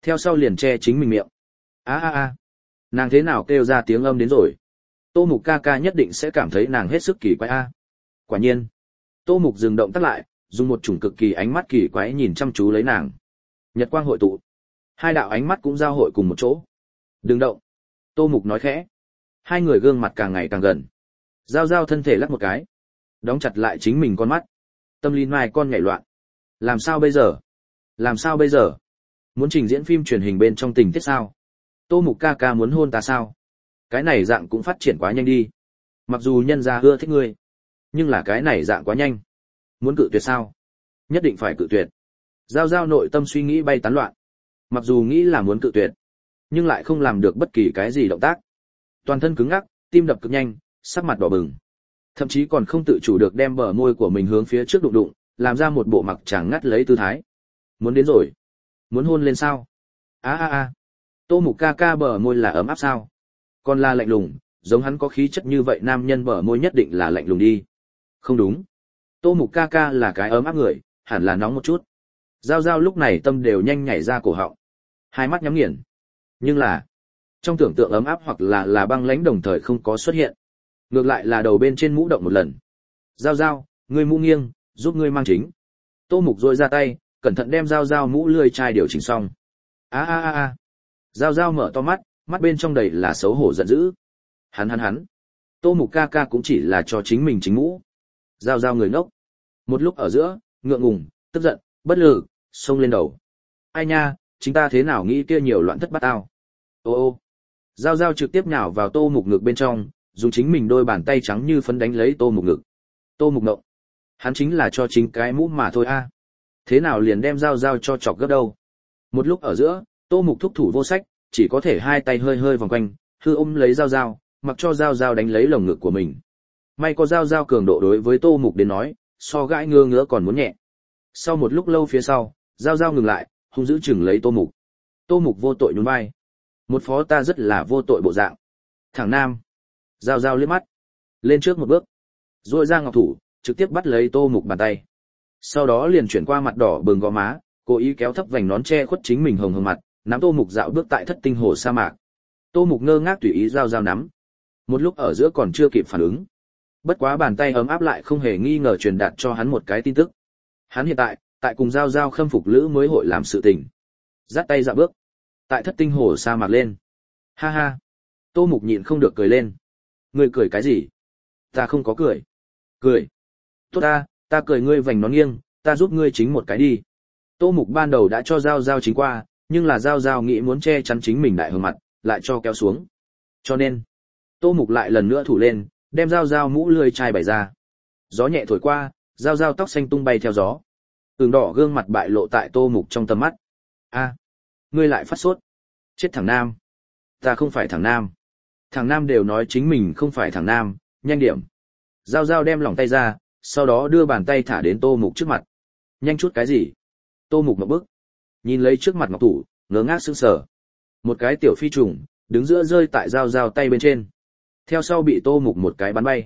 Theo sau liền che chính mình miệng. A a a. Nàng thế nào kêu ra tiếng âm đến rồi? Tô Mục ca ca nhất định sẽ cảm thấy nàng hết sức kỳ quái a. Quả nhiên. Tô Mục dừng động tác lại, dùng một chủng cực kỳ ánh mắt kỳ quái nhìn chăm chú lấy nàng. Nhật quang hội tụ. Hai đạo ánh mắt cũng giao hội cùng một chỗ. Đừng động. Tô Mục nói khẽ. Hai người gương mặt càng ngày càng gần. Giao giao thân thể lắc một cái. Đóng chặt lại chính mình con mắt. Tâm lý mai con nhảy loạn. Làm sao bây giờ? Làm sao bây giờ? Muốn trình diễn phim truyền hình bên trong tình tiết sao? Tô Mục ca ca muốn hôn ta sao? Cái này dạng cũng phát triển quá nhanh đi. Mặc dù nhân gia ưa thích ngươi, nhưng là cái này dạng quá nhanh. Muốn cự tuyệt sao? Nhất định phải cự tuyệt. Giao giao nội tâm suy nghĩ bay tán loạn. Mặc dù nghĩ là muốn cự tuyệt, nhưng lại không làm được bất kỳ cái gì động tác. Toàn thân cứng ngắc, tim đập cực nhanh, sắc mặt đỏ bừng. Thậm chí còn không tự chủ được đem bờ môi của mình hướng phía trước đụng đụng, làm ra một bộ mặc chàng ngắt lấy tư thái. Muốn đến rồi. Muốn hôn lên sao? A a a. Tô Mục ca ca bờ môi là ấm áp sao? Còn là lạnh lùng, giống hắn có khí chất như vậy nam nhân bờ môi nhất định là lạnh lùng đi. Không đúng. Tô Mục ca ca là cái ấm áp người, hẳn là nóng một chút. Giao giao lúc này tâm đều nhanh nhảy ra cổ họng. Hai mắt nhắm nghiền. Nhưng là, trong tưởng tượng ấm áp hoặc là băng lãnh đồng thời không có xuất hiện. Ngược lại là đầu bên trên mũ động một lần. Giao giao, ngươi mũ nghiêng, giúp ngươi mang chính. Tô Mục rôi ra tay, cẩn thận đem giao giao mũ lươi chai điều chỉnh xong. A a a a. Giao giao mở to mắt, mắt bên trong đầy là xấu hổ giận dữ. Hắn. Tô Mục ca ca cũng chỉ là cho chính mình chính mũ. Giao giao người ngốc. Một lúc ở giữa, ngượng ngùng, tức giận, bất lực, xông lên đầu. Ai nha, chính ta thế nào nghĩ kia nhiều loạn thất bát ao. Ô ô. Giao giao trực tiếp nhào vào Tô Mục ngực bên trong, dùng chính mình đôi bàn tay trắng như phấn đánh lấy Tô Mục ngực. Tô Mục ngộng. Hắn chính là cho chính cái mũ mà thôi a. Thế nào liền đem giao giao cho chọc gấp đâu. Một lúc ở giữa, Tô Mục thúc thủ vô sách, chỉ có thể hai tay hơi hơi vòng quanh, hư ôm lấy giao giao, mặc cho giao giao đánh lấy lồng ngực của mình. May có giao giao cường độ đối với Tô Mục đến nói, so gãi ngứa ngứa còn muốn nhẹ. Sau một lúc lâu phía sau, giao giao ngừng lại, hung dữ chừng lấy Tô Mục. Tô Mục vô tội nhún vai. Một phó ta rất là vô tội bộ dạng. Thằng nam. Giao giao liếc mắt, lên trước một bước, duỗi ra ngọc thủ, trực tiếp bắt lấy Tô Mục bàn tay. Sau đó liền chuyển qua mặt đỏ bừng gò má, cố ý kéo thấp vành nón che khuất chính mình hồng hồng mặt, nắm Tô Mục dạo bước tại Thất Tinh Hồ sa mạc. Tô Mục ngơ ngác tùy ý giao giao nắm. Một lúc ở giữa còn chưa kịp phản ứng. Bất quá bàn tay ấm áp lại không hề nghi ngờ truyền đạt cho hắn một cái tin tức. Hắn hiện tại cùng giao giao khâm phục lữ mới hội làm sự tình. Dắt tay dạo bước, tại Thất Tinh Hồ sa mạc lên. Ha ha. Tô Mục nhịn không được cười lên. Ngươi cười cái gì? Ta không có cười. Cười. Tốt ta cười ngươi vành nón nghiêng, ta giúp ngươi chính một cái đi. Tô Mục ban đầu đã cho giao giao chính qua, nhưng là giao giao nghĩ muốn che chắn chính mình đại hướng mặt, lại cho kéo xuống. Cho nên, Tô Mục lại lần nữa thủ lên, đem giao giao mũ lươi chai bày ra. Gió nhẹ thổi qua, giao giao tóc xanh tung bay theo gió. Ửng đỏ gương mặt bại lộ tại Tô Mục trong tầm mắt. A, ngươi lại phát sốt. Chết thằng nam. Ta không phải thằng nam. Thằng nam đều nói chính mình không phải thằng nam, nhanh điểm. Giao giao đem lỏng tay ra, sau đó đưa bàn tay thả đến Tô Mục trước mặt. Nhanh chút cái gì? Tô Mục ngậm bức. Nhìn lấy trước mặt ngọc thủ, ngớ ngác sững sờ. Một cái tiểu phi trùng, đứng giữa rơi tại giao giao tay bên trên. Theo sau bị Tô Mục một cái bắn bay.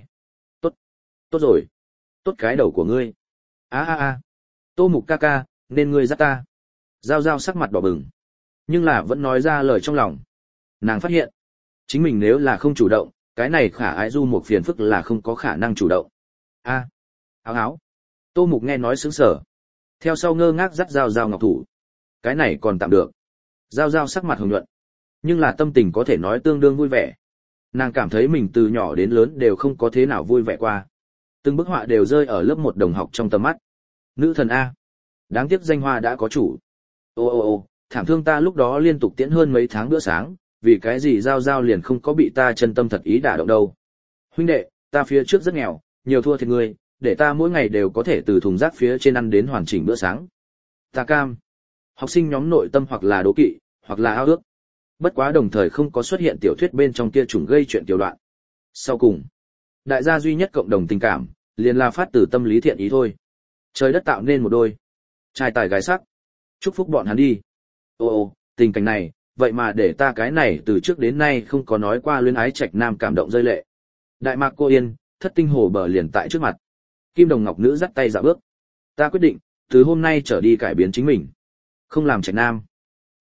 Tốt rồi. Tốt cái đầu của ngươi. A a a. Tô Mục ca ca, nên ngươi dắt ta. Giao giao sắc mặt đỏ bừng. Nhưng là vẫn nói ra lời trong lòng. Nàng phát hiện, chính mình nếu là không chủ động, cái này khả ái du một phiền phức là không có khả năng chủ động. A. Áo. Tô Mục nghe nói sững sờ. Theo sau ngơ ngác dắt giao giao ngọc thủ. Cái này còn tạm được. Giao giao sắc mặt hồng nhuận. Nhưng là tâm tình có thể nói tương đương vui vẻ. Nàng cảm thấy mình từ nhỏ đến lớn đều không có thế nào vui vẻ qua. Từng bức họa đều rơi ở lớp 1 đồng học trong tầm mắt. Nữ thần A. Đáng tiếc danh hoa đã có chủ. Ô, thảm thương ta lúc đó liên tục tiễn hơn mấy tháng bữa sáng, vì cái gì giao giao liền không có bị ta chân tâm thật ý đả động đâu. Huynh đệ, ta phía trước rất nghèo, nhiều thua thiệt ngươi, để ta mỗi ngày đều có thể từ thùng rác phía trên ăn đến hoàn chỉnh bữa sáng. Ta cam. Học sinh nhóm nội tâm hoặc là đố kỵ, hoặc là ao ước. Bất quá đồng thời không có xuất hiện tiểu thuyết bên trong kia chủng gây chuyện tiểu đoạn. Sau cùng, đại gia duy nhất cộng đồng tình cảm, liền là phát từ tâm lý thiện ý thôi. Trời đất tạo nên một đôi trai tài gái sắc, chúc phúc bọn hắn đi. Ô, tình cảnh này, vậy mà để ta cái này từ trước đến nay không có nói qua luyến ái trạch nam cảm động rơi lệ. Đại mạc cô yên, Thất Tinh Hồ bờ liền tại trước mặt. Kim đồng ngọc nữ dắt tay dạo bước. Ta quyết định, từ hôm nay trở đi cải biến chính mình. Không làm trạch nam.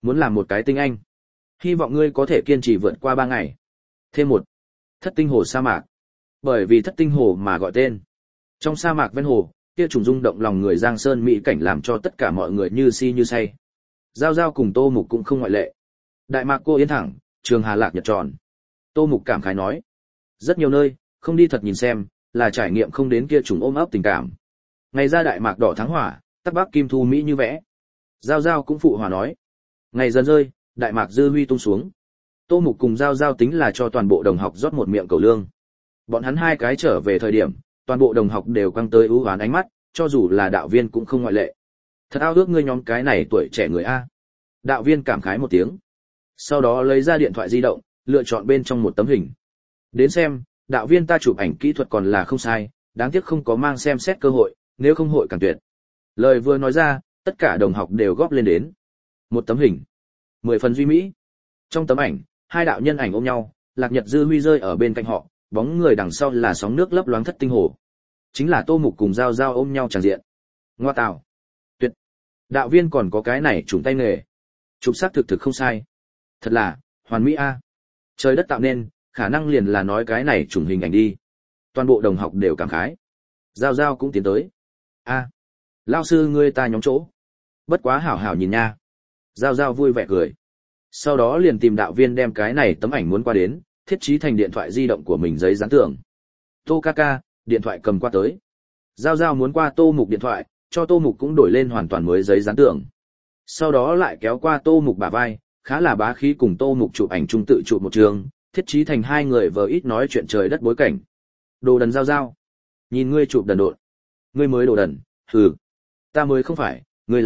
muốn làm một cái tinh anh. Hy vọng ngươi có thể kiên trì vượt qua 3 ngày. Thêm một, Thất Tinh Hồ sa mạc. Bởi vì Thất Tinh Hồ mà gọi tên. Trong sa mạc ven hồ, kia trùng rung động lòng người giang sơn mỹ cảnh làm cho tất cả mọi người như si như say. Giao Giao cùng Tô Mục cũng không ngoại lệ. Đại mạc cô yên thẳng, trường Hà Lạc nhật tròn. Tô Mục cảm khái nói, rất nhiều nơi, không đi thật nhìn xem, là trải nghiệm không đến kia trùng ôm ấp tình cảm. Ngày ra đại mạc đỏ thắng hỏa, tắc bắc kim thu mỹ như vẽ. Giao Giao cũng phụ hòa nói, ngày dần rơi, đại mạc dư huy tung xuống. Tô Mục cùng Giao Giao tính là cho toàn bộ đồng học rót một miệng cầu lương. Bọn hắn hai cái trở về thời điểm, toàn bộ đồng học đều quăng tới ưu hoán ánh mắt, cho dù là đạo viên cũng không ngoại lệ. Thật ao ước ngươi nhóm cái này tuổi trẻ người a. Đạo viên cảm khái một tiếng. Sau đó lấy ra điện thoại di động, lựa chọn bên trong một tấm hình. Đến xem, đạo viên ta chụp ảnh kỹ thuật còn là không sai, đáng tiếc không có mang xem xét cơ hội, nếu không hội càng tuyệt. Lời vừa nói ra, tất cả đồng học đều góp lên đến. Một tấm hình, 10 phần duy mỹ. Trong tấm ảnh, hai đạo nhân ảnh ôm nhau, Lạc Nhật dư huy rơi ở bên cạnh họ, bóng người đằng sau là sóng nước lấp loáng Thất Tinh Hồ. Chính là Tô Mục cùng Giao Giao ôm nhau tràn diện. Ngoa tào, tuyệt. Đạo viên còn có cái này trùng tay nghề. Chụp xác thực không sai. Thật là hoàn mỹ a. Trời đất tạo nên, khả năng liền là nói cái này trùng hình ảnh đi. Toàn bộ đồng học đều cảm khái. Giao Giao cũng tiến tới. A, lão sư ngươi ta nhóm chỗ. Bất quá hảo hảo nhìn nha. Giao Giao vui vẻ cười. Sau đó liền tìm đạo viên đem cái này tấm ảnh muốn qua đến, thiết trí thành điện thoại di động của mình giấy dán tường. Tô ca ca, điện thoại cầm qua tới. Giao Giao muốn qua Tô Mục điện thoại, cho Tô Mục cũng đổi lên hoàn toàn mới giấy dán tường. Sau đó lại kéo qua Tô Mục bả vai, khá là bá khí cùng Tô Mục chụp ảnh chung tự chụp một trường, thiết trí thành hai người vờ ít nói chuyện trời đất bối cảnh. Đồ đần Giao Giao. Nhìn ngươi chụp đần độn. Ngươi mới đồ đần, hừ. Ta mới không phải, ngươi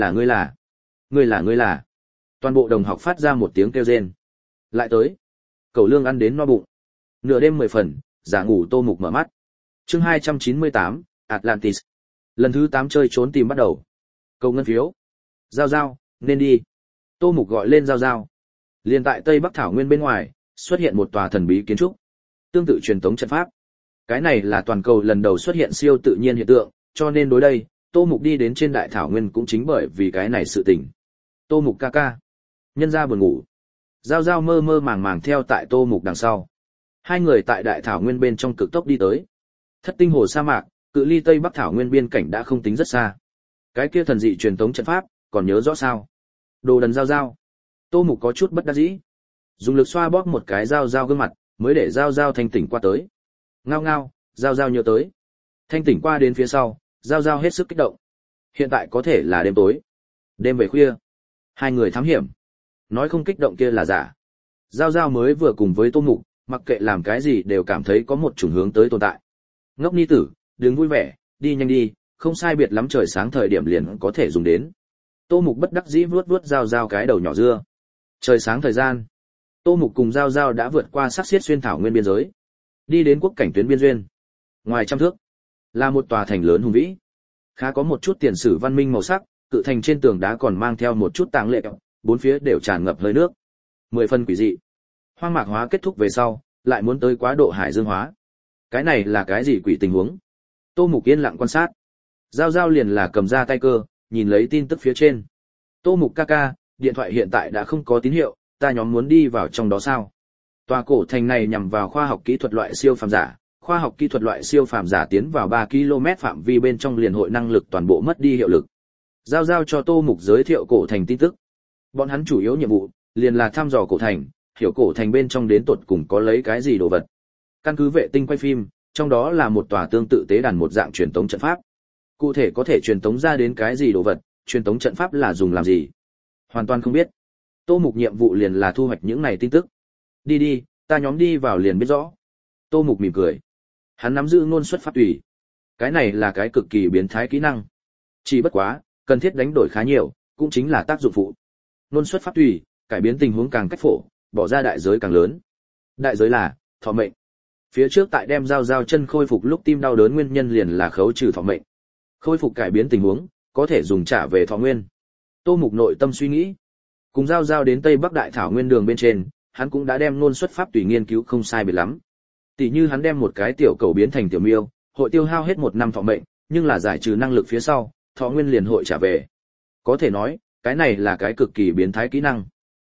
là. Toàn bộ đồng học phát ra một tiếng kêu rên. Lại tới. Cẩu lương ăn đến no bụng. Nửa đêm 10 phần, giả ngủ Tô Mục mở mắt. Chương 298, Atlantis. Lần thứ 8 chơi trốn tìm bắt đầu. Cầu ngân phiếu. Giao Giao, nên đi. Tô Mục gọi lên Giao Giao. Liền tại Tây Bắc Thảo Nguyên bên ngoài, xuất hiện một tòa thần bí kiến trúc. Tương tự truyền tống trận pháp. Cái này là toàn cầu lần đầu xuất hiện siêu tự nhiên hiện tượng, cho nên đối đây, Tô Mục đi đến trên Đại Thảo Nguyên cũng chính bởi vì cái này sự tình. Tô Mục ca ca. Nhân ra buồn ngủ. Giao Giao mơ mơ màng màng theo tại Tô Mục đằng sau. Hai người tại Đại Thảo Nguyên bên trong cực tốc đi tới. Thất Tinh Hồ sa mạc, cự ly Tây Bắc Thảo Nguyên biên cảnh đã không tính rất xa. Cái kia thần dị truyền tống trận pháp, còn nhớ rõ sao? Đồ đần Giao Giao. Tô Mục có chút bất đắc dĩ. Dùng lực xoa bóp một cái Giao Giao gương mặt, mới để Giao Giao thanh tỉnh qua tới. Ngao ngao, Giao Giao nhớ tới. Thanh tỉnh qua đến phía sau, Giao Giao hết sức kích động. Hiện tại có thể là đêm tối. Đêm về khuya. Hai người thám hiểm. Nói không kích động kia là giả. Giao Giao mới vừa cùng với Tô Mục, mặc kệ làm cái gì đều cảm thấy có một chủng hướng tới tồn tại. Ngốc nhi tử, đừng vui vẻ, đi nhanh đi, không sai biệt lắm trời sáng thời điểm liền có thể dùng đến. Tô Mục bất đắc dĩ vuốt vuốt Giao Giao cái đầu nhỏ dưa. Trời sáng thời gian, Tô Mục cùng Giao Giao đã vượt qua sắc xiết xuyên thảo nguyên biên giới, đi đến quốc cảnh tuyến biên duyên. Ngoài trăm thước, là một tòa thành lớn hùng vĩ, khá có một chút tiền sử văn minh màu sắc, cự thành trên tường đá còn mang theo một chút tàng lệ, bốn phía đều tràn ngập hơi nước. 10 phần quỷ dị. Hoang mạc hóa kết thúc về sau, lại muốn tới quá độ hải dương hóa. Cái này là cái gì quỷ tình huống? Tô Mục yên lặng quan sát. Giao Giao liền là cầm ra tay cơ, nhìn lấy tin tức phía trên. Tô Mục ca ca, điện thoại hiện tại đã không có tín hiệu, ta nhóm muốn đi vào trong đó sao? Tòa cổ thành này nhằm vào khoa học kỹ thuật loại siêu phàm giả, khoa học kỹ thuật loại siêu phàm giả tiến vào 3 km phạm vi bên trong liền hội năng lực toàn bộ mất đi hiệu lực. Giao Giao cho Tô Mục giới thiệu cổ thành tin tức. Bọn hắn chủ yếu nhiệm vụ liền là thăm dò cổ thành, hiểu cổ thành bên trong đến tột cùng có lấy cái gì đồ vật. Căn cứ vệ tinh quay phim, trong đó là một tòa tương tự tế đàn một dạng truyền tống trận pháp. Cụ thể có thể truyền tống ra đến cái gì đồ vật, truyền tống trận pháp là dùng làm gì, hoàn toàn không biết. Tô Mục nhiệm vụ liền là thu hoạch những này tin tức. Đi đi, ta nhóm đi vào liền biết rõ. Tô Mục mỉm cười. Hắn nắm giữ ngôn xuất pháp tùy. Cái này là cái cực kỳ biến thái kỹ năng. Chỉ bất quá, cần thiết đánh đổi khá nhiều, cũng chính là tác dụng phụ. Ngôn xuất pháp tùy, cải biến tình huống càng cách phổ, bỏ ra đại giới càng lớn. Đại giới là thọ mệnh. Phía trước tại đem Giao Giao chân khôi phục lúc tim đau đớn nguyên nhân liền là khấu trừ thọ mệnh. Khôi phục cải biến tình huống, có thể dùng trả về thọ nguyên. Tô Mục nội tâm suy nghĩ. Cùng Giao Giao đến Tây Bắc Đại Thảo Nguyên đường bên trên, hắn cũng đã đem ngôn xuất pháp tùy nghiên cứu không sai biệt lắm. Tỷ như hắn đem một cái tiểu cầu biến thành tiểu miêu, hội tiêu hao hết 1 năm thọ mệnh, nhưng là giải trừ năng lực phía sau, thọ nguyên liền hội trả về. Có thể nói, cái này là cái cực kỳ biến thái kỹ năng.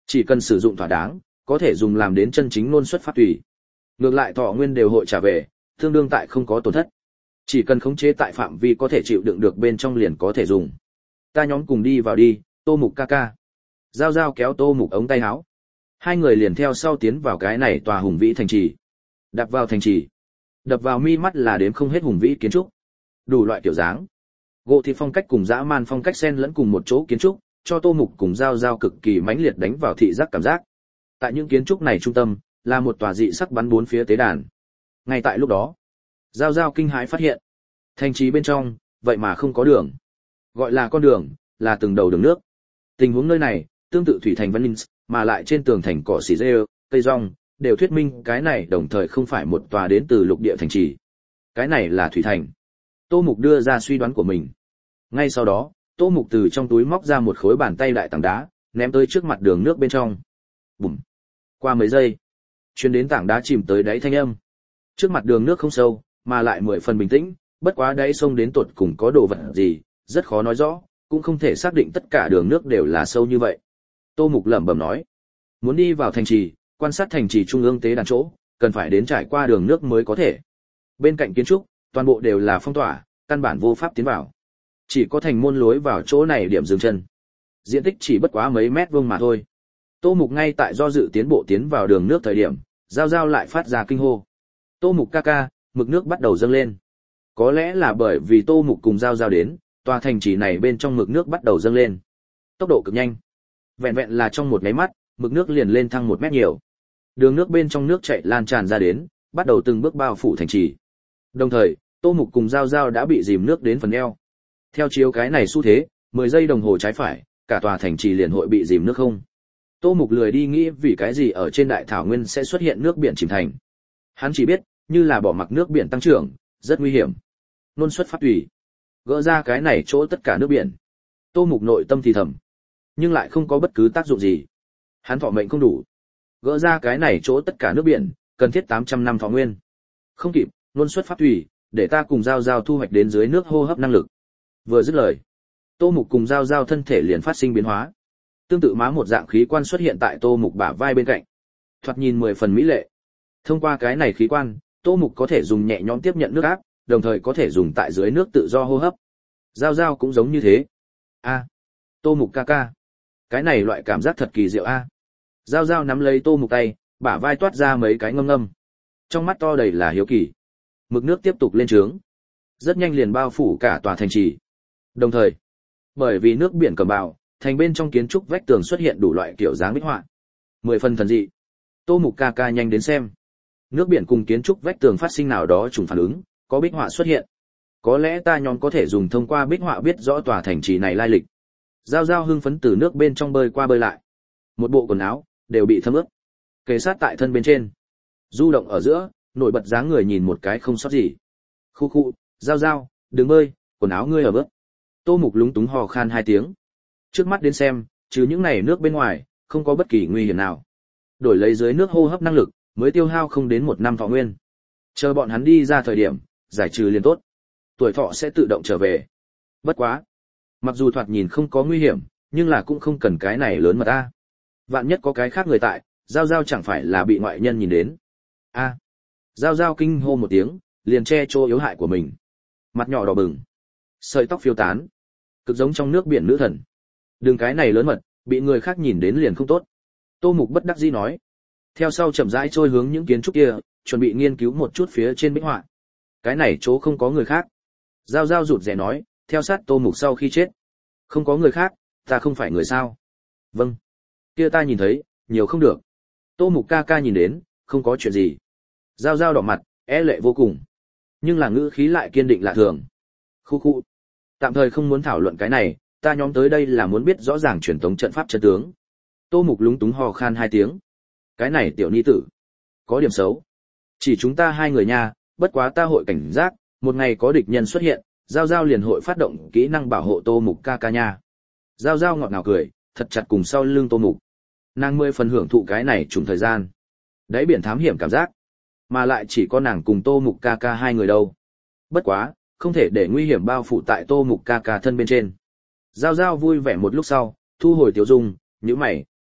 Chỉ cần sử dụng thỏa đáng, có thể dùng làm đến chân chính ngôn xuất pháp tùy. Ngược lại thọ nguyên đều hội trả về, tương đương tại không có tổn thất. Chỉ cần khống chế tại phạm vi có thể chịu đựng được bên trong liền có thể dùng. Ta nhóm cùng đi vào đi, Tô Mục ca ca. Giao Giao kéo Tô Mục ống tay áo. Hai người liền theo sau tiến vào cái này tòa hùng vĩ thành trì. Đạp vào thành trì, đập vào mi mắt là đếm không hết hùng vĩ kiến trúc. Đủ loại kiểu dáng. Gỗ thị phong cách cùng dã man phong cách xen lẫn cùng một chỗ kiến trúc, cho Tô Mục cùng Giao Giao cực kỳ mãnh liệt đánh vào thị giác cảm giác. Tại những kiến trúc này trung tâm, là một tòa dị sắc bắn bốn phía tế đàn. Ngay tại lúc đó, Giao Giao kinh hãi phát hiện, thành trì bên trong, vậy mà không có đường. Gọi là con đường, là từng đầu đường nước. Tình huống nơi này, tương tự thủy thành Văn Linh, mà lại trên tường thành cỏ xỉ rêu, cây rong, đều thuyết minh cái này đồng thời không phải một tòa đến từ lục địa thành trì. Cái này là thủy thành. Tô Mục đưa ra suy đoán của mình. Ngay sau đó, Tô Mục từ trong túi móc ra một khối bàn tay đại tảng đá, ném tới trước mặt đường nước bên trong. Bùm. Qua mấy giây, truyền đến tảng đá chìm tới đáy thanh âm. Trước mặt đường nước không sâu, mà lại 10 phần bình tĩnh, bất quá đáy sông đến tột cùng có đồ vật gì, rất khó nói rõ, cũng không thể xác định tất cả đường nước đều là sâu như vậy. Tô Mục lẩm bẩm nói, muốn đi vào thành trì, quan sát thành trì trung ương tế đàn chỗ, cần phải đến trải qua đường nước mới có thể. Bên cạnh kiến trúc, toàn bộ đều là phong tỏa, căn bản vô pháp tiến vào. Chỉ có thành môn lối vào chỗ này điểm dừng chân. Diện tích chỉ bất quá mấy mét vuông mà thôi. Tô Mục ngay tại do dự tiến bộ tiến vào đường nước thời điểm, Giao Giao lại phát ra kinh hô. Tô Mục ca ca, mực nước bắt đầu dâng lên. Có lẽ là bởi vì Tô Mục cùng Giao Giao đến, tòa thành trì này bên trong mực nước bắt đầu dâng lên. Tốc độ cực nhanh. Vẹn vẹn là trong một cái mắt, mực nước liền lên thăng 1 mét nhiều. Đường nước bên trong nước chảy lan tràn ra đến, bắt đầu từng bước bao phủ thành trì. Đồng thời, Tô Mục cùng Giao Giao đã bị dìm nước đến phần eo. Theo chiếu cái này xu thế, 10 giây đồng hồ trái phải, cả tòa thành trì liền hội bị dìm nước không. Tô Mục lười đi nghĩ vì cái gì ở trên đại thảo nguyên sẽ xuất hiện nước biển chìm thành. Hắn chỉ biết, như là bỏ mặc nước biển tăng trưởng, rất nguy hiểm. Nôn xuất phát tùy. Gỡ ra cái này chỗ tất cả nước biển. Tô Mục nội tâm thì thầm, nhưng lại không có bất cứ tác dụng gì. Hắn thọ mệnh không đủ. Gỡ ra cái này chỗ tất cả nước biển, cần thiết 800 năm thọ nguyên. Không kịp, nôn xuất phát tùy, để ta cùng Giao Giao thu hoạch đến dưới nước hô hấp năng lực. Vừa dứt lời, Tô Mục cùng Giao Giao thân thể liền phát sinh biến hóa. Tương tự má một dạng khí quan xuất hiện tại Tô Mục bả vai bên cạnh. Thoạt nhìn 10 phần mỹ lệ. Thông qua cái này khí quan, Tô Mục có thể dùng nhẹ nhõm tiếp nhận nước áp, đồng thời có thể dùng tại dưới nước tự do hô hấp. Giao Giao cũng giống như thế. A, Tô Mục ca ca, cái này loại cảm giác thật kỳ diệu a. Giao Giao nắm lấy Tô Mục tay, bả vai toát ra mấy cái ngâm ngâm. Trong mắt to đầy là hiếu kỳ. Mực nước tiếp tục lên trướng. Rất nhanh liền bao phủ cả tòa thành trì. Đồng thời, bởi vì nước biển cầm bạo, thành bên trong kiến trúc vách tường xuất hiện đủ loại kiểu dáng bích họa. 10 phần thần dị. Tô Mục ca ca nhanh đến xem. Nước biển cùng kiến trúc vách tường phát sinh nào đó trùng phản ứng, có bích họa xuất hiện. Có lẽ ta nhóm có thể dùng thông qua bích họa biết rõ tòa thành trì này lai lịch. Giao Giao hưng phấn từ nước bên trong bơi qua bơi lại. Một bộ quần áo đều bị thấm ướt. Kề sát tại thân bên trên. Du động ở giữa, nổi bật dáng người nhìn một cái không sót gì. Khu khu, Giao Giao, đừng bơi, quần áo ngươi ở bước. Tô Mục lúng túng hò khan 2 tiếng. Trước mắt đến xem, trừ những này nước bên ngoài, không có bất kỳ nguy hiểm nào. Đổi lấy dưới nước hô hấp năng lực, mới tiêu hao không đến 1 năm thọ nguyên. Chờ bọn hắn đi ra thời điểm, giải trừ liền tốt. Tuổi thọ sẽ tự động trở về. Bất quá, mặc dù thoạt nhìn không có nguy hiểm, nhưng là cũng không cần cái này lớn mà ta. Vạn nhất có cái khác người tại, Giao Giao chẳng phải là bị ngoại nhân nhìn đến. A. Giao Giao kinh hô một tiếng, liền che chỗ yếu hại của mình. Mặt nhỏ đỏ bừng, sợi tóc phiêu tán, cực giống trong nước biển nữ thần. Đừng cái này lớn mật, bị người khác nhìn đến liền không tốt. Tô Mục bất đắc dĩ nói. Theo sau chậm rãi trôi hướng những kiến trúc kia, chuẩn bị nghiên cứu một chút phía trên bích họa. Cái này chỗ không có người khác. Giao Giao rụt rè nói, theo sát Tô Mục sau khi chết. Không có người khác, ta không phải người sao? Vâng. Kia ta nhìn thấy, nhiều không được. Tô Mục ca ca nhìn đến, không có chuyện gì. Giao Giao đỏ mặt, e lệ vô cùng. Nhưng là ngữ khí lại kiên định lạ thường. Khu khu. Tạm thời không muốn thảo luận cái này, ta nhóm tới đây là muốn biết rõ ràng truyền thống trận pháp chân tướng. Tô Mục lúng túng hò khan 2 tiếng. Cái này tiểu nhi tử, có điểm xấu. Chỉ chúng ta 2 người nha, bất quá ta hội cảnh giác, một ngày có địch nhân xuất hiện, Giao Giao liền hội phát động kỹ năng bảo hộ Tô Mục ca ca nha. Giao Giao ngọt ngào cười, thật chặt cùng sau lưng Tô Mục. Nàng 10 phần hưởng thụ cái này trùng thời gian. Đáy biển thám hiểm cảm giác, mà lại chỉ có nàng cùng Tô Mục ca ca 2 người đâu. Bất quá, không thể để nguy hiểm bao phủ tại Tô Mục ca ca thân bên trên. Giao Giao vui vẻ một lúc sau, thu hồi tiểu dung, nhíu mày,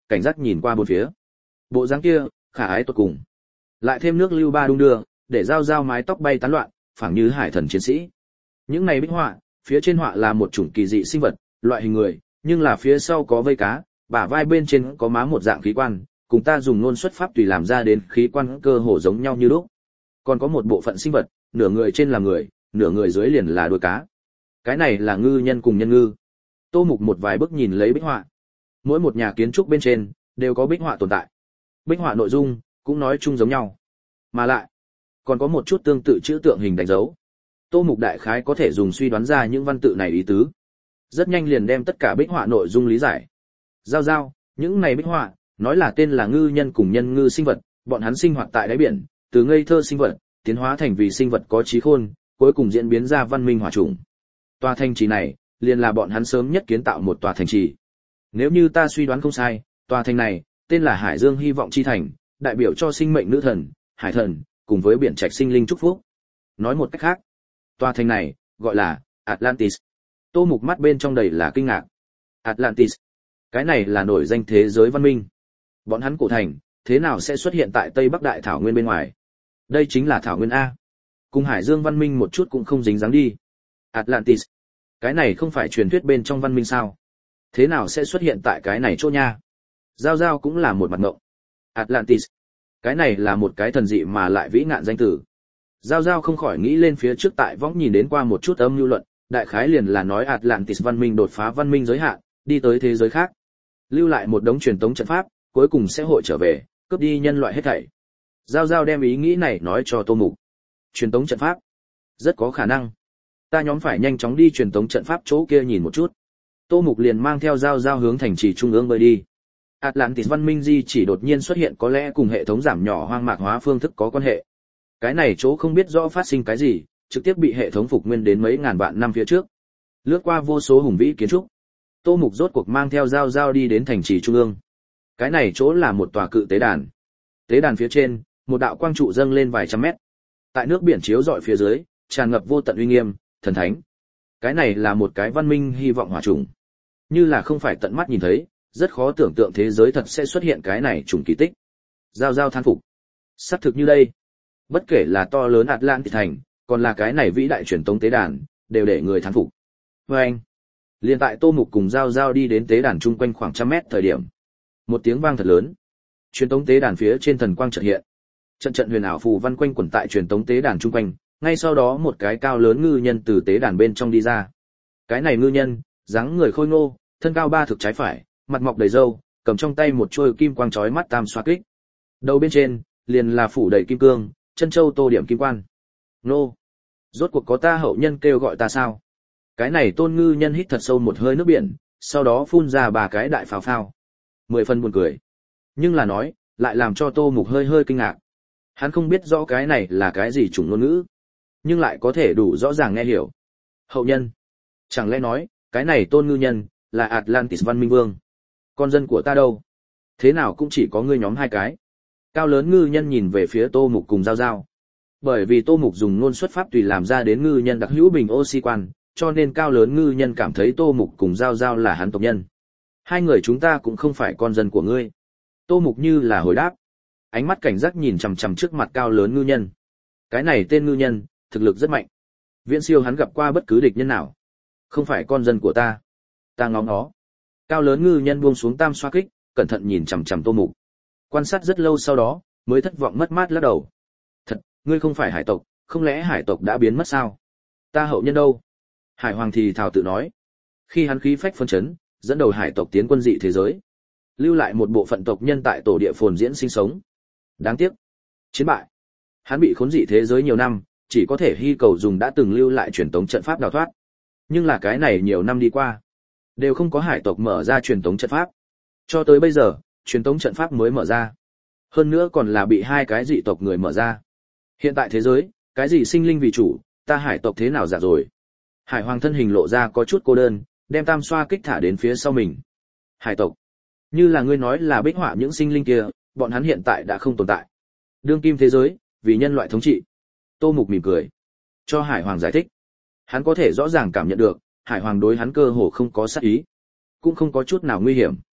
cảnh giác nhìn qua bốn phía. Bộ dáng kia, khả ái tột cùng. Lại thêm nước lưu ba đung đưa, để giao giao mái tóc bay tán loạn, phảng như hải thần chiến sĩ. Những này bích họa, phía trên họa là một chủng kỳ dị sinh vật, loại hình người, nhưng là phía sau có vây cá, bả vai bên trên có má một dạng khí quan, cùng ta dùng ngôn xuất pháp tùy làm ra đến khí quan cơ hồ giống nhau như lúc. Còn có một bộ phận sinh vật, nửa người trên là người, nửa người dưới liền là đuôi cá. Cái này là ngư nhân cùng nhân ngư. Tô Mục một vài bức nhìn lấy bích họa. Mỗi một nhà kiến trúc bên trên đều có bích họa tồn tại. Bích họa nội dung cũng nói chung giống nhau, mà lại còn có một chút tương tự chữ tượng hình đánh dấu. Tô Mục đại khái có thể dùng suy đoán ra những văn tự này ý tứ. Rất nhanh liền đem tất cả bích họa nội dung lý giải. Giao giao, những này bích họa nói là tên là ngư nhân cùng nhân ngư sinh vật, bọn hắn sinh hoạt tại đáy biển, từ ngây thơ sinh vật tiến hóa thành vì sinh vật có trí khôn, cuối cùng diễn biến ra văn minh hỏa chủng. Tòa thành trì này liền là bọn hắn sớm nhất kiến tạo một tòa thành trì. Nếu như ta suy đoán không sai, tòa thành này tên là Hải Dương Hy vọng chi thành, đại biểu cho sinh mệnh nữ thần, hải thần, cùng với biển trạch sinh linh chúc phúc. Nói một cách khác, tòa thành này gọi là Atlantis. Tô Mục mắt bên trong đầy là kinh ngạc. Atlantis, cái này là nổi danh thế giới văn minh. Bọn hắn cổ thành thế nào sẽ xuất hiện tại Tây Bắc Đại thảo nguyên bên ngoài? Đây chính là thảo nguyên a. Cùng Hải Dương văn minh một chút cũng không dính dáng đi. Atlantis, cái này không phải truyền thuyết bên trong văn minh sao? Thế nào sẽ xuất hiện tại cái này chỗ nha? Giao giao cũng là một mặt ngộng. Atlantis, cái này là một cái thần dị mà lại vĩ ngạn danh từ. Giao giao không khỏi nghĩ lên phía trước tại võng nhìn đến qua một chút âm lưu luận, đại khái liền là nói Atlantis văn minh đột phá văn minh giới hạn, đi tới thế giới khác, lưu lại một đống truyền tống trận pháp, cuối cùng sẽ hội trở về, cướp đi nhân loại hết thảy. Giao giao đem ý nghĩ này nói cho Tô Mục. Truyền tống trận pháp, rất có khả năng. Ta nhóm phải nhanh chóng đi truyền tống trận pháp chỗ kia nhìn một chút. Tô Mục liền mang theo giao giao hướng thành trì trung ương bơi đi. Atlantis văn minh di chỉ đột nhiên xuất hiện có lẽ cùng hệ thống giảm nhỏ hoang mạc hóa phương thức có quan hệ. Cái này chỗ không biết rõ phát sinh cái gì, trực tiếp bị hệ thống phục nguyên đến mấy ngàn vạn năm phía trước. Lướt qua vô số hùng vĩ kiến trúc, Tô Mục rốt cuộc mang theo giao giao đi đến thành trì trung ương. Cái này chỗ là một tòa cự tế đàn. Tế đàn phía trên, một đạo quang trụ dâng lên vài trăm mét. Tại nước biển chiếu rọi phía dưới, tràn ngập vô tận uy nghiêm, thần thánh. Cái này là một cái văn minh hy vọng hỏa chủng. Như là không phải tận mắt nhìn thấy, rất khó tưởng tượng thế giới thật sẽ xuất hiện cái này trùng kỳ tích. Giao giao thán phục. Xác thực như đây. Bất kể là to lớn Atlantis thành, còn là cái này vĩ đại truyền tống tế đàn, đều để người thán phục. Vâng. Liên tại Tô Mục cùng giao giao đi đến tế đàn chung quanh khoảng 100 mét thời điểm. Một tiếng vang thật lớn. Truyền tống tế đàn phía trên thần quang chợt hiện. Trận trận huyền ảo phù văn quanh quẩn tại truyền tống tế đàn chung quanh, ngay sau đó một cái cao lớn ngư nhân từ tế đàn bên trong đi ra. Cái này ngư nhân, dáng người khôi ngô, thân cao ba thực trái phải, mặt mọc đầy râu, cầm trong tay một chuôi kim quang chói mắt tam xoa kích. Đầu bên trên liền là phủ đầy kim cương, chân châu tô điểm kim quan. Nô, rốt cuộc có ta hậu nhân kêu gọi ta sao? Cái này tôn ngư nhân hít thật sâu một hơi nước biển, sau đó phun ra 3 cái đại phào phao. 10 phần buồn cười. Nhưng là nói, lại làm cho Tô Mục hơi hơi kinh ngạc. Hắn không biết rõ cái này là cái gì chủng ngôn ngữ, nhưng lại có thể đủ rõ ràng nghe hiểu. Hậu nhân. Chẳng lẽ nói, cái này tôn ngư nhân, là Atlantis văn minh vương. Con dân của ta đâu? Thế nào cũng chỉ có ngươi nhóm 2 cái. Cao lớn ngư nhân nhìn về phía Tô Mục cùng giao giao. Bởi vì Tô Mục dùng ngôn xuất pháp tùy làm ra đến ngư nhân đặc hữu bình oxy quan, cho nên cao lớn ngư nhân cảm thấy Tô Mục cùng giao giao là hắn tộc nhân. 2 người chúng ta cũng không phải con dân của ngươi. Tô Mục như là hồi đáp. Ánh mắt cảnh giác nhìn chằm chằm trước mặt cao lớn ngư nhân. Cái này tên ngư nhân, thực lực rất mạnh. Viễn siêu hắn gặp qua bất cứ địch nhân nào. Không phải con dân của ta. Ta ngóng nó. Cao lớn ngư nhân buông xuống tam xoa kích, cẩn thận nhìn chằm chằm Tô Mục. Quan sát rất lâu sau đó, mới thất vọng mất mát lắc đầu. Thật, ngươi không phải hải tộc, không lẽ hải tộc đã biến mất sao? Ta hậu nhân đâu? Hải hoàng thì thào tự nói. Khi hắn khí phách phấn chấn, dẫn đầu hải tộc tiến quân dị thế giới, lưu lại một bộ phận tộc nhân tại tổ địa phồn diễn sinh sống. Đáng tiếc, chiến bại. Hắn bị khốn dị thế giới nhiều năm, chỉ có thể hy cầu dùng đã từng lưu lại truyền tống trận pháp đào thoát. Nhưng là cái này nhiều năm đi qua, đều không có hải tộc mở ra truyền tống trận pháp. Cho tới bây giờ, truyền tống trận pháp mới mở ra. Hơn nữa còn là bị 2 cái dị tộc người mở ra. Hiện tại thế giới, cái gì sinh linh vì chủ, ta hải tộc thế nào giả rồi. Hải hoàng thân hình lộ ra có chút cô đơn, đem tam xoa kích thả đến phía sau mình. Hải tộc, như là ngươi nói là bích họa những sinh linh kia, bọn hắn hiện tại đã không tồn tại. Đương kim thế giới, vì nhân loại thống trị. Tô Mục mỉm cười, cho hải hoàng giải thích. Hắn có thể rõ ràng cảm nhận được, hải hoàng đối hắn cơ hồ không có sát ý, cũng không có chút nào nguy hiểm.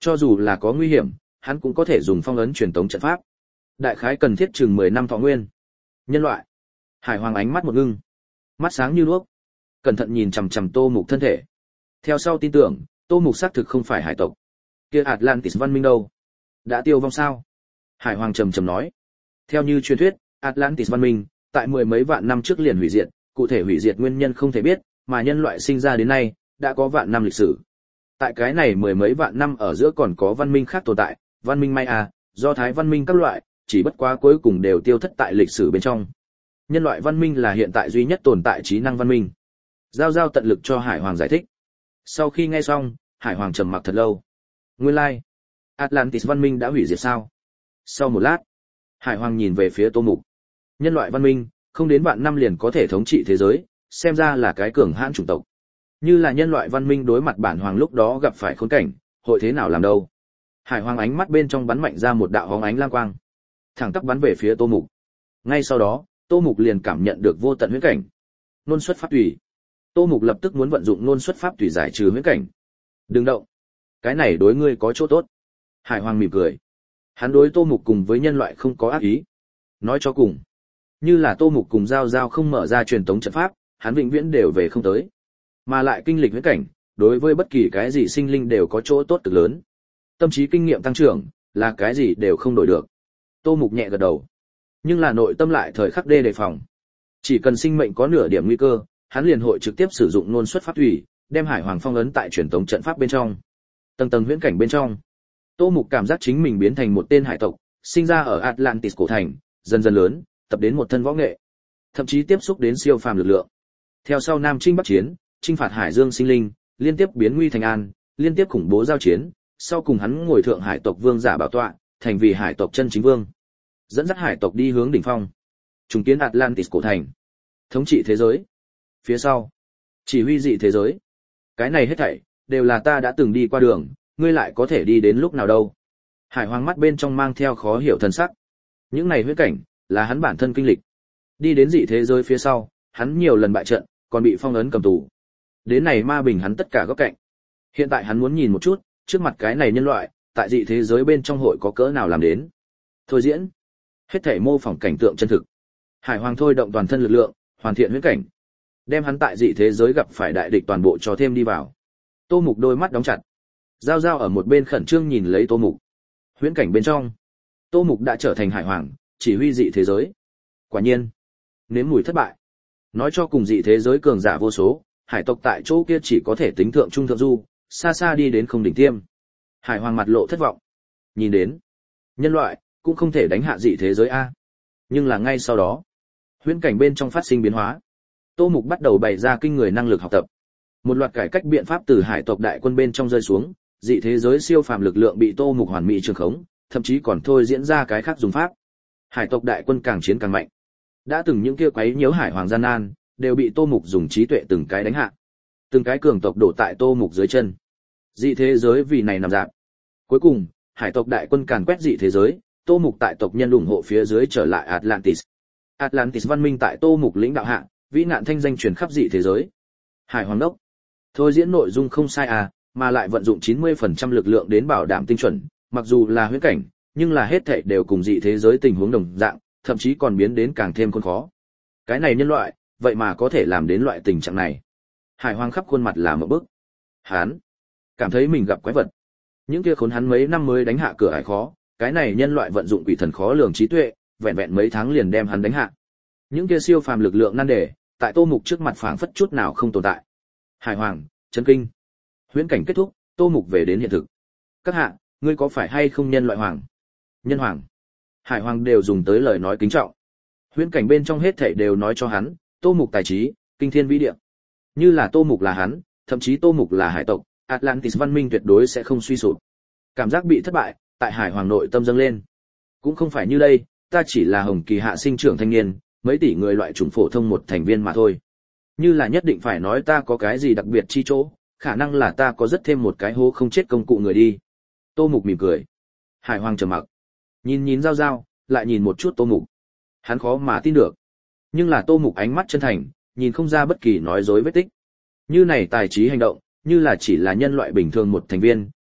Cho dù là có nguy hiểm, hắn cũng có thể dùng phong ấn truyền tống trận pháp. Đại khái cần thiết chừng 10 năm thọ nguyên. Nhân loại. Hải Hoàng ánh mắt một ngưng, mắt sáng như đuốc, cẩn thận nhìn chằm chằm Tô Mục thân thể. Theo sau tin tưởng, Tô Mục xác thực không phải hải tộc. Kia Atlantis văn minh đâu? Đã tiêu vong sao? Hải Hoàng trầm trầm nói. Theo như truyền thuyết, Atlantis văn minh tại mười mấy vạn năm trước liền hủy diệt, cụ thể hủy diệt nguyên nhân không thể biết, mà nhân loại sinh ra đến nay đã có vạn năm lịch sử. Tại cái này mười mấy vạn năm ở giữa còn có văn minh khác tồn tại, văn minh Maya, do Thái văn minh các loại, chỉ bất quá cuối cùng đều tiêu thất tại lịch sử bên trong. Nhân loại văn minh là hiện tại duy nhất tồn tại trí năng văn minh. Giao Giao tận lực cho Hải Hoàng giải thích. Sau khi nghe xong, Hải Hoàng trầm mặc thật lâu. Nguyên lai, Atlantis văn minh đã hủy diệt sao? Sau một lát, Hải Hoàng nhìn về phía Tô Mục. Nhân loại văn minh, không đến vạn năm liền có thể thống trị thế giới, xem ra là cái cường hãn chủng tộc. Như là nhân loại văn minh đối mặt bản hoàng lúc đó gặp phải khốn cảnh, hội thế nào làm đâu? Hải Hoàng ánh mắt bên trong bắn mạnh ra một đạo hóng ánh lam quang, thẳng tắp bắn về phía Tô Mục. Ngay sau đó, Tô Mục liền cảm nhận được vô tận huyễn cảnh. Nôn xuất pháp tùy. Tô Mục lập tức muốn vận dụng nôn xuất pháp tùy giải trừ huyễn cảnh. Đừng động, cái này đối ngươi có chỗ tốt. Hải Hoàng mỉm cười. Hắn đối Tô Mục cùng với nhân loại không có ác ý. Nói cho cùng, như là Tô Mục cùng Giao Giao không mở ra truyền tống trận pháp, hắn vĩnh viễn đều về không tới. Mà lại kinh lịch huyễn cảnh, đối với bất kỳ cái gì sinh linh đều có chỗ tốt cực lớn. Tâm trí kinh nghiệm tăng trưởng, là cái gì đều không đổi được. Tô Mục nhẹ gật đầu. Nhưng là nội tâm lại thời khắc đề phòng. Chỉ cần sinh mệnh có nửa điểm nguy cơ, hắn liền hội trực tiếp sử dụng nôn xuất pháp thủy, đem Hải Hoàng phong ấn tại truyền tống trận pháp bên trong. Tầng tầng huyễn cảnh bên trong, Tô Mục cảm giác chính mình biến thành một tên hải tộc, sinh ra ở Atlantis cổ thành, dần dần lớn, tập đến một thân võ nghệ, thậm chí tiếp xúc đến siêu phàm lực lượng. Theo sau Nam Chinh Bắc Chiến, chinh phạt Hải Dương sinh linh, liên tiếp biến nguy thành an, liên tiếp khủng bố giao chiến, sau cùng hắn ngồi thượng hải tộc vương giả bảo tọa, thành vì hải tộc chân chính vương, dẫn dắt hải tộc đi hướng đỉnh phong, trùng kiến Atlantis cổ thành, thống trị thế giới. Phía sau, chỉ huy dị thế giới. Cái này hết thảy đều là ta đã từng đi qua đường, ngươi lại có thể đi đến lúc nào đâu? Hải Hoàng mắt bên trong mang theo khó hiểu thần sắc. Những này huyễn cảnh là hắn bản thân kinh lịch. Đi đến dị thế giới phía sau, hắn nhiều lần bại trận, còn bị phong ấn cầm tù. Đến này ma bình hắn tất cả góc cạnh. Hiện tại hắn muốn nhìn một chút, trước mặt cái này nhân loại, tại dị thế giới bên trong hội có cỡ nào làm đến. Thôi diễn, hết thảy mô phỏng cảnh tượng chân thực. Hải Hoàng thôi động toàn thân lực lượng, hoàn thiện huyễn cảnh, đem hắn tại dị thế giới gặp phải đại địch toàn bộ cho thêm đi vào. Tô Mục đôi mắt đóng chặt. Giao Giao ở một bên khẩn trương nhìn lấy Tô Mục. Huyễn cảnh bên trong, Tô Mục đã trở thành Hải Hoàng, chỉ huy dị thế giới. Quả nhiên, nếm mùi thất bại. Nói cho cùng dị thế giới cường giả vô số, hải tộc tại chỗ kia chỉ có thể tính thượng trung thượng du, xa xa đi đến không đỉnh tiêm. Hải Hoàng mặt lộ thất vọng. Nhìn đến, nhân loại cũng không thể đánh hạ dị thế giới a. Nhưng là ngay sau đó, huyễn cảnh bên trong phát sinh biến hóa. Tô Mục bắt đầu bày ra kinh người năng lực học tập. Một loạt cải cách biện pháp từ hải tộc đại quân bên trong rơi xuống, dị thế giới siêu phàm lực lượng bị Tô Mục hoàn mỹ trường khống, thậm chí còn thôi diễn ra cái khác dùng pháp. Hải tộc đại quân càng chiến càng mạnh. Đã từng những kia quấy nhiễu Hải Hoàng gian nan, đều bị Tô Mục dùng trí tuệ từng cái đánh hạ. Từng cái cường tộc đổ tại Tô Mục dưới chân. Dị thế giới vì này nằm dạp. Cuối cùng, hải tộc đại quân càn quét dị thế giới, Tô Mục tại tộc nhân ủng hộ phía dưới trở lại Atlantis. Atlantis văn minh tại Tô Mục lĩnh đạo hạ, vĩ nạn thanh danh truyền khắp dị thế giới. Hải Hoàng đốc. Thôi diễn nội dung không sai à, mà lại vận dụng 90% lực lượng đến bảo đảm tinh chuẩn, mặc dù là huyễn cảnh, nhưng là hết thảy đều cùng dị thế giới tình huống đồng dạng, thậm chí còn biến đến càng thêm khốn khó. Cái này nhân loại, vậy mà có thể làm đến loại tình trạng này. Hải Hoàng khắp khuôn mặt là một bức. Hắn cảm thấy mình gặp quái vật. Những kia khốn hắn mấy năm mới đánh hạ cửa ải khó, cái này nhân loại vận dụng quỷ thần khó lường trí tuệ, vẹn vẹn mấy tháng liền đem hắn đánh hạ. Những kia siêu phàm lực lượng nan đề, tại Tô Mục trước mặt phảng phất chút nào không tồn tại. Hải Hoàng chấn kinh. Huyễn cảnh kết thúc, Tô Mục về đến hiện thực. Các hạ, ngươi có phải hay không nhân loại hoàng? Nhân hoàng. Hải Hoàng đều dùng tới lời nói kính trọng. Huyễn cảnh bên trong hết thảy đều nói cho hắn, Tô Mục tài trí, kinh thiên vĩ địa. Như là Tô Mục là hắn, thậm chí Tô Mục là hải tộc, Atlantis văn minh tuyệt đối sẽ không suy sụp. Cảm giác bị thất bại, tại Hải Hoàng nội tâm dâng lên. Cũng không phải như đây, ta chỉ là hồng kỳ hạ sinh trưởng thanh niên, mấy tỷ người loại chủng phổ thông một thành viên mà thôi. Như là nhất định phải nói ta có cái gì đặc biệt chi chỗ, khả năng là ta có rất thêm một cái hố không chết công cụ người đi. Tô Mục mỉm cười. Hải Hoàng trầm mặc. Nhìn Giao Giao, lại nhìn một chút Tô Mục. Hắn khó mà tin được. Nhưng là Tô Mục ánh mắt chân thành, nhìn không ra bất kỳ nói dối vết tích. Như này tài trí hành động, như là chỉ là nhân loại bình thường một thành viên,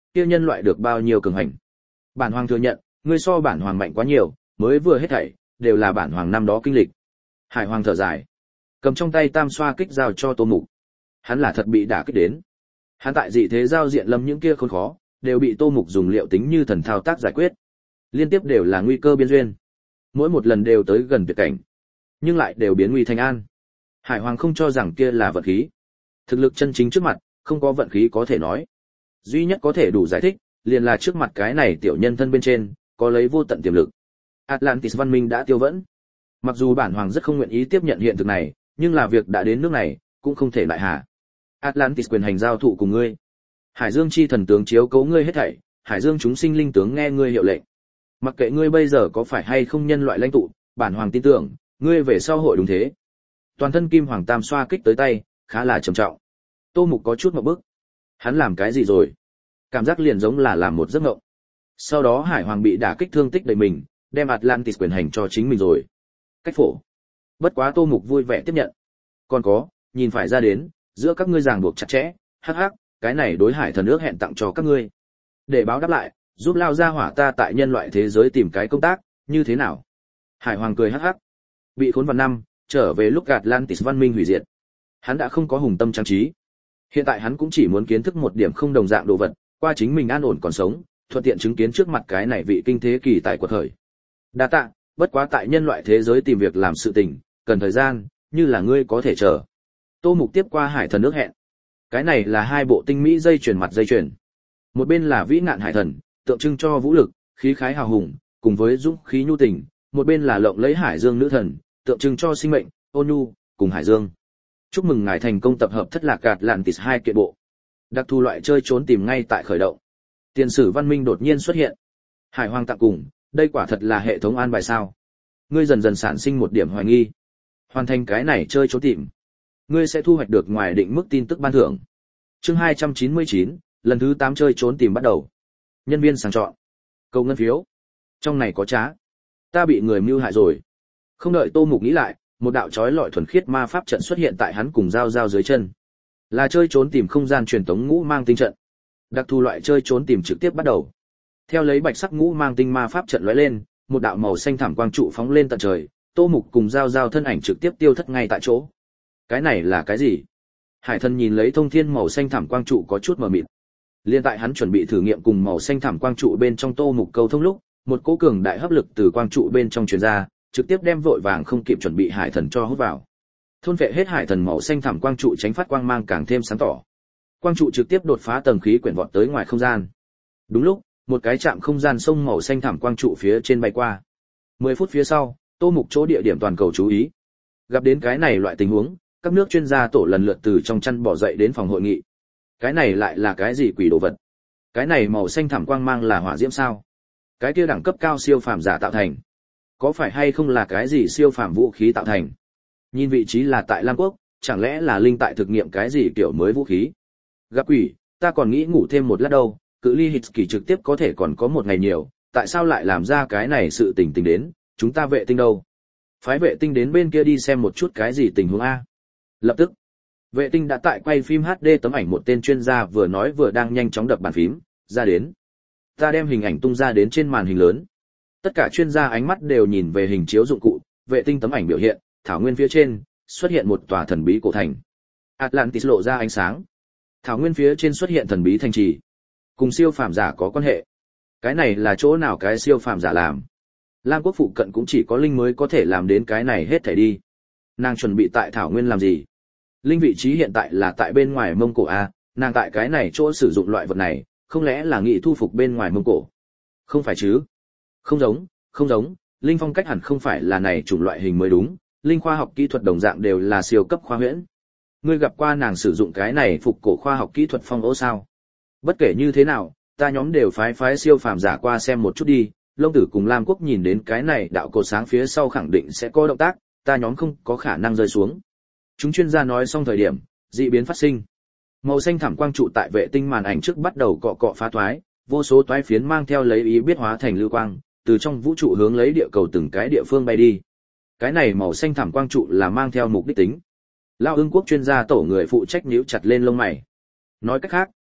kia nhân loại được bao nhiêu cường hành. Bản hoàng thừa nhận, ngươi so bản hoàng mạnh quá nhiều, mới vừa hết thảy đều là bản hoàng năm đó kinh lịch. Hải hoàng thở dài, cầm trong tay tam xoa kích giao cho Tô Mục. Hắn là thật bị đả kích đến. Hắn tại dị thế giao diện lâm những kia khốn khó, đều bị Tô Mục dùng liệu tính như thần thao tác giải quyết. Liên tiếp đều là nguy cơ biên duyên. Mỗi một lần đều tới gần tuyệt cảnh, nhưng lại đều biến nguy thành an. Hải hoàng không cho rằng kia là vận khí. Thực lực chân chính trước mặt, không có vận khí có thể nói. Duy nhất có thể đủ giải thích, liền là trước mặt cái này tiểu nhân thân bên trên, có lấy vô tận tiềm lực. Atlantis văn minh đã tiêu vẫn. Mặc dù bản hoàng rất không nguyện ý tiếp nhận hiện thực này, nhưng là việc đã đến nước này, cũng không thể lại hạ. Atlantis quyền hành giao thụ cùng ngươi. Hải Dương chi thần tướng chiếu cố ngươi hết thảy, Hải Dương chúng sinh linh tướng nghe ngươi hiệu lệnh. Mặc kệ ngươi bây giờ có phải hay không nhân loại lãnh tụ, bản hoàng tin tưởng, ngươi về sau hội đúng thế. Toàn thân kim hoàng tam xoa kích tới tay, khá là trầm trọng. Tô Mục có chút ngộp bức. Hắn làm cái gì rồi? Cảm giác liền giống là làm một giấc mộng. Sau đó Hải Hoàng bị đả kích thương tích đầy mình, đem Atlantis quyền hành cho chính mình rồi. Cách phổ. Bất quá Tô Mục vui vẻ tiếp nhận. Còn có, nhìn phải ra đến, giữa các ngươi ràng buộc chặt chẽ, hắc hắc, cái này đối Hải thần ước hẹn tặng cho các ngươi. Để báo đáp lại, giúp lao ra hỏa ta tại nhân loại thế giới tìm cái công tác, như thế nào? Hải Hoàng cười hắc hắc. Bị khốn vào năm, trở về lúc Atlantis văn minh hủy diệt. Hắn đã không có hùng tâm trang trí. Hiện tại hắn cũng chỉ muốn kiến thức một điểm không đồng dạng đồ vật, qua chính mình an ổn còn sống, thuận tiện chứng kiến trước mặt cái này vị kinh thế kỳ tài quật khởi. Đa tạ, bất quá tại nhân loại thế giới tìm việc làm sự tình, cần thời gian, như là ngươi có thể chờ. Tô Mục tiếp qua Hải thần ước hẹn. Cái này là hai bộ tinh mỹ dây chuyền mặt dây chuyền. Một bên là vĩ nạn hải thần, tượng trưng cho vũ lực, khí khái hào hùng, cùng với dũng khí nhu tình, một bên là lộng lẫy Hải Dương nữ thần, tượng trưng cho sinh mệnh, ôn nhu, cùng Hải Dương. Chúc mừng ngài thành công tập hợp thất lạc Atlantis 2 kiện bộ. Đặc thù loại chơi trốn tìm ngay tại khởi động. Tiền sử văn minh đột nhiên xuất hiện. Hải Hoàng tặng cùng, đây quả thật là hệ thống an bài sao? Ngươi dần dần sản sinh một điểm hoài nghi. Hoàn thành cái này chơi trốn tìm, ngươi sẽ thu hoạch được ngoài định mức tin tức ban thưởng. Chương 299, lần thứ 8 chơi trốn tìm bắt đầu. Nhân viên sàng chọn. Cầu ngân phiếu. Trong này có trá. Ta bị người mưu hại rồi. Không đợi Tô Mục nghĩ lại, một đạo chói lọi thuần khiết ma pháp trận xuất hiện tại hắn cùng giao giao dưới chân. Là chơi trốn tìm không gian truyền tống ngũ mang tinh trận. Đặc thù loại chơi trốn tìm trực tiếp bắt đầu. Theo lấy bạch sắc ngũ mang tinh ma pháp trận lóe lên, một đạo màu xanh thảm quang trụ phóng lên tận trời, Tô Mục cùng giao giao thân ảnh trực tiếp tiêu thất ngay tại chỗ. Cái này là cái gì? Hải thần nhìn lấy thông thiên màu xanh thảm quang trụ có chút mờ mịt. Liên tại hắn chuẩn bị thử nghiệm cùng màu xanh thảm quang trụ bên trong Tô Mục câu thông lúc, một cỗ cường đại hấp lực từ quang trụ bên trong truyền ra, trực tiếp đem vội vàng không kịp chuẩn bị hải thần cho hút vào. Thôn phệ hết hải thần màu xanh thảm quang trụ tránh phát quang mang càng thêm sáng tỏ. Quang trụ trực tiếp đột phá tầng khí quyển vọt tới ngoài không gian. Đúng lúc, một cái chạm không gian sông màu xanh thảm quang trụ phía trên bay qua. 10 phút phía sau, Tô Mục chỗ địa điểm toàn cầu chú ý. Gặp đến cái này loại tình huống, các nước chuyên gia tổ lần lượt từ trong chăn bỏ dậy đến phòng hội nghị. Cái này lại là cái gì quỷ đồ vật? Cái này màu xanh thảm quang mang là hỏa diễm sao? Cái kia đẳng cấp cao siêu phàm giả tạo thành. Có phải hay không là cái gì siêu phàm vũ khí tạo thành? Nhìn vị trí là tại Lam Quốc, chẳng lẽ là linh tại thực nghiệm cái gì kiểu mới vũ khí? Gặp quỷ, ta còn nghĩ ngủ thêm một lát đâu, cự ly Hitsky trực tiếp có thể còn có một ngày nhiều, tại sao lại làm ra cái này sự tình tình đến, chúng ta vệ tinh đâu? Phái vệ tinh đến bên kia đi xem một chút cái gì tình huống A. Lập tức, vệ tinh đã tại quay phim HD tấm ảnh một tên chuyên gia vừa nói vừa đang nhanh chóng đập bàn phím, ra đến. Ta đem hình ảnh tung ra đến trên màn hình lớn. Tất cả chuyên gia ánh mắt đều nhìn về hình chiếu dụng cụ, vệ tinh tấm ảnh biểu hiện, thảo nguyên phía trên, xuất hiện một tòa thần bí cổ thành. Atlantis lộ ra ánh sáng. Thảo nguyên phía trên xuất hiện thần bí thành trì. Cùng siêu phàm giả có quan hệ. Cái này là chỗ nào cái siêu phàm giả làm? Lam Quốc phụ cận cũng chỉ có Linh mới có thể làm đến cái này hết thảy đi. Nàng chuẩn bị tại thảo nguyên làm gì? Linh vị trí hiện tại là tại bên ngoài Mông Cổ A, nàng tại cái này chỗ sử dụng loại vật này, không lẽ là nghị thu phục bên ngoài Mông Cổ? Không phải chứ? Không giống, Linh phong cách hẳn không phải là này chủng loại hình mới đúng, Linh khoa học kỹ thuật đồng dạng đều là siêu cấp khoa huyễn. Ngươi gặp qua nàng sử dụng cái này phục cổ khoa học kỹ thuật phong ố sao? Bất kể như thế nào, ta nhóm đều phái siêu phàm giả qua xem một chút đi, Long Tử cùng Lam Quốc nhìn đến cái này đạo cột sáng phía sau khẳng định sẽ có động tác, ta nhóm không có khả năng rơi xuống. Chúng chuyên gia nói xong thời điểm, dị biến phát sinh. Màu xanh thảm quang trụ tại vệ tinh màn ảnh trước bắt đầu cọ phá toái, vô số toái phiến mang theo lấy ý biết hóa thành lưu quang, từ trong vũ trụ hướng lấy địa cầu từng cái địa phương bay đi. Cái này màu xanh thảm quang trụ là mang theo mục đích tính. Lao Ưng Quốc chuyên gia tổ người phụ trách nhíu chặt lên lông mày. Nói cách khác,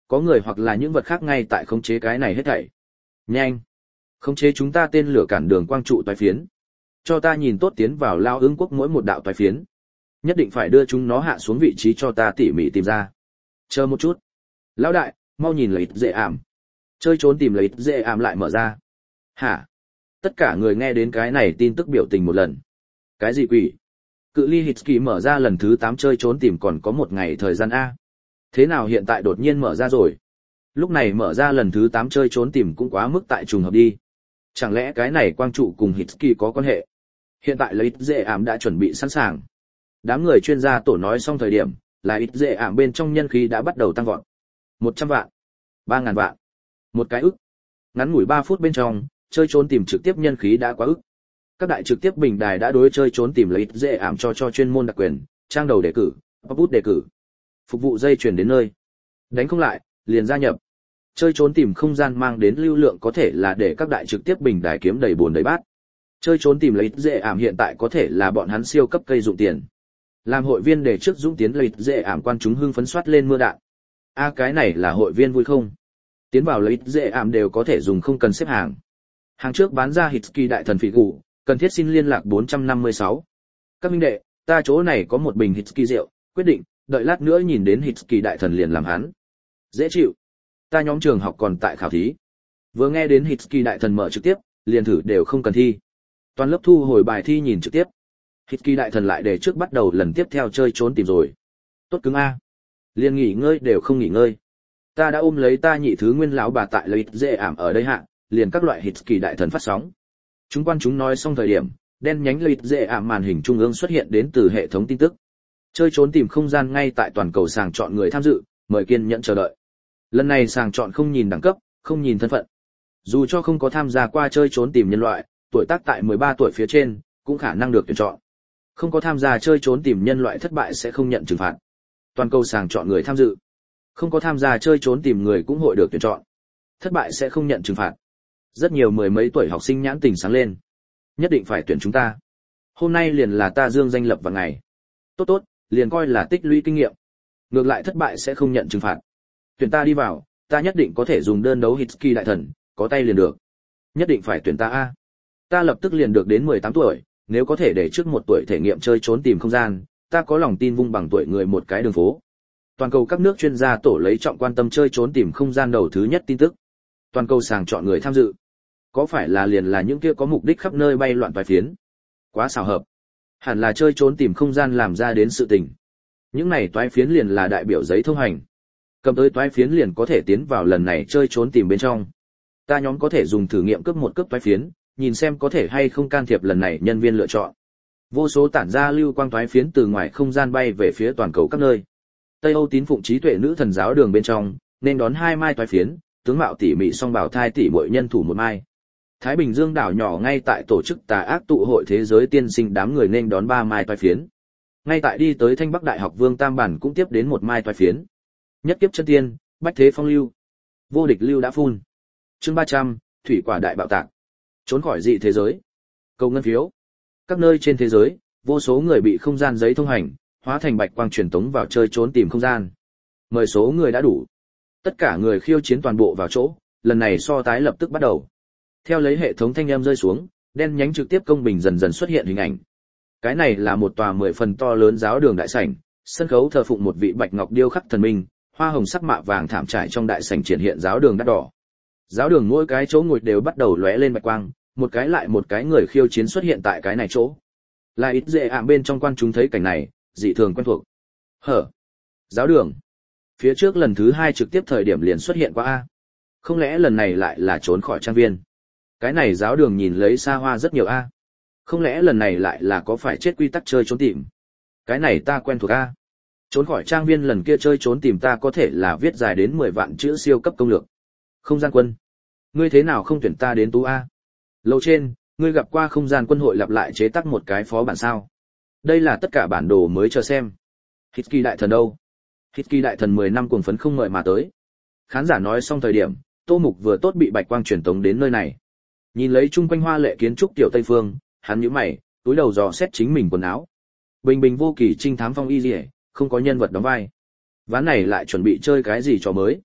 có người hoặc là những vật khác ngay tại khống chế cái này hết thảy. Nhanh, khống chế chúng ta tên lửa cản đường quang trụ toái phiến. Cho ta nhìn tốt tiến vào Lao Ưng quốc mỗi một đạo toái phiến. Nhất định phải đưa chúng nó hạ xuống vị trí cho ta tỉ mỉ tìm ra. Chờ một chút. Lão đại, mau nhìn lấy dễ ảm. Chơi trốn tìm lấy dễ ảm lại mở ra. Hả? Tất cả người nghe đến cái này tin tức biểu tình một lần. Cái gì quỷ? Cự ly Hitsky mở ra lần thứ 8 chơi trốn tìm còn có một ngày thời gian A. Thế nào hiện tại đột nhiên mở ra rồi? Lúc này mở ra lần thứ 8 chơi trốn tìm cũng quá mức tại trùng hợp đi. Chẳng lẽ cái này quang trụ cùng Hitsky có quan hệ? Hiện tại lấy dễ ảm đã chuẩn bị sẵn sàng. Đám người chuyên gia tổ nói xong thời điểm, là ít dễ ảm bên trong nhân khí đã bắt đầu tăng vọt. 100 vạn, 3.000 vạn, một cái ức. Ngắn ngủi 3 phút bên trong, chơi trốn tìm trực tiếp nhân khí đã quá ức. Các đại trực tiếp bình đài đã đối chơi trốn tìm lấy dễ ảm cho chuyên môn đặc quyền, trang đầu đề cử, bút đề cử. Phục vụ dây chuyển đến nơi. Đánh không lại, liền gia nhập. Chơi trốn tìm không gian mang đến lưu lượng có thể là để các đại trực tiếp bình đài kiếm đầy buồn đầy bát. Chơi trốn tìm lấy dễ ảm hiện tại có thể là bọn hắn siêu cấp cây dụng tiền. Làm hội viên để trước dũng tiến lấy dễ ảm quan chúng hưng phấn soát lên mưa đạn. Cái này là hội viên vui không? Tiến vào lấy dễ ảm đều có thể dùng không cần xếp hàng. Hàng trước bán ra Hitsky đại thần phỉ gù, cần thiết xin liên lạc 456. Các minh đệ, ta chỗ này có một bình Hitsky rượu, quyết định, đợi lát nữa nhìn đến Hitsky đại thần liền làm hắn. Dễ chịu. Ta nhóm trường học còn tại khảo thí. Vừa nghe đến Hitsky đại thần mở trực tiếp, liền thử đều không cần thi. Toàn lớp thu hồi bài thi nhìn trực tiếp. Hitsky đại thần lại để trước bắt đầu lần tiếp theo chơi trốn tìm rồi. Tốt cứng A. Liền nghỉ ngơi đều không nghỉ ngơi. Ta đã ôm lấy ta nhị thứ nguyên lão bà tại lấy dễ ảm ở đây hạ, liền các loại Hitsky đại thần phát sóng. Chúng quan chúng nói xong thời điểm, đen nhánh lấy dễ ảm màn hình trung ương xuất hiện đến từ hệ thống tin tức. Chơi trốn tìm không gian ngay tại toàn cầu sàng chọn người tham dự, mời kiên nhẫn chờ đợi. Lần này sàng chọn không nhìn đẳng cấp, không nhìn thân phận. Dù cho không có tham gia qua chơi trốn tìm nhân loại, tuổi tác tại 13 tuổi phía trên, cũng khả năng được tuyển chọn. Không có tham gia chơi trốn tìm nhân loại thất bại sẽ không nhận trừng phạt. Toàn cầu sàng chọn người tham dự. Không có tham gia chơi trốn tìm người cũng hội được tuyển chọn. Thất bại sẽ không nhận trừng phạt. Rất nhiều mười mấy tuổi học sinh nhãn tình sáng lên. Nhất định phải tuyển chúng ta. Hôm nay liền là ta dương danh lập vào ngày. Tốt tốt, liền coi là tích lũy kinh nghiệm. Ngược lại thất bại sẽ không nhận trừng phạt. Tuyển ta đi vào, ta nhất định có thể dùng đơn đấu Hitsky đại thần, có tay liền được. Nhất định phải tuyển ta A. Ta lập tức liền được đến 18 tuổi, nếu có thể để trước một tuổi thể nghiệm chơi trốn tìm không gian, ta có lòng tin vung bằng tuổi người một cái đường phố. Toàn cầu các nước chuyên gia tổ lấy trọng quan tâm chơi trốn tìm không gian đầu thứ nhất tin tức. Toàn cầu sàng chọn người tham dự. Có phải là liền là những kia có mục đích khắp nơi bay loạn toái phiến? Quá xảo hợp. Hẳn là chơi trốn tìm không gian làm ra đến sự tình. Những này toái phiến liền là đại biểu giấy thông hành. Cầm tới toái phiến liền có thể tiến vào lần này chơi trốn tìm bên trong. Ta nhóm có thể dùng thử nghiệm cướp một cướp toái phiến, nhìn xem có thể hay không can thiệp lần này nhân viên lựa chọn. Vô số tản ra lưu quang toái phiến từ ngoài không gian bay về phía toàn cầu các nơi. Tây Âu tín phụng trí tuệ nữ thần giáo đường bên trong, nên đón 2 mai toái phiến, tướng mạo tỉ mỉ song bảo thai tỷ muội nhân thủ 1 mai. Thái Bình Dương đảo nhỏ ngay tại tổ chức tà ác tụ hội thế giới tiên sinh đám người nên đón 3 mai toái phiến. Ngay tại đi tới Thanh Bắc Đại học Vương Tam Bản cũng tiếp đến 1 mai toái phiến. Nhất kiếp chân tiên, bách thế phong lưu. Vô địch lưu đã phun. Chương 300, thủy quả đại bạo tạc. Trốn khỏi dị thế giới. Cầu ngân phiếu. Các nơi trên thế giới, vô số người bị không gian giấy thông hành, hóa thành bạch quang truyền tống vào chơi trốn tìm không gian. Mời số người đã đủ. Tất cả người khiêu chiến toàn bộ vào chỗ, lần này so tái lập tức bắt đầu. Theo lấy hệ thống thanh âm rơi xuống, đen nhánh trực tiếp công bình dần dần xuất hiện hình ảnh. Cái này là một tòa 10 phần to lớn giáo đường đại sảnh, sân khấu thờ phụng một vị bạch ngọc điêu khắc thần minh, hoa hồng sắc mạ vàng thảm trải trong đại sảnh triển hiện giáo đường đắt đỏ. Giáo đường mỗi cái chỗ ngồi đều bắt đầu lóe lên bạch quang, một cái lại một cái người khiêu chiến xuất hiện tại cái này chỗ. Là ít dễ ảm bên trong quan chúng thấy cảnh này, dị thường quen thuộc. Hở? Giáo đường. Phía trước lần thứ 2 trực tiếp thời điểm liền xuất hiện qua A. Không lẽ lần này lại là trốn khỏi trang viên? Cái này giáo đường nhìn lấy xa hoa rất nhiều A. Không lẽ lần này lại là có phải chết quy tắc chơi trốn tìm? Cái này ta quen thuộc A. Trốn khỏi trang viên lần kia chơi trốn tìm ta có thể là viết dài đến 10 vạn chữ siêu cấp công lược. Không gian quân. Ngươi thế nào không tuyển ta đến tú A? Lầu trên, ngươi gặp qua không gian quân hội lặp lại chế tác một cái phó bản sao? Đây là tất cả bản đồ mới chờ xem. Hitsky đại thần đâu? Hitsky đại thần 10 năm cuồng phấn không ngợi mà tới. Khán giả nói xong thời điểm, Tô Mục vừa tốt bị bạch quang truyền tống đến nơi này. Nhìn lấy chung quanh hoa lệ kiến trúc tiểu Tây phương, hắn nhíu mày, túi đầu dò xét chính mình quần áo. Bình bình vô kỳ trinh thám phong y liễu, không có nhân vật đóng vai. Ván này lại chuẩn bị chơi cái gì trò mới?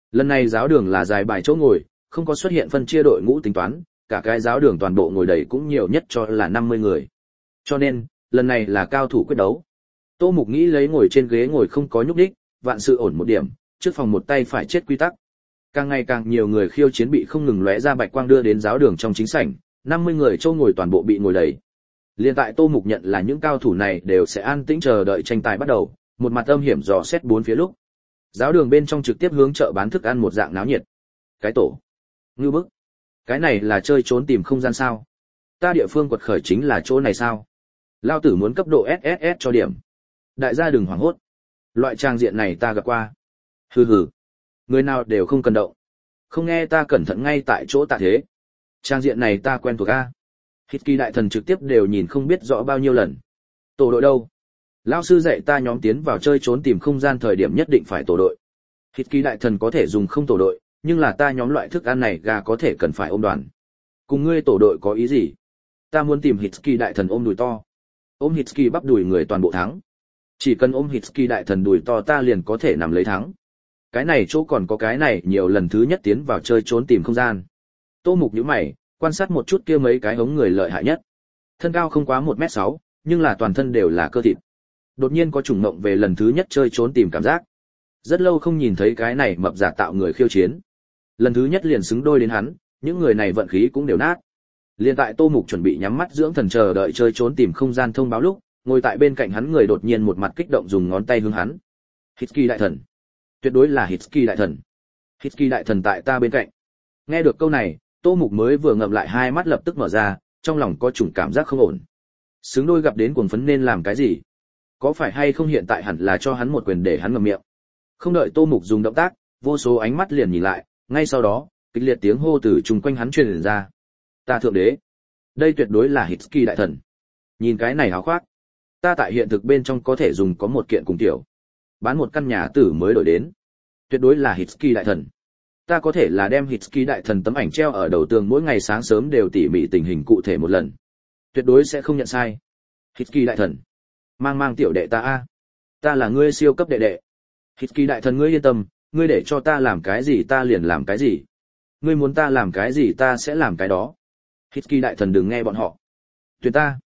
Lần này giáo đường là dài bài chỗ ngồi, không có xuất hiện phân chia đội ngũ tính toán, cả cái giáo đường toàn bộ ngồi đầy cũng nhiều nhất cho là 50 người. Cho nên, lần này là cao thủ quyết đấu. Tô Mục nghĩ lấy ngồi trên ghế ngồi không có nhúc nhích, vạn sự ổn một điểm, trước phòng một tay phải chết quy tắc. Càng ngày càng nhiều người khiêu chiến bị không ngừng lóe ra bạch quang đưa đến giáo đường trong chính sảnh, 50 người châu ngồi toàn bộ bị ngồi đầy. Liên tại Tô Mục nhận là những cao thủ này đều sẽ an tĩnh chờ đợi tranh tài bắt đầu, một mặt âm hiểm dò xét bốn phía lúc. Giáo đường bên trong trực tiếp hướng chợ bán thức ăn một dạng náo nhiệt. Cái tổ, ngưu bức, cái này là chơi trốn tìm không gian sao? Ta địa phương quật khởi chính là chỗ này sao? Lao tử muốn cấp độ SSS cho điểm. Đại gia đừng hoảng hốt. Loại trang diện này ta gặp qua. Hừ hừ. Người nào đều không cần động. Không nghe ta cẩn thận ngay tại chỗ tạ thế. Trang diện này ta quen thuộc a. Hít kỳ đại thần trực tiếp đều nhìn không biết rõ bao nhiêu lần. Tổ đội đâu? Lão sư dạy ta nhóm tiến vào chơi trốn tìm không gian thời điểm nhất định phải tổ đội. Hít kỳ đại thần có thể dùng không tổ đội, nhưng là ta nhóm loại thức ăn này gà có thể cần phải ôm đoàn. Cùng ngươi tổ đội có ý gì? Ta muốn tìm Hitsky đại thần ôm đùi to. Ôm Hitsky bắp đùi người toàn bộ thắng. Chỉ cần ôm Hitsky đại thần đùi to ta liền có thể nằm lấy thắng. Cái này chỗ còn có cái này nhiều lần thứ nhất tiến vào chơi trốn tìm không gian. Tô Mục nhíu mày, quan sát một chút kia mấy cái hống người lợi hại nhất. Thân cao không quá 1m6, nhưng là toàn thân đều là cơ thịt. Đột nhiên có trùng mộng về lần thứ nhất chơi trốn tìm cảm giác. Rất lâu không nhìn thấy cái này mập giả tạo người khiêu chiến. Lần thứ nhất liền xứng đôi đến hắn, những người này vận khí cũng đều nát. Liên tại Tô Mục chuẩn bị nhắm mắt dưỡng thần chờ đợi chơi trốn tìm không gian thông báo lúc, ngồi tại bên cạnh hắn người đột nhiên một mặt kích động dùng ngón tay hướng hắn. Hitsky đại thần. Tuyệt đối là Hitsky đại thần. Hitsky đại thần tại ta bên cạnh. Nghe được câu này, Tô Mục mới vừa ngậm lại hai mắt lập tức mở ra, trong lòng có chủng cảm giác không ổn. Xứng đôi gặp đến cuồng phấn nên làm cái gì? Có phải hay không hiện tại hẳn là cho hắn một quyền để hắn ngậm miệng. Không đợi Tô Mục dùng động tác, vô số ánh mắt liền nhìn lại, ngay sau đó, kịch liệt tiếng hô từ chung quanh hắn truyền ra. Ta thượng đế, đây tuyệt đối là Hitsky đại thần. Nhìn cái này háo khoác, ta tại hiện thực bên trong có thể dùng có một kiện cùng tiểu, bán một căn nhà tử mới đổi đến. Tuyệt đối là Hitsky đại thần. Ta có thể là đem Hitsky đại thần tấm ảnh treo ở đầu tường mỗi ngày sáng sớm đều tỉ mỉ tình hình cụ thể một lần. Tuyệt đối sẽ không nhận sai. Hitsky đại thần, mang tiểu đệ ta a. Ta là ngươi siêu cấp đệ đệ. Hitsky đại thần ngươi yên tâm, ngươi để cho ta làm cái gì ta liền làm cái gì. Ngươi muốn ta làm cái gì ta sẽ làm cái đó. Hitsky đại thần đừng nghe bọn họ. Tuyển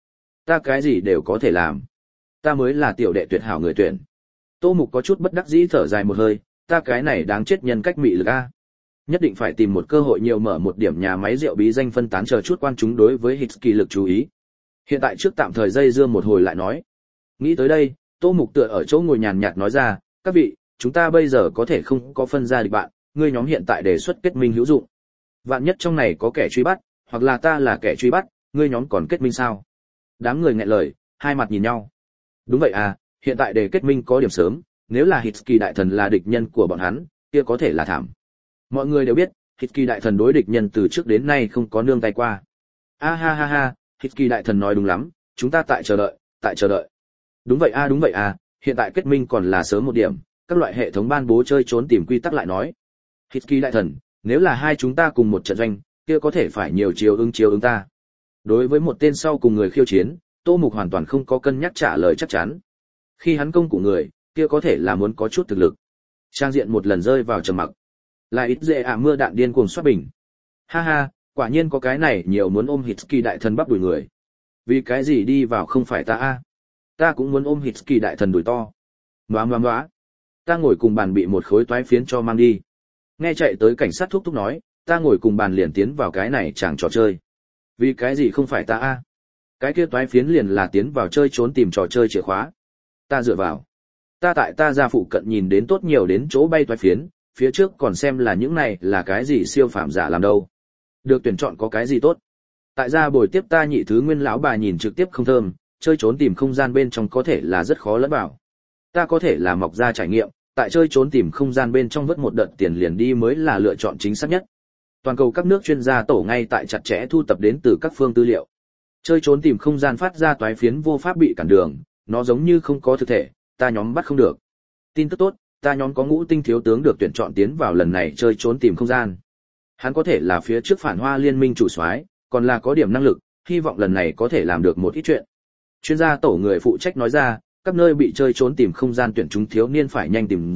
ta cái gì đều có thể làm. Ta mới là tiểu đệ tuyệt hảo người tuyển. Tô Mục có chút bất đắc dĩ thở dài một hơi, ta cái này đáng chết nhân cách mị lực a. Nhất định phải tìm một cơ hội nhiều mở một điểm nhà máy rượu bí danh phân tán chờ chút quan chúng đối với Hitsky lực chú ý. Hiện tại trước tạm thời dây dưa một hồi lại nói. Nghĩ tới đây, Tô Mục tựa ở chỗ ngồi nhàn nhạt nói ra, các vị, chúng ta bây giờ có thể không có phân ra địch bạn, ngươi nhóm hiện tại đề xuất kết minh hữu dụng. Vạn nhất trong này có kẻ truy bắt, hoặc là ta là kẻ truy bắt, ngươi nhóm còn kết minh sao? Đám người nghẹn lời, hai mặt nhìn nhau. Đúng vậy à, hiện tại đề kết minh có điểm sớm, nếu là Hitsky đại thần là địch nhân của bọn hắn, kia có thể là thảm. Mọi người đều biết, Hitsky đại thần đối địch nhân từ trước đến nay không có nương tay qua. A ha ha ha, Hitsky đại thần nói đúng lắm, chúng ta tại chờ đợi. Đúng vậy à, hiện tại kết minh còn là sớm một điểm, các loại hệ thống ban bố chơi trốn tìm quy tắc lại nói. Hitsky đại thần, nếu là hai chúng ta cùng một trận doanh, kia có thể phải nhiều chiều ứng ta. Đối với một tên sau cùng người khiêu chiến, Tô Mục hoàn toàn không có cân nhắc trả lời chắc chắn. Khi hắn công của người, kia có thể là muốn có chút thực lực. Trang diện một lần rơi vào trầm mặc. Là ít dễ mưa đạn điên cuồng xoát bình. Ha ha, quả nhiên có cái này nhiều muốn ôm Hitsky đại thần bắp đùi người. Vì cái gì đi vào không phải ta a? Ta cũng muốn ôm Hitsky đại thần đùi to. Nóa. Ta ngồi cùng bàn bị một khối toái phiến cho mang đi. Nghe chạy tới cảnh sát thúc nói, ta ngồi cùng bàn liền tiến vào cái này chẳng trò chơi. Vì cái gì không phải ta a? Cái kia toái phiến liền là tiến vào chơi trốn tìm trò chơi chìa khóa. Ta dựa vào. Ta tại ta ra phụ cận nhìn đến tốt nhiều đến chỗ bay toái phiến, phía trước còn xem là những này là cái gì siêu phàm giả làm đâu. Được tuyển chọn có cái gì tốt. Tại ra buổi tiếp ta nhị thứ nguyên lão bà nhìn trực tiếp không thơm, chơi trốn tìm không gian bên trong có thể là rất khó lẫn vào. Ta có thể là mọc ra trải nghiệm, tại chơi trốn tìm không gian bên trong vớt một đợt tiền liền đi mới là lựa chọn chính xác nhất. Toàn cầu các nước chuyên gia tổ ngay tại chặt chẽ thu tập đến từ các phương tư liệu. Chơi trốn tìm không gian phát ra toái phiến vô pháp bị cản đường, nó giống như không có thực thể, ta nhóm bắt không được. Tin tức tốt, ta nhóm có ngũ tinh thiếu tướng được tuyển chọn tiến vào lần này chơi trốn tìm không gian. Hắn có thể là phía trước phản hoa liên minh chủ soái, còn là có điểm năng lực, hy vọng lần này có thể làm được một ít chuyện. Chuyên gia tổ người phụ trách nói ra, các nơi bị chơi trốn tìm không gian tuyển chúng thiếu niên phải nhanh tìm ra,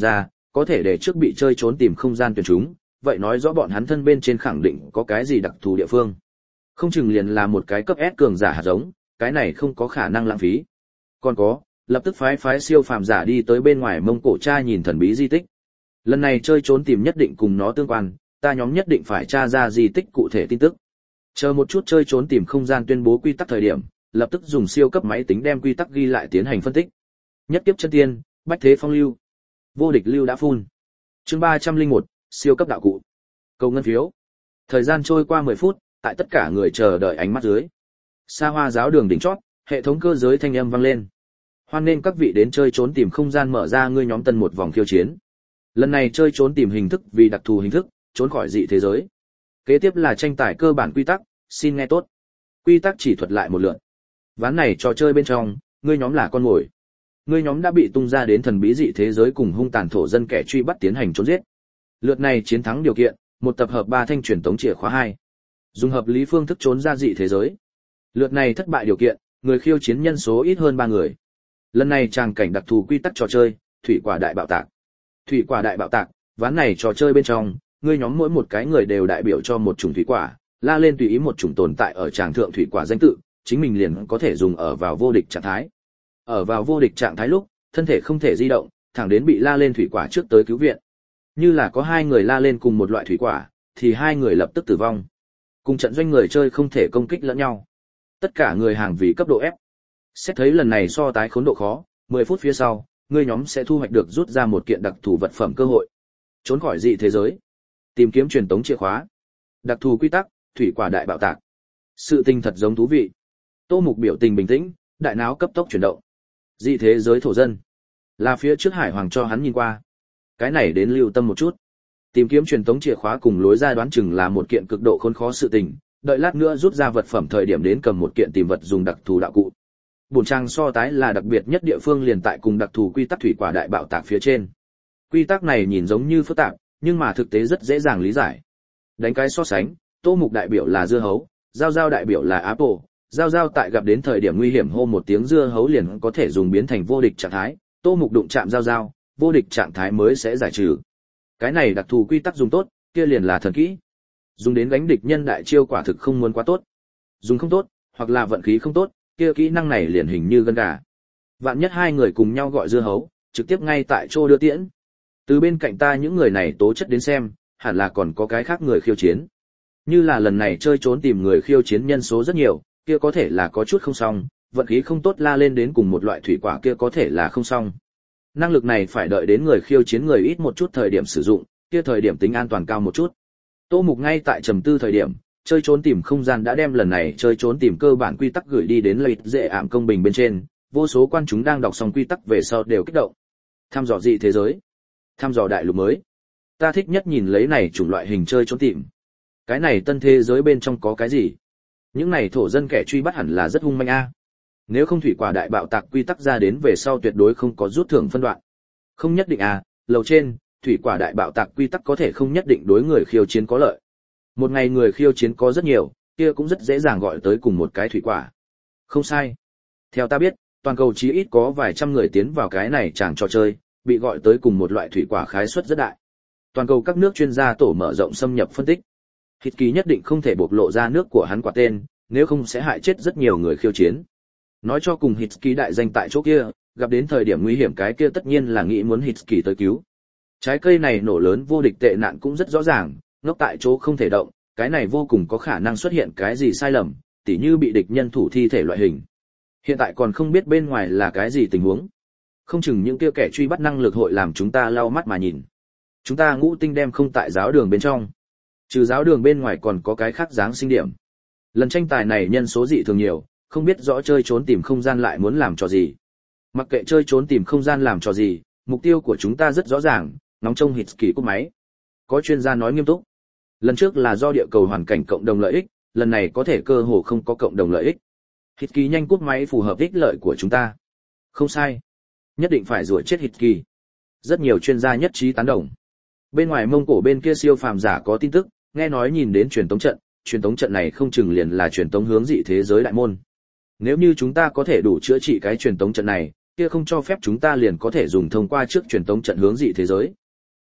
có thể để trước bị chơi trốn tìm không gian tuyển chúng, vậy nói rõ bọn hắn thân bên trên khẳng định có cái gì đặc thù địa phương. Không chừng liền là một cái cấp S cường giả hạt giống, cái này không có khả năng lãng phí. Còn có, lập tức phái siêu phàm giả đi tới bên ngoài Mông Cổ tra nhìn thần bí di tích. Lần này chơi trốn tìm nhất định cùng nó tương quan, ta nhóm nhất định phải tra ra di tích cụ thể tin tức. Chờ một chút chơi trốn tìm không gian tuyên bố quy tắc thời điểm, lập tức dùng siêu cấp máy tính đem quy tắc ghi lại tiến hành phân tích. Nhất kiếp chân tiên, bách thế phong lưu. Vô địch lưu đã phun. Chương 301, siêu cấp đạo cụ. Cầu ngân phiếu. Thời gian trôi qua 10 phút, tại tất cả người chờ đợi ánh mắt dưới. Sa Hoa giáo đường đỉnh chót, hệ thống cơ giới thanh âm vang lên. Hoan nên các vị đến chơi trốn tìm không gian, mở ra ngươi nhóm tân một vòng khiêu chiến. Lần này chơi trốn tìm hình thức vì đặc thù hình thức, trốn khỏi dị thế giới. Kế tiếp là tranh tài cơ bản quy tắc, xin nghe tốt. Quy tắc chỉ thuật lại một lượt. Ván này trò chơi bên trong, ngươi nhóm là con mồi. Ngươi nhóm đã bị tung ra đến thần bí dị thế giới cùng hung tàn thổ dân kẻ truy bắt tiến hành trốn giết. Lượt này chiến thắng điều kiện, một tập hợp 3 thanh truyền tống chìa khóa 2. Dùng hợp lý phương thức trốn ra dị thế giới. Lượt này thất bại điều kiện, người khiêu chiến nhân số ít hơn 3 người. Lần này tràng cảnh đặc thù quy tắc trò chơi, thủy quả đại bạo tạc. Thủy quả đại bạo tạc, ván này trò chơi bên trong, ngươi nhóm mỗi một cái người đều đại biểu cho một chủng thủy quả, la lên tùy ý một chủng tồn tại ở tràng thượng thủy quả danh tự, chính mình liền có thể dùng ở vào vô địch trạng thái. Ở vào vô địch trạng thái lúc, thân thể không thể di động, thẳng đến bị la lên thủy quả trước tới cứu viện. Như là có 2 người la lên cùng một loại thủy quả, thì 2 người lập tức tử vong. Cùng trận doanh người chơi không thể công kích lẫn nhau. Tất cả người hàng vì cấp độ F. Xét thấy lần này so tái khốn độ khó, 10 phút phía sau, ngươi nhóm sẽ thu hoạch được rút ra một kiện đặc thù vật phẩm cơ hội. Trốn khỏi dị thế giới. Tìm kiếm truyền tống chìa khóa. Đặc thù quy tắc, thủy quả đại bạo tạc. Sự tình thật giống thú vị. Tô Mục biểu tình bình tĩnh, đại não cấp tốc chuyển động. Dị thế giới thổ dân. Là phía trước Hải Hoàng cho hắn nhìn qua. Cái này đến lưu tâm một chút. Tìm kiếm truyền tống chìa khóa cùng lối ra đoán chừng là một kiện cực độ khốn khó sự tình, đợi lát nữa rút ra vật phẩm thời điểm đến cầm một kiện tìm vật dùng đặc thù đạo cụ. Bổn trang so tái là đặc biệt nhất địa phương liền tại cùng đặc thù quy tắc thủy quả đại bạo tạc phía trên. Quy tắc này nhìn giống như phức tạp, nhưng mà thực tế rất dễ dàng lý giải. Đánh cái so sánh, Tô Mục đại biểu là dưa hấu, Giao Giao đại biểu là apple, Giao Giao tại gặp đến thời điểm nguy hiểm hô một tiếng dưa hấu liền có thể dùng biến thành vô địch trạng thái, Tô Mục đụng chạm Giao Giao, vô địch trạng thái mới sẽ giải trừ. Cái này đặc thù quy tắc dùng tốt, kia liền là thần kỹ. Dùng đến đánh địch nhân đại chiêu quả thực không muốn quá tốt. Dùng không tốt, hoặc là vận khí không tốt, kia kỹ năng này liền hình như gân gà. Vạn nhất 2 người cùng nhau gọi dưa hấu, trực tiếp ngay tại chỗ đưa tiễn. Từ bên cạnh ta những người này tố chất đến xem, hẳn là còn có cái khác người khiêu chiến. Như là lần này chơi trốn tìm người khiêu chiến nhân số rất nhiều, kia có thể là có chút không xong, vận khí không tốt la lên đến cùng một loại thủy quả kia có thể là không xong. Năng lực này phải đợi đến người khiêu chiến người ít một chút thời điểm sử dụng, kia thời điểm tính an toàn cao một chút. Tô Mục ngay tại trầm tư thời điểm, chơi trốn tìm không gian đã đem lần này chơi trốn tìm cơ bản quy tắc gửi đi đến lợi dễ ảm công bình bên trên, vô số quan chúng đang đọc xong quy tắc về sau đều kích động. Thăm dò dị thế giới, thăm dò đại lục mới. Ta thích nhất nhìn lấy này chủng loại hình chơi trốn tìm. Cái này tân thế giới bên trong có cái gì? Những này thổ dân kẻ truy bắt hẳn là rất hung manh a. Nếu không thủy quả đại bạo tạc quy tắc ra đến về sau tuyệt đối không có rút thưởng phân đoạn. Không nhất định à, lầu trên, thủy quả đại bạo tạc quy tắc có thể không nhất định đối người khiêu chiến có lợi. Một ngày người khiêu chiến có rất nhiều, kia cũng rất dễ dàng gọi tới cùng một cái thủy quả. Không sai. Theo ta biết, toàn cầu chí ít có vài trăm người tiến vào cái này chẳng trò chơi, bị gọi tới cùng một loại thủy quả khái suất rất đại. Toàn cầu các nước chuyên gia tổ mở rộng xâm nhập phân tích. Hít ký nhất định không thể bộc lộ ra nước của hắn quả tên, nếu không sẽ hại chết rất nhiều người khiêu chiến. Nói cho cùng Hitsky đại danh tại chỗ kia, gặp đến thời điểm nguy hiểm cái kia tất nhiên là nghĩ muốn Hitsky tới cứu. Trái cây này nổ lớn vô địch tệ nạn cũng rất rõ ràng, ngốc tại chỗ không thể động, cái này vô cùng có khả năng xuất hiện cái gì sai lầm, tỉ như bị địch nhân thủ thi thể loại hình. Hiện tại còn không biết bên ngoài là cái gì tình huống. Không chừng những kia kẻ truy bắt năng lực hội làm chúng ta lau mắt mà nhìn. Chúng ta ngũ tinh đem không tại giáo đường bên trong. Trừ giáo đường bên ngoài còn có cái khác giáng sinh điểm. Lần tranh tài này nhân số dị thường nhiều, không biết rõ chơi trốn tìm không gian lại muốn làm trò gì. Mặc kệ chơi trốn tìm không gian làm trò gì, mục tiêu của chúng ta rất rõ ràng, nóng trông Hitsky cúp máy. Có chuyên gia nói nghiêm túc. Lần trước là do địa cầu hoàn cảnh cộng đồng lợi ích, lần này có thể cơ hồ không có cộng đồng lợi ích. Hitsky nhanh cúp máy phù hợp ích lợi của chúng ta. Không sai. Nhất định phải rủa chết Hitsky. Rất nhiều chuyên gia nhất trí tán đồng. Bên ngoài Mông Cổ bên kia siêu phàm giả có tin tức, nghe nói nhìn đến truyền tống trận này không chừng liền là truyền tống hướng dị thế giới đại môn. Nếu như chúng ta có thể đủ chữa trị cái truyền tống trận này, kia không cho phép chúng ta liền có thể dùng thông qua trước truyền tống trận hướng dị thế giới.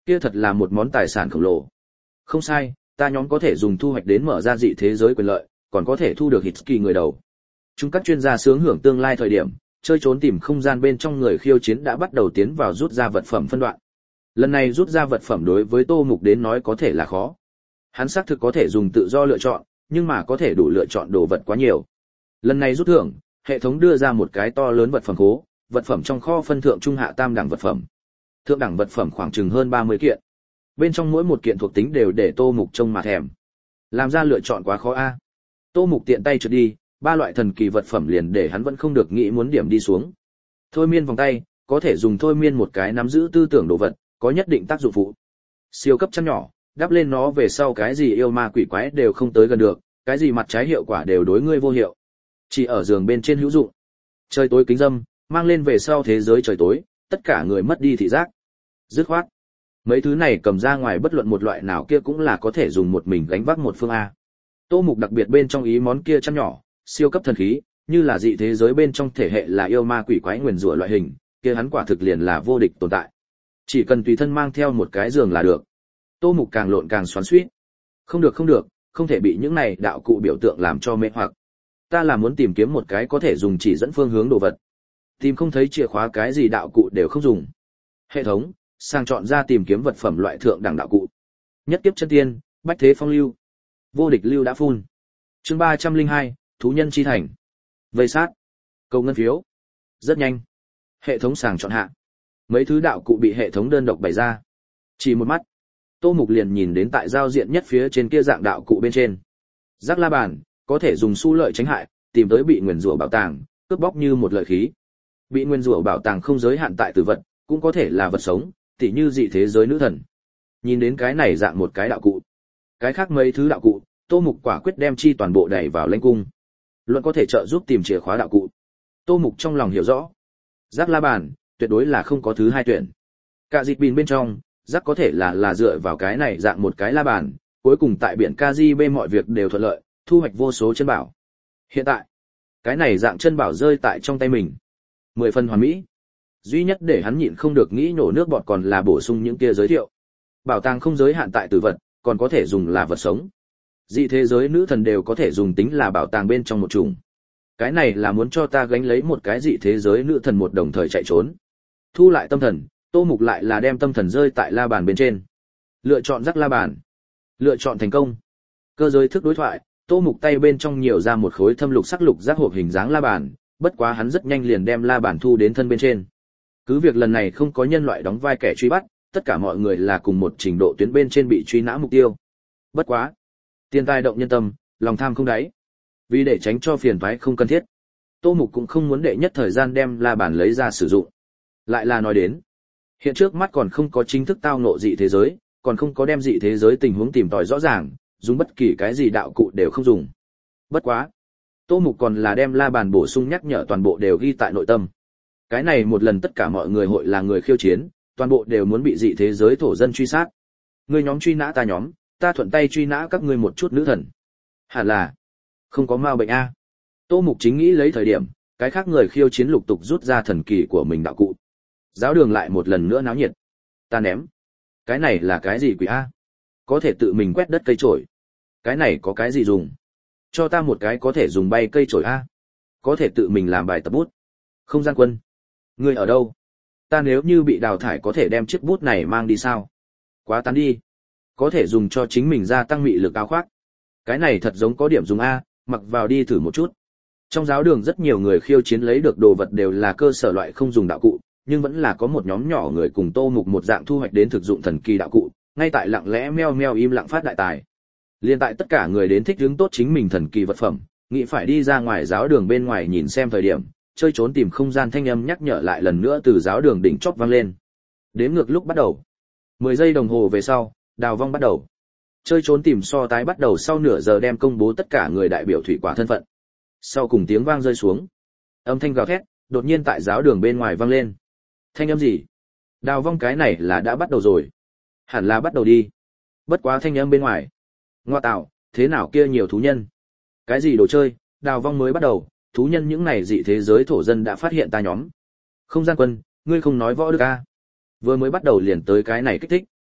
Kia thật là một món tài sản khổng lồ. Không sai, ta nhóm có thể dùng thu hoạch đến mở ra dị thế giới quyền lợi, còn có thể thu được Hitsky người đầu. Chúng các chuyên gia sướng hưởng tương lai thời điểm, chơi trốn tìm không gian bên trong người khiêu chiến đã bắt đầu tiến vào rút ra vật phẩm phân đoạn. Lần này rút ra vật phẩm đối với Tô Mục đến nói có thể là khó. Hắn xác thực có thể dùng tự do lựa chọn, nhưng mà có thể đủ lựa chọn đồ vật quá nhiều. Lần này rút thưởng, hệ thống đưa ra một cái to lớn vật phẩm khố, vật phẩm trong kho phân thượng trung hạ tam đẳng vật phẩm. Thượng đẳng vật phẩm khoảng chừng hơn 30 kiện. Bên trong mỗi một kiện thuộc tính đều để Tô Mục trông mà thèm. Làm ra lựa chọn quá khó a. Tô Mục tiện tay trượt đi, 3 loại thần kỳ vật phẩm liền để hắn vẫn không được nghĩ muốn điểm đi xuống. Thôi miên vòng tay, có thể dùng thôi miên một cái nắm giữ tư tưởng đồ vật, có nhất định tác dụng phụ. Siêu cấp chăn nhỏ, đắp lên nó về sau cái gì yêu ma quỷ quái đều không tới gần được, cái gì mặt trái hiệu quả đều đối ngươi vô hiệu. Chỉ ở giường bên trên hữu dụng. Trời tối kính dâm, mang lên về sau thế giới trời tối, tất cả người mất đi thị giác. Dứt khoát. Mấy thứ này cầm ra ngoài bất luận một loại nào kia cũng là có thể dùng một mình gánh vác một phương A. Tô Mục đặc biệt bên trong ý món kia chăn nhỏ, siêu cấp thần khí, như là dị thế giới bên trong thể hệ là yêu ma quỷ quái nguyền rủa loại hình, kia hắn quả thực liền là vô địch tồn tại. Chỉ cần tùy thân mang theo một cái giường là được. Tô Mục càng lộn càng xoắn xuýt. Không được, không thể bị những này đạo cụ biểu tượng làm cho mê hoặc. Ta là muốn tìm kiếm một cái có thể dùng chỉ dẫn phương hướng đồ vật. Tìm không thấy chìa khóa cái gì đạo cụ đều không dùng. Hệ thống, sang chọn ra tìm kiếm vật phẩm loại thượng đẳng đạo cụ. Nhất kiếp chân tiên, bách thế phong lưu. Vô địch lưu đã phun. Chương 302, thú nhân chi thành. Vây sát. Cầu ngân phiếu. Rất nhanh. Hệ thống sàng chọn hạ. Mấy thứ đạo cụ bị hệ thống đơn độc bày ra. Chỉ một mắt, Tô Mục liền nhìn đến tại giao diện nhất phía trên kia dạng đạo cụ bên trên. Giác la bàn, có thể dùng xu lợi tránh hại, tìm tới bị nguyền rủa bảo tàng, cướp bóc như một lợi khí. Bị nguyền rủa bảo tàng không giới hạn tại tử vật, cũng có thể là vật sống, tỉ như dị thế giới nữ thần. Nhìn đến cái này dạng một cái đạo cụ. Cái khác mấy thứ đạo cụ, Tô Mục quả quyết đem chi toàn bộ đẩy vào lãnh cung. Luận có thể trợ giúp tìm chìa khóa đạo cụ. Tô Mục trong lòng hiểu rõ. Giác la bàn, tuyệt đối là không có thứ hai tuyển. Cả dịch bìn bên trong, giác có thể là dựa vào cái này dạng một cái la bàn, cuối cùng tại biển Caribe mọi việc đều thuận lợi, thu hoạch vô số chân bảo. Hiện tại, cái này dạng chân bảo rơi tại trong tay mình. 10 phần hoàn mỹ. Duy nhất để hắn nhịn không được nghĩ nổ nước bọt còn là bổ sung những kia giới thiệu. Bảo tàng không giới hạn tại tử vật, còn có thể dùng là vật sống. Dị thế giới nữ thần đều có thể dùng tính là bảo tàng bên trong một chủng. Cái này là muốn cho ta gánh lấy một cái dị thế giới nữ thần một đồng thời chạy trốn. Thu lại tâm thần, Tô Mục lại là đem tâm thần rơi tại la bàn bên trên. Lựa chọn rắc la bàn. Lựa chọn thành công. Cơ giới thức đối thoại, Tô Mục tay bên trong nhiều ra một khối thâm lục sắc lục giác hộp hình dáng la bàn, bất quá hắn rất nhanh liền đem la bàn thu đến thân bên trên. Cứ việc lần này không có nhân loại đóng vai kẻ truy bắt, tất cả mọi người là cùng một trình độ tuyến bên trên bị truy nã mục tiêu. Bất quá, tiền tài động nhân tâm, lòng tham không đáy. Vì để tránh cho phiền toái không cần thiết, Tô Mục cũng không muốn đệ nhất thời gian đem la bàn lấy ra sử dụng. Lại là nói đến, hiện trước mắt còn không có chính thức tao ngộ dị thế giới, còn không có đem dị thế giới tình huống tìm tòi rõ ràng, dùng bất kỳ cái gì đạo cụ đều không dùng. Bất quá, Tô Mục còn là đem la bàn bổ sung nhắc nhở toàn bộ đều ghi tại nội tâm. Cái này một lần tất cả mọi người hội là người khiêu chiến, toàn bộ đều muốn bị dị thế giới thổ dân truy sát. Ngươi nhóm truy nã ta nhóm, ta thuận tay truy nã các ngươi một chút nữ thần. Hẳn là không có ma bệnh a. Tô Mục chính nghĩ lấy thời điểm, cái khác người khiêu chiến lục tục rút ra thần kỳ của mình đạo cụ. Giáo đường lại một lần nữa náo nhiệt. Ta ném. Cái này là cái gì quỷ a? Có thể tự mình quét đất cây chổi. Cái này có cái gì dùng? Cho ta một cái có thể dùng bay cây chổi a. Có thể tự mình làm bài tập bút. Không gian quân. Ngươi ở đâu? Ta nếu như bị đào thải có thể đem chiếc bút này mang đi sao? Quá tán đi. Có thể dùng cho chính mình gia tăng mị lực áo khoác. Cái này thật giống có điểm dùng a, mặc vào đi thử một chút. Trong giáo đường rất nhiều người khiêu chiến lấy được đồ vật đều là cơ sở loại không dùng đạo cụ, nhưng vẫn là có một nhóm nhỏ người cùng Tô Mục một dạng thu hoạch đến thực dụng thần kỳ đạo cụ, ngay tại lặng lẽ meo meo im lặng phát đại tài. Liên tại tất cả người đến thích hứng tốt chính mình thần kỳ vật phẩm, nghĩ phải đi ra ngoài giáo đường bên ngoài nhìn xem thời điểm, chơi trốn tìm không gian thanh âm nhắc nhở lại lần nữa từ giáo đường đỉnh chót vang lên. Đếm ngược lúc bắt đầu. 10 giây đồng hồ về sau, đào vong bắt đầu. Chơi trốn tìm so tái bắt đầu sau nửa giờ đem công bố tất cả người đại biểu thủy quả thân phận. Sau cùng tiếng vang rơi xuống. Âm thanh gào thét, đột nhiên tại giáo đường bên ngoài vang lên. Thanh âm gì? Đào vong cái này là đã bắt đầu rồi. Hẳn là bắt đầu đi. Bất quá thanh âm bên ngoài. Ngoa tạo, thế nào kia nhiều thú nhân? Cái gì đồ chơi, đào vong mới bắt đầu, thú nhân những này dị thế giới thổ dân đã phát hiện ta nhóm. Không gian quân, ngươi không nói võ được a? Vừa mới bắt đầu liền tới cái này kích thích.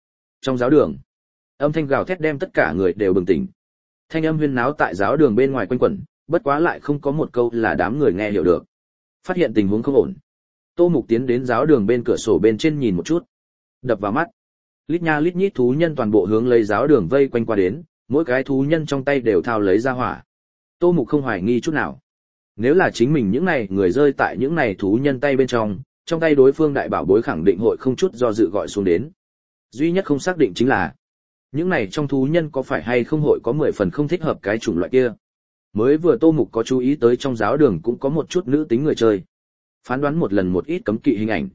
Trong giáo đường, âm thanh gào thét đem tất cả người đều bừng tỉnh. Thanh âm huyên náo tại giáo đường bên ngoài quanh quẩn, bất quá lại không có một câu là đám người nghe hiểu được. Phát hiện tình huống không ổn, Tô Mục tiến đến giáo đường bên cửa sổ bên trên nhìn một chút. Đập vào mắt, lít nha lít nhít thú nhân toàn bộ hướng lấy giáo đường vây quanh qua đến, mỗi cái thú nhân trong tay đều thao lấy ra hỏa. Tô Mục không hoài nghi chút nào. Nếu là chính mình những này người rơi tại những này thú nhân tay bên trong tay đối phương đại bảo bối khẳng định hội không chút do dự gọi xuống đến. Duy nhất không xác định chính là những này trong thú nhân có phải hay không hội có 10 phần không thích hợp cái chủng loại kia. Mới vừa Tô Mục có chú ý tới trong giáo đường cũng có một chút nữ tính người chơi. Phán đoán một lần một ít cấm kỵ hình ảnh.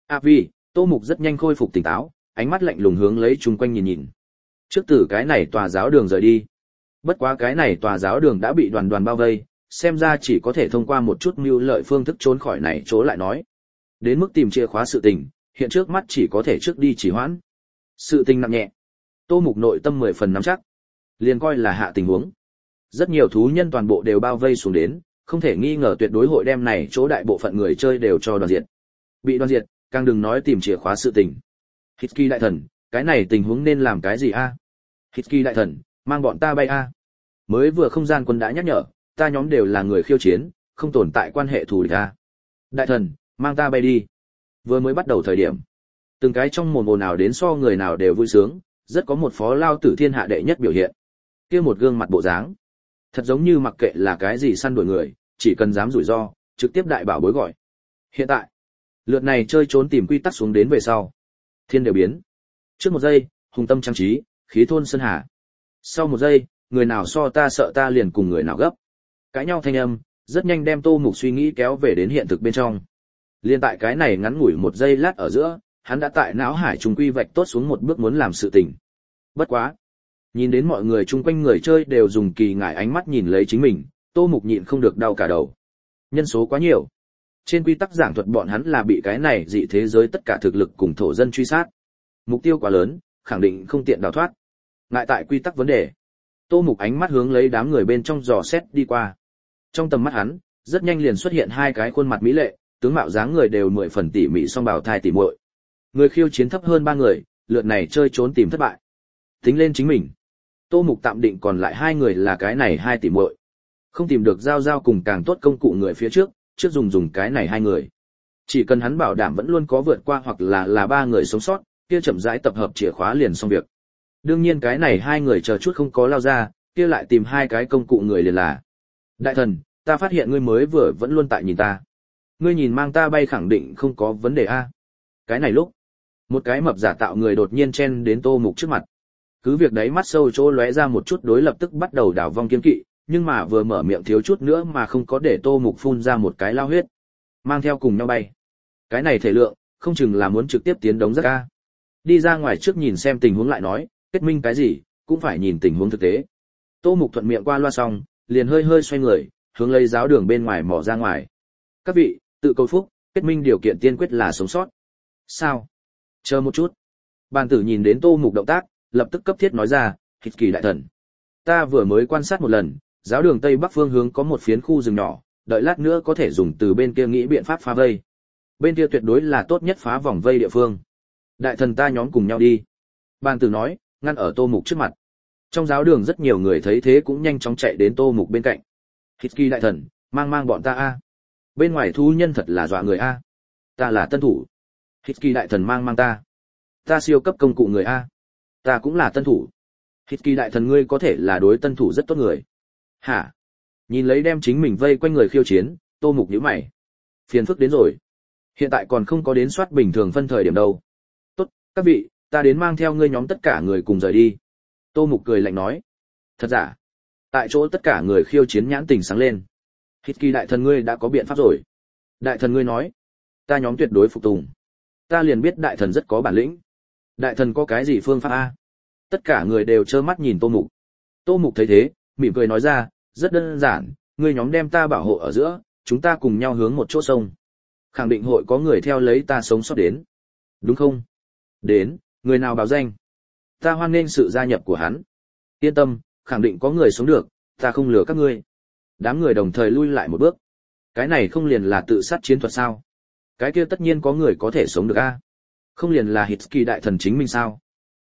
Vì Tô Mục rất nhanh khôi phục tỉnh táo, ánh mắt lạnh lùng hướng lấy chung quanh nhìn nhìn. Trước từ cái này tòa giáo đường rời đi. Bất quá cái này tòa giáo đường đã bị đoàn đoàn bao vây, xem ra chỉ có thể thông qua một chút mưu lợi phương thức trốn khỏi này chỗ lại nói. Đến mức tìm chìa khóa sự tình, hiện trước mắt chỉ có thể trước đi chỉ hoãn. Sự tình nặng nhẹ, Tô Mục nội tâm 10 phần nắm chắc, liền coi là hạ tình huống. Rất nhiều thú nhân toàn bộ đều bao vây xuống đến, không thể nghi ngờ tuyệt đối hội đem này chỗ đại bộ phận người chơi đều cho đoàn diệt. Bị đoàn diệt, càng đừng nói tìm chìa khóa sự tình. Hitki đại thần, cái này tình huống nên làm cái gì a? Hitki đại thần, mang bọn ta bay a. Mới vừa không gian quân đã nhắc nhở, ta nhóm đều là người khiêu chiến, không tồn tại quan hệ thù địch a. Đại thần, mang ta bay đi. Vừa mới bắt đầu thời điểm, từng cái trong mồm ồn ào đến so người nào đều vui sướng, rất có một phó lao tử thiên hạ đệ nhất biểu hiện. Kia một gương mặt bộ dáng, thật giống như mặc kệ là cái gì săn đuổi người, chỉ cần dám rủi ro, trực tiếp đại bảo bối gọi. Hiện tại, lượt này chơi trốn tìm quy tắc xuống đến về sau, thiên đều biến. Trước một giây, hùng tâm trang trí, khí thôn sơn hà. Sau một giây, người nào so ta sợ ta liền cùng người nào gấp. Cãi nhau thanh âm, rất nhanh đem Tô Mục suy nghĩ kéo về đến hiện thực bên trong. Liên tại cái này ngắn ngủi một giây lát ở giữa, hắn đã tại não hải trùng quy vạch tốt xuống một bước muốn làm sự tình. Bất quá, nhìn đến mọi người chung quanh người chơi đều dùng kỳ ngại ánh mắt nhìn lấy chính mình, Tô Mục nhịn không được đau cả đầu. Nhân số quá nhiều. Trên quy tắc giảng thuật bọn hắn là bị cái này dị thế giới tất cả thực lực cùng thổ dân truy sát. Mục tiêu quá lớn, khẳng định không tiện đào thoát. Ngại tại quy tắc vấn đề, Tô Mục ánh mắt hướng lấy đám người bên trong dò xét đi qua. Trong tầm mắt hắn, rất nhanh liền xuất hiện hai cái khuôn mặt mỹ lệ, tướng mạo dáng người đều 10 phần tỉ mỉ song bào thai tỉ muội. Người khiêu chiến thấp hơn 3 người, lượt này chơi trốn tìm thất bại. Tính lên chính mình, Tô Mục tạm định còn lại 2 người là cái này 2 tỉ muội. Không tìm được giao cùng càng tốt công cụ người phía trước dùng cái này 2 người. Chỉ cần hắn bảo đảm vẫn luôn có vượt qua hoặc là 3 người sống sót, kia chậm rãi tập hợp chìa khóa liền xong việc. Đương nhiên cái này 2 người chờ chút không có lao ra, kia lại tìm 2 cái công cụ người liền là. Đại thần, ta phát hiện ngươi mới vừa vẫn luôn tại nhìn ta. Ngươi nhìn mang ta bay khẳng định không có vấn đề a. Cái này lúc, một cái mập giả tạo người đột nhiên chen đến Tô Mục trước mặt. Cứ việc đấy mắt sâu chỗ lóe ra một chút đối lập tức bắt đầu đảo vong kiên kỵ, nhưng mà vừa mở miệng thiếu chút nữa mà không có để Tô Mục phun ra một cái lao huyết. Mang theo cùng nhau bay. Cái này thể lượng, không chừng là muốn trực tiếp tiến đống rác a. Đi ra ngoài trước nhìn xem tình huống lại nói, kết minh cái gì, cũng phải nhìn tình huống thực tế. Tô Mục thuận miệng qua loa xong, liền hơi xoay người, hướng lấy giáo đường bên ngoài mò ra ngoài. Các vị, tự cầu phúc, kết minh điều kiện tiên quyết là sống sót. Sao? Chờ một chút. Bàn tử nhìn đến Tô Mục động tác, lập tức cấp thiết nói ra, Hít Kỳ đại thần. Ta vừa mới quan sát một lần, giáo đường Tây Bắc phương hướng có một phiến khu rừng nhỏ, đợi lát nữa có thể dùng từ bên kia nghĩ biện pháp phá vây. Bên kia tuyệt đối là tốt nhất phá vòng vây địa phương. Đại thần ta nhóm cùng nhau đi. Bàn tử nói, ngăn ở Tô Mục trước mặt. Trong giáo đường rất nhiều người thấy thế cũng nhanh chóng chạy đến Tô Mục bên cạnh. Hít Kỳ đại thần, mang bọn ta a. Bên ngoài thú nhân thật là dọa người a. Ta là tân thủ. Hít Kỳ đại thần mang ta. Ta siêu cấp công cụ người a. Ta cũng là tân thủ. Hít Kỳ đại thần ngươi có thể là đối tân thủ rất tốt người. Hả? Nhìn lấy đem chính mình vây quanh người khiêu chiến, Tô Mục nhíu mày. Phiền phức đến rồi. Hiện tại còn không có đến soát bình thường phân thời điểm đâu. Tốt, các vị, ta đến mang theo ngươi nhóm tất cả người cùng rời đi. Tô Mục cười lạnh nói. Thật giả? Tại chỗ tất cả người khiêu chiến nhãn tình sáng lên. Hít Kỳ đại thần ngươi đã có biện pháp rồi. Đại thần ngươi nói. Ta nhóm tuyệt đối phục tùng. Ta liền biết đại thần rất có bản lĩnh. Đại thần có cái gì phương pháp a? Tất cả người đều trơ mắt nhìn Tô Mục. Tô Mục thấy thế, mỉm cười nói ra, rất đơn giản, ngươi nhóm đem ta bảo hộ ở giữa, chúng ta cùng nhau hướng một chỗ sông. Khẳng định hội có người theo lấy ta sống sót đến. Đúng không? Đến, người nào báo danh? Ta hoan nghênh sự gia nhập của hắn. Yên tâm, khẳng định có người sống được, ta không lừa các ngươi. Đám người đồng thời lui lại một bước. Cái này không liền là tự sát chiến thuật sao? Cái kia tất nhiên có người có thể sống được a. Không liền là Hít Kỳ đại thần chính mình sao?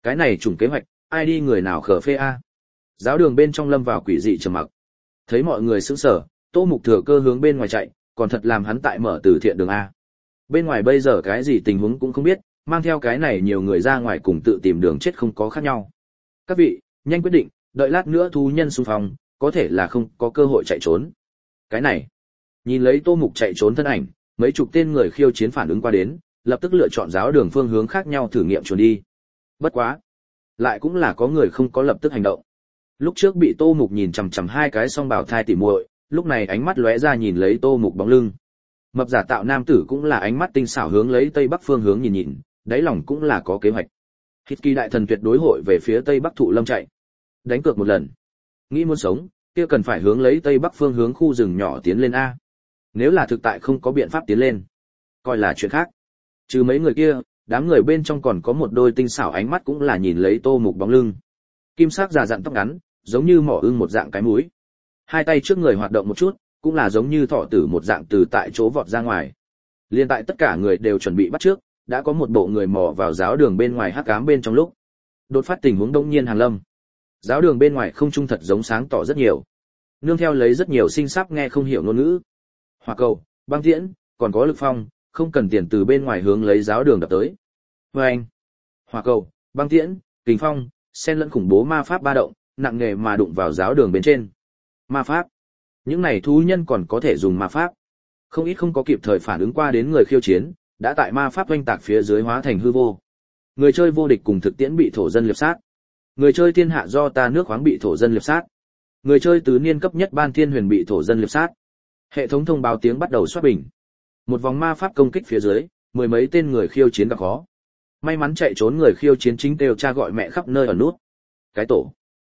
Cái này trùng kế hoạch, ai đi người nào khờ phê a? Giáo đường bên trong lâm vào quỷ dị trầm mặc. Thấy mọi người sững sờ, Tô Mục thừa cơ hướng bên ngoài chạy, còn thật làm hắn tại mở từ thiện đường a. Bên ngoài bây giờ cái gì tình huống cũng không biết, mang theo cái này nhiều người ra ngoài cùng tự tìm đường chết không có khác nhau. Các vị, nhanh quyết định, đợi lát nữa thú nhân xung phong, có thể là không có cơ hội chạy trốn. Cái này, nhìn lấy Tô Mục chạy trốn thân ảnh, mấy chục tên người khiêu chiến phản ứng qua đến, lập tức lựa chọn giáo đường phương hướng khác nhau thử nghiệm trốn đi. Bất quá, lại cũng là có người không có lập tức hành động. Lúc trước bị Tô Mục nhìn chằm chằm hai cái song bảo thai tỉ muội, lúc này ánh mắt lóe ra nhìn lấy Tô Mục bóng lưng. Mập giả tạo nam tử cũng là ánh mắt tinh xảo hướng lấy tây bắc phương hướng nhìn nhìn, đáy lòng cũng là có kế hoạch. Hít kỳ đại thần tuyệt đối hội về phía tây bắc thụ lâm chạy. Đánh cược một lần. Nghĩ muốn sống, kia cần phải hướng lấy tây bắc phương hướng khu rừng nhỏ tiến lên a. Nếu là thực tại không có biện pháp tiến lên, coi là chuyện khác. Trừ mấy người kia, đám người bên trong còn có một đôi tinh xảo ánh mắt cũng là nhìn lấy Tô Mục bóng lưng. Kim sắc già dặn tóc ngắn, giống như mỏ ưng một dạng cái mũi. Hai tay trước người hoạt động một chút, cũng là giống như thọ tử một dạng từ tại chỗ vọt ra ngoài. Liên tại tất cả người đều chuẩn bị bắt trước, đã có một bộ người mò vào giáo đường bên ngoài hắc ám bên trong lúc. Đột phát tình huống đông nhiên hàng lâm. Giáo đường bên ngoài không trung thật giống sáng tỏ rất nhiều. Nương theo lấy rất nhiều sinh sắp nghe không hiểu ngôn ngữ. Hỏa cầu, băng tiễn, còn có lực phong, không cần tiền từ bên ngoài hướng lấy giáo đường đập tới. Vâng! Hỏa cầu, băng tiễn, kình phong, xen lẫn khủng bố ma pháp ba động, nặng nề mà đụng vào giáo đường bên trên. Ma pháp. Những này thú nhân còn có thể dùng ma pháp. Không ít không có kịp thời phản ứng qua đến người khiêu chiến, đã tại ma pháp oanh tạc phía dưới hóa thành hư vô. Người chơi vô địch cùng thực tiễn bị thổ dân liệp sát. Người chơi thiên hạ do ta nước khoáng bị thổ dân liệp sát. Người chơi tứ niên cấp nhất ban thiên huyền bị thổ dân liệp sát. Hệ thống thông báo tiếng bắt đầu xoát bình. Một vòng ma pháp công kích phía dưới, mười mấy tên người khiêu chiến gặp khó. May mắn chạy trốn người khiêu chiến chính đều cha gọi mẹ khắp nơi ở nút. Cái tổ.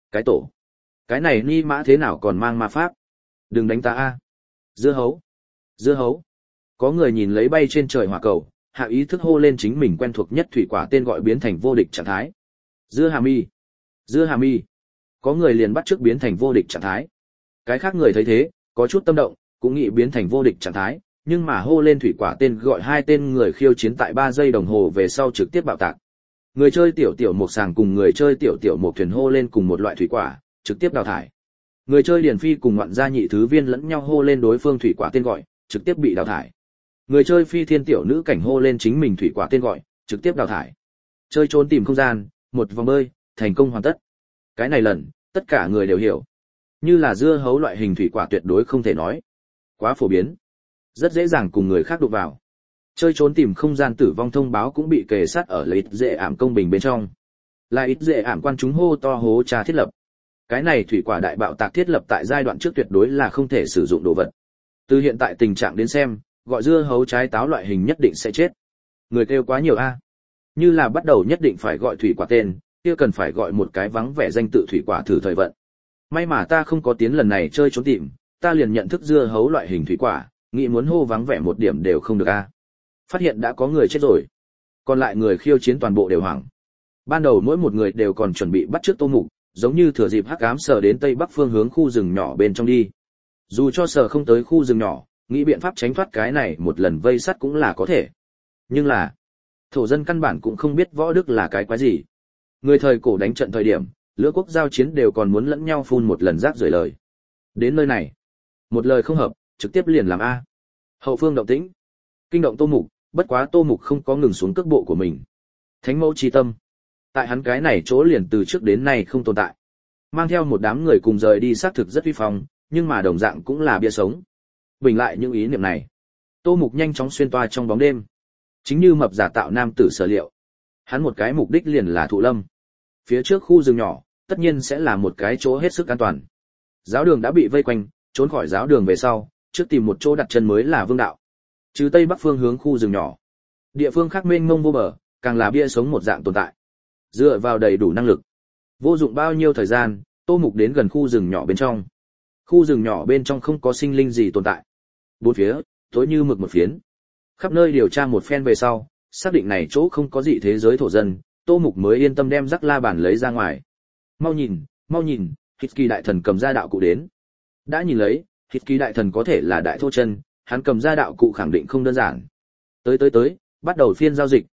Cái này ni mã thế nào còn mang ma pháp? Đừng đánh ta a. Dưa hấu. Có người nhìn lấy bay trên trời hỏa cầu, hạ ý thức hô lên chính mình quen thuộc nhất thủy quả tên gọi biến thành vô địch trạng thái. Dưa hà mi. Có người liền bắt trước biến thành vô địch trạng thái. Cái khác người thấy thế, có chút tâm động, cũng nghĩ biến thành vô địch trạng thái, nhưng mà hô lên thủy quả tên gọi hai tên người khiêu chiến tại 3 giây đồng hồ về sau trực tiếp bạo tạc. Người chơi tiểu một sàng cùng người chơi tiểu một thuyền hô lên cùng một loại thủy quả, trực tiếp đào thải. Người chơi điển phi cùng ngoạn gia nhị thứ viên lẫn nhau hô lên đối phương thủy quả tên gọi, trực tiếp bị đào thải. Người chơi phi thiên tiểu nữ cảnh hô lên chính mình thủy quả tên gọi, trực tiếp đào thải. Chơi trốn tìm không gian, một vòng bơi, thành công hoàn tất. Cái này lần, tất cả người đều hiểu. Như là dưa hấu loại hình thủy quả tuyệt đối không thể nói. Quá phổ biến. Rất dễ dàng cùng người khác đụng vào. Chơi trốn tìm không gian tử vong thông báo cũng bị kề sát ở lợi ích dễ ảm công bình bên trong. Là ít dễ ảm quan chúng hô to hố trà thiết lập. Cái này thủy quả đại bạo tạc thiết lập tại giai đoạn trước tuyệt đối là không thể sử dụng đồ vật. Từ hiện tại tình trạng đến xem, gọi dưa hấu trái táo loại hình nhất định sẽ chết. Người kêu quá nhiều a. Như là bắt đầu nhất định phải gọi thủy quả tên, kia cần phải gọi một cái vắng vẻ danh tự thủy quả thử thời vận. May mà ta không có tiến lần này chơi trốn tìm, ta liền nhận thức dưa hấu loại hình thủy quả, nghĩ muốn hô vắng vẻ một điểm đều không được a. Phát hiện đã có người chết rồi. Còn lại người khiêu chiến toàn bộ đều hoảng. Ban đầu mỗi một người đều còn chuẩn bị bắt trước Tô Mục, giống như thừa dịp hắc ám sờ đến tây bắc phương hướng khu rừng nhỏ bên trong đi. Dù cho sờ không tới khu rừng nhỏ, nghĩ biện pháp tránh thoát cái này một lần vây sắt cũng là có thể. Nhưng là, thổ dân căn bản cũng không biết võ đức là cái quái gì. Người thời cổ đánh trận thời điểm, lưỡng quốc giao chiến đều còn muốn lẫn nhau phun một lần rác rưởi lời. Đến nơi này, một lời không hợp, trực tiếp liền làm a. Hậu phương động tĩnh, kinh động Tô Mục, bất quá Tô Mục không có ngừng xuống cước bộ của mình. Thánh mẫu chi tâm, tại hắn cái này chỗ liền từ trước đến nay không tồn tại. Mang theo một đám người cùng rời đi xác thực rất uy phong, nhưng mà đồng dạng cũng là bia sống. Bình lại những ý niệm này, Tô Mục nhanh chóng xuyên toa trong bóng đêm. Chính như mập giả tạo nam tử sở liệu, hắn một cái mục đích liền là thụ lâm. Phía trước khu rừng nhỏ, tất nhiên sẽ là một cái chỗ hết sức an toàn. Giáo đường đã bị vây quanh, trốn khỏi giáo đường về sau, trước tìm một chỗ đặt chân mới là vương đạo. Trừ tây bắc phương hướng khu rừng nhỏ, địa phương khác mênh mông vô bờ, càng là bia sống một dạng tồn tại. Dựa vào đầy đủ năng lực, vô dụng bao nhiêu thời gian, Tô Mục đến gần khu rừng nhỏ bên trong. Khu rừng nhỏ bên trong không có sinh linh gì tồn tại. Bốn phía, tối như mực một phiến. Khắp nơi điều tra một phen về sau, xác định này chỗ không có gì thế giới thổ dân, Tô Mục mới yên tâm đem rắc la bàn lấy ra ngoài. Mau nhìn, Hít Kỳ đại thần cầm ra đạo cụ đến. Đã nhìn lấy, Hít Kỳ đại thần có thể là đại thô chân, hắn cầm ra đạo cụ khẳng định không đơn giản. Tới, bắt đầu phiên giao dịch,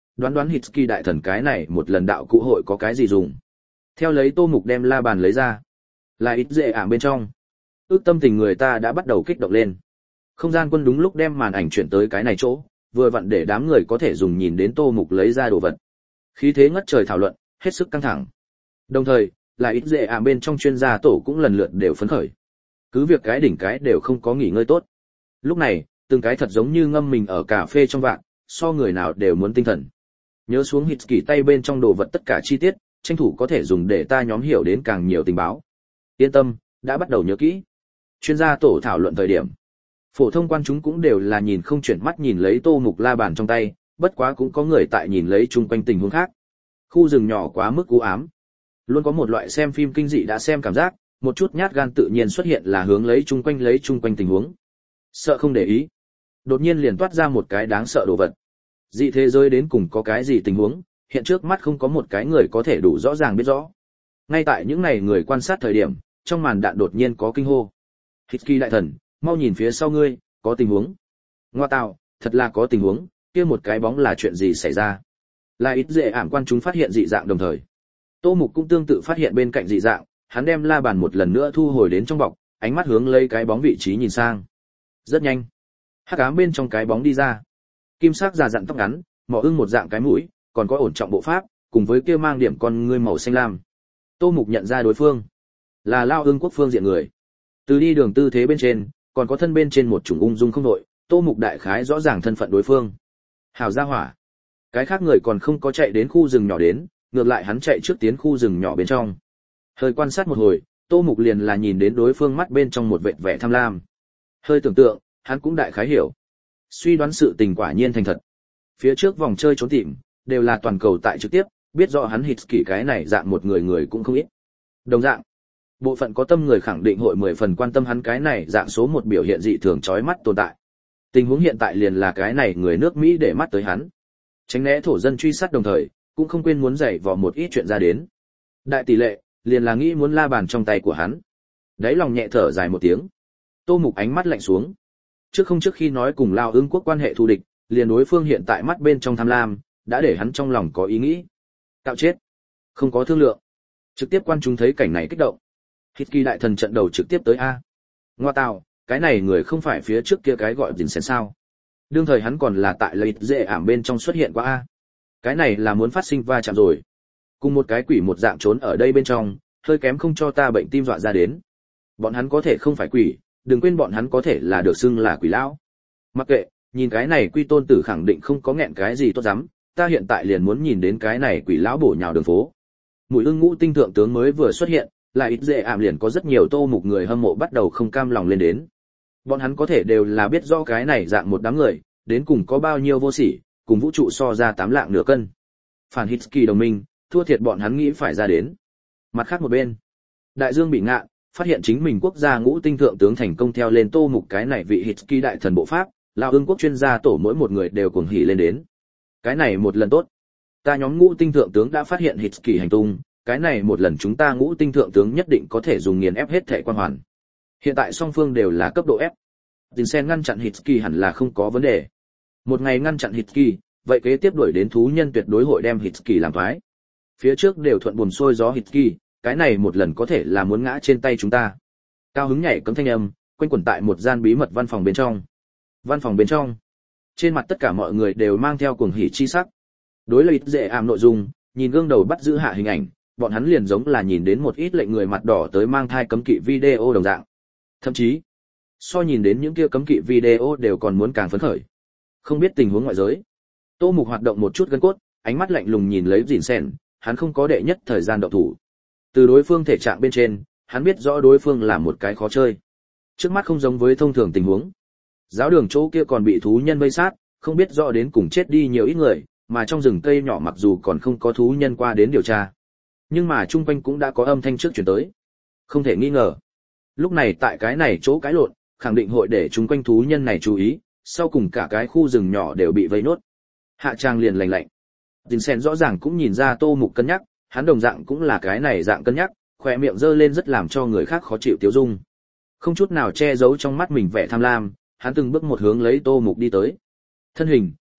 đoán đoán Hitsky đại thần cái này một lần đạo cụ hội có cái gì dùng. Theo lấy Tô Mục đem la bàn lấy ra, là ít dễ ảm bên trong. Ước tâm tình người ta đã bắt đầu kích động lên. Không gian quân đúng lúc đem màn ảnh chuyển tới cái này chỗ, vừa vặn để đám người có thể dùng nhìn đến Tô Mục lấy ra đồ vật. Khí thế ngất trời thảo luận, hết sức căng thẳng. Đồng thời, là ít dễ ảm bên trong chuyên gia tổ cũng lần lượt đều phấn khởi. Cứ việc cái đỉnh cái đều không có nghỉ ngơi tốt. Lúc này, từng cái thật giống như ngâm mình ở cà phê trong vạn, so người nào đều muốn tinh thần. Nhớ xuống Hitsky tay bên trong đồ vật tất cả chi tiết, tranh thủ có thể dùng để ta nhóm hiểu đến càng nhiều tình báo. Yên tâm, đã bắt đầu nhớ kỹ. Chuyên gia tổ thảo luận thời điểm, phổ thông quan chúng cũng đều là nhìn không chuyển mắt nhìn lấy Tô Mục la bàn trong tay, bất quá cũng có người tại nhìn lấy chung quanh tình huống khác. Khu rừng nhỏ quá mức u ám, luôn có một loại xem phim kinh dị đã xem cảm giác, một chút nhát gan tự nhiên xuất hiện là hướng lấy chung quanh tình huống. Sợ không để ý, đột nhiên liền toát ra một cái đáng sợ đồ vật. Dị thế giới đến cùng có cái gì tình huống, hiện trước mắt không có một cái người có thể đủ rõ ràng biết rõ. Ngay tại những này người quan sát thời điểm, trong màn đạn đột nhiên có kinh hô. Hitsky đại thần, mau nhìn phía sau ngươi, có tình huống. Ngoa tạo, thật là có tình huống, kia một cái bóng là chuyện gì xảy ra. Là ít dễ ảm quan chúng phát hiện dị dạng đồng thời. Tô Mục cũng tương tự phát hiện bên cạnh dị dạng, hắn đem la bàn một lần nữa thu hồi đến trong bọc, ánh mắt hướng lấy cái bóng vị trí nhìn sang. Rất nhanh, hắc ám bên trong cái bóng đi ra. Kim sắc già dặn tóc ngắn, mỏ ưng một dạng cái mũi, còn có ổn trọng bộ pháp, cùng với kia mang điểm con ngươi màu xanh lam. Tô Mục nhận ra đối phương là Lao Ưng quốc phương diện người. Từ đi đường tư thế bên trên, còn có thân bên trên một chủng ung dung không đội, Tô Mục đại khái rõ ràng thân phận đối phương. Hào gia hỏa. Cái khác người còn không có chạy đến khu rừng nhỏ đến, ngược lại hắn chạy trước tiến khu rừng nhỏ bên trong. Hơi quan sát một hồi, Tô Mục liền là nhìn đến đối phương mắt bên trong một vệt vẻ tham lam. Hơi tưởng tượng, hắn cũng đại khái hiểu. Suy đoán sự tình quả nhiên thành thật. Phía trước vòng chơi trốn tìm, đều là toàn cầu tại trực tiếp, biết rõ hắn Hitsky cái này dạng một người cũng không ít. Đồng dạng, bộ phận có tâm người khẳng định hội 10 phần quan tâm hắn cái này dạng số một biểu hiện dị thường chói mắt tồn tại. Tình huống hiện tại liền là cái này người nước Mỹ để mắt tới hắn. Tránh né thổ dân truy sát đồng thời, cũng không quên muốn dạy vò một ít chuyện ra đến. Đại tỷ lệ, liền là nghĩ muốn la bàn trong tay của hắn. Đấy lòng nhẹ thở dài một tiếng. Tô Mục ánh mắt lạnh xuống. Trước khi nói cùng Lao Ưng quốc quan hệ thù địch, liền đối phương hiện tại mắt bên trong tham lam, đã để hắn trong lòng có ý nghĩ. Cạo chết. Không có thương lượng. Trực tiếp quan chúng thấy cảnh này kích động. Hitsky đại thần trận đầu trực tiếp tới A. Ngoa tào, cái này người không phải phía trước kia cái gọi Vincent sao. Đương thời hắn còn là tại lợi dễ ảm bên trong xuất hiện qua A. Cái này là muốn phát sinh va chạm rồi. Cùng một cái quỷ một dạng trốn ở đây bên trong, hơi kém không cho ta bệnh tim dọa ra đến. Bọn hắn có thể không phải quỷ, đừng quên bọn hắn có thể là được xưng là quỷ lão. Mặc kệ, nhìn cái này quy tôn tử khẳng định không có nghẹn cái gì tốt lắm, ta hiện tại liền muốn nhìn đến cái này quỷ lão bổ nhào đường phố. Mùi ưng ngũ tinh thượng tướng mới vừa xuất hiện, lại ít dễ ảm liền có rất nhiều Tô Mục người hâm mộ bắt đầu không cam lòng lên đến. Bọn hắn có thể đều là biết rõ cái này dạng một đám người, đến cùng có bao nhiêu vô sỉ, cùng vũ trụ so ra 8 lạng nửa cân. Phản Hitsky đồng minh, thua thiệt bọn hắn nghĩ phải ra đến. Mặt khác một bên, Đại Dương bị ngạ, phát hiện chính mình quốc gia ngũ tinh thượng tướng thành công theo lên Tô Mục cái này vị Hitsky đại thần bộ pháp, Lao Ưng quốc chuyên gia tổ mỗi một người đều cuồng hỉ lên đến. Cái này một lần tốt. Ta nhóm ngũ tinh thượng tướng đã phát hiện Hitsky hành tung, cái này một lần chúng ta ngũ tinh thượng tướng nhất định có thể dùng nghiền ép hết thể quan hoàn. Hiện tại song phương đều là cấp độ ép. Vincent ngăn chặn Hitsky hẳn là không có vấn đề. Một ngày ngăn chặn Hitsky, vậy kế tiếp đuổi đến thú nhân tuyệt đối hội đem Hitsky làm thoái. Phía trước đều thuận buồm xuôi gió Hitsky, cái này một lần có thể là muốn ngã trên tay chúng ta. Cao hứng nhảy cấm thanh âm, quanh quẩn tại một gian bí mật văn phòng bên trong. Văn phòng bên trong, trên mặt tất cả mọi người đều mang theo cuồng hỉ chi sắc. Đối lợi dễ ảm nội dung, nhìn gương đầu bắt giữ hạ hình ảnh, bọn hắn liền giống là nhìn đến một ít lệnh người mặt đỏ tới mang thai cấm kỵ video đồng dạng. Thậm chí, so nhìn đến những kia cấm kỵ video đều còn muốn càng phấn khởi. Không biết tình huống ngoại giới. Tô Mục hoạt động một chút gân cốt, ánh mắt lạnh lùng nhìn lấy Vincent, hắn không có đệ nhất thời gian động thủ. Từ đối phương thể trạng bên trên, hắn biết rõ đối phương là một cái khó chơi. Trước mắt không giống với thông thường tình huống. Giáo đường chỗ kia còn bị thú nhân vây sát, không biết rõ đến cùng chết đi nhiều ít người, mà trong rừng cây nhỏ mặc dù còn không có thú nhân qua đến điều tra. Nhưng mà chung quanh cũng đã có âm thanh trước chuyển tới. Không thể nghi ngờ. Lúc này tại cái này chỗ cái lộn, khẳng định hội để chung quanh thú nhân này chú ý, sau cùng cả cái khu rừng nhỏ đều bị vây nốt. Hạ trang liền lạnh lạnh. Vincent rõ ràng cũng nhìn ra Tô Mục cân nhắc, hắn đồng dạng cũng là cái này dạng cân nhắc, khóe miệng giơ lên rất làm cho người khác khó chịu tiêu dung. Không chút nào che giấu trong mắt mình vẻ tham lam, hắn từng bước một hướng lấy Tô Mục đi tới. Thân hình,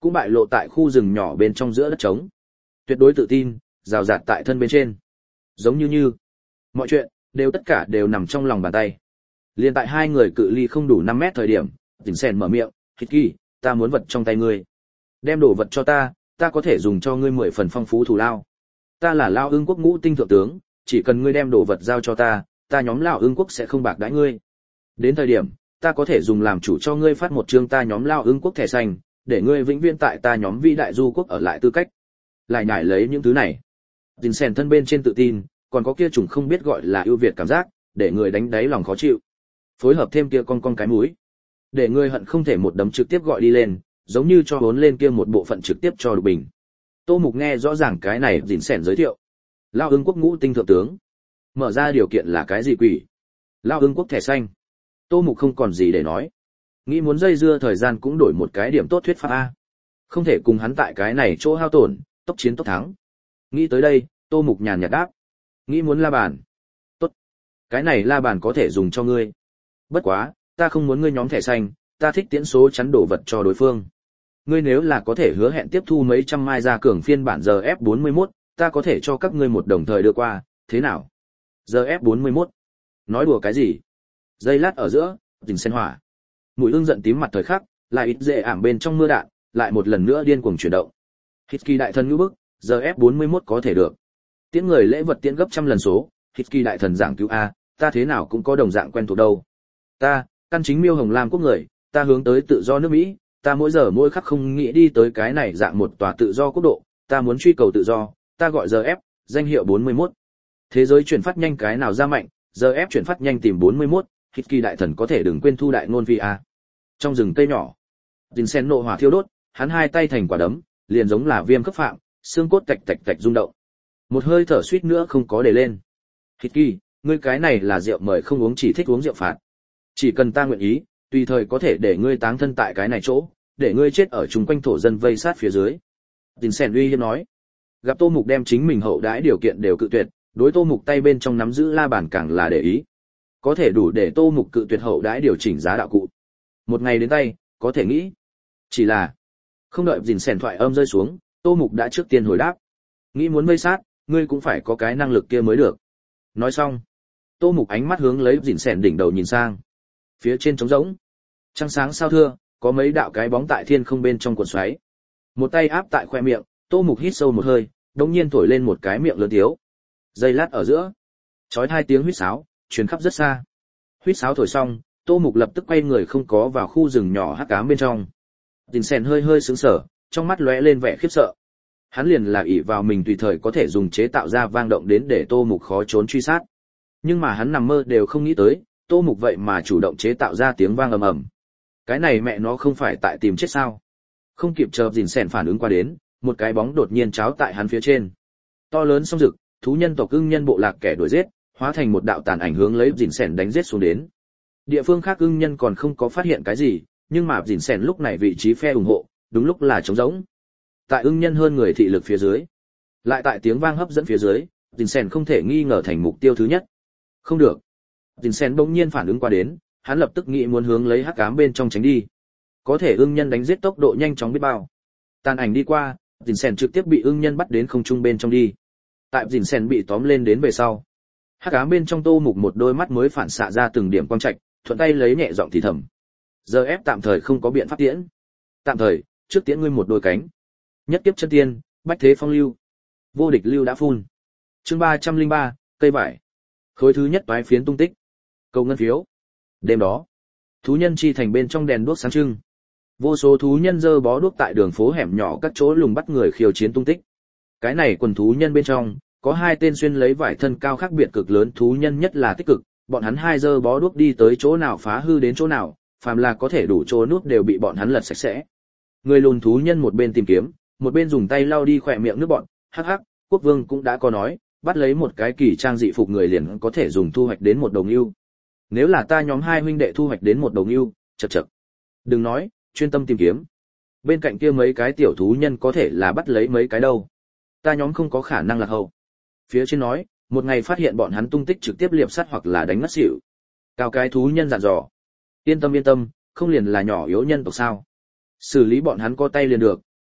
cũng bại lộ tại khu rừng nhỏ bên trong giữa đất trống. Tuyệt đối tự tin, rào rạt tại thân bên trên. Giống như mọi chuyện đều tất cả đều nằm trong lòng bàn tay. Liên tại hai người cự ly không đủ 5 mét thời điểm, Vincent mở miệng, "Hickey, ta muốn vật trong tay ngươi. Đem đồ vật cho ta có thể dùng cho ngươi 10 phần phong phú thù lao. Ta là Lao Ưng quốc ngũ tinh thượng tướng, chỉ cần ngươi đem đồ vật giao cho ta nhóm Lao Ưng quốc sẽ không bạc đãi ngươi. Đến thời điểm, ta có thể dùng làm chủ cho ngươi phát một chương ta nhóm Lao Ưng quốc thẻ xanh, để ngươi vĩnh viễn tại ta nhóm vĩ đại du quốc ở lại tư cách." Lại nhải lấy những thứ này. Vincent thân bên trên tự tin, còn có kia chủng không biết gọi là ưu việt cảm giác, để người đánh đáy lòng khó chịu. Phối hợp thêm kia con cái mũi, để người hận không thể một đấm trực tiếp gọi đi lên, giống như cho vốn lên kia một bộ phận trực tiếp cho Đục Bình. Tô Mục nghe rõ ràng cái này Vincent giới thiệu. Lao Ưng quốc ngũ tinh thượng tướng. Mở ra điều kiện là cái gì quỷ? Lao Ưng quốc thẻ xanh. Tô Mục không còn gì để nói. Nghĩ muốn dây dưa thời gian cũng đổi một cái điểm tốt thuyết pháp A. Không thể cùng hắn tại cái này chỗ hao tổn, tốc chiến tốc thắng. Nghĩ tới đây, Tô Mục nhàn nhạt đáp. Nghĩ muốn la bàn. Tốt. Cái này la bàn có thể dùng cho ngươi. Bất quá, ta không muốn ngươi nhóm thẻ xanh, ta thích tiễn số chắn đổ vật cho đối phương. Ngươi nếu là có thể hứa hẹn tiếp thu mấy trăm mai ra cường phiên bản giờ F41, ta có thể cho các ngươi một đồng thời đưa qua, thế nào? Giờ F41. Nói đùa cái gì? Giây lát ở giữa, tình sen hỏa. Mũi ương giận tím mặt thời khắc, lại ít dễ ảm bên trong mưa đạn, lại một lần nữa điên cuồng chuyển động. Hitki đại thần ngữ bức, giờ F41 có thể được. Tiễn người lễ vật tiễn gấp trăm lần số, Hitki đại thần giảng cứu A, ta thế nào cũng có đồng dạng quen thuộc đâu. Ta, căn chính miêu hồng lam quốc người, ta hướng tới tự do nước Mỹ, ta mỗi giờ mỗi khắc không nghĩ đi tới cái này dạng một tòa tự do quốc độ, ta muốn truy cầu tự do, ta gọi giờ F, danh hiệu 41. Thế giới chuyển phát nhanh cái nào ra mạnh, giờ F chuyển phát nhanh tìm 41, Hitki đại thần có thể đừng quên thu đại ngôn vi A. Trong rừng cây nhỏ, Vincent nộ hỏa thiêu đốt, hắn hai tay thành quả đấm, liền giống là viêm cấp phạm, xương cốt tạch tạch tạch rung động. Một hơi thở suýt nữa không có để lên. Hitki, ngươi cái này là rượu mời không uống chỉ thích uống rượu phạt. Chỉ cần ta nguyện ý, tùy thời có thể để ngươi táng thân tại cái này chỗ, để ngươi chết ở chung quanh thổ dân vây sát phía dưới. Vincent uy hiếp nói. Gặp Tô Mục đem chính mình hậu đãi điều kiện đều cự tuyệt, đối Tô Mục tay bên trong nắm giữ la bàn càng là để ý. Có thể đủ để Tô Mục cự tuyệt hậu đãi điều chỉnh giá đạo cụ. Một ngày đến tay, có thể nghĩ. Chỉ là, không đợi Vincent thoại âm rơi xuống, Tô Mục đã trước tiên hồi đáp. Nghĩ muốn vây sát, ngươi cũng phải có cái năng lực kia mới được. Nói xong, Tô Mục ánh mắt hướng lấy Vincent đỉnh đầu nhìn sang. Phía trên trống rỗng, trăng sáng sao thưa, có mấy đạo cái bóng tại thiên không bên trong cuộn xoáy. Một tay áp tại khoe miệng, Tô Mục hít sâu một hơi, đống nhiên thổi lên một cái miệng lớn tiếu. Giây lát ở giữa, chói hai tiếng huýt sáo truyền khắp rất xa. Huýt sáo thổi xong, Tô Mục lập tức quay người không có vào khu rừng nhỏ hắc ám bên trong. Vincent hơi hơi sững sờ, trong mắt lóe lên vẻ khiếp sợ. Hắn liền là ỷ vào mình tùy thời có thể dùng chế tạo ra vang động đến để Tô Mục khó trốn truy sát. Nhưng mà hắn nằm mơ đều không nghĩ tới, Tô Mục vậy mà chủ động chế tạo ra tiếng vang ầm ầm. Cái này mẹ nó không phải tại tìm chết sao? Không kịp chờ Vincent phản ứng qua đến, một cái bóng đột nhiên cháo tại hắn phía trên. To lớn song rực, thú nhân tộc ưng nhân bộ lạc kẻ đuổi giết, hóa thành một đạo tàn ảnh hướng lấy Vincent đánh giết xuống đến. Địa phương khác ưng nhân còn không có phát hiện cái gì, nhưng mà Vincent lúc này vị trí phe ủng hộ, đúng lúc là trống rỗng. Tại ưng nhân hơn người thị lực phía dưới, lại tại tiếng vang hấp dẫn phía dưới, Vincent không thể nghi ngờ thành mục tiêu thứ nhất. Không được. Vincent bỗng nhiên phản ứng qua đến, hắn lập tức nghĩ muốn hướng lấy hắc ám bên trong tránh đi. Có thể ưng nhân đánh giết tốc độ nhanh chóng biết bao. Tàn ảnh đi qua, Vincent trực tiếp bị ưng nhân bắt đến không trung bên trong đi. Tại Vincent bị tóm lên đến về sau, hắc ám bên trong Tô Mục một đôi mắt mới phản xạ ra từng điểm quang trạch, thuận tay lấy nhẹ giọng thì thầm. Giờ ép tạm thời không có biện pháp tiễn. Tạm thời, trước tiễn ngươi một đôi cánh. Nhất kiếp chân tiên, bách thế phong lưu. Vô địch lưu đã phun. Chương 303, cây vải. Khối thứ nhất toái phiến tung tích. Cầu ngân phiếu. Đêm đó, thú nhân chi thành bên trong đèn đuốc sáng trưng. Vô số thú nhân dơ bó đuốc tại đường phố hẻm nhỏ các chỗ lùng bắt người khiêu chiến tung tích. Cái này quần thú nhân bên trong, có hai tên xuyên lấy vải thân cao khác biệt cực lớn thú nhân nhất là tích cực, bọn hắn hai dơ bó đuốc đi tới chỗ nào phá hư đến chỗ nào, phàm là có thể đủ chỗ nút đều bị bọn hắn lật sạch sẽ. Người lùn thú nhân một bên tìm kiếm, một bên dùng tay lau đi khỏe miệng nước bọn, hắc hắc, quốc vương cũng đã có nói, bắt lấy một cái kỳ trang dị phục người liền có thể dùng thu hoạch đến một đồng ưu. Nếu là ta nhóm hai huynh đệ thu hoạch đến một đồng ưu, chậc chậc. Đừng nói, chuyên tâm tìm kiếm. Bên cạnh kia mấy cái tiểu thú nhân có thể là bắt lấy mấy cái đâu. Ta nhóm không có khả năng lạc hậu. Phía trên nói, một ngày phát hiện bọn hắn tung tích trực tiếp liệp sắt hoặc là đánh ngất xỉu. Cao cái thú nhân dặn dò. Yên tâm, không liền là nhỏ yếu nhân tộc sao? Xử lý bọn hắn có tay liền được,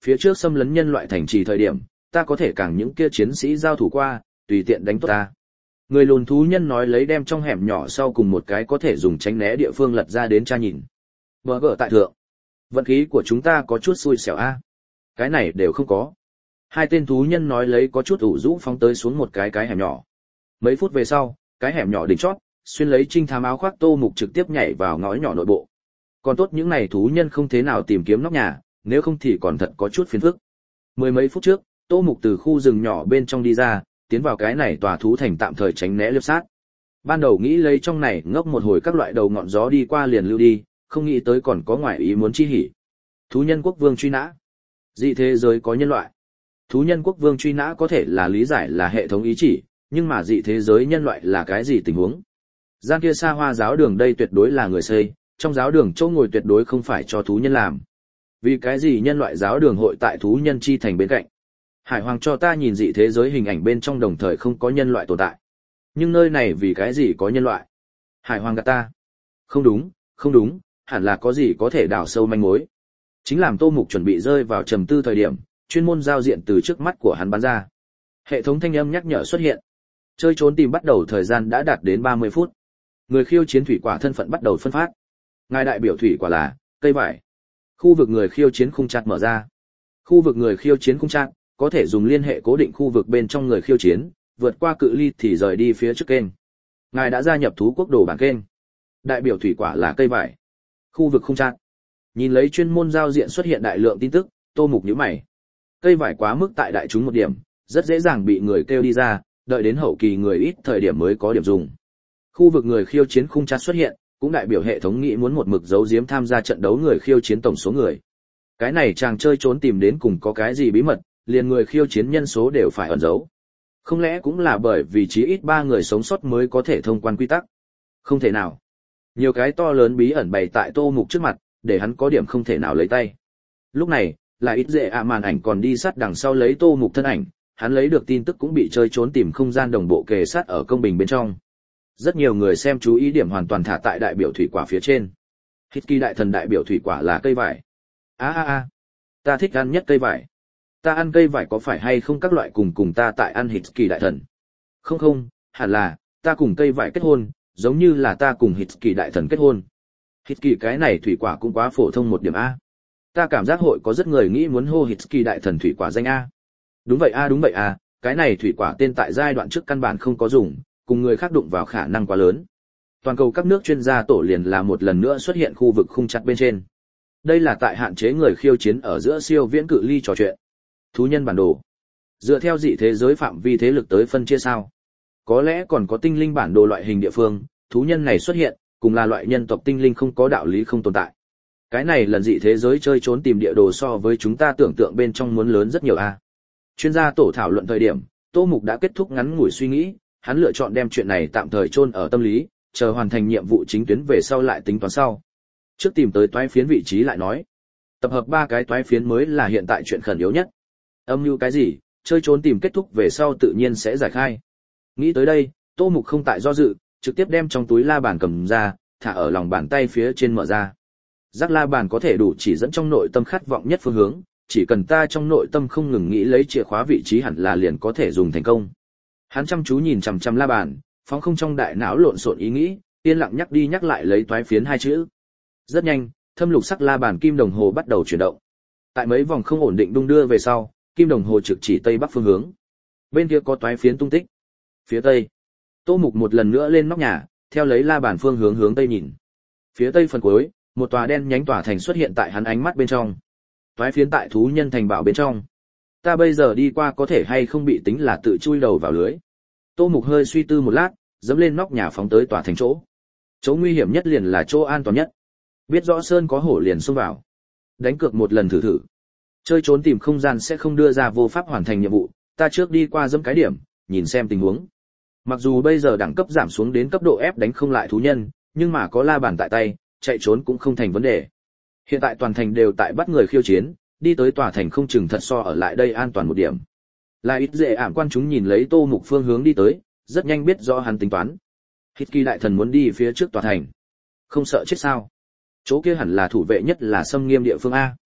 phía trước xâm lấn nhân loại thành trì thời điểm, ta có thể càng những kia chiến sĩ giao thủ qua, tùy tiện đánh tốt ta. Người lùn thú nhân nói lấy đem trong hẻm nhỏ sau cùng một cái có thể dùng tránh né địa phương lật ra đến tra nhìn. Bờ gở tại thượng. Vận khí của chúng ta có chút xui xẻo a. Cái này đều không có. Hai tên thú nhân nói lấy có chút ủ rũ phóng tới xuống một cái hẻm nhỏ. Mấy phút về sau, cái hẻm nhỏ đỉnh chót, xuyên lấy trinh thám áo khoác Tô Mục trực tiếp nhảy vào ngõ nhỏ nội bộ. Còn tốt những này thú nhân không thế nào tìm kiếm nóc nhà, nếu không thì còn thật có chút phiền phức. Mười mấy phút trước, Tô Mục từ khu rừng nhỏ bên trong đi ra, tiến vào cái này tòa thú thành tạm thời tránh né liệp sát. Ban đầu nghĩ lấy trong này ngốc một hồi các loại đầu ngọn gió đi qua liền lưu đi, không nghĩ tới còn có ngoại ý muốn chi hỉ. Thú nhân quốc vương truy nã. Dị thế giới có nhân loại. Thú nhân quốc vương truy nã có thể là lý giải là hệ thống ý chỉ, nhưng mà dị thế giới nhân loại là cái gì tình huống? Gian kia xa hoa giáo đường đây tuyệt đối là người xây, trong giáo đường chỗ ngồi tuyệt đối không phải cho thú nhân làm. Vì cái gì nhân loại giáo đường hội tại thú nhân chi thành bên cạnh? Hải Hoàng cho ta nhìn dị thế giới hình ảnh bên trong đồng thời không có nhân loại tồn tại. Nhưng nơi này vì cái gì có nhân loại? Hải Hoàng gạt ta. Không đúng, hẳn là có gì có thể đào sâu manh mối. Chính làm Tô Mục chuẩn bị rơi vào trầm tư thời điểm, chuyên môn giao diện từ trước mắt của hắn bắn ra. Hệ thống thanh âm nhắc nhở xuất hiện. Chơi trốn tìm bắt đầu thời gian đã đạt đến 30 phút. Người khiêu chiến thủy quả thân phận bắt đầu phân phát. Ngài đại biểu thủy quả là cây vải. Khu vực người khiêu chiến khung chặt mở ra. Khu vực người khiêu chiến khung chặt có thể dùng liên hệ cố định khu vực bên trong người khiêu chiến, vượt qua cự ly thì rời đi phía trước kênh. Ngài đã gia nhập thú quốc đồ bản kênh. Đại biểu thủy quả là cây vải. Khu vực khung chặt. Nhìn lấy chuyên môn giao diện xuất hiện đại lượng tin tức, Tô Mục nhíu mày. Cây vải quá mức tại đại chúng một điểm, rất dễ dàng bị người kêu đi ra, đợi đến hậu kỳ người ít thời điểm mới có điểm dùng. Khu vực người khiêu chiến khung chặt xuất hiện, cũng đại biểu hệ thống nghĩ muốn một mực giấu giếm tham gia trận đấu người khiêu chiến tổng số người. Cái này chàng chơi trốn tìm đến cùng có cái gì bí mật, liền người khiêu chiến nhân số đều phải ẩn giấu. Không lẽ cũng là bởi vì chí ít 3 người sống sót mới có thể thông quan quy tắc? Không thể nào. Nhiều cái to lớn bí ẩn bày tại Tô Mục trước mặt, để hắn có điểm không thể nào lấy tay. Lúc này, là ít dễ màn ảnh còn đi sát đằng sau lấy Tô Mục thân ảnh, hắn lấy được tin tức cũng bị chơi trốn tìm không gian đồng bộ kề sát ở công bình bên trong. Rất nhiều người xem chú ý điểm hoàn toàn thả tại đại biểu thủy quả phía trên. Hitki đại thần đại biểu thủy quả là cây vải. Ta thích ăn nhất cây vải. Ta ăn cây vải có phải hay không các loại cùng ta tại ăn Hitki đại thần? Không, hẳn là, ta cùng cây vải kết hôn, giống như là ta cùng Hitki đại thần kết hôn. Hitki cái này thủy quả cũng quá phổ thông một điểm A. Ta cảm giác hội có rất người nghĩ muốn hô Hitki đại thần thủy quả danh A. Đúng vậy A, cái này thủy quả tên tại giai đoạn trước căn bản không có dùng, cùng người khác đụng vào khả năng quá lớn. Toàn cầu các nước chuyên gia tổ liền là một lần nữa xuất hiện khu vực khung chặt bên trên. Đây là tại hạn chế người khiêu chiến ở giữa siêu viễn cự ly trò chuyện. Thú nhân bản đồ. Dựa theo dị thế giới phạm vi thế lực tới phân chia sao? Có lẽ còn có tinh linh bản đồ loại hình địa phương, thú nhân này xuất hiện, cùng là loại nhân tộc tinh linh không có đạo lý không tồn tại. Cái này lần dị thế giới chơi trốn tìm địa đồ so với chúng ta tưởng tượng bên trong muốn lớn rất nhiều a. Chuyên gia tổ thảo luận thời điểm, Tô Mục đã kết thúc ngắn ngủi suy nghĩ, hắn lựa chọn đem chuyện này tạm thời chôn ở tâm lý, chờ hoàn thành nhiệm vụ chính tuyến về sau lại tính toán sau. Trước tìm tới toái phiến vị trí lại nói. Tập hợp 3 cái toái phiến mới là hiện tại chuyện khẩn yếu nhất. Âm mưu cái gì, chơi trốn tìm kết thúc về sau tự nhiên sẽ giải khai. Nghĩ tới đây, Tô Mục không tại do dự, trực tiếp đem trong túi la bàn cầm ra, thả ở lòng bàn tay phía trên mở ra. Giác la bàn có thể đủ chỉ dẫn trong nội tâm khát vọng nhất phương hướng, chỉ cần ta trong nội tâm không ngừng nghĩ lấy chìa khóa vị trí hẳn là liền có thể dùng thành công. Hắn chăm chú nhìn chằm chằm la bàn, phóng không trong đại não lộn xộn ý nghĩ, yên lặng nhắc đi nhắc lại lấy toái phiến 2 chữ. Rất nhanh, thâm lục sắc la bàn kim đồng hồ bắt đầu chuyển động. Tại mấy vòng không ổn định đung đưa về sau, kim đồng hồ trực chỉ tây bắc phương hướng. Bên kia có toái phiến tung tích. Phía tây. Tô Mục một lần nữa lên nóc nhà, theo lấy la bàn phương hướng hướng tây nhìn. Phía tây phần cuối, một tòa đen nhánh tỏa thành xuất hiện tại hắn ánh mắt bên trong. Toái phiến tại thú nhân thành bảo bên trong. Ta bây giờ đi qua có thể hay không bị tính là tự chui đầu vào lưới. Tô Mục hơi suy tư một lát, dẫm lên nóc nhà phóng tới tòa thành chỗ. Chỗ nguy hiểm nhất liền là chỗ an toàn nhất. Biết rõ sơn có hổ liền xông vào. Đánh cược một lần thử. Chơi trốn tìm không gian sẽ không đưa ra vô pháp hoàn thành nhiệm vụ, ta trước đi qua dẫm cái điểm, nhìn xem tình huống. Mặc dù bây giờ đẳng cấp giảm xuống đến cấp độ ép đánh không lại thú nhân, nhưng mà có la bàn tại tay, chạy trốn cũng không thành vấn đề. Hiện tại toàn thành đều tại bắt người khiêu chiến, đi tới tòa thành không chừng thật so ở lại đây an toàn một điểm. Là ít dễ ảm quan chúng nhìn lấy Tô Mục phương hướng đi tới, rất nhanh biết rõ hắn tính toán. Hitki đại thần muốn đi phía trước tòa thành. Không sợ chết sao? Chỗ kia hẳn là thủ vệ nhất là xâm nghiêm địa phương A.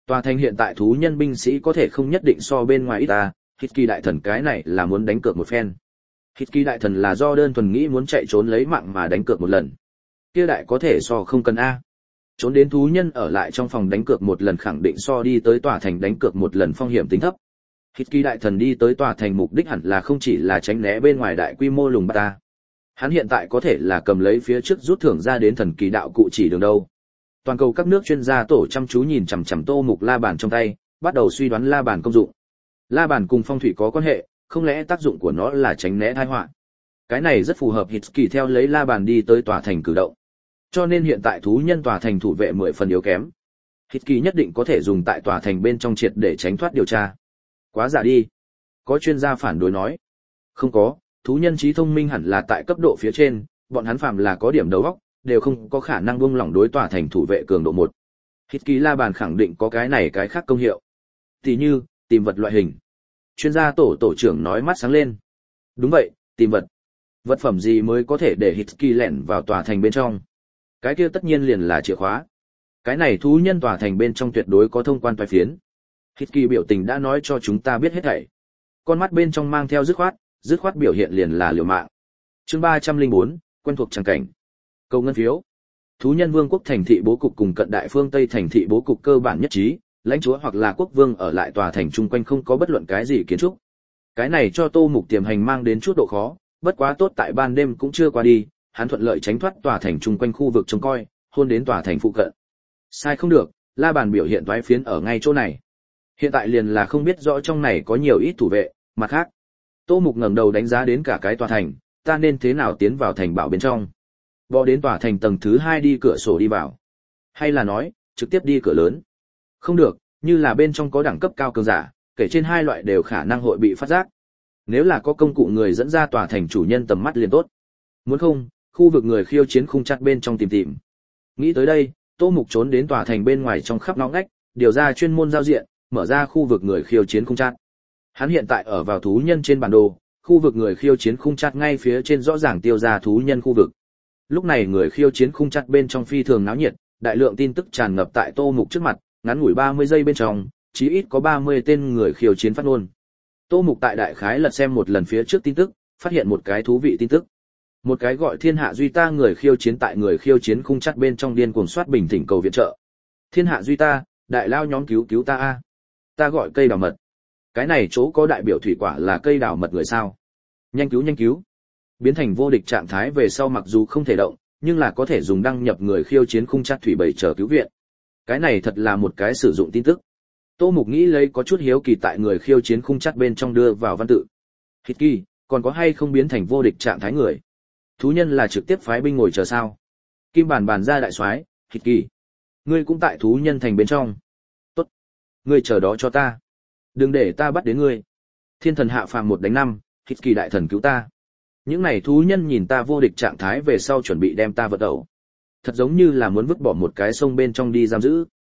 Tòa thành hiện tại thú nhân binh sĩ có thể không nhất định so bên ngoài ít ta, Hitki đại thần cái này là muốn đánh cược một phen. Hitki đại thần là do đơn thuần nghĩ muốn chạy trốn lấy mạng mà đánh cược một lần. Kia đại có thể so không cần a. Trốn đến thú nhân ở lại trong phòng đánh cược một lần khẳng định so đi tới tòa thành đánh cược một lần phong hiểm tính thấp. Hitki đại thần đi tới tòa thành mục đích hẳn là không chỉ là tránh né bên ngoài đại quy mô lùng bắt ta. Hắn hiện tại có thể là cầm lấy phía trước rút thưởng ra đến thần kỳ đạo cụ chỉ đường đâu. Toàn cầu các nước chuyên gia tổ chăm chú nhìn chằm chằm Tô Mục la bàn trong tay, bắt đầu suy đoán la bàn công dụng. La bàn cùng phong thủy có quan hệ, không lẽ tác dụng của nó là tránh né tai họa? Cái này rất phù hợp Hitki theo lấy la bàn đi tới tòa thành cử động. Cho nên hiện tại thú nhân tòa thành thủ vệ 10 phần yếu kém. Hitki nhất định có thể dùng tại tòa thành bên trong triệt để tránh thoát điều tra. Quá giả đi. Có chuyên gia phản đối nói. Không có, thú nhân trí thông minh hẳn là tại cấp độ phía trên, bọn hắn phàm là có điểm đầu óc, đều không có khả năng buông lỏng đối tòa thành thủ vệ cường độ 1. Hitki la bàn khẳng định có cái này cái khác công hiệu. Tỷ như, tìm vật loại hình. Chuyên gia tổ trưởng nói mắt sáng lên. Đúng vậy, tìm vật. Vật phẩm gì mới có thể để Hitki lẻn vào tòa thành bên trong? Cái kia tất nhiên liền là chìa khóa. Cái này thú nhân tòa thành bên trong tuyệt đối có thông quan toái phiến. Hitki biểu tình đã nói cho chúng ta biết hết thảy. Con mắt bên trong mang theo dứt khoát biểu hiện liền là liều mạng. Chương 304, quen thuộc tràng cảnh. Cầu ngân phiếu. Thú nhân vương quốc thành thị bố cục cùng cận đại phương Tây thành thị bố cục cơ bản nhất trí, lãnh chúa hoặc là quốc vương ở lại tòa thành chung quanh không có bất luận cái gì kiến trúc. Cái này cho Tô Mục tiềm hành mang đến chút độ khó, bất quá tốt tại ban đêm cũng chưa qua đi, hắn thuận lợi tránh thoát tòa thành chung quanh khu vực trông coi, hôn đến tòa thành phụ cận. Sai không được, la bàn biểu hiện toái phiến ở ngay chỗ này. Hiện tại liền là không biết rõ trong này có nhiều ít thủ vệ, mặt khác. Tô Mục ngẩng đầu đánh giá đến cả cái tòa thành, ta nên thế nào tiến vào thành bảo bên trong? Bò đến tòa thành tầng thứ 2 đi cửa sổ đi vào. Hay là nói, trực tiếp đi cửa lớn? Không được, như là bên trong có đẳng cấp cao cường giả, kể trên hai loại đều khả năng hội bị phát giác. Nếu là có công cụ người dẫn ra tòa thành chủ nhân tầm mắt liền tốt. Muốn không, khu vực người khiêu chiến khung chặt bên trong tìm. Nghĩ tới đây, Tô Mục trốn đến tòa thành bên ngoài trong khắp ngõ ngách, điều ra chuyên môn giao diện, mở ra khu vực người khiêu chiến khung chặt. Hắn hiện tại ở vào thú nhân trên bản đồ, khu vực người khiêu chiến khung chặt ngay phía trên rõ ràng tiêu ra thú nhân khu vực. Lúc này người khiêu chiến khung chặt bên trong phi thường náo nhiệt, đại lượng tin tức tràn ngập tại Tô Mục trước mặt, ngắn ngủi 30 giây bên trong, chí ít có 30 tên người khiêu chiến phát ngôn. Tô Mục tại đại khái lật xem một lần phía trước tin tức, phát hiện một cái thú vị tin tức. Một cái gọi Thiên Hạ Duy Ta người khiêu chiến tại người khiêu chiến khung chặt bên trong điên cuồng soát bình thỉnh cầu viện trợ. Thiên Hạ Duy Ta, đại lao nhóm cứu ta a. Ta gọi cây đào mật. Cái này chỗ có đại biểu thủy quả là cây đào mật người sao? Nhanh cứu. Biến thành vô địch trạng thái về sau mặc dù không thể động, nhưng là có thể dùng đăng nhập người khiêu chiến khung chặt thủy bảy chờ cứu viện. Cái này thật là một cái sử dụng tin tức. Tô Mục nghĩ lấy có chút hiếu kỳ tại người khiêu chiến khung chặt bên trong đưa vào văn tự. Hitki, còn có hay không biến thành vô địch trạng thái người? Thú nhân là trực tiếp phái binh ngồi chờ sao? Kim bàn ra đại soái, Hitki. Ngươi cũng tại thú nhân thành bên trong. Tốt. Ngươi chờ đó cho ta. Đừng để ta bắt đến ngươi. Thiên thần hạ phàm 1 đánh 5, Hitki đại thần cứu ta. Những này thú nhân nhìn ta vô địch trạng thái về sau chuẩn bị đem ta vật đầu. Thật giống như là muốn vứt bỏ một cái sông bên trong đi giam giữ.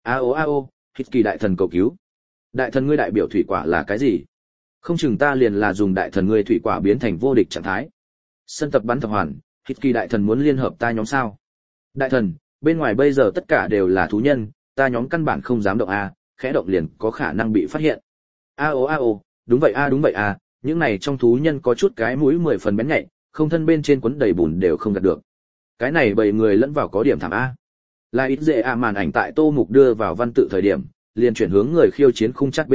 Ao, Hitki đại thần cầu cứu. Đại thần ngươi đại biểu thủy quả là cái gì? Không chừng ta liền là dùng đại thần ngươi thủy quả biến thành vô địch trạng thái. Sân tập bắn thập hoàn, Hitki đại thần muốn liên hợp ta nhóm sao? Đại thần, bên ngoài bây giờ tất cả đều là thú nhân, ta nhóm căn bản không dám động a, khẽ động liền có khả năng bị phát hiện. Ao, đúng vậy a, những này trong thú nhân có chút cái mũi 10 phần bén nhạy, không thân bên trên quấn đầy bùn đều không gạt được. Cái này 7 người lẫn vào có điểm thảm a. Là ít dễ màn ảnh tại Tô Mục đưa vào văn tự thời điểm, liền chuyển hướng người khiêu chiến khung chặt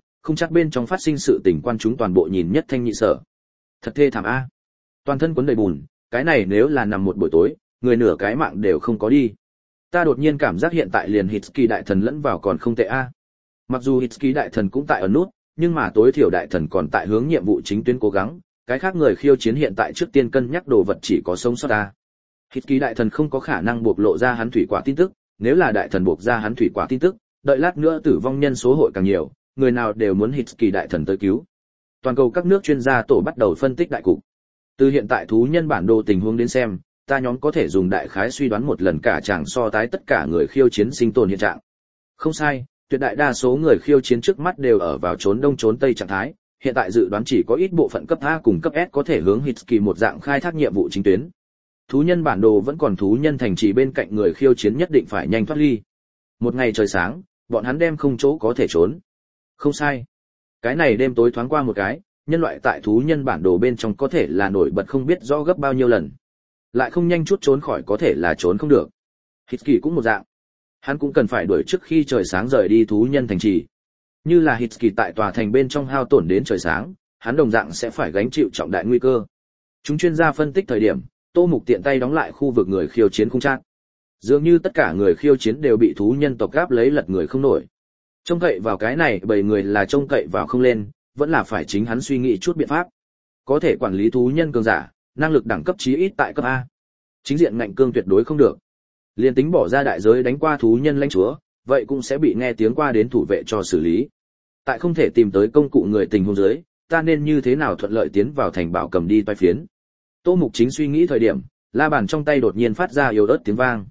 bên trong phát sinh sự tình quan chúng toàn bộ nhìn nhất thanh nhị sở. Thật thê thảm a. Toàn thân quấn đầy bùn, cái này nếu là nằm một buổi tối, người nửa cái mạng đều không có đi. Ta đột nhiên cảm giác hiện tại liền Hitki đại thần lẫn vào còn không tệ a. Mặc dù Hitki đại thần cũng tại ở nút, nhưng mà tối thiểu đại thần còn tại hướng nhiệm vụ chính tuyến cố gắng, cái khác người khiêu chiến hiện tại trước tiên cân nhắc đồ vật chỉ có sống sót ta. Hitki đại thần không có khả năng buộc lộ ra hắn thủy quả tin tức, nếu là đại thần buộc ra hắn thủy quả tin tức, đợi lát nữa tử vong nhân số hội càng nhiều, người nào đều muốn Hitki đại thần tới cứu. Toàn cầu các nước chuyên gia tổ bắt đầu phân tích đại cục. Từ hiện tại thú nhân bản đồ tình huống đến xem, ta nhóm có thể dùng đại khái suy đoán một lần cả chàng so tái tất cả người khiêu chiến sinh tồn hiện trạng. Không sai, tuyệt đại đa số người khiêu chiến trước mắt đều ở vào trốn đông trốn tây trạng thái, hiện tại dự đoán chỉ có ít bộ phận cấp A cùng cấp S có thể hướng Hitki một dạng khai thác nhiệm vụ chính tuyến. Thú nhân bản đồ vẫn còn thú nhân thành trì bên cạnh người khiêu chiến nhất định phải nhanh thoát ly. Một ngày trời sáng, bọn hắn đem không chỗ có thể trốn. Không sai. Cái này đêm tối thoáng qua một cái, nhân loại tại thú nhân bản đồ bên trong có thể là nổi bật không biết rõ gấp bao nhiêu lần. Lại không nhanh chút trốn khỏi có thể là trốn không được. Hitsuki cũng một dạng. Hắn cũng cần phải đuổi trước khi trời sáng rời đi thú nhân thành trì. Như là Hitsuki tại tòa thành bên trong hao tổn đến trời sáng, hắn đồng dạng sẽ phải gánh chịu trọng đại nguy cơ. Chúng chuyên gia phân tích thời điểm, Tô Mục tiện tay đóng lại khu vực người khiêu chiến khung trạng. Dường như tất cả người khiêu chiến đều bị thú nhân tộc gáp lấy lật người không nổi. Trông cậy vào cái này bởi người là trông cậy vào không lên, vẫn là phải chính hắn suy nghĩ chút biện pháp. Có thể quản lý thú nhân cường giả, năng lực đẳng cấp chí ít tại cấp A. Chính diện ngạnh cương tuyệt đối không được. Liên tính bỏ ra đại giới đánh qua thú nhân lãnh chúa, vậy cũng sẽ bị nghe tiếng qua đến thủ vệ cho xử lý. Tại không thể tìm tới công cụ người tình huống dưới, ta nên như thế nào thuận lợi tiến vào thành bảo cầm đi toái phiến. Tô Mục chính suy nghĩ thời điểm, la bàn trong tay đột nhiên phát ra yếu ớt tiếng vang.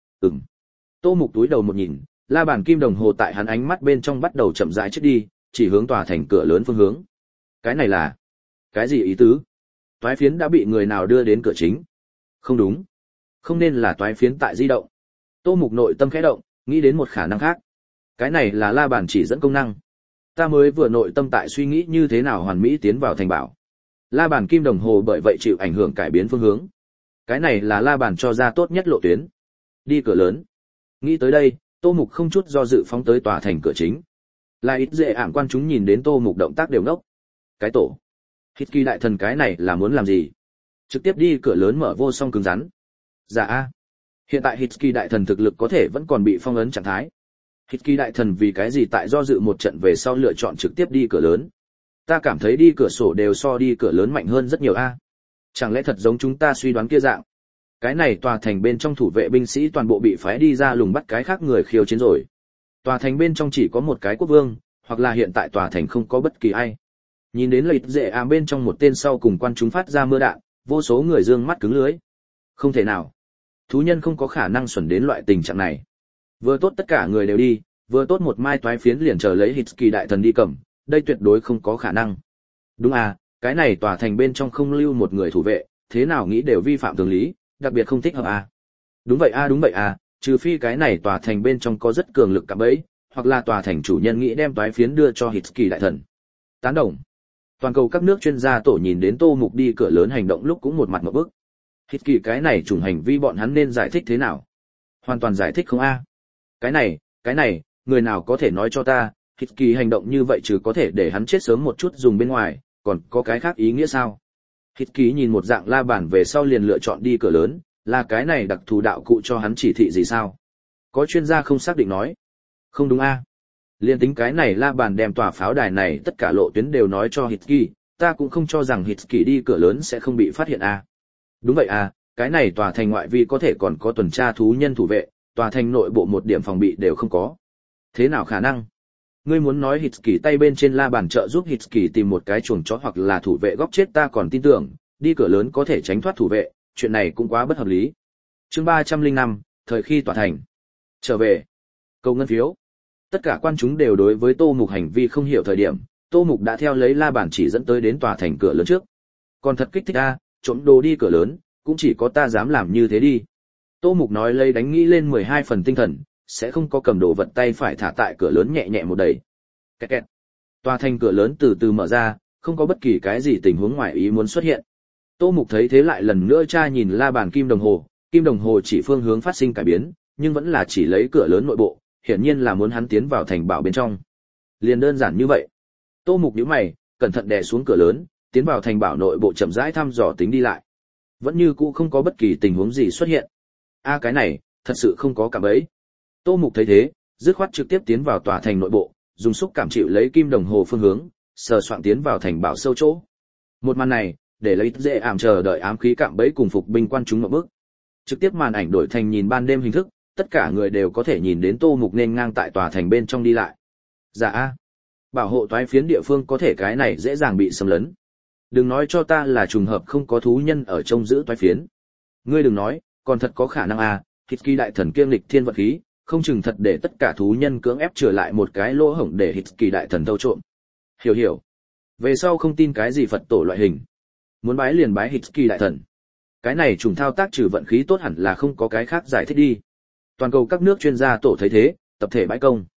Tô Mục túi đầu một nhìn, la bàn kim đồng hồ tại hắn ánh mắt bên trong bắt đầu chậm rãi chết đi, chỉ hướng tòa thành cửa lớn phương hướng. Cái này là cái gì ý tứ? Toái phiến đã bị người nào đưa đến cửa chính? Không đúng, không nên là toái phiến tại di động. Tô Mục nội tâm khẽ động, nghĩ đến một khả năng khác. Cái này là la bàn chỉ dẫn công năng. Ta mới vừa nội tâm tại suy nghĩ như thế nào hoàn mỹ tiến vào thành bảo. La bàn kim đồng hồ bởi vậy chịu ảnh hưởng cải biến phương hướng. Cái này là la bàn cho ra tốt nhất lộ tuyến. Đi cửa lớn. Nghĩ tới đây, Tô Mục không chút do dự phóng tới tòa thành cửa chính. Là ít dễ ảm quan chúng nhìn đến Tô Mục động tác đều ngốc. Cái tổ. Hitsuki đại thần cái này là muốn làm gì? Trực tiếp đi cửa lớn mở vô song cứng rắn. Dạ a. Hiện tại Hitsuki đại thần thực lực có thể vẫn còn bị phong ấn trạng thái. Hitsuki đại thần vì cái gì tại do dự một trận về sau lựa chọn trực tiếp đi cửa lớn? Ta cảm thấy đi cửa sổ đều so đi cửa lớn mạnh hơn rất nhiều a. Chẳng lẽ thật giống chúng ta suy đoán kia dạng? Cái này tòa thành bên trong thủ vệ binh sĩ toàn bộ bị phái đi ra lùng bắt cái khác người khiêu chiến rồi. Tòa thành bên trong chỉ có một cái quốc vương, hoặc là hiện tại tòa thành không có bất kỳ ai. Nhìn đến lợi dễ ám bên trong một tên sau cùng quan chúng phát ra mưa đạn, vô số người dương mắt cứng lưới. Không thể nào. Thú nhân không có khả năng xuẩn đến loại tình trạng này. Vừa tốt tất cả người đều đi, vừa tốt một mai toái phiến liền chờ lấy Hitsuki đại thần đi cầm, đây tuyệt đối không có khả năng. Đúng à, cái này tòa thành bên trong không lưu một người thủ vệ, thế nào nghĩ đều vi phạm thường lý, đặc biệt không thích hợp à. Đúng vậy à, trừ phi cái này tòa thành bên trong có rất cường lực cạm bẫy, hoặc là tòa thành chủ nhân nghĩ đem toái phiến đưa cho Hitsuki đại thần. Tán đồng. Toàn cầu các nước chuyên gia tổ nhìn đến Tô Mục đi cửa lớn hành động lúc cũng một mặt ngộp bức. Hitsuki cái này trùng hành vi bọn hắn nên giải thích thế nào? Hoàn toàn giải thích không a? Cái này, người nào có thể nói cho ta, Hitsuki hành động như vậy trừ có thể để hắn chết sớm một chút dùng bên ngoài, còn có cái khác ý nghĩa sao? Hitsuki nhìn một dạng la bàn về sau liền lựa chọn đi cửa lớn, là cái này đặc thù đạo cụ cho hắn chỉ thị gì sao? Có chuyên gia không xác định nói. Không đúng a? Liên tính cái này la bàn đem tòa pháo đài này tất cả lộ tuyến đều nói cho Hitsuki, ta cũng không cho rằng Hitsuki đi cửa lớn sẽ không bị phát hiện a. Đúng vậy à, cái này tòa thành ngoại vi có thể còn có tuần tra thú nhân thủ vệ, tòa thành nội bộ một điểm phòng bị đều không có. Thế nào khả năng? Ngươi muốn nói Hitsuki tay bên trên la bàn trợ giúp Hitsuki tìm một cái chuồng chó hoặc là thủ vệ góc chết ta còn tin tưởng, đi cửa lớn có thể tránh thoát thủ vệ, chuyện này cũng quá bất hợp lý. Chương 305, thời khi tòa thành. Trở về. Cầu ngân phiếu. Tất cả quan chúng đều đối với Tô Mục hành vi không hiểu thời điểm, Tô Mục đã theo lấy la bàn chỉ dẫn tới đến tòa thành cửa lớn trước. Còn thật kích thích a, trộm đồ đi cửa lớn, cũng chỉ có ta dám làm như thế đi. Tô Mục nói lấy đánh nghĩ lên 12 phần tinh thần, sẽ không có cầm đồ vật tay phải thả tại cửa lớn nhẹ nhẹ một đẩy. Kẹt kẹt. Tòa thành cửa lớn từ từ mở ra, không có bất kỳ cái gì tình huống ngoài ý muốn xuất hiện. Tô Mục thấy thế lại lần nữa tra nhìn la bàn kim đồng hồ chỉ phương hướng phát sinh cải biến, nhưng vẫn là chỉ lấy cửa lớn nội bộ, hiển nhiên là muốn hắn tiến vào thành bảo bên trong. Liền đơn giản như vậy. Tô Mục nhíu mày, cẩn thận đè xuống cửa lớn, tiến vào thành bảo nội bộ chậm rãi thăm dò tính đi lại. Vẫn như cũ không có bất kỳ tình huống gì xuất hiện. A cái này, thật sự không có cả bấy. Tô Mục thấy thế, dứt khoát trực tiếp tiến vào tòa thành nội bộ, dùng xúc cảm chịu lấy kim đồng hồ phương hướng, sờ soạng tiến vào thành bảo sâu chỗ. Một màn này, để lấy dễ ảm chờ đợi ám khí cạm bẫy cùng phục binh quan chúng ngộp bức. Trực tiếp màn ảnh đổi thành nhìn ban đêm hình thức, tất cả người đều có thể nhìn đến Tô Mục nên ngang tại tòa thành bên trong đi lại. Dạ a, bảo hộ toái phiến địa phương có thể cái này dễ dàng bị xâm lấn. Đừng nói cho ta là trùng hợp không có thú nhân ở trông giữ toái phiến. Ngươi đừng nói, còn thật có khả năng a, Hitsuki đại thần kiêng lịch thiên vật khí, không chừng thật để tất cả thú nhân cưỡng ép trở lại một cái lỗ hổng để Hitsuki đại thần thâu trộm. Hiểu. Về sau không tin cái gì Phật tổ loại hình. Muốn bái liền bái Hitsuki đại thần. Cái này trùng thao tác trừ vận khí tốt hẳn là không có cái khác giải thích đi. Toàn cầu các nước chuyên gia tổ thấy thế, tập thể bãi công.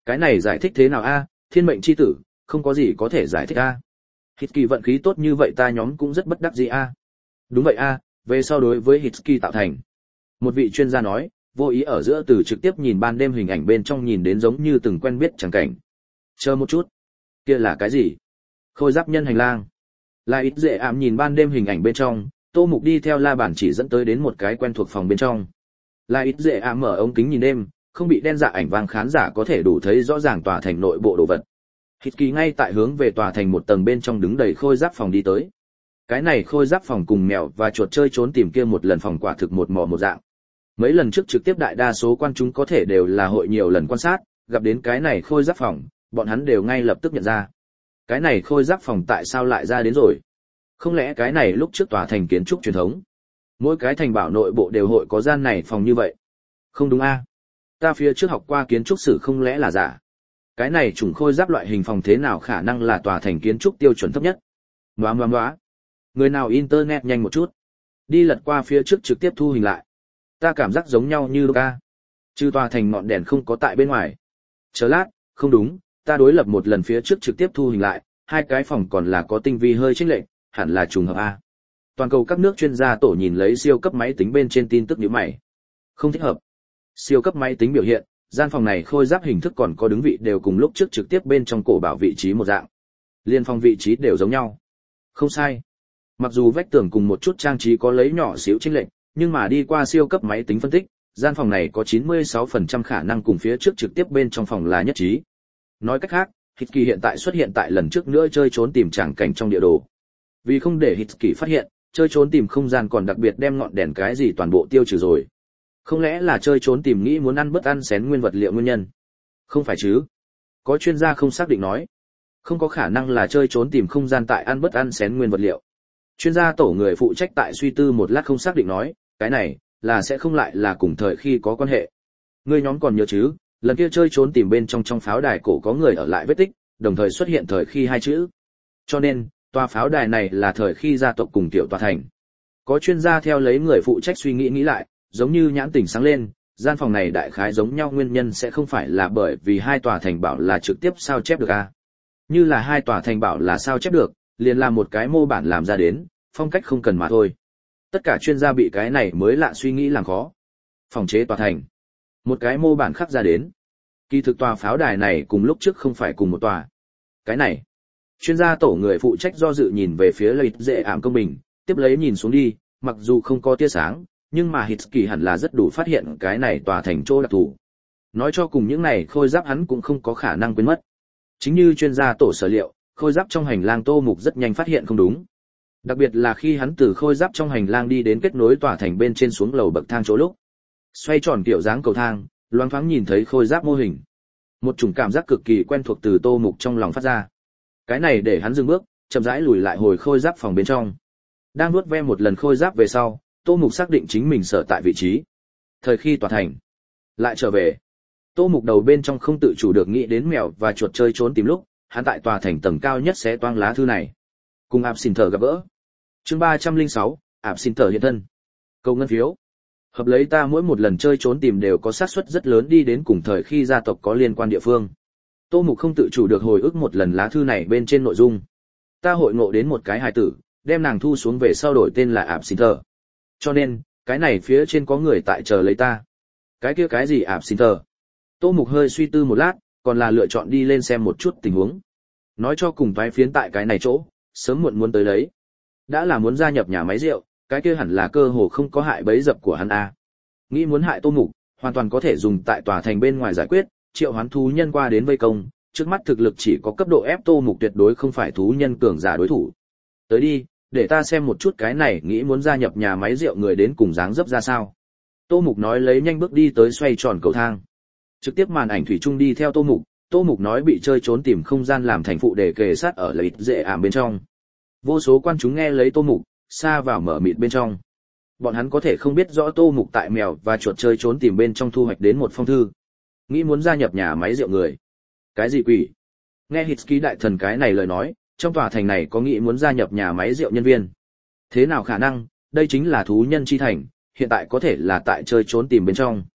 Cái này giải thích thế nào a? Thiên mệnh chi tử, không có gì có thể giải thích a. Hitki vận khí tốt như vậy ta nhóm cũng rất bất đắc dĩ a. Đúng vậy a, về sau đối với Hitki tạo thành. Một vị chuyên gia nói, vô ý ở giữa từ trực tiếp nhìn ban đêm hình ảnh bên trong nhìn đến giống như từng quen biết chẳng cảnh. Chờ một chút, kia là cái gì? Khôi giáp nhân hành lang. Là ít dễ ảm nhìn ban đêm hình ảnh bên trong, Tô Mục đi theo la bàn chỉ dẫn tới đến một cái quen thuộc phòng bên trong. Là ít dễ ảm mở ống kính nhìn đêm, không bị đen dạ ảnh vàng khán giả có thể đủ thấy rõ ràng tòa thành nội bộ đồ vật. Hitki ngay tại hướng về tòa thành một tầng bên trong đứng đầy khôi giáp phòng đi tới. Cái này khôi giáp phòng cùng mèo và chuột chơi trốn tìm kia một lần phòng quả thực một mò một dạng. Mấy lần trước trực tiếp đại đa số quan chúng có thể đều là hội nhiều lần quan sát, gặp đến cái này khôi giáp phòng, bọn hắn đều ngay lập tức nhận ra. Cái này khôi giáp phòng tại sao lại ra đến rồi? Không lẽ cái này lúc trước tòa thành kiến trúc truyền thống? Mỗi cái thành bảo nội bộ đều hội có gian này phòng như vậy. Không đúng a? Ta phía trước học qua kiến trúc sử không lẽ là giả? Cái này chủng khôi giáp loại hình phòng thế nào khả năng là tòa thành kiến trúc tiêu chuẩn thấp nhất? Ngoá. Người nào internet nhanh một chút. Đi lật qua phía trước trực tiếp thu hình lại. Ta cảm giác giống nhau như ca. Trừ tòa thành ngọn đèn không có tại bên ngoài. Chờ lát, không đúng, ta đối lập một lần phía trước trực tiếp thu hình lại, hai cái phòng còn là có tinh vi hơi chênh lệch, hẳn là trùng hợp a. Toàn cầu các nước chuyên gia tổ nhìn lấy siêu cấp máy tính bên trên tin tức nhíu mày. Không thích hợp. Siêu cấp máy tính biểu hiện, gian phòng này khôi giáp hình thức còn có đứng vị đều cùng lúc trước trực tiếp bên trong cổ bảo vị trí một dạng. Liên phòng vị trí đều giống nhau. Không sai. Mặc dù vách tường cùng một chút trang trí có lấy nhỏ xíu chênh lệch, nhưng mà đi qua siêu cấp máy tính phân tích, gian phòng này có 96% khả năng cùng phía trước trực tiếp bên trong phòng là nhất trí. Nói cách khác, Hitki hiện tại xuất hiện tại lần trước nữa chơi trốn tìm tràng cảnh trong địa đồ. Vì không để Hitki phát hiện, chơi trốn tìm không gian còn đặc biệt đem ngọn đèn cái gì toàn bộ tiêu trừ rồi. Không lẽ là chơi trốn tìm nghĩ muốn ăn bớt ăn xén nguyên vật liệu nguyên nhân? Không phải chứ? Có chuyên gia không xác định nói. Không có khả năng là chơi trốn tìm không gian tại ăn bớt ăn xén nguyên vật liệu. Chuyên gia tổ người phụ trách tại suy tư một lát không xác định nói, cái này là sẽ không lại là cùng thời khi có quan hệ. Ngươi nhóm còn nhớ chứ, lần kia chơi trốn tìm bên trong pháo đài cổ có người ở lại vết tích, đồng thời xuất hiện thời khi hai chữ. Cho nên, tòa pháo đài này là thời khi gia tộc cùng tiểu tòa thành. Có chuyên gia theo lấy người phụ trách suy nghĩ lại, giống như nhãn tỉnh sáng lên, gian phòng này đại khái giống nhau nguyên nhân sẽ không phải là bởi vì hai tòa thành bảo là trực tiếp sao chép được a. Như là hai tòa thành bảo là sao chép được, liền làm một cái mô bản làm ra đến, phong cách không cần mà thôi. Tất cả chuyên gia bị cái này mới lạ suy nghĩ làm khó. Phòng chế tòa thành, một cái mô bản khắc ra đến. Kỳ thực tòa pháo đài này cùng lúc trước không phải cùng một tòa. Cái này, chuyên gia tổ người phụ trách do dự nhìn về phía lợi dễ ảm công bình, tiếp lấy nhìn xuống đi, mặc dù không có tia sáng, nhưng mà Hitki hẳn là rất đủ phát hiện cái này tòa thành chỗ đặc thù. Nói cho cùng những này khôi giáp hắn cũng không có khả năng quên mất. Chính như chuyên gia tổ sở liệu, khôi giáp trong hành lang Tô Mục rất nhanh phát hiện không đúng. Đặc biệt là khi hắn từ khôi giáp trong hành lang đi đến kết nối tòa thành bên trên xuống lầu bậc thang chỗ lúc. Xoay tròn kiểu dáng cầu thang, loáng thoáng nhìn thấy khôi giáp mô hình. Một chủng cảm giác cực kỳ quen thuộc từ Tô Mục trong lòng phát ra. Cái này để hắn dừng bước, chậm rãi lùi lại hồi khôi giáp phòng bên trong. Đang nuốt ve một lần khôi giáp về sau, Tô Mục xác định chính mình sở tại vị trí. Thời khi tòa thành lại trở về. Tô Mục đầu bên trong không tự chủ được nghĩ đến mèo và chuột chơi trốn tìm lúc, hắn tại tòa thành tầng cao nhất sẽ toang lá thư này. Cùng Absinthe gặp gỡ. Chương 306, Absinthe hiện thân. Câu ngân phiếu. Hợp lấy ta mỗi một lần chơi trốn tìm đều có xác suất rất lớn đi đến cùng thời khi gia tộc có liên quan địa phương. Tô Mục không tự chủ được hồi ức một lần lá thư này bên trên nội dung. Ta hội ngộ đến một cái hài tử, đem nàng thu xuống về sau đổi tên là Absinthe. Cho nên, cái này phía trên có người tại chờ lấy ta. Cái kia cái gì Absinthe? Tô Mục hơi suy tư một lát, còn là lựa chọn đi lên xem một chút tình huống. Nói cho cùng toái phiến tại cái này chỗ, sớm muộn muốn tới lấy. Đã là muốn gia nhập nhà máy rượu, cái kia hẳn là cơ hồ không có hại bẫy dập của hắn a. Nghĩ muốn hại Tô Mục, hoàn toàn có thể dùng tại tòa thành bên ngoài giải quyết, triệu hoán thú nhân qua đến vây công, trước mắt thực lực chỉ có cấp độ ép Tô Mục tuyệt đối không phải thú nhân cường giả đối thủ. Tới đi, để ta xem một chút cái này nghĩ muốn gia nhập nhà máy rượu người đến cùng dáng dấp ra sao. Tô Mục nói lấy nhanh bước đi tới xoay tròn cầu thang. Trực tiếp màn ảnh thủy chung đi theo Tô Mục nói bị chơi trốn tìm không gian làm thành phụ để kề sát ở lợi dễ ảm bên trong. Vô số quan chúng nghe lấy Tô Mục, xa vào mở mịt bên trong. Bọn hắn có thể không biết rõ Tô Mục tại mèo và chuột chơi trốn tìm bên trong thu hoạch đến một phong thư. Nghĩ muốn gia nhập nhà máy rượu người. Cái gì quỷ? Nghe Hitki đại thần cái này lời nói, trong tòa thành này có nghĩ muốn gia nhập nhà máy rượu nhân viên. Thế nào khả năng, đây chính là thú nhân chi thành, hiện tại có thể là tại chơi trốn tìm bên trong.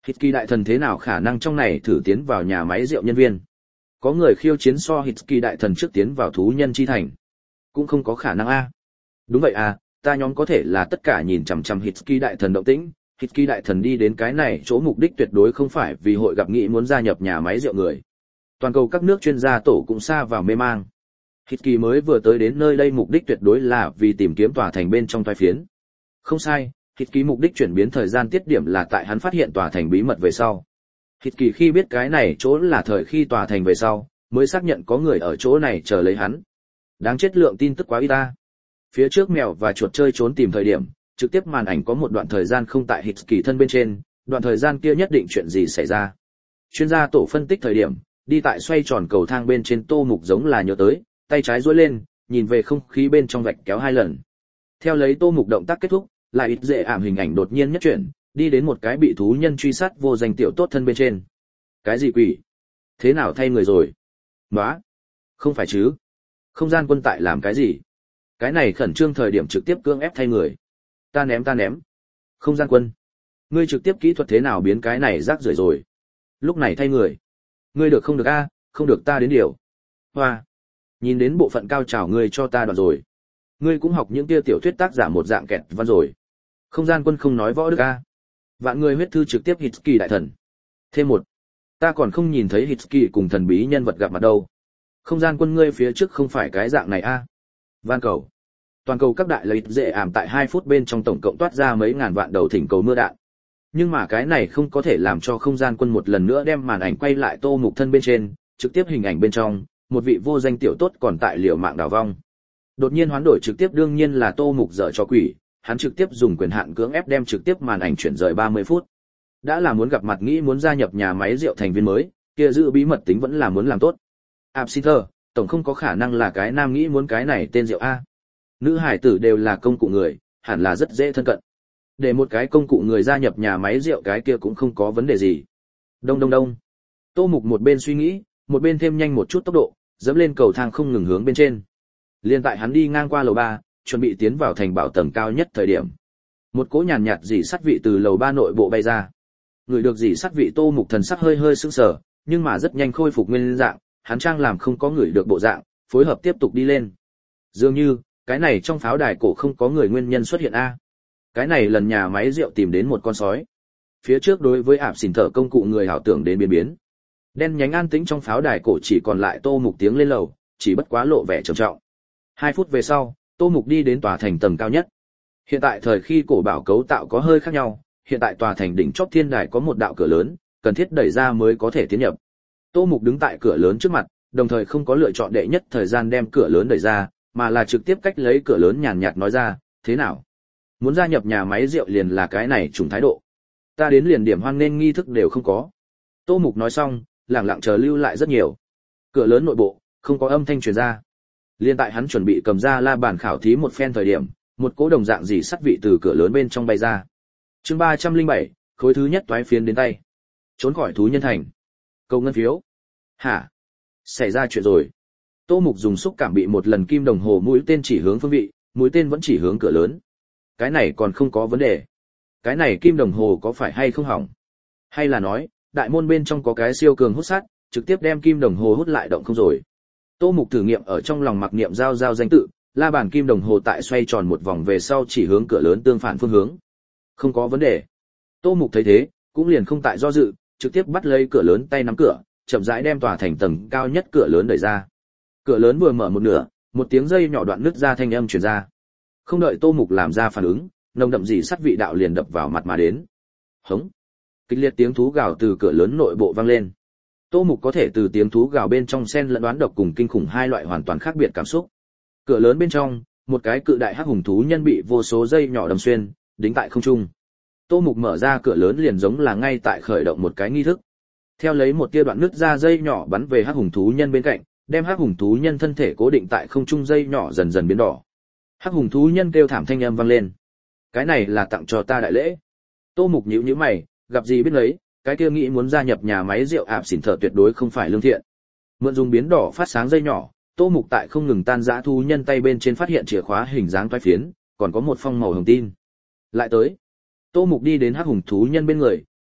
Hitki đại thần thế nào khả năng trong này thử tiến vào nhà máy rượu nhân viên? Có người khiêu chiến so Hitki đại thần trước tiến vào thú nhân chi thành. Cũng không có khả năng a. Đúng vậy à, ta nhóm có thể là tất cả nhìn chằm chằm Hitki đại thần động tĩnh. Hitki đại thần đi đến cái này chỗ mục đích tuyệt đối không phải vì hội gặp nghị muốn gia nhập nhà máy rượu người. Toàn cầu các nước chuyên gia tổ cũng xa vào mê mang. Hitki mới vừa tới đến nơi đây mục đích tuyệt đối là vì tìm kiếm tòa thành bên trong toái phiến. Không sai, Hitki mục đích chuyển biến thời gian tiết điểm là tại hắn phát hiện tòa thành bí mật về sau. Hitki khi biết cái này chỗ là thời khi tòa thành về sau, mới xác nhận có người ở chỗ này chờ lấy hắn. Đáng chết, lượng tin tức quá ít ta. Phía trước mèo và chuột chơi trốn tìm thời điểm, trực tiếp màn ảnh có một đoạn thời gian không tại Hitki thân bên trên, đoạn thời gian kia nhất định chuyện gì xảy ra. Chuyên gia tổ phân tích thời điểm, đi tại xoay tròn cầu thang bên trên Tô Mục giống là nhớ tới, tay trái duỗi lên, nhìn về không khí bên trong vạch kéo 2 lần. Theo lấy Tô Mục động tác kết thúc, lại ít dễ ảm hình ảnh đột nhiên nhất chuyển, đi đến một cái bị thú nhân truy sát vô danh tiểu tốt thân bên trên. Cái gì quỷ? Thế nào thay người rồi? Nóa! Không phải chứ? Không gian quân tại làm cái gì? Cái này khẩn trương thời điểm trực tiếp cưỡng ép thay người. Ta ném. Không gian quân. Ngươi trực tiếp kỹ thuật thế nào biến cái này rác rưởi rồi? Lúc này thay người. Ngươi được không được a, không được ta đến điều. Hoa! Nhìn đến bộ phận cao trào ngươi cho ta đoạn rồi. Ngươi cũng học những kia tiểu thuyết tác giả một dạng kẹt văn rồi. Không gian quân không nói võ đức a. Vạn người huyết thư trực tiếp Hitki đại thần. Thêm một. Ta còn không nhìn thấy Hitki cùng thần bí nhân vật gặp mặt đâu. Không gian quân ngươi phía trước không phải cái dạng này a. Van cầu. Toàn cầu các đại lợi dễ ảm tại 2 phút bên trong tổng cộng toát ra mấy ngàn vạn đầu thỉnh cầu mưa đạn. Nhưng mà cái này không có thể làm cho không gian quân một lần nữa đem màn ảnh quay lại Tô Mục thân bên trên, trực tiếp hình ảnh bên trong, một vị vô danh tiểu tốt còn tại liều mạng đào vong. Đột nhiên hoán đổi trực tiếp đương nhiên là Tô Mục dở cho quỷ, hắn trực tiếp dùng quyền hạn cưỡng ép đem trực tiếp màn ảnh chuyển rời 30 phút. Đã là muốn gặp mặt nghĩ muốn gia nhập nhà máy rượu thành viên mới, kia giữ bí mật tính vẫn là muốn làm tốt. Absinthe, tổng không có khả năng là cái nam nghĩ muốn cái này tên rượu a. Nữ hải tử đều là công cụ người, hẳn là rất dễ thân cận. Để một cái công cụ người gia nhập nhà máy rượu cái kia cũng không có vấn đề gì. Đông. Tô Mục một bên suy nghĩ, một bên thêm nhanh một chút tốc độ, dẫm lên cầu thang không ngừng hướng bên trên. Liên tại hắn đi ngang qua lầu 3, chuẩn bị tiến vào thành bảo tầng cao nhất thời điểm. Một cỗ nhàn nhạt dỉ sắt vị từ lầu 3 nội bộ bay ra. Người được dỉ sắt vị Tô Mục thần sắc hơi sững sờ, nhưng mà rất nhanh khôi phục nguyên dạng, hắn trang làm không có người được bộ dạng, phối hợp tiếp tục đi lên. Dường như, cái này trong pháo đài cổ không có người nguyên nhân xuất hiện a. Cái này lần nhà máy rượu tìm đến một con sói. Phía trước đối với ạp xỉn thở công cụ người hảo tưởng đến biến. Đen nhánh an tĩnh trong pháo đài cổ chỉ còn lại Tô Mục tiếng lên lầu, chỉ bất quá lộ vẻ trầm trọng. 2 phút về sau, Tô Mục đi đến tòa thành tầng cao nhất. Hiện tại thời khi cổ bảo cấu tạo có hơi khác nhau, hiện tại tòa thành đỉnh chóp thiên đài có một đạo cửa lớn, cần thiết đẩy ra mới có thể tiến nhập. Tô Mục đứng tại cửa lớn trước mặt, đồng thời không có lựa chọn đệ nhất thời gian đem cửa lớn đẩy ra, mà là trực tiếp cách lấy cửa lớn nhàn nhạt nói ra, thế nào? Muốn gia nhập nhà máy rượu liền là cái này trùng thái độ. Ta đến liền điểm hoan nên nghi thức đều không có. Tô Mục nói xong, lẳng lặng chờ lưu lại rất nhiều. Cửa lớn nội bộ, không có âm thanh truyền ra. Liên tại hắn chuẩn bị cầm ra la bàn khảo thí một phen thời điểm, một cỗ đồng dạng gì sắt vị từ cửa lớn bên trong bay ra. Chương 307, khối thứ nhất toái phiến đến tay. Trốn khỏi thú nhân thành. Câu ngân phiếu. Hả? Xảy ra chuyện rồi. Tô Mục dùng xúc cảm bị một lần kim đồng hồ mũi tên chỉ hướng phương vị, mũi tên vẫn chỉ hướng cửa lớn. Cái này còn không có vấn đề. Cái này kim đồng hồ có phải hay không hỏng? Hay là nói, đại môn bên trong có cái siêu cường hút sắt, trực tiếp đem kim đồng hồ hút lại động không rồi. Tô Mục thử nghiệm ở trong lòng mặc niệm giao danh tự, la bàn kim đồng hồ tại xoay tròn một vòng về sau chỉ hướng cửa lớn tương phản phương hướng. Không có vấn đề. Tô Mục thấy thế, cũng liền không tại do dự, trực tiếp bắt lấy cửa lớn tay nắm cửa, chậm rãi đem tòa thành tầng cao nhất cửa lớn đẩy ra. Cửa lớn vừa mở một nửa, một tiếng dây nhỏ đoạn nứt ra thanh âm truyền ra. Không đợi Tô Mục làm ra phản ứng, nồng đậm dị sắt vị đạo liền đập vào mặt mà đến. Hống! Kịch liệt tiếng thú gào từ cửa lớn nội bộ vang lên. Tô Mục có thể từ tiếng thú gào bên trong xen lẫn đoán độc cùng kinh khủng hai loại hoàn toàn khác biệt cảm xúc. Cửa lớn bên trong, một cái cự đại hắc hùng thú nhân bị vô số dây nhỏ đâm xuyên, đính tại không trung. Tô Mục mở ra cửa lớn liền giống là ngay tại khởi động một cái nghi thức. Theo lấy một tia đoạn nứt ra dây nhỏ bắn về hắc hùng thú nhân bên cạnh, đem hắc hùng thú nhân thân thể cố định tại không trung, dây nhỏ dần dần biến đỏ. Hắc hùng thú nhân kêu thảm thanh âm vang lên. Cái này là tặng cho ta đại lễ. Tô Mục nhíu nhíu mày, gặp gì biết lấy, cái kia nghĩ muốn gia nhập nhà máy rượu ạp xỉn thở tuyệt đối không phải lương thiện. Mượn dùng biến đỏ phát sáng dây nhỏ, Tô Mục tại không ngừng tan rã thú nhân tay bên trên phát hiện chìa khóa hình dáng toái phiến, còn có một phong màu hồng tin. Lại tới. Tô Mục đi đến hắc hùng thú nhân bên người,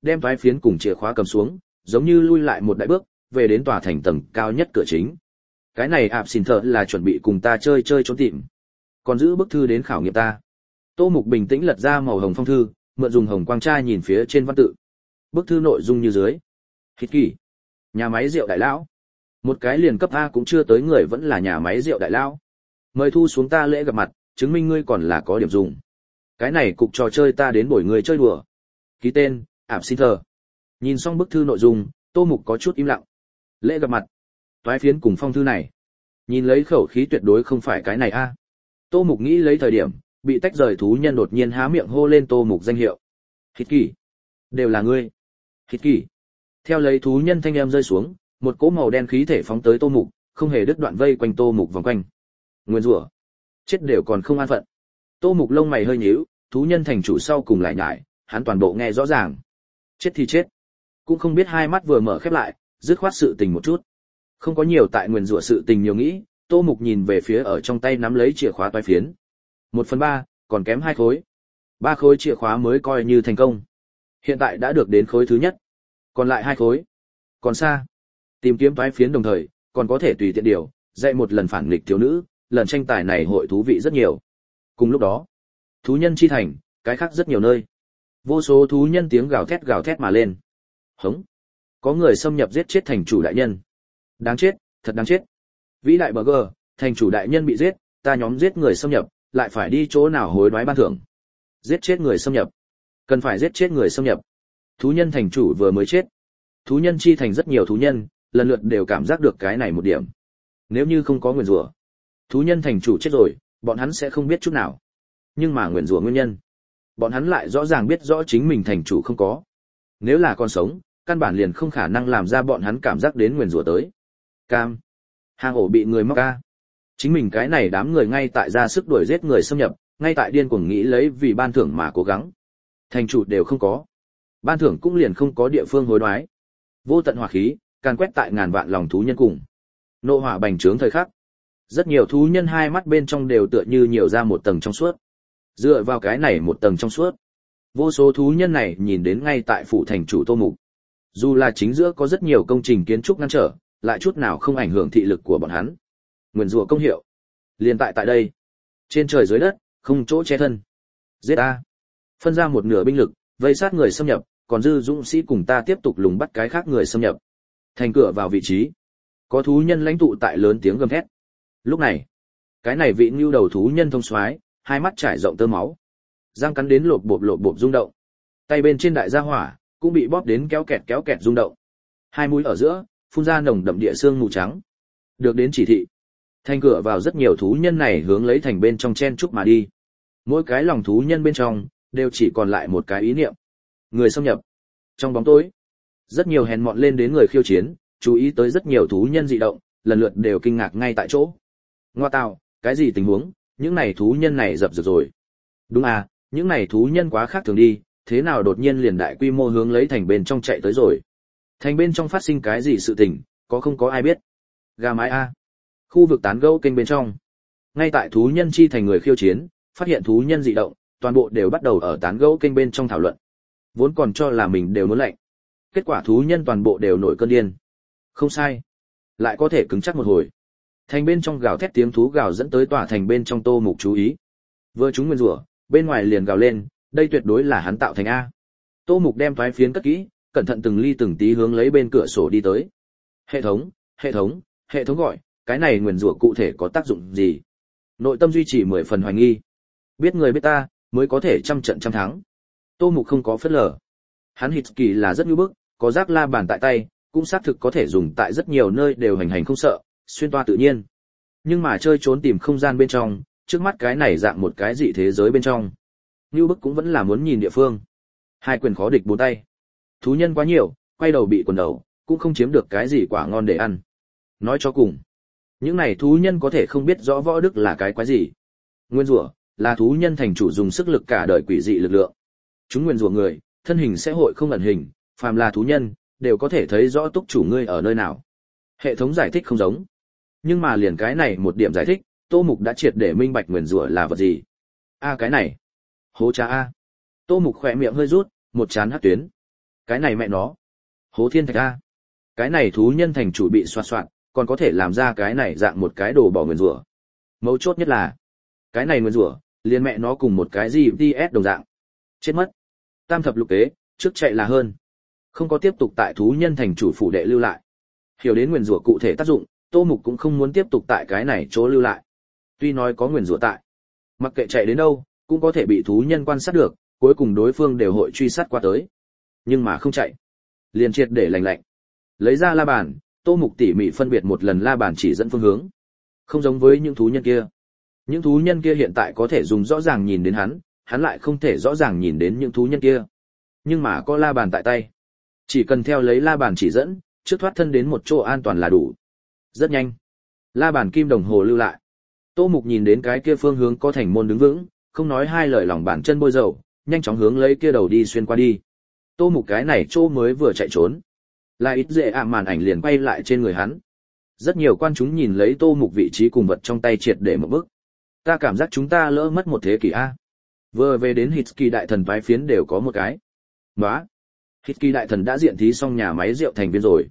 đem toái phiến cùng chìa khóa cầm xuống, giống như lui lại một đại bước, về đến tòa thành tầng cao nhất cửa chính. Cái này ạp xin thợ là chuẩn bị cùng ta chơi trốn tìm, còn giữ bức thư đến khảo nghiệm ta. Tô Mục bình tĩnh lật ra màu hồng phong thư, mượn dùng hồng quang tra nhìn phía trên văn tự. Bức thư nội dung như dưới: Hít kỳ, nhà máy rượu đại lão. Một cái liền cấp A cũng chưa tới người vẫn là nhà máy rượu đại lão. Mời thu xuống ta lễ gặp mặt, chứng minh ngươi còn là có điểm dùng. Cái này cục trò chơi ta đến bồi người chơi đùa. Ký tên, ảm xin thờ. Nhìn xong bức thư nội dung, Tô Mục có chút im lặng. Lễ gặp mặt. Toái phiến cùng phong thư này. Nhìn lấy khẩu khí tuyệt đối không phải cái này a. Tô Mục nghĩ lấy thời điểm, bị tách rời thú nhân đột nhiên há miệng hô lên Tô Mục danh hiệu. Hít kỳ. Đều là ngươi. Hít kỳ. Theo lấy thú nhân thanh em rơi xuống, một cỗ màu đen khí thể phóng tới Tô Mục, không hề đứt đoạn vây quanh Tô Mục vòng quanh. Nguyên rủa. Chết đều còn không an phận. Tô Mục lông mày hơi nhíu, thú nhân thành chủ sau cùng lại nhải, hắn toàn bộ nghe rõ ràng. Chết thì chết. Cũng không biết hai mắt vừa mở khép lại, dứt khoát sự tình một chút. Không có nhiều tại nguyên rủa sự tình nhiều nghĩ, Tô Mục nhìn về phía ở trong tay nắm lấy chìa khóa toái phiến. 1/3, còn kém 2 khối. 3 khối chìa khóa mới coi như thành công. Hiện tại đã được đến khối thứ nhất. Còn lại 2 khối. Còn xa. Tìm kiếm toái phiến đồng thời, còn có thể tùy tiện điều, dạy một lần phản nghịch thiếu nữ, lần tranh tài này hội thú vị rất nhiều. Cùng lúc đó, thú nhân chi thành, cái khác rất nhiều nơi. Vô số thú nhân tiếng gào thét mà lên. Hống. Có người xâm nhập giết chết thành chủ đại nhân. Đáng chết, thật đáng chết. Vĩ đại Burger, thành chủ đại nhân bị giết, ta nhóm giết người xâm nhập, lại phải đi chỗ nào hối đoái ban thưởng. Giết chết người xâm nhập. Cần phải giết chết người xâm nhập. Thú nhân thành chủ vừa mới chết. Thú nhân chi thành rất nhiều thú nhân, lần lượt đều cảm giác được cái này một điểm. Nếu như không có nguyền rủa, thú nhân thành chủ chết rồi, bọn hắn sẽ không biết chút nào. Nhưng mà nguyền rủa nguyên nhân, bọn hắn lại rõ ràng biết rõ chính mình thành chủ không có. Nếu là con sống, căn bản liền không khả năng làm ra bọn hắn cảm giác đến nguyền rủa tới. Cam. Hang ổ bị người móc ca. Chính mình cái này đám người ngay tại ra sức đuổi giết người xâm nhập, ngay tại điên cuồng nghĩ lấy vì ban thưởng mà cố gắng. Thành chủ đều không có. Ban thưởng cũng liền không có địa phương hối đoái. Vô tận hỏa khí, càn quét tại ngàn vạn lòng thú nhân cùng. Nộ hỏa bành trướng thời khắc. Rất nhiều thú nhân hai mắt bên trong đều tựa như nhiều ra một tầng trong suốt. Dựa vào cái này một tầng trong suốt. Vô số thú nhân này nhìn đến ngay tại phủ thành chủ Tô Mục. Dù là chính giữa có rất nhiều công trình kiến trúc ngăn trở, lại chút nào không ảnh hưởng thị lực của bọn hắn. Nguyên rủa công hiệu. Liên tại đây. Trên trời dưới đất, không chỗ che thân. Giết a. Phân ra một nửa binh lực, vây sát người xâm nhập, còn dư dũng sĩ cùng ta tiếp tục lùng bắt cái khác người xâm nhập. Thành cửa vào vị trí. Có thú nhân lãnh tụ tại lớn tiếng gầm thét. Lúc này, cái này vị ngưu đầu thú nhân thông soái, hai mắt trải rộng tơ máu, răng cắn đến lộp bộp rung động. Tay bên trên đại gia hỏa cũng bị bóp đến kéo kẹt rung động. Hai mũi ở giữa phun ra nồng đậm địa xương mù trắng. Được đến chỉ thị, thành cửa vào rất nhiều thú nhân này hướng lấy thành bên trong chen chúc mà đi. Mỗi cái lòng thú nhân bên trong đều chỉ còn lại một cái ý niệm: người xâm nhập. Trong bóng tối, rất nhiều hèn mọn lên đến người khiêu chiến, chú ý tới rất nhiều thú nhân dị động, lần lượt đều kinh ngạc ngay tại chỗ. Ngoa tào, cái gì tình huống, những này thú nhân này dập dượt rồi. Đúng à, những này thú nhân quá khác thường đi, thế nào đột nhiên liền đại quy mô hướng lấy thành bên trong chạy tới rồi. Thành bên trong phát sinh cái gì sự tình, có không có ai biết. Gà mái a. Khu vực tán gẫu kênh bên trong. Ngay tại thú nhân chi thành người khiêu chiến, phát hiện thú nhân dị động, toàn bộ đều bắt đầu ở tán gẫu kênh bên trong thảo luận. Vốn còn cho là mình đều muốn lạnh. Kết quả thú nhân toàn bộ đều nổi cơn điên. Không sai. Lại có thể cứng chắc một hồi. Thành bên trong gào thét tiếng thú gào dẫn tới tòa thành bên trong Tô Mục chú ý. Vừa chúng nguyên rủa, bên ngoài liền gào lên, đây tuyệt đối là hắn tạo thành a. Tô Mục đem thoái phiến cất kỹ, cẩn thận từng ly từng tí hướng lấy bên cửa sổ đi tới. Hệ thống gọi, cái này nguyên rủa cụ thể có tác dụng gì? Nội tâm duy trì 10 phần hoài nghi. Biết người biết ta, mới có thể trăm trận trăm thắng. Tô Mục không có phớt lờ. Hắn hít kỳ là rất nhu bức, có giác la bàn tại tay, cũng xác thực có thể dùng tại rất nhiều nơi đều hành không sợ, xuyên toa tự nhiên. Nhưng mà chơi trốn tìm không gian bên trong, trước mắt cái này dạng một cái dị thế giới bên trong. Nhu bức cũng vẫn là muốn nhìn địa phương. Hai quyền khó địch bốn tay. Thú nhân quá nhiều, quay đầu bị quần đầu, cũng không chiếm được cái gì quả ngon để ăn. Nói cho cùng, những này thú nhân có thể không biết rõ võ đức là cái quái gì. Nguyên rủa là thú nhân thành chủ dùng sức lực cả đời quỷ dị lực lượng. Chúng nguyên rủa người, thân hình sẽ hội không ẩn hình, phàm là thú nhân, đều có thể thấy rõ túc chủ ngươi ở nơi nào. Hệ thống giải thích không giống. Nhưng mà liền cái này một điểm giải thích, Tô Mục đã triệt để minh bạch nguyền rủa là vật gì. A cái này. Hố cha a. Tô Mục khỏe miệng hơi rút, một chán hắc tuyến. Cái này mẹ nó. Hố thiên thạch a. Cái này thú nhân thành chủ bị xoạt xoạt, còn có thể làm ra cái này dạng một cái đồ bỏ nguyền rủa. Mấu chốt nhất là, cái này nguyền rủa, liền mẹ nó cùng một cái gì DS đồng dạng. Chết mất. Tam thập lục kế, trước chạy là hơn. Không có tiếp tục tại thú nhân thành chủ phủ đệ lưu lại. Hiểu đến nguyền rủa cụ thể tác dụng, Tô Mục cũng không muốn tiếp tục tại cái này chỗ lưu lại. Tuy nói có nguyền rủa tại, mặc kệ chạy đến đâu, cũng có thể bị thú nhân quan sát được, cuối cùng đối phương đều hội truy sát qua tới. Nhưng mà không chạy, liền triệt để lành lạnh. Lấy ra la bàn, Tô Mục tỉ mỉ phân biệt một lần la bàn chỉ dẫn phương hướng. Không giống với những thú nhân kia. Những thú nhân kia hiện tại có thể dùng rõ ràng nhìn đến hắn lại không thể rõ ràng nhìn đến những thú nhân kia. Nhưng mà có la bàn tại tay, chỉ cần theo lấy la bàn chỉ dẫn, trước thoát thân đến một chỗ an toàn là đủ. Rất nhanh, la bàn kim đồng hồ lưu lại. Tô Mục nhìn đến cái kia phương hướng có thành môn đứng vững, không nói hai lời lòng bàn chân bôi dầu, nhanh chóng hướng lấy kia đầu đi xuyên qua đi. Tô Mục cái này chỗ mới vừa chạy trốn, là ít dễ màn ảnh liền quay lại trên người hắn. Rất nhiều quan chúng nhìn lấy Tô Mục vị trí cùng vật trong tay triệt để một bước. Ta cảm giác chúng ta lỡ mất một thế kỷ a. Vừa về đến Hitsky đại thần phái phiến đều có một cái. Nóa. Hitsky đại thần đã diện thí xong nhà máy rượu thành viên rồi.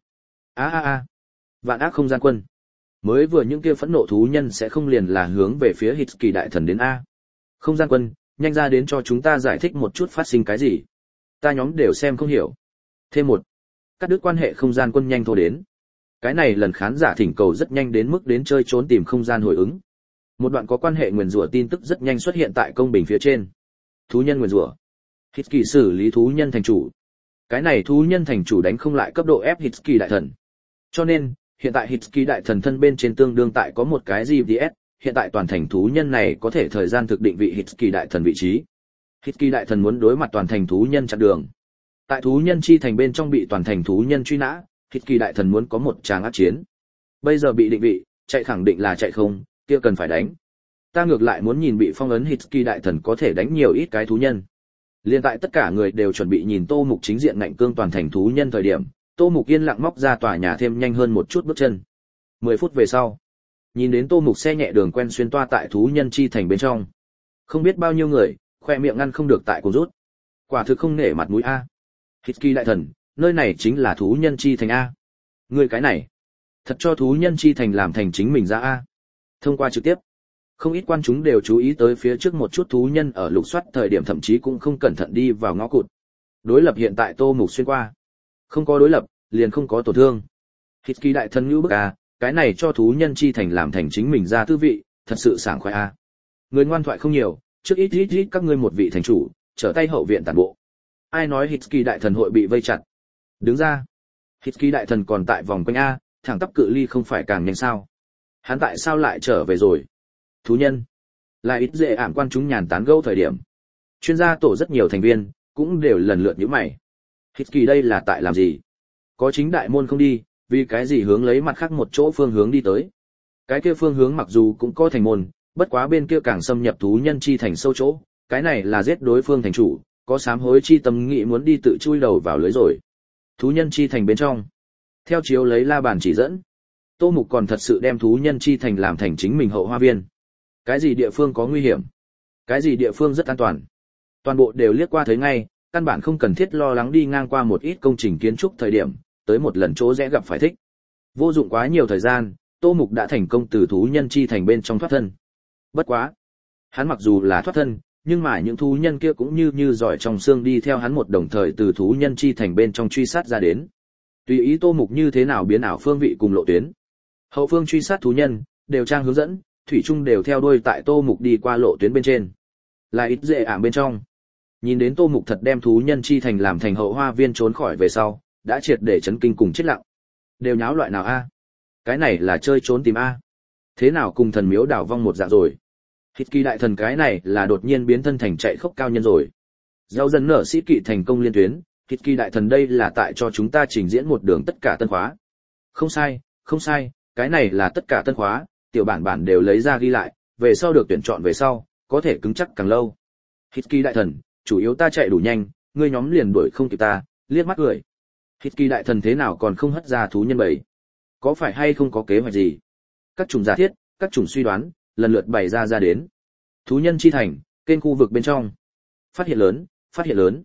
Vạn ác không gian quân. Mới vừa những kia phẫn nộ thú nhân sẽ không liền là hướng về phía Hitsky đại thần đến a. Không gian quân, nhanh ra đến cho chúng ta giải thích một chút phát sinh cái gì. Ta nhóm đều xem không hiểu. Thêm một. Cắt đứt quan hệ không gian quân nhanh thôi đến. Cái này lần khán giả thỉnh cầu rất nhanh đến mức đến chơi trốn tìm không gian hồi ứng. Một đoạn có quan hệ nguyền rủa tin tức rất nhanh xuất hiện tại công bình phía trên. Thú nhân nguyền rủa. Hitsky xử lý thú nhân thành chủ. Cái này thú nhân thành chủ đánh không lại cấp độ ép Hitsky đại thần. Cho nên, hiện tại Hitsky đại thần thân bên trên tương đương tại có một cái GDS, hiện tại toàn thành thú nhân này có thể thời gian thực định vị Hitsky đại thần vị trí. Hitsky đại thần muốn đối mặt toàn thành thú nhân chặn đường. Tại thú nhân chi thành bên trong bị toàn thành thú nhân truy nã, Hitsky đại thần muốn có một tràng ác chiến. Bây giờ bị định vị, chạy khẳng định là chạy không, kia cần phải đánh. Ta ngược lại muốn nhìn bị phong ấn Hitsky đại thần có thể đánh nhiều ít cái thú nhân. Liên tại tất cả người đều chuẩn bị nhìn Tô Mục chính diện ngạnh cương toàn thành thú nhân thời điểm, Tô Mục yên lặng móc ra tòa nhà thêm nhanh hơn một chút bước chân. 10 phút về sau, nhìn đến Tô Mục xe nhẹ đường quen xuyên toa tại thú nhân chi thành bên trong. Không biết bao nhiêu người, khoe miệng ngăn không được tại cuồng rút. Quả thực không nể mặt mũi a. Hitsky đại thần, nơi này chính là thú nhân chi thành a. Người cái này, thật cho thú nhân chi thành làm thành chính mình ra a. Thông qua trực tiếp, không ít quan chúng đều chú ý tới phía trước một chút thú nhân ở lục soát thời điểm thậm chí cũng không cẩn thận đi vào ngõ cụt. Đối lập hiện tại Tô Mục xuyên qua. Không có đối lập, liền không có tổn thương. Hitsky đại thần như bức a, cái này cho thú nhân chi thành làm thành chính mình ra tư vị, thật sự sảng khoái a. Người ngoan thoại không nhiều, trước ít các ngươi một vị thành chủ, trở tay hậu viện tản bộ. Ai nói Hitsky đại thần hội bị vây chặt? Đứng ra. Hitsky đại thần còn tại vòng quanh a, thẳng tắp cự ly không phải càng nhanh sao? Hắn tại sao lại trở về rồi? Thú nhân. Là ít dễ ảm quan chúng nhàn tán gẫu thời điểm. Chuyên gia tổ rất nhiều thành viên, cũng đều lần lượt nhíu mày. Hitsky đây là tại làm gì? Có chính đại môn không đi, vì cái gì hướng lấy mặt khác một chỗ phương hướng đi tới? Cái kia phương hướng mặc dù cũng có thành môn, bất quá bên kia càng xâm nhập thú nhân chi thành sâu chỗ, cái này là giết đối phương thành chủ, có sám hối chi tâm nghĩ muốn đi tự chui đầu vào lưới rồi. Thú nhân chi thành bên trong, theo chiếu lấy la bàn chỉ dẫn, Tô Mục còn thật sự đem thú nhân chi thành làm thành chính mình hậu hoa viên. Cái gì địa phương có nguy hiểm, cái gì địa phương rất an toàn, toàn bộ đều liếc qua thấy ngay, căn bản không cần thiết lo lắng đi ngang qua một ít công trình kiến trúc thời điểm, tới một lần chỗ rẽ gặp phải thích. Vô dụng quá nhiều thời gian, Tô Mục đã thành công từ thú nhân chi thành bên trong thoát thân. Bất quá, hắn mặc dù là thoát thân, nhưng mà những thú nhân kia cũng như giỏi trong xương đi theo hắn một đồng thời từ thú nhân chi thành bên trong truy sát ra đến. Tùy ý Tô Mục như thế nào biến ảo phương vị cùng lộ tuyến. Hậu phương truy sát thú nhân, đều trang hướng dẫn, thủy chung đều theo đuôi tại Tô Mục đi qua lộ tuyến bên trên. Là ít dễ ảm bên trong. Nhìn đến Tô Mục thật đem thú nhân chi thành làm thành hậu hoa viên trốn khỏi về sau, đã triệt để chấn kinh cùng chết lặng. Đều nháo loại nào a? Cái này là chơi trốn tìm a? Thế nào cùng thần miếu đảo vong một dạng rồi? Hitsky đại thần cái này là đột nhiên biến thân thành chạy khốc cao nhân rồi. Gieo dần nở sĩ kỵ thành công liên tuyến, Hitsky đại thần đây là tại cho chúng ta trình diễn một đường tất cả tân khóa. Không sai, không sai, cái này là tất cả tân khóa, tiểu bản đều lấy ra ghi lại, về sau được tuyển chọn về sau, có thể cứng chắc càng lâu. Hitsky đại thần, chủ yếu ta chạy đủ nhanh, ngươi nhóm liền đuổi không kịp ta, liếc mắt cười. Hitsky đại thần thế nào còn không hất ra thú nhân bầy? Có phải hay không có kế hoạch gì? Các chủng giả thiết, các chủng suy đoán, lần lượt bày ra đến. Thú nhân chi thành, kênh khu vực bên trong. Phát hiện lớn, phát hiện lớn.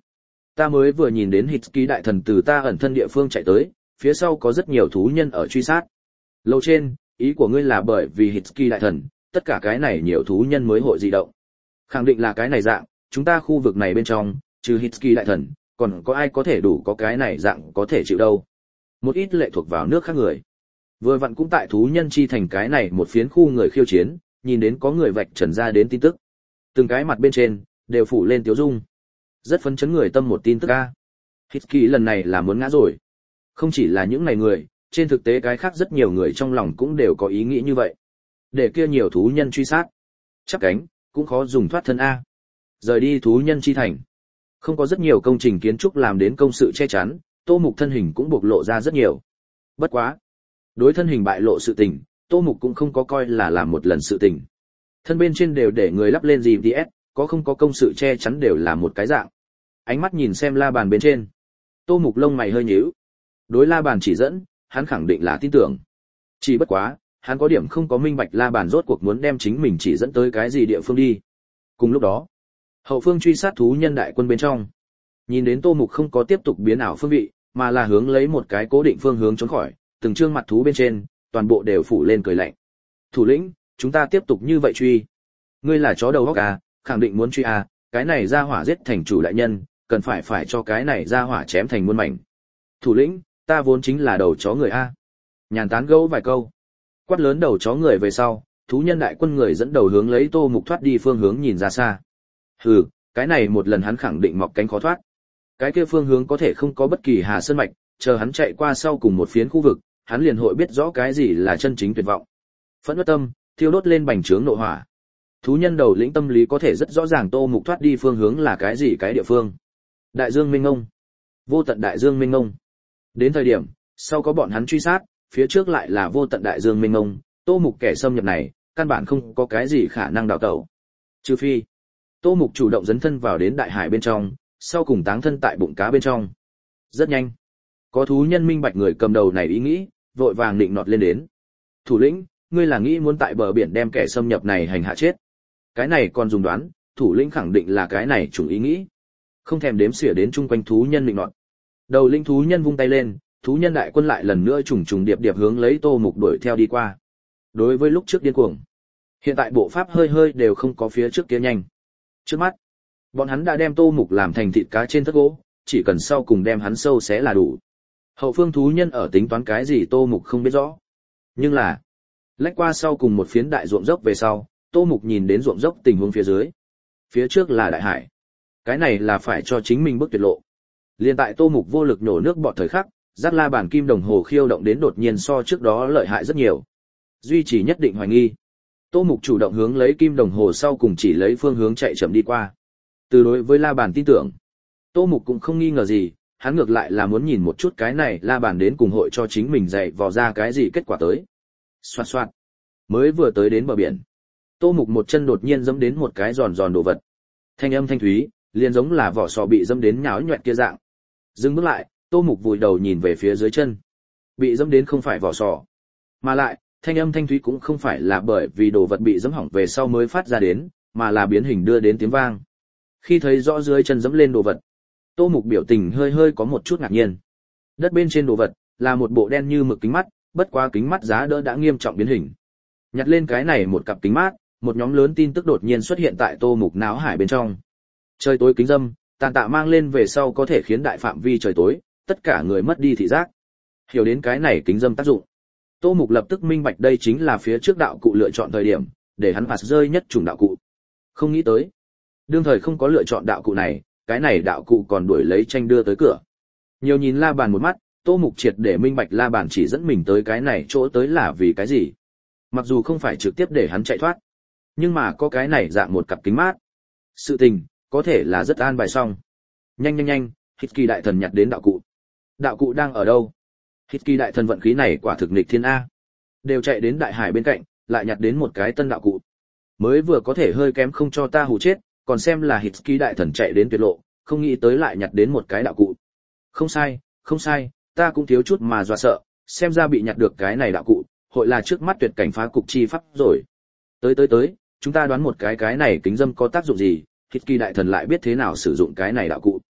Ta mới vừa nhìn đến Hitsky đại thần từ ta ẩn thân địa phương chạy tới, phía sau có rất nhiều thú nhân ở truy sát. Lầu trên, ý của ngươi là bởi vì Hitsky đại thần, tất cả cái này nhiều thú nhân mới hội dị động. Khẳng định là cái này dạng, chúng ta khu vực này bên trong, trừ Hitsky đại thần, còn có ai có thể đủ có cái này dạng có thể chịu đâu. Một ít lệ thuộc vào nước khác người. Vừa vặn cũng tại thú nhân chi thành cái này một phiến khu người khiêu chiến, nhìn đến có người vạch trần ra đến tin tức. Từng cái mặt bên trên, đều phủ lên tiếu dung. Rất phấn chấn người tâm một tin tức a. Hitsky lần này là muốn ngã rồi. Không chỉ là những này người, trên thực tế cái khác rất nhiều người trong lòng cũng đều có ý nghĩ như vậy. Để kia nhiều thú nhân truy sát. Chắp cánh, cũng khó dùng thoát thân a. Rời đi thú nhân chi thành. Không có rất nhiều công trình kiến trúc làm đến công sự che chắn, Tô Mục thân hình cũng bộc lộ ra rất nhiều. Bất quá, đối thân hình bại lộ sự tình, Tô Mục cũng không có coi là làm một lần sự tình. Thân bên trên đều để người lắp lên GPS, có không có công sự che chắn đều là một cái dạng. Ánh mắt nhìn xem la bàn bên trên. Tô Mục lông mày hơi nhíu. Đối la bàn chỉ dẫn, hắn khẳng định là tin tưởng. Chỉ bất quá, hắn có điểm không có minh bạch la bàn rốt cuộc muốn đem chính mình chỉ dẫn tới cái gì địa phương đi. Cùng lúc đó, hậu phương truy sát thú nhân đại quân bên trong. Nhìn đến Tô Mục không có tiếp tục biến ảo phương vị, mà là hướng lấy một cái cố định phương hướng trốn khỏi, từng trương mặt thú bên trên, toàn bộ đều phủ lên cười lạnh. Thủ lĩnh, chúng ta tiếp tục như vậy truy. Ngươi là chó đầu óc à, khẳng định muốn truy à, cái này ra hỏa giết thành chủ đại nhân, cần phải cho cái này ra hỏa chém thành muôn mảnh. Thủ lĩnh, ta vốn chính là đầu chó người a. Nhàn tán gẫu vài câu. Quát lớn đầu chó người về sau, thú nhân đại quân người dẫn đầu hướng lấy Tô Mục thoát đi phương hướng nhìn ra xa. Hừ, cái này một lần hắn khẳng định mọc cánh khó thoát. Cái kia phương hướng có thể không có bất kỳ hà sơn mạch, chờ hắn chạy qua sau cùng một phiến khu vực, hắn liền hội biết rõ cái gì là chân chính tuyệt vọng. Phẫn nộ tâm, thiêu đốt lên bành trướng nộ hỏa. Thú nhân đầu lĩnh tâm lý có thể rất rõ ràng Tô Mục thoát đi phương hướng là cái gì cái địa phương. Đại dương mênh mông. Vô tận đại dương mênh mông. Đến thời điểm, sau có bọn hắn truy sát, phía trước lại là vô tận đại dương mênh mông, Tô Mục kẻ xâm nhập này, căn bản không có cái gì khả năng đào tẩu. Trừ phi, Tô Mục chủ động dấn thân vào đến đại hải bên trong, sau cùng táng thân tại bụng cá bên trong. Rất nhanh, có thú nhân minh bạch người cầm đầu này ý nghĩ, vội vàng định nọt lên đến. Thủ lĩnh, ngươi là nghĩ muốn tại bờ biển đem kẻ xâm nhập này hành hạ chết. Cái này còn dùng đoán, thủ lĩnh khẳng định là cái này chủng ý nghĩ. Không thèm đếm xỉa đến chung quanh thú nhân định nọt. Đầu linh thú nhân vung tay lên, thú nhân đại quân lại lần nữa trùng trùng điệp điệp hướng lấy Tô Mục đuổi theo đi qua. Đối với lúc trước điên cuồng, hiện tại bộ pháp hơi hơi đều không có phía trước kia nhanh. Trước mắt, bọn hắn đã đem Tô Mục làm thành thịt cá trên thất gỗ, chỉ cần sau cùng đem hắn sâu xé là đủ. Hậu phương thú nhân ở tính toán cái gì Tô Mục không biết rõ. Nhưng là, lách qua sau cùng một phiến đại ruộng dốc về sau, Tô Mục nhìn đến ruộng dốc tình huống phía dưới. Phía trước là đại hải. Cái này là phải cho chính mình bước tuyệt lộ. Liên tại Tô Mục vô lực nhổ nước bọt thời khắc, giác la bản kim đồng hồ khiêu động đến đột nhiên so trước đó lợi hại rất nhiều. Duy trì nhất định hoài nghi. Tô Mục chủ động hướng lấy kim đồng hồ sau cùng chỉ lấy phương hướng chạy chậm đi qua. Từ đối với la bàn tin tưởng, Tô Mục cũng không nghi ngờ gì, hắn ngược lại là muốn nhìn một chút cái này la bàn đến cùng hội cho chính mình dạy vò ra cái gì kết quả tới. Xoạt xoạt. Mới vừa tới đến bờ biển, Tô Mục một chân đột nhiên giẫm đến một cái giòn giòn đồ vật. Thanh âm thanh thúy, liền giống là vỏ sò bị giẫm đến nhão nhoẹt kia dạng. Dừng bước lại, Tô Mục vùi đầu nhìn về phía dưới chân. Bị giẫm đến không phải vỏ sò, mà lại, thanh âm thanh thúy cũng không phải là bởi vì đồ vật bị giẫm hỏng về sau mới phát ra đến, mà là biến hình đưa đến tiếng vang. Khi thấy rõ dưới chân giẫm lên đồ vật, Tô Mục biểu tình hơi hơi có một chút ngạc nhiên. Đất bên trên đồ vật là một bộ đen như mực kính mắt, bất quá kính mắt giá đỡ đã nghiêm trọng biến hình. Nhặt lên cái này một cặp kính mát, một nhóm lớn tin tức đột nhiên xuất hiện tại Tô Mục não hải bên trong. Trời tối kính dâm, tàn tạ mang lên về sau có thể khiến đại phạm vi trời tối, tất cả người mất đi thị giác. Hiểu đến cái này kính dâm tác dụng, Tô Mục lập tức minh bạch đây chính là phía trước đạo cụ lựa chọn thời điểm, để hắn pass rơi nhất chủng đạo cụ. Không nghĩ tới, đương thời không có lựa chọn đạo cụ này, cái này đạo cụ còn đuổi lấy tranh đưa tới cửa. Nhiều nhìn la bàn một mắt, Tô Mục triệt để minh bạch la bàn chỉ dẫn mình tới cái này chỗ tới là vì cái gì. Mặc dù không phải trực tiếp để hắn chạy thoát, nhưng mà có cái này dạng một cặp kính mát. Sự tình, có thể là rất an bài xong. Nhanh nhanh nhanh, Hitsky đại thần nhặt đến đạo cụ. Đạo cụ đang ở đâu? Hitsky đại thần vận khí này quả thực nghịch thiên A. Đều chạy đến đại hải bên cạnh, lại nhặt đến một cái tân đạo cụ. Mới vừa có thể hơi kém không cho ta hù chết, còn xem là Hitsky đại thần chạy đến tuyệt lộ, không nghĩ tới lại nhặt đến một cái đạo cụ. Không sai, không sai, ta cũng thiếu chút mà dọa sợ, xem ra bị nhặt được cái này đạo cụ, hội là trước mắt tuyệt cảnh phá cục chi pháp rồi. Tới, chúng ta đoán một cái này kính dâm có tác dụng gì, Hitsky đại thần lại biết thế nào sử dụng cái này đạo cụ.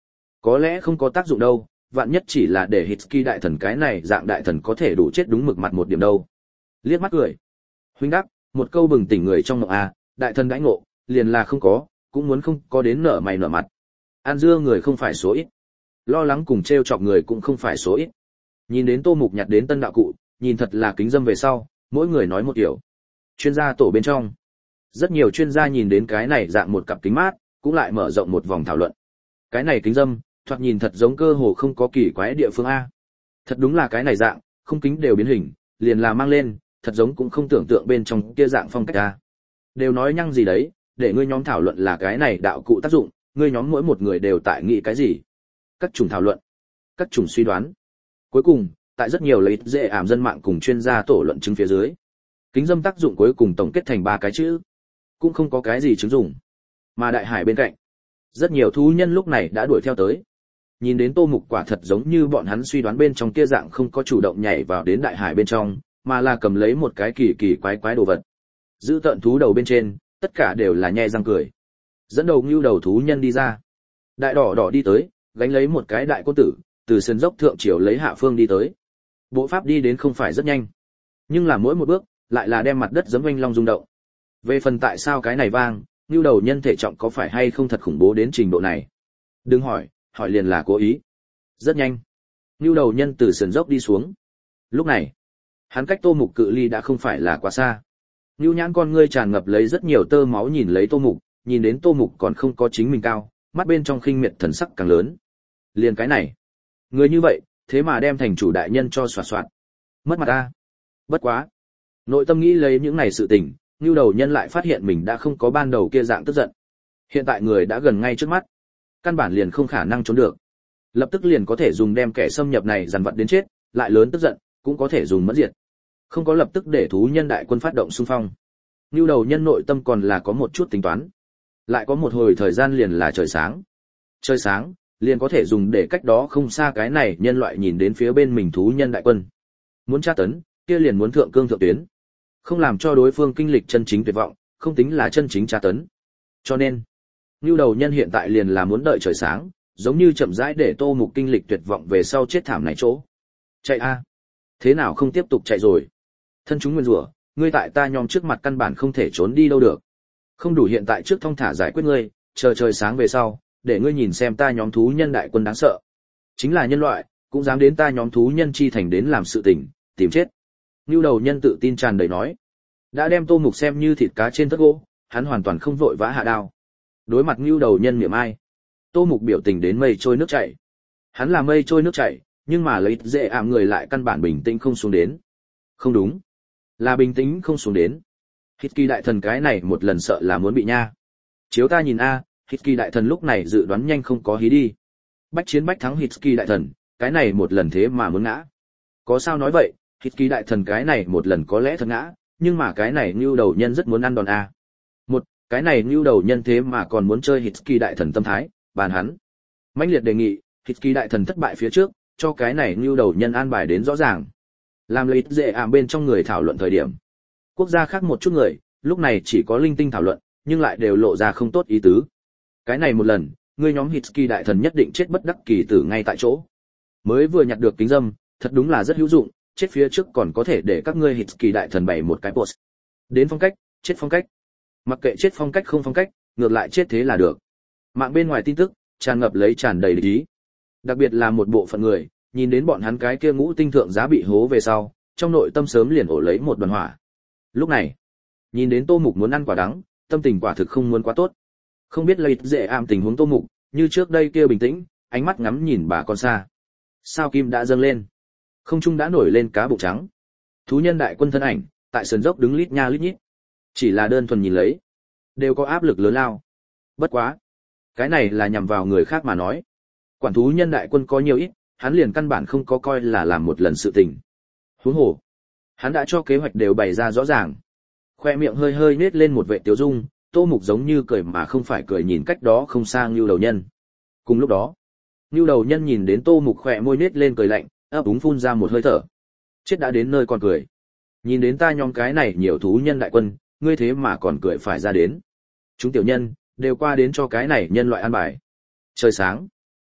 Có lẽ không có tác dụng đâu, vạn nhất chỉ là để Hitsuki đại thần cái này dạng đại thần có thể đủ chết đúng mực mặt một điểm đâu. Liếc mắt cười. Huynh đắc, một câu bừng tỉnh người trong mộng a, đại thần đãi ngộ, liền là không có, cũng muốn không có đến nở mày nở mặt. An dưa người không phải số ít, lo lắng cùng trêu chọc người cũng không phải số ít. Nhìn đến Tô Mục nhặt đến tân đạo cụ, nhìn thật là kính dâm về sau, mỗi người nói một kiểu. Chuyên gia tổ bên trong, rất nhiều chuyên gia nhìn đến cái này dạng một cặp kính mát, cũng lại mở rộng một vòng thảo luận. Cái này kính dâm, thoạt nhìn thật giống cơ hồ không có kỳ quái địa phương a. Thật đúng là cái này dạng, không kính đều biến hình, liền là mang lên, thật giống cũng không tưởng tượng bên trong kia dạng phong cách a. Đều nói nhăng gì đấy, để ngươi nhóm thảo luận là cái này đạo cụ tác dụng, ngươi nhóm mỗi một người đều tại nghĩ cái gì. Các chủng thảo luận, các chủng suy đoán. Cuối cùng, tại rất nhiều lợi dễ ảm dân mạng cùng chuyên gia tổ luận chứng phía dưới, kính dâm tác dụng cuối cùng tổng kết thành 3 cái chữ, cũng không có cái gì chứng dụng. Mà đại hải bên cạnh, rất nhiều thú nhân lúc này đã đuổi theo tới. Nhìn đến Tô Mục quả thật giống như bọn hắn suy đoán bên trong kia dạng không có chủ động nhảy vào đến đại hải bên trong, mà là cầm lấy một cái kỳ kỳ quái quái đồ vật. Giữ tận thú đầu bên trên, tất cả đều là nhe răng cười. Dẫn đầu ngưu đầu thú nhân đi ra. Đại đỏ đỏ đi tới, gánh lấy một cái đại côn tử, từ sườn dốc thượng chiều lấy hạ phương đi tới. Bộ pháp đi đến không phải rất nhanh, nhưng là mỗi một bước lại là đem mặt đất giẫm oanh long rung động. Về phần tại sao cái này vang, ngưu đầu nhân thể trọng có phải hay không thật khủng bố đến trình độ này? Đừng hỏi, hỏi liền là cố ý. Rất nhanh, ngưu đầu nhân từ sườn dốc đi xuống. Lúc này, hắn cách Tô Mục cự ly đã không phải là quá xa. Ngưu nhãn con ngươi tràn ngập lấy rất nhiều tơ máu nhìn lấy Tô Mục, nhìn đến Tô Mục còn không có chính mình cao, mắt bên trong khinh miệt thần sắc càng lớn. Liền cái này, người như vậy, thế mà đem thành chủ đại nhân cho soạt soạt. Mất mặt ta. Bất quá. Nội tâm nghĩ lấy những này sự tình, Ngưu đầu nhân lại phát hiện mình đã không có ban đầu kia dạng tức giận. Hiện tại người đã gần ngay trước mắt, căn bản liền không khả năng trốn được. Lập tức liền có thể dùng đem kẻ xâm nhập này dằn vặt đến chết, lại lớn tức giận, cũng có thể dùng mẫn diệt. Không có lập tức để thú nhân đại quân phát động xung phong. Ngưu đầu nhân nội tâm còn là có một chút tính toán. Lại có một hồi thời gian liền là trời sáng. Trời sáng, liền có thể dùng để cách đó không xa cái này nhân loại nhìn đến phía bên mình thú nhân đại quân. Muốn tra tấn, kia liền muốn thượng cương thượng tuyến. Không làm cho đối phương kinh lịch chân chính tuyệt vọng, không tính là chân chính tra tấn. Cho nên, Ngưu đầu nhân hiện tại liền là muốn đợi trời sáng, giống như chậm rãi để Tô Mục kinh lịch tuyệt vọng về sau chết thảm này chỗ. Chạy a, thế nào không tiếp tục chạy rồi? Thân chúng nguyên rủa, ngươi tại ta nhóm trước mặt căn bản không thể trốn đi đâu được. Không đủ hiện tại trước thong thả giải quyết ngươi, chờ trời sáng về sau, để ngươi nhìn xem ta nhóm thú nhân đại quân đáng sợ. Chính là nhân loại, cũng dám đến ta nhóm thú nhân chi thành đến làm sự tình, tìm chết. Ngưu đầu nhân tự tin tràn đầy nói. Đã đem Tô Mục xem như thịt cá trên tất gỗ, hắn hoàn toàn không vội vã hạ đao. Đối mặt Ngưu đầu nhân miệng ai, Tô Mục biểu tình đến mây trôi nước chảy. Hắn là mây trôi nước chảy, nhưng mà lấy dễ ảm người lại căn bản bình tĩnh không xuống đến. Không đúng, là bình tĩnh không xuống đến. Hitsuki đại thần cái này một lần sợ là muốn bị nha. Chiếu ta nhìn a, Hitsuki đại thần lúc này dự đoán nhanh không có hí đi. Bách chiến bách thắng Hitsuki đại thần, cái này một lần thế mà muốn ngã. Có sao nói vậy, Hitsuki đại thần cái này một lần có lẽ thật ngã, nhưng mà cái này Ngưu đầu nhân rất muốn ăn đòn a. Một, cái này Ngưu đầu nhân thế mà còn muốn chơi Hitsuki đại thần tâm thái, bàn hắn. Mãnh liệt đề nghị, Hitsuki đại thần thất bại phía trước, cho cái này Ngưu đầu nhân an bài đến rõ ràng. Làm lợi dễ ảm bên trong người thảo luận thời điểm. Quốc gia khác một chút người, lúc này chỉ có linh tinh thảo luận, nhưng lại đều lộ ra không tốt ý tứ. Cái này một lần, người nhóm Hitsuki đại thần nhất định chết bất đắc kỳ tử ngay tại chỗ. Mới vừa nhặt được kính dâm, thật đúng là rất hữu dụng, chết phía trước còn có thể để các ngươi Hitsuki đại thần bày một cái post. Đến phong cách, chết phong cách. Mặc kệ chết phong cách không phong cách, ngược lại chết thế là được. Mạng bên ngoài tin tức, tràn ngập lấy tràn đầy lý. Đặc biệt là một bộ phận người, nhìn đến bọn hắn cái kia ngũ tinh thượng giá bị hố về sau, trong nội tâm sớm liền ổ lấy một đoàn hỏa. Lúc này, nhìn đến Tô Mục muốn ăn quả đắng, tâm tình quả thực không muốn quá tốt. Không biết lấy dễ ảm tình huống Tô Mục, như trước đây kia bình tĩnh, ánh mắt ngắm nhìn bà con xa. Sao kim đã dâng lên, không trung đã nổi lên cá bụng trắng. Thú nhân đại quân thân ảnh, tại sườn dốc đứng lít nha lít nhít. Chỉ là đơn thuần nhìn lấy, đều có áp lực lớn lao. Bất quá, cái này là nhằm vào người khác mà nói. Quản thú nhân đại quân có nhiều ít, hắn liền căn bản không có coi là làm một lần sự tình. Huống hồ, hắn đã cho kế hoạch đều bày ra rõ ràng. Khoe miệng hơi hơi nết lên một vệ tiếu dung, Tô Mục giống như cười mà không phải cười nhìn cách đó không xa Ngưu đầu nhân. Cùng lúc đó, Ngưu đầu nhân nhìn đến Tô Mục khỏe môi nết lên cười lạnh, ấp úng phun ra một hơi thở. Chết đã đến nơi còn cười. Nhìn đến ta nhóm cái này nhiều thú nhân đại quân, ngươi thế mà còn cười phải ra đến. Chúng tiểu nhân, đều qua đến cho cái này nhân loại ăn bài. Trời sáng.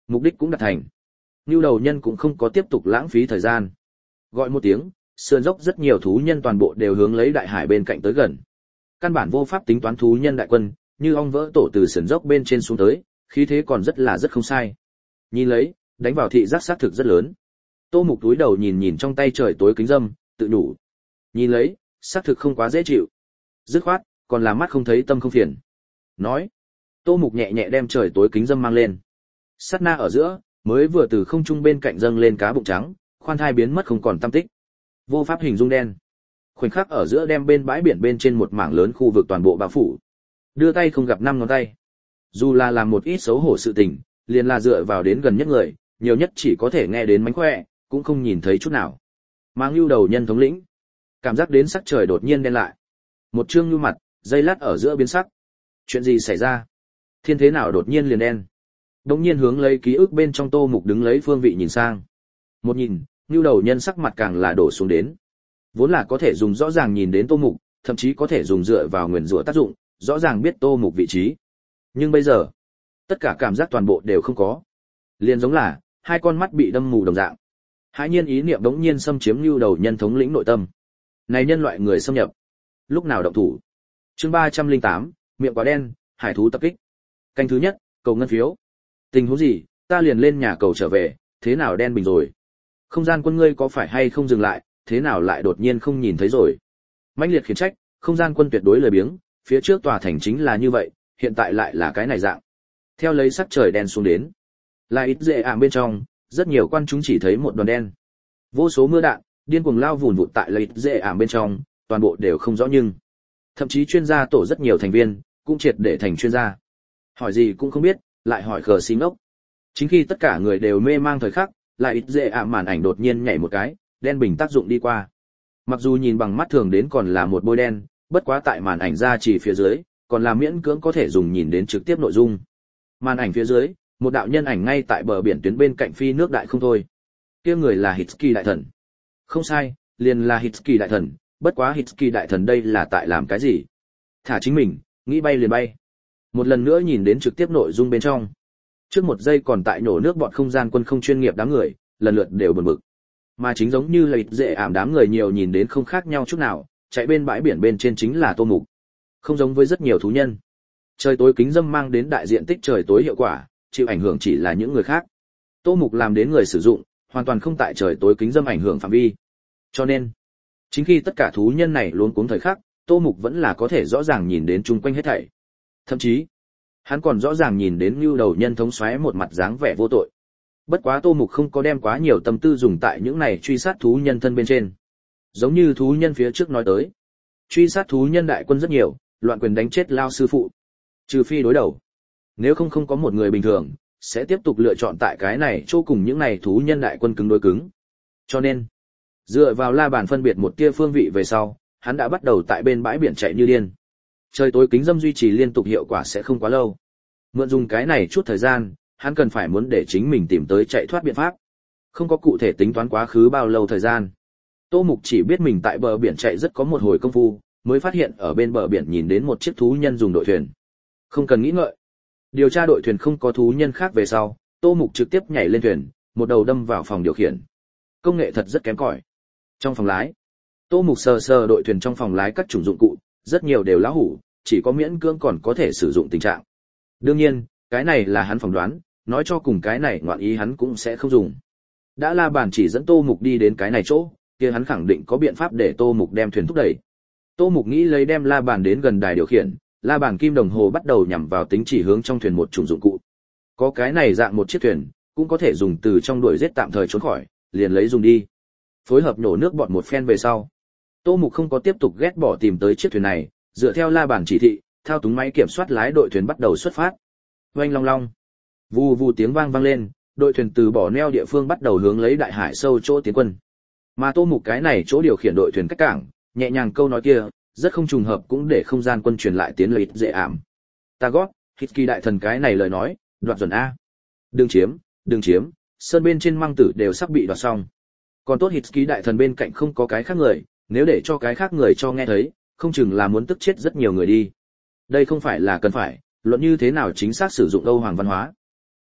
Mục đích cũng đạt thành. Nưu đầu nhân cũng không có tiếp tục lãng phí thời gian. Gọi một tiếng, sườn dốc rất nhiều thú nhân toàn bộ đều hướng lấy đại hải bên cạnh tới gần. Căn bản vô pháp tính toán thú nhân đại quân, như ong vỡ tổ từ sườn dốc bên trên xuống tới, khí thế còn rất không sai. Nhìn lấy, đánh vào thị giác sát thực rất lớn. Tô Mục túi đầu nhìn nhìn trong tay trời tối kính dâm, tự nhủ. Nhìn lấy, sát thực không quá dễ chịu. Dứt khoát, còn là mắt không thấy tâm không phiền. Nói, Tô Mục nhẹ nhẹ đem trời tối kính dâm mang lên. Sát na ở giữa, mới vừa từ không trung bên cạnh dâng lên cá bụng trắng, khoan thai biến mất không còn tăm tích. Vô pháp hình dung đen. Khoảnh khắc ở giữa đem bên bãi biển bên trên một mảng lớn khu vực toàn bộ bao phủ. Đưa tay không gặp năm ngón tay. Dù là làm một ít xấu hổ sự tình, liền là dựa vào đến gần nhất người, nhiều nhất chỉ có thể nghe đến mánh khỏe, cũng không nhìn thấy chút nào. Mang lưu đầu nhân thống lĩnh. Cảm giác đến sắc trời đột nhiên đen lại. Một trương nhu mặt, dây lát ở giữa biến sắc. Chuyện gì xảy ra? Thiên thế nào đột nhiên liền đen? Đống nhiên hướng lấy ký ức bên trong Tô Mục đứng lấy phương vị nhìn sang. Một nhìn, nhu đầu nhân sắc mặt càng là đổ xuống đến. Vốn là có thể dùng rõ ràng nhìn đến Tô Mục, thậm chí có thể dùng dựa vào nguyền rủa tác dụng, rõ ràng biết Tô Mục vị trí. Nhưng bây giờ, tất cả cảm giác toàn bộ đều không có. Liền giống là hai con mắt bị đâm mù đồng dạng. Hãi nhiên ý niệm đống nhiên xâm chiếm nhu đầu nhân thống lĩnh nội tâm. Này nhân loại người xâm nhập, lúc nào động thủ? Chương 308, miệng quá đen, hải thú tập kích. Canh thứ nhất, cầu ngân phiếu. Tình huống gì, ta liền lên nhà cầu trở về, thế nào đen bình rồi? Không gian quân ngươi có phải hay không dừng lại, thế nào lại đột nhiên không nhìn thấy rồi? Mãnh liệt khiển trách, không gian quân tuyệt đối lười biếng, phía trước tòa thành chính là như vậy, hiện tại lại là cái này dạng. Theo lấy sắc trời đen xuống đến, là ít dễ ảm bên trong, rất nhiều quan chúng chỉ thấy một đoàn đen. Vô số mưa đạn, điên cuồng lao vùn vụt tại lợi dễ ảm bên trong, toàn bộ đều không rõ nhưng. Thậm chí chuyên gia tổ rất nhiều thành viên, cũng triệt để thành chuyên gia. Hỏi gì cũng không biết, lại hỏi khờ xí ngốc. Chính khi tất cả người đều mê mang thời khắc, lại ít dễ ảm màn ảnh đột nhiên nhảy một cái, đen bình tác dụng đi qua. Mặc dù nhìn bằng mắt thường đến còn là một bôi đen, bất quá tại màn ảnh ra chỉ phía dưới, còn là miễn cưỡng có thể dùng nhìn đến trực tiếp nội dung. Màn ảnh phía dưới, một đạo nhân ảnh ngay tại bờ biển tuyến bên cạnh phi nước đại không thôi. Kia người là Hitsuki đại thần. Không sai, liền là Hitsuki đại thần, bất quá Hitsuki đại thần đây là tại làm cái gì? Thả chính mình, nghĩ bay liền bay. Một lần nữa nhìn đến trực tiếp nội dung bên trong. Trước một giây còn tại nổ nước bọn không gian quân không chuyên nghiệp đám người, lần lượt đều buồn bực. Mà chính giống như là dễ ảm đám người nhiều nhìn đến không khác nhau chút nào, chạy bên bãi biển bên trên chính là Tô Mục. Không giống với rất nhiều thú nhân. Trời tối kính dâm mang đến đại diện tích trời tối hiệu quả, chịu ảnh hưởng chỉ là những người khác. Tô Mục làm đến người sử dụng, hoàn toàn không tại trời tối kính dâm ảnh hưởng phạm vi. Cho nên, chính khi tất cả thú nhân này luống cuống thời khắc, Tô Mục vẫn là có thể rõ ràng nhìn đến chung quanh hết thảy. Thậm chí, hắn còn rõ ràng nhìn đến nhu đầu nhân thống xoáy một mặt dáng vẻ vô tội. Bất quá Tô Mục không có đem quá nhiều tâm tư dùng tại những này truy sát thú nhân thân bên trên. Giống như thú nhân phía trước nói tới, truy sát thú nhân đại quân rất nhiều, loạn quyền đánh chết lao sư phụ. Trừ phi đối đầu. Nếu không có một người bình thường, sẽ tiếp tục lựa chọn tại cái này chỗ cùng những này thú nhân đại quân cứng đối cứng. Cho nên, dựa vào la bàn phân biệt một tia phương vị về sau, hắn đã bắt đầu tại bên bãi biển chạy như điên. Trời tối kính dâm duy trì liên tục hiệu quả sẽ không quá lâu. Mượn dùng cái này chút thời gian, hắn cần phải muốn để chính mình tìm tới chạy thoát biện pháp. Không có cụ thể tính toán quá khứ bao lâu thời gian. Tô Mục chỉ biết mình tại bờ biển chạy rất có một hồi công phu, mới phát hiện ở bên bờ biển nhìn đến một chiếc thú nhân dùng đội thuyền. Không cần nghĩ ngợi. Điều tra đội thuyền không có thú nhân khác về sau, Tô Mục trực tiếp nhảy lên thuyền, một đầu đâm vào phòng điều khiển. Công nghệ thật rất kém cỏi. Trong phòng lái, Tô Mục sờ đội thuyền trong phòng lái các chủng dụng cụ, rất nhiều đều lão hủ, chỉ có miễn cưỡng còn có thể sử dụng tình trạng. Đương nhiên, cái này là hắn phỏng đoán, nói cho cùng cái này ngoạn ý hắn cũng sẽ không dùng. Đã la bàn chỉ dẫn Tô Mục đi đến cái này chỗ, kia hắn khẳng định có biện pháp để Tô Mục đem thuyền thúc đẩy. Tô Mục nghĩ lấy đem la bàn đến gần đài điều khiển, la bàn kim đồng hồ bắt đầu nhắm vào tính chỉ hướng trong thuyền một chủng dụng cụ. Có cái này dạng một chiếc thuyền, cũng có thể dùng từ trong đuổi giết tạm thời trốn khỏi, liền lấy dùng đi. Phối hợp nổ nước bọn một phen về sau. Tô Mục không có tiếp tục ghét bỏ tìm tới chiếc thuyền này, dựa theo la bàn chỉ thị, thao túng máy kiểm soát lái đội thuyền bắt đầu xuất phát. Oanh long long, vù vù tiếng vang vang lên, đội thuyền từ bỏ neo địa phương bắt đầu hướng lấy đại hải sâu chỗ tiến quân. Mà Tô Mục cái này chỗ điều khiển đội thuyền cách cảng, nhẹ nhàng câu nói kia, rất không trùng hợp cũng để không gian quân truyền lại tiến lợi dễ ảm. Ta gót, Hitsuki đại thần cái này lời nói, đoạt dần a. Đừng chiếm, sơn bên trên mang tử đều sắp bị đoạt xong. Còn tốt Hitsuki đại thần bên cạnh không có cái khác người, nếu để cho cái khác người cho nghe thấy, không chừng là muốn tức chết rất nhiều người đi. Đây không phải là cần phải, luận như thế nào chính xác sử dụng Âu Hoàng văn hóa.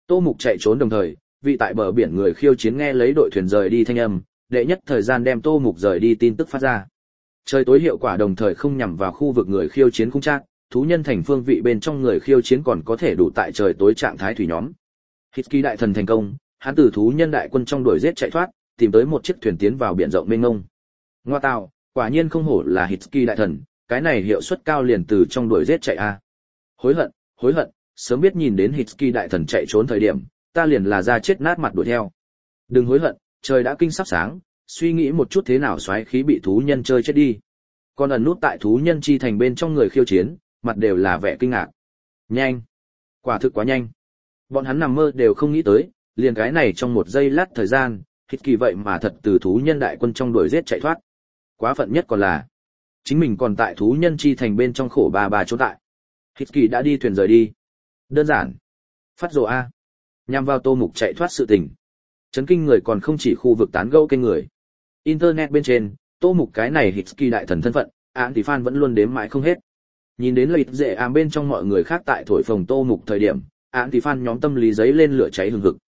Tô Mục chạy trốn đồng thời, vị tại bờ biển người khiêu chiến nghe lấy đội thuyền rời đi thanh âm, đệ nhất thời gian đem Tô Mục rời đi tin tức phát ra. Trời tối hiệu quả đồng thời không nhằm vào khu vực người khiêu chiến khung trác, thú nhân thành phương vị bên trong người khiêu chiến còn có thể đủ tại trời tối trạng thái thủy nhóm. Hitki đại thần thành công, hắn từ thú nhân đại quân trong đuổi giết chạy thoát, tìm tới một chiếc thuyền tiến vào biển rộng mênh mông. Ngoa tạo, quả nhiên không hổ là Hitki đại thần, cái này hiệu suất cao liền từ trong đuổi giết chạy a. Hối hận, sớm biết nhìn đến Hitki đại thần chạy trốn thời điểm, ta liền là ra chết nát mặt đuổi theo. Đừng hối hận, trời đã kinh sắp sáng, suy nghĩ một chút thế nào xoáy khí bị thú nhân chơi chết đi. Còn ẩn nút tại thú nhân chi thành bên trong người khiêu chiến, mặt đều là vẻ kinh ngạc. Nhanh, quả thực quá nhanh. Bọn hắn nằm mơ đều không nghĩ tới, liền cái này trong một giây lát thời gian, Hitki vậy mà thật từ thú nhân đại quân trong đuổi giết chạy thoát. Quá phận nhất còn là, chính mình còn tại thú nhân chi thành bên trong khổ bà trốn tại. Hitki đã đi thuyền rời đi. Đơn giản. Phát rồ A. Nhằm vào Tô Mục chạy thoát sự tình. Chấn kinh người còn không chỉ khu vực tán gẫu kênh người. Internet bên trên, Tô Mục cái này Hitki đại thần thân phận, án thì fan vẫn luôn đếm mãi không hết. Nhìn đến lợi dễ bên trong mọi người khác tại thổi phồng Tô Mục thời điểm, án thì fan nhóm tâm lý giấy lên lửa cháy hừng hực.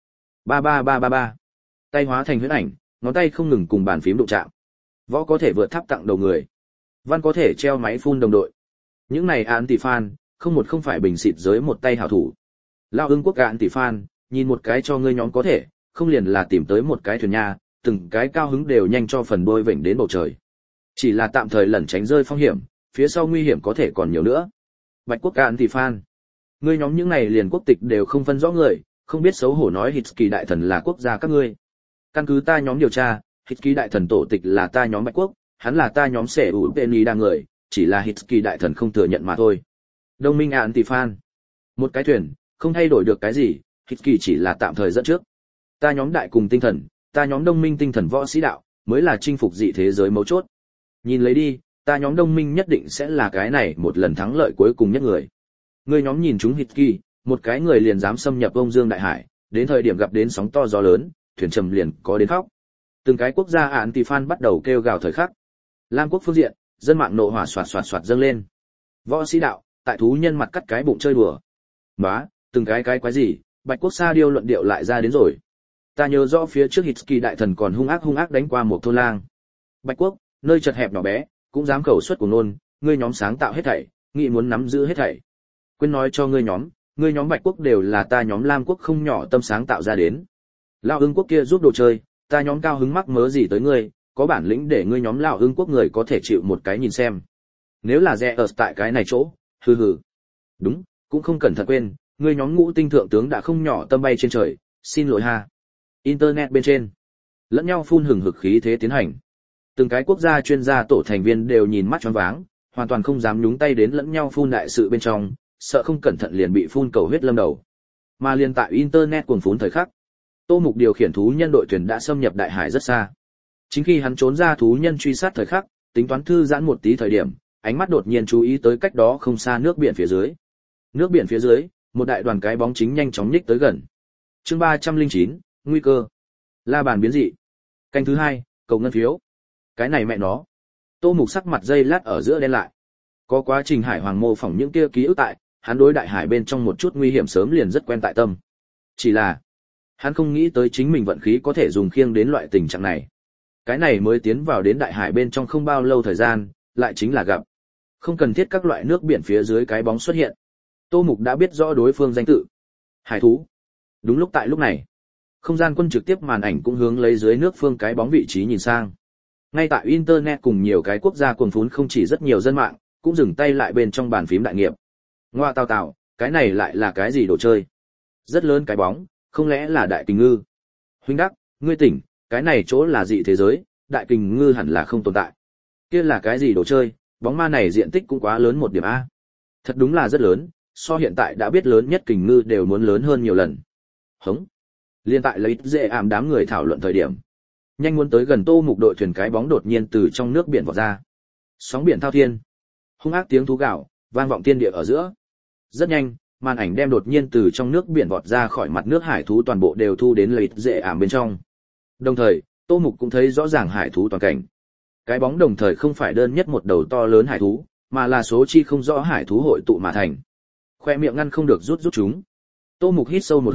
Ba. Tay hóa thành huyễn ảnh, ngón tay không ngừng cùng bàn phím đụng chạm. Võ có thể vượt tháp tặng đầu người. Văn có thể treo máy phun đồng đội. Những này án tỷ fan, không phải bình xịt giới một tay hảo thủ. Lão Ưng Quốc án tỷ fan, nhìn một cái cho ngươi nhóm có thể, không liền là tìm tới một cái thuyền nha, từng cái cao hứng đều nhanh cho phần đôi vểnh đến bầu trời. Chỉ là tạm thời lẩn tránh rơi phong hiểm, phía sau nguy hiểm có thể còn nhiều nữa. Bạch Quốc án tỷ fan, ngươi nhóm những này liền quốc tịch đều không phân rõ người, không biết xấu hổ nói Hitki đại thần là quốc gia các ngươi. Căn cứ ta nhóm điều tra, Hitki đại thần tổ tịch là ta nhóm Bạch Quốc, hắn là ta nhóm Sẻ Ủ Penny đang người, chỉ là Hitki đại thần không thừa nhận mà thôi. Đông minh anti-fan. Một cái thuyền, không thay đổi được cái gì, Hitki chỉ là tạm thời dẫn trước. Ta nhóm đại cùng tinh thần, ta nhóm đông minh tinh thần võ sĩ đạo, mới là chinh phục dị thế giới mấu chốt. Nhìn lấy đi, ta nhóm đông minh nhất định sẽ là cái này một lần thắng lợi cuối cùng nhất người. Người nhóm nhìn chúng Hitki, một cái người liền dám xâm nhập Đông Dương đại hải, đến thời điểm gặp đến sóng to gió lớn, thuyền trầm liền có đến khóc. Từng cái quốc gia anti-fan bắt đầu kêu gào thời khắc. Lam quốc phương diện, dân mạng nộ hỏa xoạt dâng lên. Võ sĩ đạo, tại thú nhân mặt cắt cái bụng chơi đùa. Nóa, từng cái quái gì, Bạch Quốc Sa Điêu luận điệu lại ra đến rồi. Ta nhớ rõ phía trước Hitki đại thần còn hung ác đánh qua một thôn lang. Bạch Quốc, nơi chật hẹp nhỏ bé, cũng dám khẩu xuất của nôn, ngươi nhóm sáng tạo hết thảy, nghĩ muốn nắm giữ hết thảy. Quên nói cho ngươi nhóm Bạch Quốc đều là ta nhóm Lam Quốc không nhỏ tâm sáng tạo ra đến. Lão Ưng Quốc kia giúp đồ chơi, ta nhóm cao hứng mắc mớ gì tới ngươi, có bản lĩnh để ngươi nhóm Lão Ưng Quốc người có thể chịu một cái nhìn xem. Nếu là rẻ ở tại cái này chỗ, hừ. Đúng, cũng không cẩn thận quên, ngươi nhóm Ngũ Tinh thượng tướng đã không nhỏ tâm bay trên trời, xin lỗi ha. Internet bên trên, lẫn nhau phun hừng hực khí thế tiến hành. Từng cái quốc gia chuyên gia tổ thành viên đều nhìn mắt choáng váng, hoàn toàn không dám nhúng tay đến lẫn nhau phun đại sự bên trong, sợ không cẩn thận liền bị phun cầu huyết lâm đầu. Mà liền tại internet cuồng phun thời khắc, Tô Mục điều khiển thú nhân đội thuyền đã xâm nhập đại hải rất xa. Chính khi hắn trốn ra thú nhân truy sát thời khắc, tính toán thư giãn một tí thời điểm, ánh mắt đột nhiên chú ý tới cách đó không xa nước biển phía dưới. Nước biển phía dưới, một đại đoàn cái bóng chính nhanh chóng nhích tới gần. Chương 309, nguy cơ. La bàn biến dị. Canh thứ 2, cầu ngân phiếu. Cái này mẹ nó. Tô Mục sắc mặt dây lát ở giữa đen lại. Có quá trình hải hoàng mô phỏng những kia ký ức tại, hắn đối đại hải bên trong một chút nguy hiểm sớm liền rất quen tại tâm. Chỉ là, hắn không nghĩ tới chính mình vận khí có thể dùng khiêng đến loại tình trạng này. Cái này mới tiến vào đến đại hải bên trong không bao lâu thời gian, lại chính là gặp. Không cần thiết các loại nước biển phía dưới cái bóng xuất hiện. Tô Mục đã biết rõ đối phương danh tự. Hải thú. Đúng lúc tại lúc này, không gian quân trực tiếp màn ảnh cũng hướng lấy dưới nước phương cái bóng vị trí nhìn sang. Ngay tại internet cùng nhiều cái quốc gia cuồng phún không chỉ rất nhiều dân mạng, cũng dừng tay lại bên trong bàn phím đại nghiệp. Ngoa tào, cái này lại là cái gì đồ chơi? Rất lớn cái bóng, không lẽ là đại kình ngư? Huynh đắc, ngươi tỉnh, cái này chỗ là dị thế giới, đại kình ngư hẳn là không tồn tại. Kia là cái gì đồ chơi, bóng ma này diện tích cũng quá lớn một điểm a. Thật đúng là rất lớn, so hiện tại đã biết lớn nhất kình ngư đều muốn lớn hơn nhiều lần. Hống. Liên tại lấy dễ đám người thảo luận thời điểm. Nhanh muốn tới gần Tô Mục đội thuyền cái bóng đột nhiên từ trong nước biển vọt ra. Sóng biển thao thiên. Hung ác tiếng thú gào, vang vọng thiên địa ở giữa. Rất nhanh, màn ảnh đem đột nhiên từ trong nước biển vọt ra khỏi mặt nước hải thú toàn bộ đều thu đến lấy dễ bên trong. Đồng thời, Tô Mục cũng thấy rõ ràng hải thú toàn cảnh. Cái bóng đồng thời không phải đơn nhất một đầu to lớn hải thú, mà là số chi không rõ hải thú hội tụ mà thành. Khoe miệng ngăn không được rút chúng. Tô Mục hít sâu một hơi,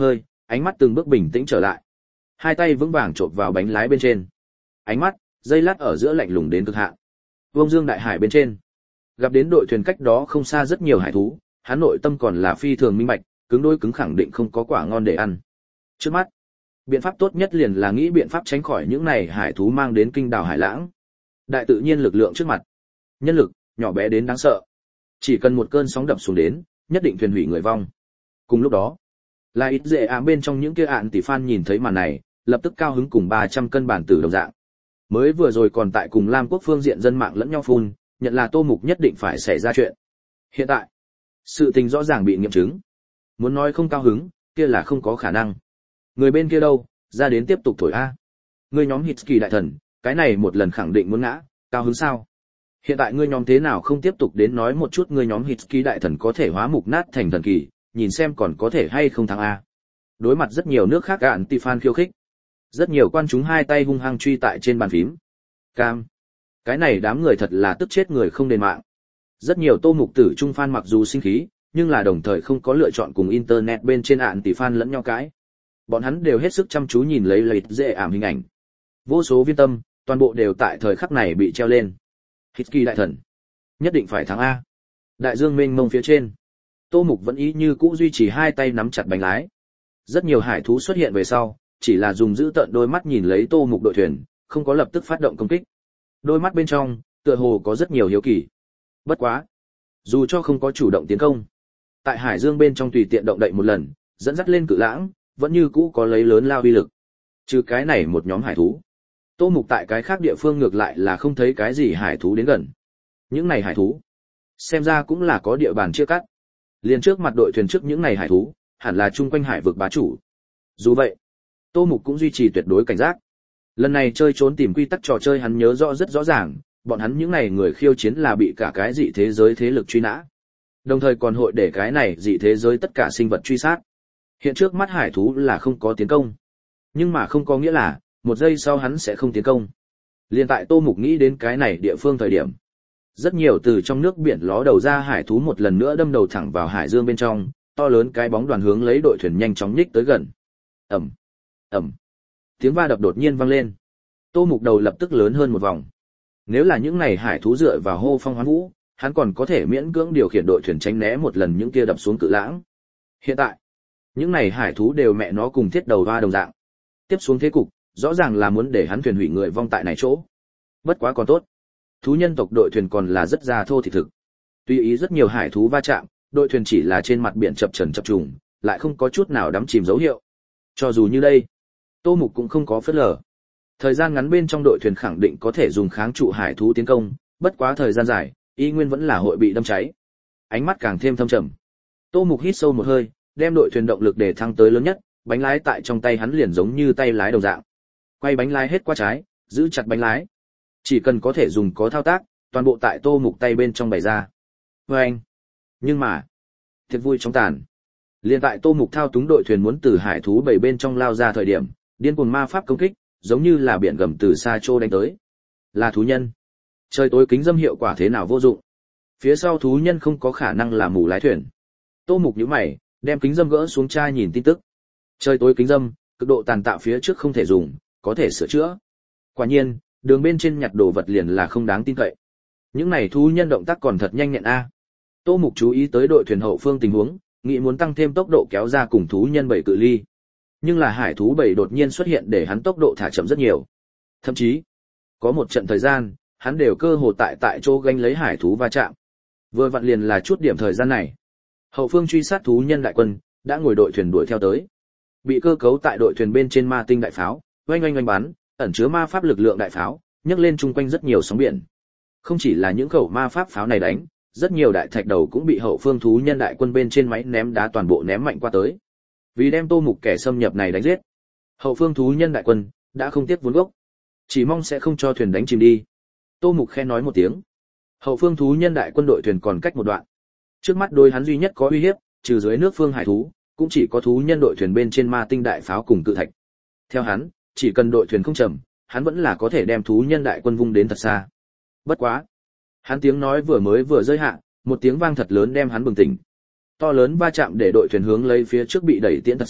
ánh mắt từng bước bình tĩnh trở lại. Hai tay vững vàng chộp vào bánh lái bên trên. Ánh mắt, dây lát ở giữa lạnh lùng đến cực hạn. Vông Dương đại hải bên trên, gặp đến đội thuyền cách đó không xa rất nhiều hải thú, hắn nội tâm còn là phi thường minh bạch, cứng đôi cứng khẳng định không có quả ngon để ăn. Trước mắt, biện pháp tốt nhất liền là nghĩ biện pháp tránh khỏi những này hải thú mang đến kinh đảo hải lãng. Đại tự nhiên lực lượng trước mặt, nhân lực nhỏ bé đến đáng sợ, chỉ cần một cơn sóng đập xuống đến, nhất định thuyền hủy người vong. Cùng lúc đó, là ít dễ ám bên trong những kia ạn tỷ fan nhìn thấy màn này, lập tức cao hứng cùng 300 cân bản tử đồng dạng. Mới vừa rồi còn tại cùng Lam Quốc phương diện dân mạng lẫn nhau phun, nhận là Tô Mục nhất định phải xảy ra chuyện. Hiện tại, sự tình rõ ràng bị nghiệm chứng. Muốn nói không cao hứng, kia là không có khả năng. Người bên kia đâu, ra đến tiếp tục thổi a. Ngươi nhóm Hitsky đại thần, cái này một lần khẳng định muốn ngã, cao hứng sao? Hiện tại ngươi nhóm thế nào không tiếp tục đến nói một chút ngươi nhóm Hitsky đại thần có thể hóa mục nát thành thần kỳ, nhìn xem còn có thể hay không thắng a. Đối mặt rất nhiều nước khác anti-fan khiêu khích. Rất nhiều quan chúng hai tay hung hăng truy tại trên bàn phím. Cam. Cái này đám người thật là tức chết người không đền mạng. Rất nhiều Tô Mục tử trung fan mặc dù sinh khí, nhưng là đồng thời không có lựa chọn cùng internet bên trên anti-fan lẫn nhau cãi. Bọn hắn đều hết sức chăm chú nhìn lấy lợi dễ ảm hình ảnh. Vô số viên tâm, toàn bộ đều tại thời khắc này bị treo lên. Hitsky đại thần, nhất định phải thắng a. Đại dương mênh mông phía trên, Tô Mục vẫn ý như cũ duy trì hai tay nắm chặt bánh lái. Rất nhiều hải thú xuất hiện về sau, chỉ là dùng giữ tận đôi mắt nhìn lấy Tô Mục đội thuyền, không có lập tức phát động công kích. Đôi mắt bên trong, tựa hồ có rất nhiều hiếu kỳ. Bất quá, dù cho không có chủ động tiến công, tại hải dương bên trong tùy tiện động đậy một lần, dẫn dắt lên cự lãng, vẫn như cũ có lấy lớn lao uy lực. Trừ cái này một nhóm hải thú, Tô Mục tại cái khác địa phương ngược lại là không thấy cái gì hải thú đến gần. Những này hải thú, xem ra cũng là có địa bàn chia cắt. Liền trước mặt đội thuyền trước những này hải thú, hẳn là chung quanh hải vực bá chủ. Dù vậy, Tô Mục cũng duy trì tuyệt đối cảnh giác. Lần này chơi trốn tìm quy tắc trò chơi hắn nhớ rõ rất rõ ràng, bọn hắn những này người khiêu chiến là bị cả cái dị thế giới thế lực truy nã. Đồng thời còn hội để cái này dị thế giới tất cả sinh vật truy sát. Hiện trước mắt hải thú là không có tiến công. Nhưng mà không có nghĩa là, một giây sau hắn sẽ không tiến công. Liên tại Tô Mục nghĩ đến cái này địa phương thời điểm. Rất nhiều từ trong nước biển ló đầu ra hải thú một lần nữa đâm đầu thẳng vào hải dương bên trong, to lớn cái bóng đoàn hướng lấy đội thuyền nhanh chóng nhích tới gần. Ầm, ầm. Tiếng va đập đột nhiên vang lên. Tô Mục đầu lập tức lớn hơn một vòng. Nếu là những này hải thú dựa vào hô phong hoán vũ, hắn còn có thể miễn cưỡng điều khiển đội thuyền tránh né một lần những kia đập xuống cự lãng. Hiện tại, những này hải thú đều mẹ nó cùng thiết đầu va đồng dạng. Tiếp xuống thế cục, rõ ràng là muốn để hắn thuyền hủy người vong tại này chỗ. Bất quá còn tốt. Thú nhân tộc đội thuyền còn là rất già thô thịt thực. Tuy ý rất nhiều hải thú va chạm, đội thuyền chỉ là trên mặt biển chập chờn chập trùng, lại không có chút nào đắm chìm dấu hiệu. Cho dù như đây, Tô Mục cũng không có phớt lờ. Thời gian ngắn bên trong đội thuyền khẳng định có thể dùng kháng trụ hải thú tiến công, bất quá thời gian dài, y nguyên vẫn là hội bị đâm cháy. Ánh mắt càng thêm thâm trầm. Tô Mục hít sâu một hơi, đem đội thuyền động lực để thăng tới lớn nhất, bánh lái tại trong tay hắn liền giống như tay lái đồng dạng. Quay bánh lái hết qua trái, giữ chặt bánh lái. Chỉ cần có thể dùng có thao tác, toàn bộ tại Tô Mục tay bên trong bày ra. Vâng! Nhưng mà, thiệt vui chóng tàn. Liên tại Tô Mục thao túng đội thuyền muốn từ hải thú bầy bên trong lao ra thời điểm, điên cuồng ma pháp công kích, giống như là biển gầm từ xa trô đánh tới. Là thú nhân. Trời tối kính dâm hiệu quả thế nào vô dụng. Phía sau thú nhân không có khả năng là mù lái thuyền. Tô Mục nhíu mày, đem kính dâm gỡ xuống tra nhìn tin tức. Trời tối kính dâm, cực độ tàn tạo phía trước không thể dùng, có thể sửa chữa. Quả nhiên, đường bên trên nhặt đồ vật liền là không đáng tin cậy. Những này thú nhân động tác còn thật nhanh nhẹn a. Tô Mục chú ý tới đội thuyền hậu phương tình huống, nghĩ muốn tăng thêm tốc độ kéo ra cùng thú nhân bầy cự ly. Nhưng là hải thú bầy đột nhiên xuất hiện để hắn tốc độ thả chậm rất nhiều. Thậm chí, có một trận thời gian, hắn đều cơ hồ tại chỗ gánh lấy hải thú va chạm. Vừa vặn liền là chút điểm thời gian này. Hậu phương truy sát thú nhân đại quân, đã ngồi đội thuyền đuổi theo tới. Bị cơ cấu tại đội thuyền bên trên ma tinh đại pháo, oanh oanh oanh bắn, ẩn chứa ma pháp lực lượng đại pháo, nhấc lên chung quanh rất nhiều sóng biển. Không chỉ là những khẩu ma pháp pháo này đánh, rất nhiều đại thạch đầu cũng bị hậu phương thú nhân đại quân bên trên máy ném đá toàn bộ ném mạnh qua tới. Vì đem Tô Mục kẻ xâm nhập này đánh giết, hậu phương thú nhân đại quân đã không tiếc vốn gốc, chỉ mong sẽ không cho thuyền đánh chìm đi. Tô Mục khen nói một tiếng. Hậu phương thú nhân đại quân đội thuyền còn cách một đoạn. Trước mắt đôi hắn duy nhất có uy hiếp, trừ dưới nước phương hải thú, cũng chỉ có thú nhân đội thuyền bên trên ma tinh đại pháo cùng cự thạch. Theo hắn, chỉ cần đội thuyền không chậm, hắn vẫn là có thể đem thú nhân đại quân vung đến thật xa. Bất quá, hắn tiếng nói vừa rơi hạ, một tiếng vang thật lớn đem hắn bừng tỉnh. To lớn va chạm để đội thuyền hướng lấy phía trước bị đẩy tiễn thật xa,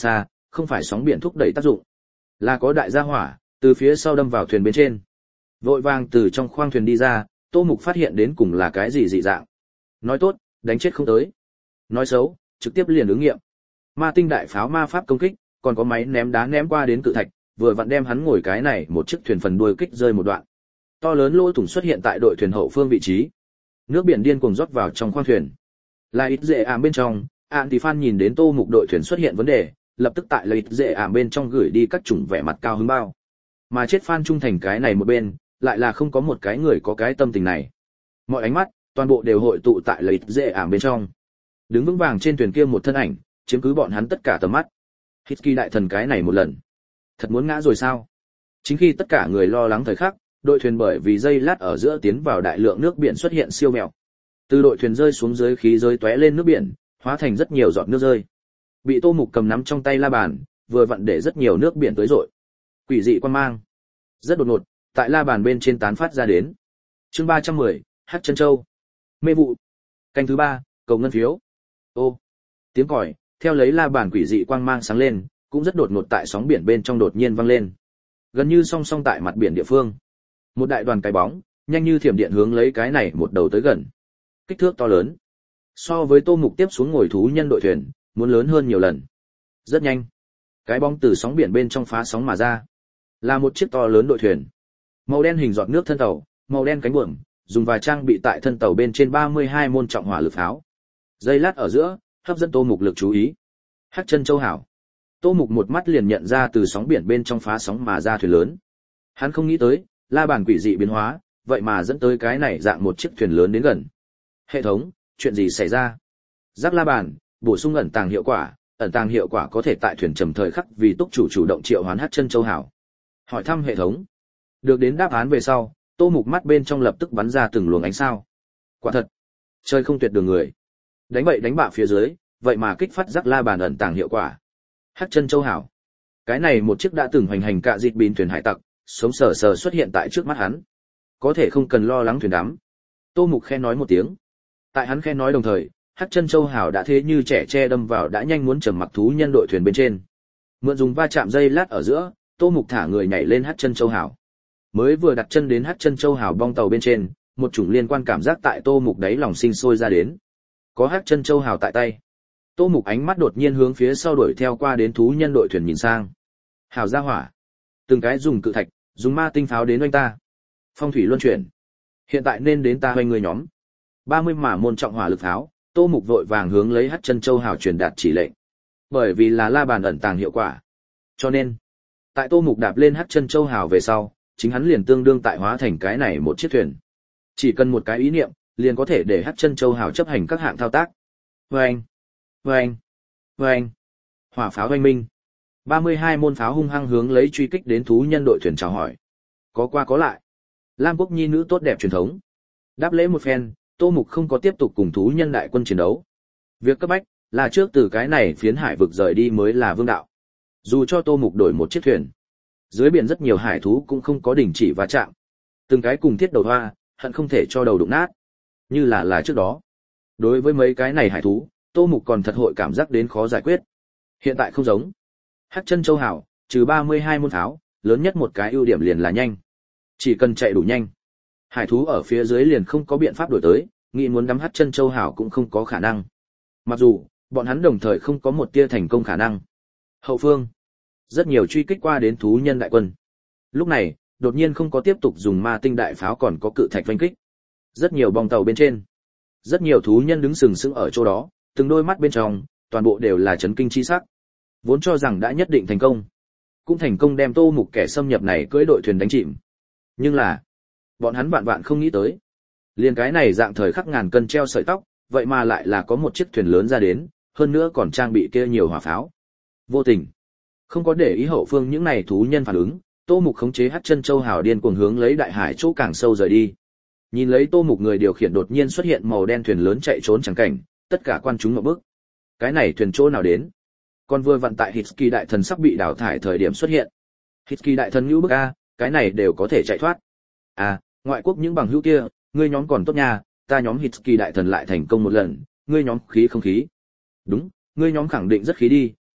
không phải sóng biển thúc đẩy tác dụng, là có đại gia hỏa từ phía sau đâm vào thuyền bên trên. Vội vàng từ trong khoang thuyền đi ra, Tô Mục phát hiện đến cùng là cái gì dị dạng. Nói tốt, đánh chết không tới. Nói xấu, trực tiếp liền ứng nghiệm. Ma tinh đại pháo ma pháp công kích, còn có máy ném đá ném qua đến cự thạch, vừa vặn đem hắn ngồi cái này một chiếc thuyền phần đuôi kích rơi một đoạn. To lớn lỗ thủng xuất hiện tại đội thuyền hậu phương vị trí. Nước biển điên cuồng rót vào trong khoang thuyền. Là ít dễ ảm bên trong, Antifan nhìn đến Tô Mục đội thuyền xuất hiện vấn đề, lập tức tại lợi dễ ảm bên trong gửi đi các chủng vẻ mặt cao hứng bao. Mà chết fan trung thành cái này một bên, lại là không có một cái người có cái tâm tình này. Mọi ánh mắt, toàn bộ đều hội tụ tại lợi dễ ảm bên trong. Đứng vững vàng trên thuyền kia một thân ảnh, chiếm cứ bọn hắn tất cả tầm mắt. Hitki đại thần cái này một lần, thật muốn ngã rồi sao? Chính khi tất cả người lo lắng thời khắc, đội thuyền bởi vì dây lát ở giữa tiến vào đại lượng nước biển xuất hiện siêu mẹo. Từ đội thuyền rơi xuống dưới khí rơi tóe lên nước biển, hóa thành rất nhiều giọt nước rơi. Bị Tô Mục cầm nắm trong tay la bàn, vừa vặn để rất nhiều nước biển tới rội. Quỷ dị quan mang, rất đột ngột, tại la bàn bên trên tán phát ra đến. Chương 310, Hắc Chân Châu. Mê vụ. Canh thứ 3, cầu ngân phiếu. Ô, tiếng còi, theo lấy la bàn quỷ dị quang mang sáng lên, cũng rất đột ngột tại sóng biển bên trong đột nhiên vang lên. Gần như song song tại mặt biển địa phương. Một đại đoàn cái bóng, nhanh như thiểm điện hướng lấy cái này một đầu tới gần. Kích thước to lớn. So với Tô Mục tiếp xuống ngồi thú nhân đội thuyền, muốn lớn hơn nhiều lần. Rất nhanh. Cái bóng từ sóng biển bên trong phá sóng mà ra. Là một chiếc to lớn đội thuyền. Màu đen hình giọt nước thân tàu, màu đen cánh buồm, dùng và trang bị tại thân tàu bên trên 32 môn trọng hỏa lực pháo. Giây lát ở giữa, hấp dẫn Tô Mục lực chú ý. Hắc Chân Châu hảo. Tô Mục một mắt liền nhận ra từ sóng biển bên trong phá sóng mà ra thuyền lớn. Hắn không nghĩ tới, la bàn quỷ dị biến hóa, vậy mà dẫn tới cái này dạng một chiếc thuyền lớn đến gần. Hệ thống, chuyện gì xảy ra? Giác la bàn, bổ sung ẩn tàng hiệu quả có thể tại thuyền trầm thời khắc vì túc chủ chủ động triệu hoán Hắc Chân Châu hảo. Hỏi thăm hệ thống. Được đến đáp án về sau, Tô Mục mắt bên trong lập tức bắn ra từng luồng ánh sao. Quả thật, chơi không tuyệt đường người. Đánh bậy đánh bạ phía dưới, vậy mà kích phát giác la bàn ẩn tàng hiệu quả. Hắc Chân Châu hảo. Cái này một chiếc đã từng hoành hành cạ dịt bìn thuyền hải tặc, sống sờ sờ xuất hiện tại trước mắt hắn. Có thể không cần lo lắng thuyền đắm. Tô Mục khe nói một tiếng. Tại hắn khe nói đồng thời, Hắc Chân Châu hảo đã thế như trẻ tre đâm vào đã nhanh muốn trầm mặc thú nhân đội thuyền bên trên. Mượn dùng va chạm dây lát ở giữa, Tô Mục thả người nhảy lên Hắc Chân Châu hảo. Mới vừa đặt chân đến Hắc Chân Châu hảo bong tàu bên trên, một chủng liên quan cảm giác tại Tô Mục đáy lòng sinh sôi ra đến. Có Hắc Chân Châu hảo tại tay. Tô Mục ánh mắt đột nhiên hướng phía sau đuổi theo qua đến thú nhân đội thuyền nhìn sang. Hảo ra hỏa. Từng cái dùng cự thạch, dùng ma tinh pháo đến oanh ta. Phong thủy luân chuyển. Hiện tại nên đến ta oanh người nhóm. 30 mả môn trọng hỏa lực pháo, Tô Mục vội vàng hướng lấy Hắc Chân Châu hảo truyền đạt chỉ lệnh. Bởi vì là la bàn ẩn tàng hiệu quả. Cho nên, tại Tô Mục đạp lên Hắc Chân Châu hảo về sau, chính hắn liền tương đương tại hóa thành cái này một chiếc thuyền. Chỉ cần một cái ý niệm, liền có thể để Hắc Chân Châu hảo chấp hành các hạng thao tác. Oanh, oanh, oanh. Hỏa pháo oanh minh. 32 môn pháo hung hăng hướng lấy truy kích đến thú nhân đội thuyền chào hỏi. Có qua có lại. Lam quốc nhi nữ tốt đẹp truyền thống. Đáp lễ một phen, Tô Mục không có tiếp tục cùng thú nhân đại quân chiến đấu. Việc cấp bách là trước từ cái này phiến hải vực rời đi mới là vương đạo. Dù cho Tô Mục đổi một chiếc thuyền, dưới biển rất nhiều hải thú cũng không có đình chỉ va chạm. Từng cái cùng thiết đầu hoa, hận không thể cho đầu đụng nát. Như là trước đó. Đối với mấy cái này hải thú, Tô Mục còn thật hội cảm giác đến khó giải quyết. Hiện tại không giống. Hắc Chân Châu hảo, trừ 32 môn pháo, lớn nhất một cái ưu điểm liền là nhanh. Chỉ cần chạy đủ nhanh, hải thú ở phía dưới liền không có biện pháp đuổi tới, nghĩ muốn đắm Hắc Chân Châu hảo cũng không có khả năng. Mặc dù, bọn hắn đồng thời không có một tia thành công khả năng. Hậu phương, rất nhiều truy kích qua đến thú nhân đại quân. Lúc này, đột nhiên không có tiếp tục dùng ma tinh đại pháo còn có cự thạch vây kích. Rất nhiều bong tàu bên trên, rất nhiều thú nhân đứng sừng sững ở chỗ đó, từng đôi mắt bên trong, toàn bộ đều là chấn kinh chi sắc. Vốn cho rằng đã nhất định thành công, cũng thành công đem Tô Mục kẻ xâm nhập này cưỡi đội thuyền đánh chìm. Nhưng là, bọn hắn vạn vạn không nghĩ tới, liền cái này dạng thời khắc ngàn cân treo sợi tóc, vậy mà lại là có một chiếc thuyền lớn ra đến, hơn nữa còn trang bị kia nhiều hỏa pháo. Vô tình, không có để ý hậu phương những này thú nhân phản ứng, Tô Mục khống chế Hắc Chân Châu hào điên cuồng hướng lấy đại hải chỗ càng sâu rời đi. Nhìn lấy Tô Mục người điều khiển đột nhiên xuất hiện màu đen thuyền lớn chạy trốn chẳng cảnh, tất cả quan chúng ngộp bức. Cái này thuyền chỗ nào đến? Còn vừa vặn tại Hitki đại thần sắp bị đào thải thời điểm xuất hiện. Hitki đại thần hữu bức a, cái này đều có thể chạy thoát. À, ngoại quốc những bằng hữu kia, ngươi nhóm còn tốt nha, ta nhóm Hitki đại thần lại thành công một lần, ngươi nhóm khí không khí? Đúng, ngươi nhóm khẳng định rất khí đi,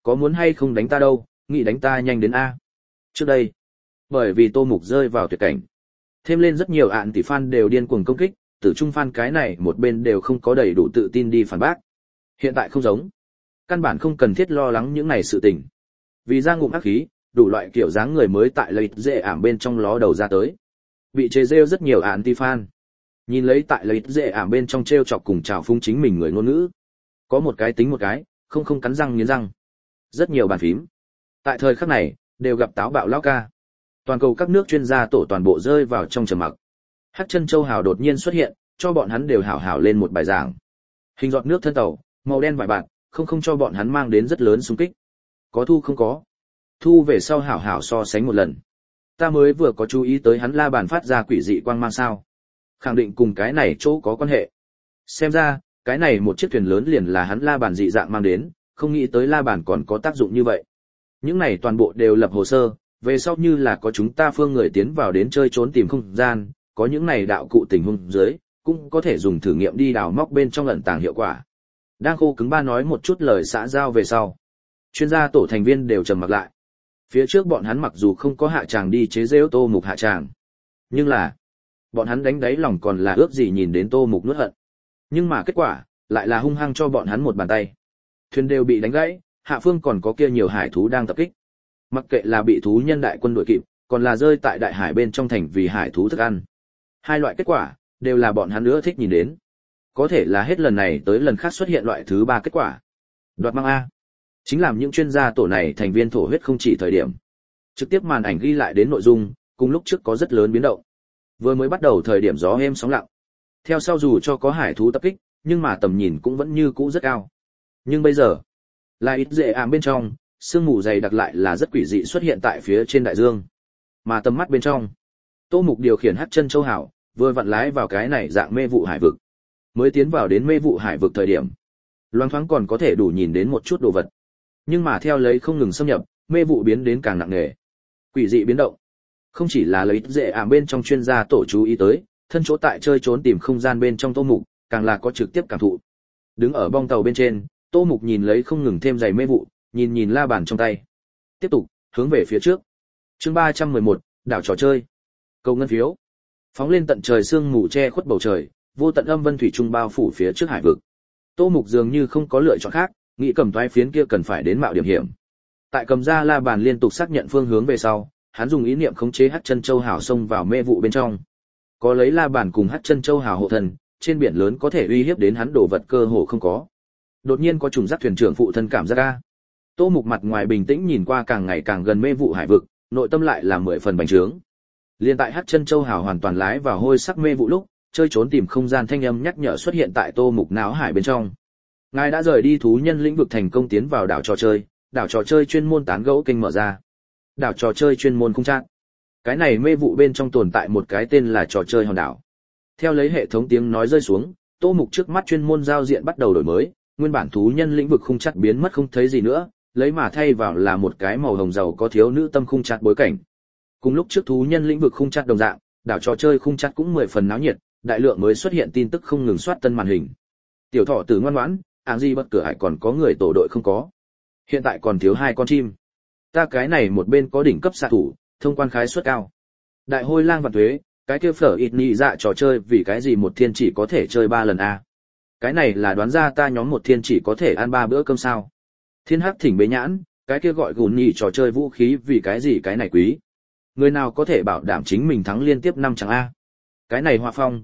có muốn hay không đánh ta đâu, nghĩ đánh ta nhanh đến a. Trước đây, bởi vì Tô Mục rơi vào tuyệt cảnh, thêm lên rất nhiều ạn tỷ fan đều điên cuồng công kích, tử trung fan cái này một bên đều không có đầy đủ tự tin đi phản bác. Hiện tại không giống, căn bản không cần thiết lo lắng những này sự tình. Vì ra ngụm ác khí, đủ loại kiểu dáng người mới tại lợi dễ ảm bên trong ló đầu ra tới. Bị chế rêu rất nhiều ạn tỷ fan. Nhìn lấy tại lợi dễ ảm bên trong treo chọc cùng chào phúng chính mình người ngôn ngữ. Có một cái tính một cái, không cắn răng nghiến răng. Rất nhiều bàn phím. Tại thời khắc này, đều gặp táo bạo lão ca. Toàn cầu các nước chuyên gia tổ toàn bộ rơi vào trong trầm mặc. Hắc Chân Châu Hào đột nhiên xuất hiện, cho bọn hắn đều hảo hảo lên một bài giảng. Hình giọt nước thân tàu, màu đen vải bạt, không cho bọn hắn mang đến rất lớn xung kích. Có thu không có. Thu về sau hảo hảo so sánh một lần. Ta mới vừa có chú ý tới hắn la bàn phát ra quỷ dị quang mang sao. Khẳng định cùng cái này chỗ có quan hệ. Xem ra, cái này một chiếc thuyền lớn liền là hắn la bàn dị dạng mang đến, không nghĩ tới la bàn còn có tác dụng như vậy. Những này toàn bộ đều lập hồ sơ, về sau như là có chúng ta phương người tiến vào đến chơi trốn tìm không gian, có những này đạo cụ tình huống dưới, cũng có thể dùng thử nghiệm đi đào móc bên trong ẩn tàng hiệu quả. Đang khô cứng ba nói một chút lời xã giao về sau. Chuyên gia tổ thành viên đều trầm mặc lại. Phía trước bọn hắn mặc dù không có hạ tràng đi chế giễu Tô Mục hạ tràng, nhưng là bọn hắn đánh đáy lòng còn là ước gì nhìn đến Tô Mục nuốt hận. Nhưng mà kết quả lại là hung hăng cho bọn hắn một bàn tay. Thuyền đều bị đánh gãy, hạ phương còn có kia nhiều hải thú đang tập kích. Mặc kệ là bị thú nhân đại quân đuổi kịp, còn là rơi tại đại hải bên trong thành vì hải thú thức ăn. Hai loại kết quả đều là bọn hắn nữa thích nhìn đến. Có thể là hết lần này tới lần khác xuất hiện loại thứ ba kết quả. Đoạt mang A. Chính làm những chuyên gia tổ này thành viên thổ huyết không chỉ thời điểm. Trực tiếp màn ảnh ghi lại đến nội dung, cùng lúc trước có rất lớn biến động. Vừa mới bắt đầu thời điểm gió êm sóng lặng. Theo sau dù cho có hải thú tập kích, nhưng mà tầm nhìn cũng vẫn như cũ rất cao. Nhưng bây giờ, là ít dễ ảm bên trong, sương mù dày đặc lại là rất quỷ dị xuất hiện tại phía trên đại dương. Mà tầm mắt bên trong, Tô Mục điều khiển Hắc Chân Châu Hảo, vừa vặn lái vào cái này dạng mê vụ hải vực. Mới tiến vào đến mê vụ hải vực thời điểm, loáng thoáng còn có thể đủ nhìn đến một chút đồ vật. Nhưng mà theo lấy không ngừng xâm nhập, mê vụ biến đến càng nặng nề. Quỷ dị biến động. Không chỉ là lấy dễ ảm bên trong chuyên gia tổ chú ý tới, thân chỗ tại chơi trốn tìm không gian bên trong Tô Mục, càng là có trực tiếp cảm thụ. Đứng ở bong tàu bên trên, Tô Mục nhìn lấy không ngừng thêm dày mê vụ, nhìn la bàn trong tay. Tiếp tục hướng về phía trước. Chương 311, đảo trò chơi. Cầu ngân phiếu. Phóng lên tận trời sương mù che khuất bầu trời, vô tận âm vân thủy trung bao phủ phía trước hải vực. Tô Mục dường như không có lựa chọn khác, nghĩ cầm toái phiến kia cần phải đến mạo điểm hiểm. Tại cầm ra la bàn liên tục xác nhận phương hướng về sau, hắn dùng ý niệm khống chế Hắc Chân Châu Hào xông vào mê vụ bên trong. Có lấy la bàn cùng Hắc Chân Châu Hào hộ thần, trên biển lớn có thể uy hiếp đến hắn đồ vật cơ hồ không có. Đột nhiên có trùng giác thuyền trưởng phụ thân cảm giác a. Tô Mục mặt ngoài bình tĩnh nhìn qua càng ngày càng gần mê vụ hải vực, nội tâm lại là 10 phần bành trướng. Liên tại Hắc Chân Châu Hào hoàn toàn lái vào hôi sắc mê vụ lúc, chơi trốn tìm không gian thanh âm nhắc nhở xuất hiện tại Tô Mục não hải bên trong. Ngài đã rời đi thú nhân lĩnh vực thành công tiến vào đảo trò chơi chuyên môn tán gẫu kênh mở ra. Đảo trò chơi chuyên môn không trạng. Cái này mê vụ bên trong tồn tại một cái tên là trò chơi hòn đảo. Theo lấy hệ thống tiếng nói rơi xuống, Tô Mục trước mắt chuyên môn giao diện bắt đầu đổi mới, nguyên bản thú nhân lĩnh vực khung chặt biến mất không thấy gì nữa, lấy mà thay vào là một cái màu hồng giàu có thiếu nữ tâm khung chặt bối cảnh. Cùng lúc trước thú nhân lĩnh vực khung chặt đồng dạng, đảo trò chơi khung chặt cũng 10 phần náo nhiệt, đại lượng mới xuất hiện tin tức không ngừng soát tân màn hình. Tiểu thọ tử ngoan ngoãn, áng gì bất cửa hải còn có người tổ đội không có. Hiện tại còn thiếu 2 con chim. Ta cái này một bên có đỉnh cấp xạ thủ, thông quan khái suất cao. Đại hôi lang vạn thuế, cái kia phở ít nhị dạ trò chơi vì cái gì một thiên chỉ có thể chơi 3 lần a? Cái này là đoán ra ta nhóm một thiên chỉ có thể ăn 3 bữa cơm sao? Thiên hắc thỉnh bế nhãn, cái kia gọi gùn nhị trò chơi vũ khí vì cái gì cái này quý? Người nào có thể bảo đảm chính mình thắng liên tiếp 5 chẳng a? Cái này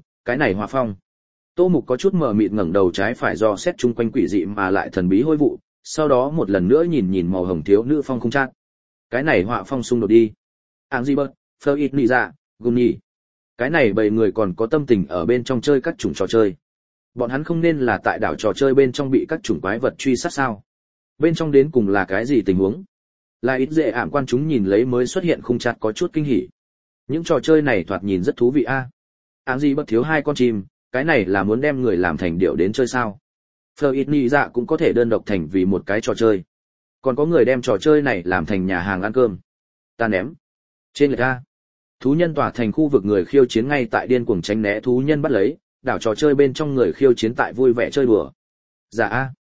hòa phong. Tô Mục có chút mờ mịt ngẩng đầu trái phải do xét chung quanh quỷ dị mà lại thần bí hôi vụ, sau đó một lần nữa nhìn màu hồng thiếu nữ phong không chát. Cái này họa phong xung đột đi. Angry Bird, Fleur It Nisa, Guni. Cái này bầy người còn có tâm tình ở bên trong chơi các chủng trò chơi. Bọn hắn không nên là tại đảo trò chơi bên trong bị các chủng quái vật truy sát sao? Bên trong đến cùng là cái gì tình huống? Là ít dễ ảm quan chúng nhìn lấy mới xuất hiện khung chặt có chút kinh hỉ. Những trò chơi này thoạt nhìn rất thú vị a. Angry Bird thiếu 2 con chim, cái này là muốn đem người làm thành điệu đến chơi sao? Fleur It Nisa cũng có thể đơn độc thành vì một cái trò chơi. Còn có người đem trò chơi này làm thành nhà hàng ăn cơm. Ta ném. Trên lệch a. Thú nhân tỏa thành khu vực người khiêu chiến ngay tại điên cuồng tránh né thú nhân bắt lấy, đảo trò chơi bên trong người khiêu chiến tại vui vẻ chơi đùa. Dạ a.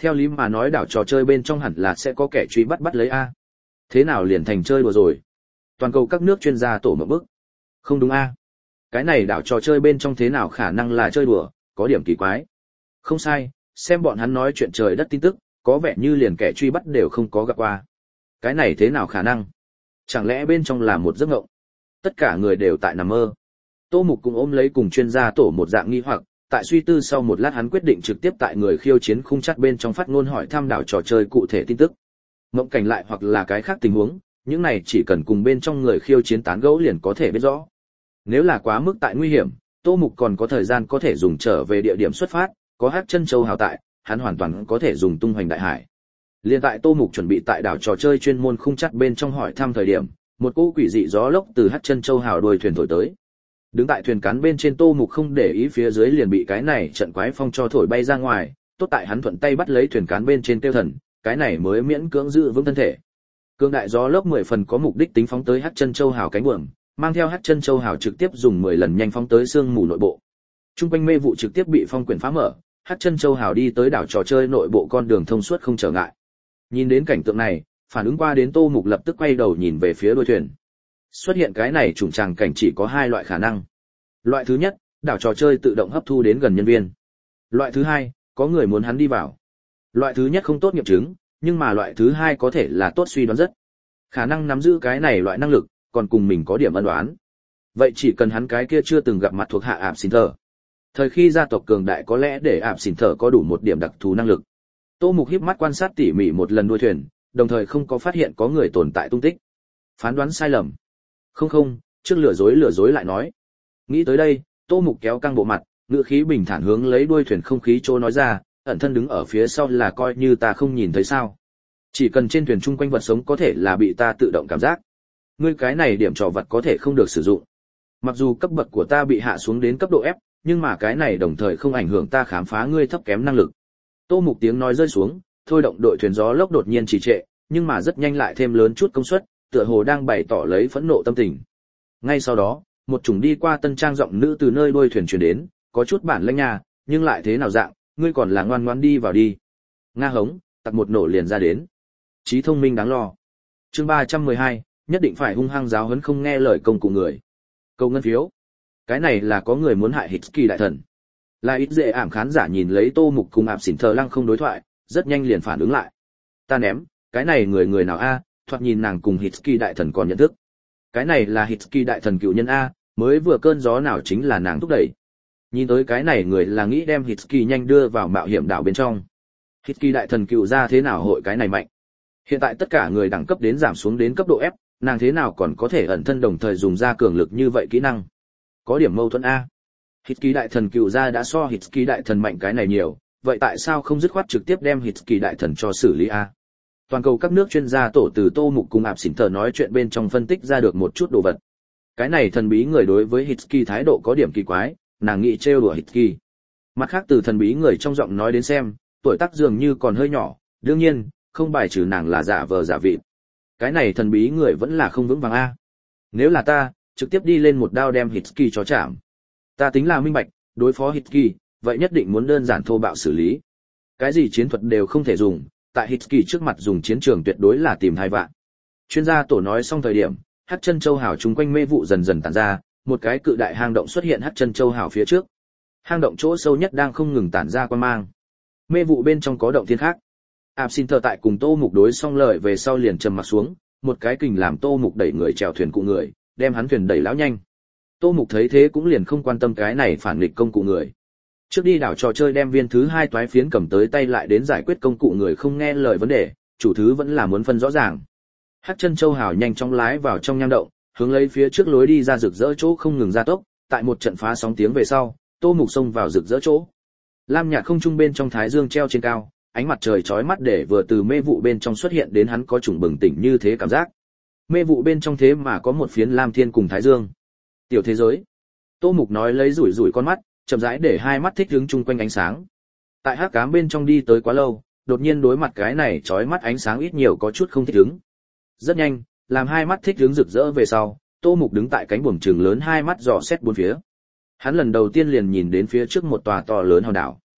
Theo lý mà nói đảo trò chơi bên trong hẳn là sẽ có kẻ truy bắt lấy a. Thế nào liền thành chơi đùa rồi? Toàn cầu các nước chuyên gia tổ một bức. Không đúng a. Cái này đảo trò chơi bên trong thế nào khả năng là chơi đùa, có điểm kỳ quái. Không sai, xem bọn hắn nói chuyện trời đất tin tức, có vẻ như liền kẻ truy bắt đều không có gặp qua. Cái này thế nào khả năng? Chẳng lẽ bên trong là một giấc mộng? Tất cả người đều tại nằm mơ. Tô Mục cũng ôm lấy cùng chuyên gia tổ một dạng nghi hoặc, tại suy tư sau một lát hắn quyết định trực tiếp tại người khiêu chiến khung chat bên trong phát ngôn hỏi thăm đảo trò chơi cụ thể tin tức. Mộng cảnh lại hoặc là cái khác tình huống, những này chỉ cần cùng bên trong người khiêu chiến tán gẫu liền có thể biết rõ. Nếu là quá mức tại nguy hiểm, Tô Mục còn có thời gian có thể dùng trở về địa điểm xuất phát, có Hắc Chân Châu hào tại, hắn hoàn toàn có thể dùng tung hoành đại hải. Liên tại Tô Mục chuẩn bị tại đảo trò chơi chuyên môn khung chat bên trong hỏi thăm thời điểm, một cỗ quỷ dị gió lốc từ Hắc Chân Châu hào đuôi thuyền thổi tới. Đứng tại thuyền cán bên trên Tô Mục không để ý phía dưới liền bị cái này trận quái phong cho thổi bay ra ngoài, tốt tại hắn thuận tay bắt lấy thuyền cán bên trên tiêu thần, cái này mới miễn cưỡng giữ vững thân thể. Cương đại gió lốc 10 phần có mục đích tính phóng tới Hắc Chân Châu hào cánh buồm, mang theo Hắc Chân Châu hào trực tiếp dùng 10 lần nhanh phóng tới sương mù nội bộ. Trung quanh mê vụ trực tiếp bị phong quyển phá mở, Hắc Chân Châu hào đi tới đảo trò chơi nội bộ con đường thông suốt không trở ngại. Nhìn đến cảnh tượng này, phản ứng qua đến Tô Mục lập tức quay đầu nhìn về phía đuôi thuyền. Xuất hiện cái này trùng tràng cảnh chỉ có 2 loại khả năng. Loại thứ nhất, đảo trò chơi tự động hấp thu đến gần nhân viên. Loại thứ hai, có người muốn hắn đi vào. Loại thứ nhất không tốt nghiệm chứng, nhưng mà loại thứ hai có thể là tốt suy đoán rất. Khả năng nắm giữ cái này loại năng lực, còn cùng mình có điểm ân đoán. Vậy chỉ cần hắn cái kia chưa từng gặp mặt thuộc hạ ạp xỉn thở. Thời khi gia tộc cường đại có lẽ để ạp xỉn thở có đủ một điểm đặc thù năng lực. Tô Mục híp mắt quan sát tỉ mỉ một lần đuôi thuyền, đồng thời không có phát hiện có người tồn tại tung tích. Phán đoán sai lầm. Không, trước lừa dối lại nói. Nghĩ tới đây, Tô Mục kéo căng bộ mặt, ngữ khí bình thản hướng lấy đuôi thuyền không khí trô nói ra, ẩn thân đứng ở phía sau là coi như ta không nhìn thấy sao? Chỉ cần trên thuyền chung quanh vật sống có thể là bị ta tự động cảm giác. Ngươi cái này điểm trò vật có thể không được sử dụng. Mặc dù cấp bậc của ta bị hạ xuống đến cấp độ F, nhưng mà cái này đồng thời không ảnh hưởng ta khám phá ngươi thấp kém năng lực. Tô Mục tiếng nói rơi xuống, thôi động đội thuyền gió lốc đột nhiên trì trệ, nhưng mà rất nhanh lại thêm lớn chút công suất, tựa hồ đang bày tỏ lấy phẫn nộ tâm tình. Ngay sau đó, một chủng đi qua tân trang giọng nữ từ nơi đuôi thuyền truyền đến, có chút bản lĩnh nha, nhưng lại thế nào dạng, ngươi còn là ngoan ngoãn đi vào đi. Nga hống, tặc một nổ liền ra đến. Trí thông minh đáng lo. Chương 312, nhất định phải hung hăng giáo huấn không nghe lời công cụ người. Câu ngân phiếu. Cái này là có người muốn hại Hitsky đại thần. Là ít dễ ảm khán giả nhìn lấy Tô Mục cùng ạp xỉn thờ lăng không đối thoại, rất nhanh liền phản ứng lại. Ta ném, cái này người nào a, thoạt nhìn nàng cùng Hitsky đại thần còn nhận thức. Cái này là Hitsky đại thần cựu nhân a, mới vừa cơn gió nào chính là nàng thúc đẩy. Nhìn tới cái này người là nghĩ đem Hitsky nhanh đưa vào mạo hiểm đảo bên trong. Hitsky đại thần cựu ra thế nào hội cái này mạnh. Hiện tại tất cả người đẳng cấp đến giảm xuống đến cấp độ F, nàng thế nào còn có thể ẩn thân đồng thời dùng ra cường lực như vậy kỹ năng. Có điểm mâu thuẫn a. Hitsky đại thần cựu ra đã so Hitsky đại thần mạnh cái này nhiều, vậy tại sao không dứt khoát trực tiếp đem Hitsky đại thần cho xử lý a? Toàn cầu các nước chuyên gia tổ từ Tô Mục cùng ạp xỉn thờ nói chuyện bên trong phân tích ra được một chút đồ vật. Cái này thần bí người đối với Hitsky thái độ có điểm kỳ quái, nàng nghĩ trêu đùa Hitsky. Mặt khác từ thần bí người trong giọng nói đến xem, tuổi tác dường như còn hơi nhỏ, đương nhiên, không bài trừ nàng là giả vờ giả vịt. Cái này thần bí người vẫn là không vững vàng a. Nếu là ta, trực tiếp đi lên một đao đem Hitsky cho chạm. Ta tính là minh bạch, đối phó Hitsky, vậy nhất định muốn đơn giản thô bạo xử lý. Cái gì chiến thuật đều không thể dùng, tại Hitsky trước mặt dùng chiến trường tuyệt đối là tìm hai vạn. Chuyên gia tổ nói xong thời điểm, Hắc Chân Châu hào chung quanh mê vụ dần dần tản ra, một cái cự đại hang động xuất hiện Hắc Chân Châu hào phía trước. Hang động chỗ sâu nhất đang không ngừng tản ra quang mang. Mê vụ bên trong có động thiên khác. ạp xỉn thờ tại cùng Tô Mục đối xong lời về sau liền trầm mặt xuống, một cái kình làm Tô Mục đẩy người chèo thuyền cụ người, đem hắn thuyền đẩy lão nhanh. Tô Mục thấy thế cũng liền không quan tâm cái này phản nghịch công cụ người. Trước đi đảo trò chơi đem viên thứ 2 toái phiến cầm tới tay lại đến giải quyết công cụ người không nghe lời vấn đề, chủ thứ vẫn là muốn phân rõ ràng. Hắc Chân Châu hào nhanh chóng lái vào trong nham động, hướng lấy phía trước lối đi ra rực rỡ chỗ không ngừng gia tốc, tại một trận phá sóng tiếng về sau, Tô Mục xông vào rực rỡ chỗ. Lam nhạt không trung bên trong thái dương treo trên cao, ánh mặt trời chói mắt để vừa từ mê vụ bên trong xuất hiện đến hắn có chủng bừng tỉnh như thế cảm giác. Mê vụ bên trong thế mà có một phiến lam thiên cùng thái dương. Tiểu thế giới. Tô Mục nói lấy rủi rủi con mắt, chậm rãi để hai mắt thích ứng chung quanh ánh sáng. Tại hắc ám bên trong đi tới quá lâu, đột nhiên đối mặt cái này chói mắt ánh sáng ít nhiều có chút không thích ứng. Rất nhanh, làm hai mắt thích ứng rực rỡ về sau, Tô Mục đứng tại cánh buồm trường lớn hai mắt dò xét bốn phía. Hắn lần đầu tiên liền nhìn đến phía trước một tòa to lớn hòn đảo.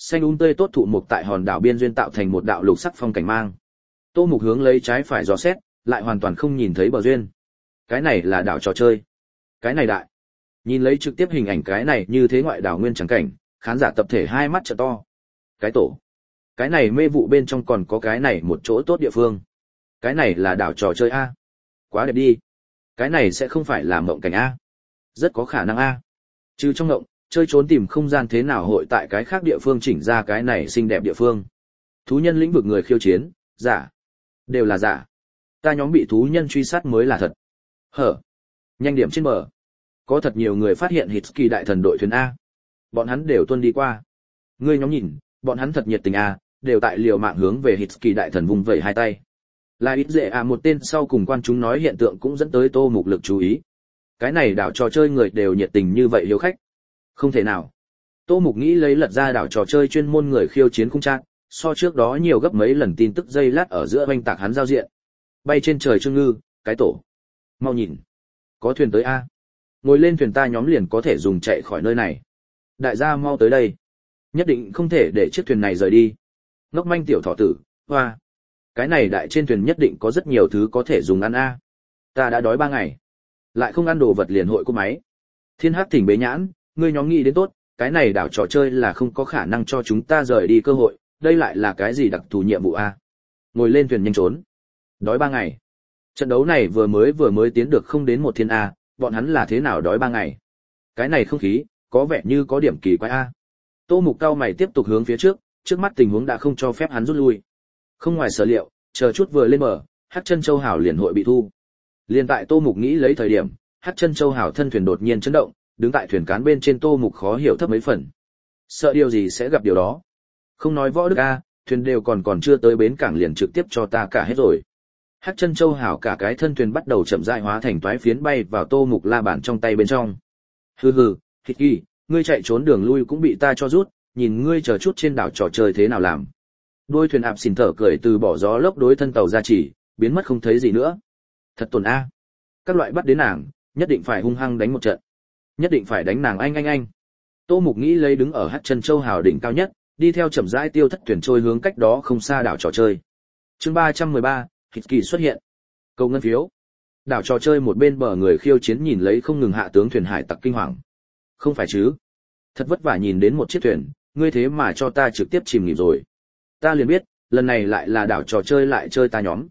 Xanh tươi tốt thụ mục tại hòn đảo biên duyên tạo thành một đạo lục sắc phong cảnh mang. Tô Mục hướng lấy trái phải dò xét, lại hoàn toàn không nhìn thấy bờ duyên. Cái này là đảo trò chơi. Cái này đại. Nhìn lấy trực tiếp hình ảnh cái này như thế ngoại đảo nguyên trắng cảnh, khán giả tập thể hai mắt trợ to. Cái tổ. Cái này mê vụ bên trong còn có cái này một chỗ tốt địa phương. Cái này là đảo trò chơi a. Quá đẹp đi. Cái này sẽ không phải là mộng cảnh a. Rất có khả năng a. Trừ trong mộng, chơi trốn tìm không gian thế nào hội tại cái khác địa phương chỉnh ra cái này xinh đẹp địa phương. Thú nhân lĩnh vực người khiêu chiến, giả. Đều là giả. Ta nhóm bị thú nhân truy sát mới là thật. Hở. Nhanh điểm trên bờ. Có thật nhiều người phát hiện Hitsky đại thần đội thuyền A. Bọn hắn đều tuân đi qua. Ngươi nhóm nhìn, bọn hắn thật nhiệt tình A, đều tại liều mạng hướng về Hitsky đại thần vùng vẩy hai tay. Là ít dễ một tên sau cùng quan chúng nói hiện tượng cũng dẫn tới Tô Mục lực chú ý. Cái này đảo trò chơi người đều nhiệt tình như vậy hiếu khách. Không thể nào. Tô Mục nghĩ lấy lật ra đảo trò chơi chuyên môn người khiêu chiến khung trang, so trước đó nhiều gấp mấy lần tin tức dây lát ở giữa oanh tạc hắn giao diện. Bay trên trời Trương Ngư, cái tổ. Mau nhìn. Có thuyền tới A. Ngồi lên thuyền ta nhóm liền có thể dùng chạy khỏi nơi này. Đại gia mau tới đây. Nhất định không thể để chiếc thuyền này rời đi. Ngốc manh tiểu thỏ tử, hoa. Cái này đại trên thuyền nhất định có rất nhiều thứ có thể dùng ăn A. Ta đã đói 3 ngày. Lại không ăn đồ vật liền hội của máy. Thiên Hắc Thỉnh bế nhãn, ngươi nhóm nghĩ đến tốt, cái này đảo trò chơi là không có khả năng cho chúng ta rời đi cơ hội, đây lại là cái gì đặc thù nhiệm vụ A. Ngồi lên thuyền nhanh trốn. Đói 3 ngày. Trận đấu này vừa mới tiến được không đến 1 thiên A, bọn hắn là thế nào đói 3 ngày. Cái này không khí, có vẻ như có điểm kỳ quái A. Tô Mục cao mày tiếp tục hướng phía trước mắt tình huống đã không cho phép hắn rút lui. Không ngoài sở liệu, chờ chút vừa lên bờ, Hắc Chân Châu Hảo liền hội bị thu. Liên tại Tô Mục nghĩ lấy thời điểm, Hắc Chân Châu Hảo thân thuyền đột nhiên chấn động, đứng tại thuyền cán bên trên Tô Mục khó hiểu thấp mấy phần. Sợ điều gì sẽ gặp điều đó. Không nói võ đức A, thuyền đều còn chưa tới bến cảng liền trực tiếp cho ta cả hết rồi. Hắc Chân Châu Hảo cả cái thân thuyền bắt đầu chậm rãi hóa thành toái phiến bay vào Tô Mục la bàn trong tay bên trong. Hừ hừ, Hít Kỳ, ngươi chạy trốn đường lui cũng bị ta cho rút, nhìn ngươi chờ chút trên đảo trò chơi thế nào làm. Đuôi thuyền ạp xỉn thở cười từ bỏ gió lốc đối thân tàu ra chỉ, biến mất không thấy gì nữa. Thật tổn a. Các loại bắt đến nàng, nhất định phải hung hăng đánh một trận. Nhất định phải đánh nàng anh. Tô Mục nghĩ lấy đứng ở Hắc Chân Châu Hảo đỉnh cao nhất, đi theo chậm rãi tiêu thất thuyền trôi hướng cách đó không xa đảo trò chơi. Chương 313, Hít Kỳ xuất hiện. Cầu ngân phiếu. Đảo trò chơi một bên bờ người khiêu chiến nhìn lấy không ngừng hạ tướng thuyền hải tặc kinh hoàng. Không phải chứ? Thật vất vả nhìn đến một chiếc thuyền, ngươi thế mà cho ta trực tiếp chìm nghỉm rồi. Ta liền biết, lần này lại là đảo trò chơi lại chơi ta nhóm.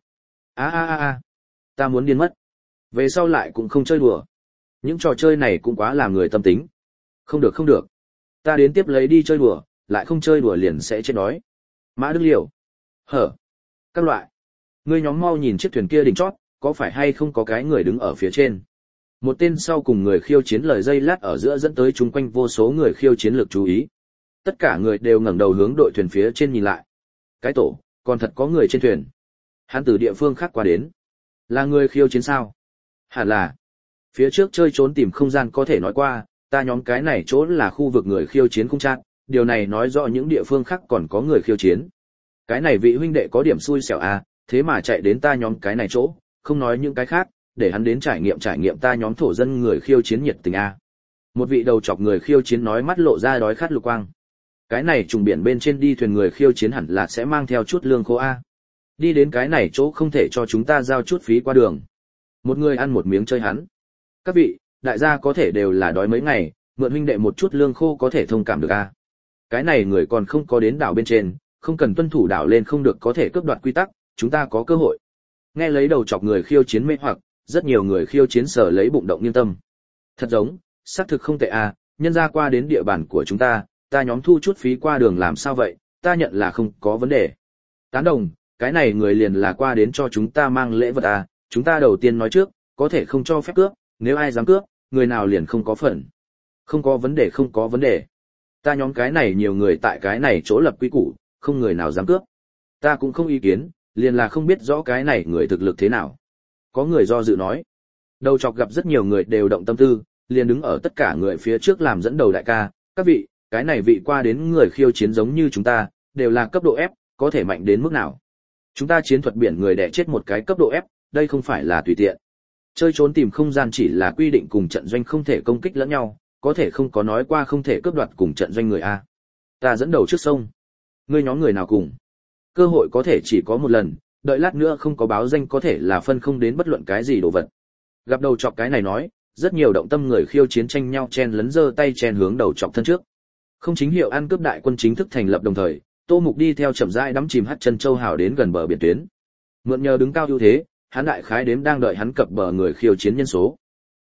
Ta muốn điên mất. Về sau lại cũng không chơi đùa. Những trò chơi này cũng quá làm người tâm tính. Không được. Ta đến tiếp lấy đi chơi đùa, lại không chơi đùa liền sẽ chết đói. Mã Đức Liều. Hở. Các loại. Ngươi nhóm mau nhìn chiếc thuyền kia đỉnh chót, có phải hay không có cái người đứng ở phía trên. Một tên sau cùng người khiêu chiến lời dây lát ở giữa dẫn tới chung quanh vô số người khiêu chiến lực chú ý. Tất cả người đều ngẩng đầu hướng đội thuyền phía trên nhìn lại. Cái tổ, còn thật có người trên thuyền. Hắn từ địa phương khác qua đến. Là người khiêu chiến sao? Hẳn là. Phía trước chơi trốn tìm không gian có thể nói qua, ta nhóm cái này chỗ là khu vực người khiêu chiến không chắc, điều này nói rõ những địa phương khác còn có người khiêu chiến. Cái này vị huynh đệ có điểm xui xẻo à, thế mà chạy đến ta nhóm cái này chỗ, không nói những cái khác, để hắn đến trải nghiệm ta nhóm thổ dân người khiêu chiến nhiệt tình a. Một vị đầu chọc người khiêu chiến nói mắt lộ ra đói khát lục quang. Cái này trùng biển bên trên đi thuyền người khiêu chiến hẳn là sẽ mang theo chút lương khô a. Đi đến cái này chỗ không thể cho chúng ta giao chút phí qua đường. Một người ăn một miếng chơi hắn. Các vị, đại gia có thể đều là đói mấy ngày, mượn huynh đệ một chút lương khô có thể thông cảm được a. Cái này người còn không có đến đảo bên trên, không cần tuân thủ đảo lên không được có thể cướp đoạt quy tắc, chúng ta có cơ hội. Nghe lấy đầu chọc người khiêu chiến mê hoặc, rất nhiều người khiêu chiến sở lấy bụng động nghiêm tâm. Thật giống, xác thực không tệ à, nhân ra qua đến địa bàn của chúng ta nhóm thu chút phí qua đường làm sao vậy, ta nhận là không có vấn đề. Tán đồng, cái này người liền là qua đến cho chúng ta mang lễ vật à, chúng ta đầu tiên nói trước, có thể không cho phép cướp, nếu ai dám cướp, người nào liền không có phần. Không có vấn đề. Ta nhóm cái này nhiều người tại cái này chỗ lập quy củ, không người nào dám cướp. Ta cũng không ý kiến, liền là không biết rõ cái này người thực lực thế nào. Có người do dự nói. Đầu chọc gặp rất nhiều người đều động tâm tư, liền đứng ở tất cả người phía trước làm dẫn đầu đại ca. Các vị, cái này vị qua đến người khiêu chiến giống như chúng ta, đều là cấp độ F, có thể mạnh đến mức nào. Chúng ta chiến thuật biển người đẻ chết một cái cấp độ F, đây không phải là tùy tiện. Chơi trốn tìm không gian chỉ là quy định cùng trận doanh không thể công kích lẫn nhau, có thể không có nói qua không thể cướp đoạt cùng trận doanh người A. Ta dẫn đầu trước sông. Ngươi nhóm người nào cùng? Cơ hội có thể chỉ có một lần, đợi lát nữa không có báo danh có thể là phân không đến bất luận cái gì đồ vật. Gặp đầu chọc cái này nói, rất nhiều động tâm người khiêu chiến tranh nhau chen lấn giơ tay chen hướng đầu chọc thân trước. Không chính hiệu ăn cướp đại quân chính thức thành lập đồng thời, Tô Mục đi theo chậm rãi đắm chìm hắt chân châu hào đến gần bờ biển tuyến. Mượn nhờ đứng cao ưu thế, hắn đại khái đếm đang đợi hắn cập bờ người khiêu chiến nhân số.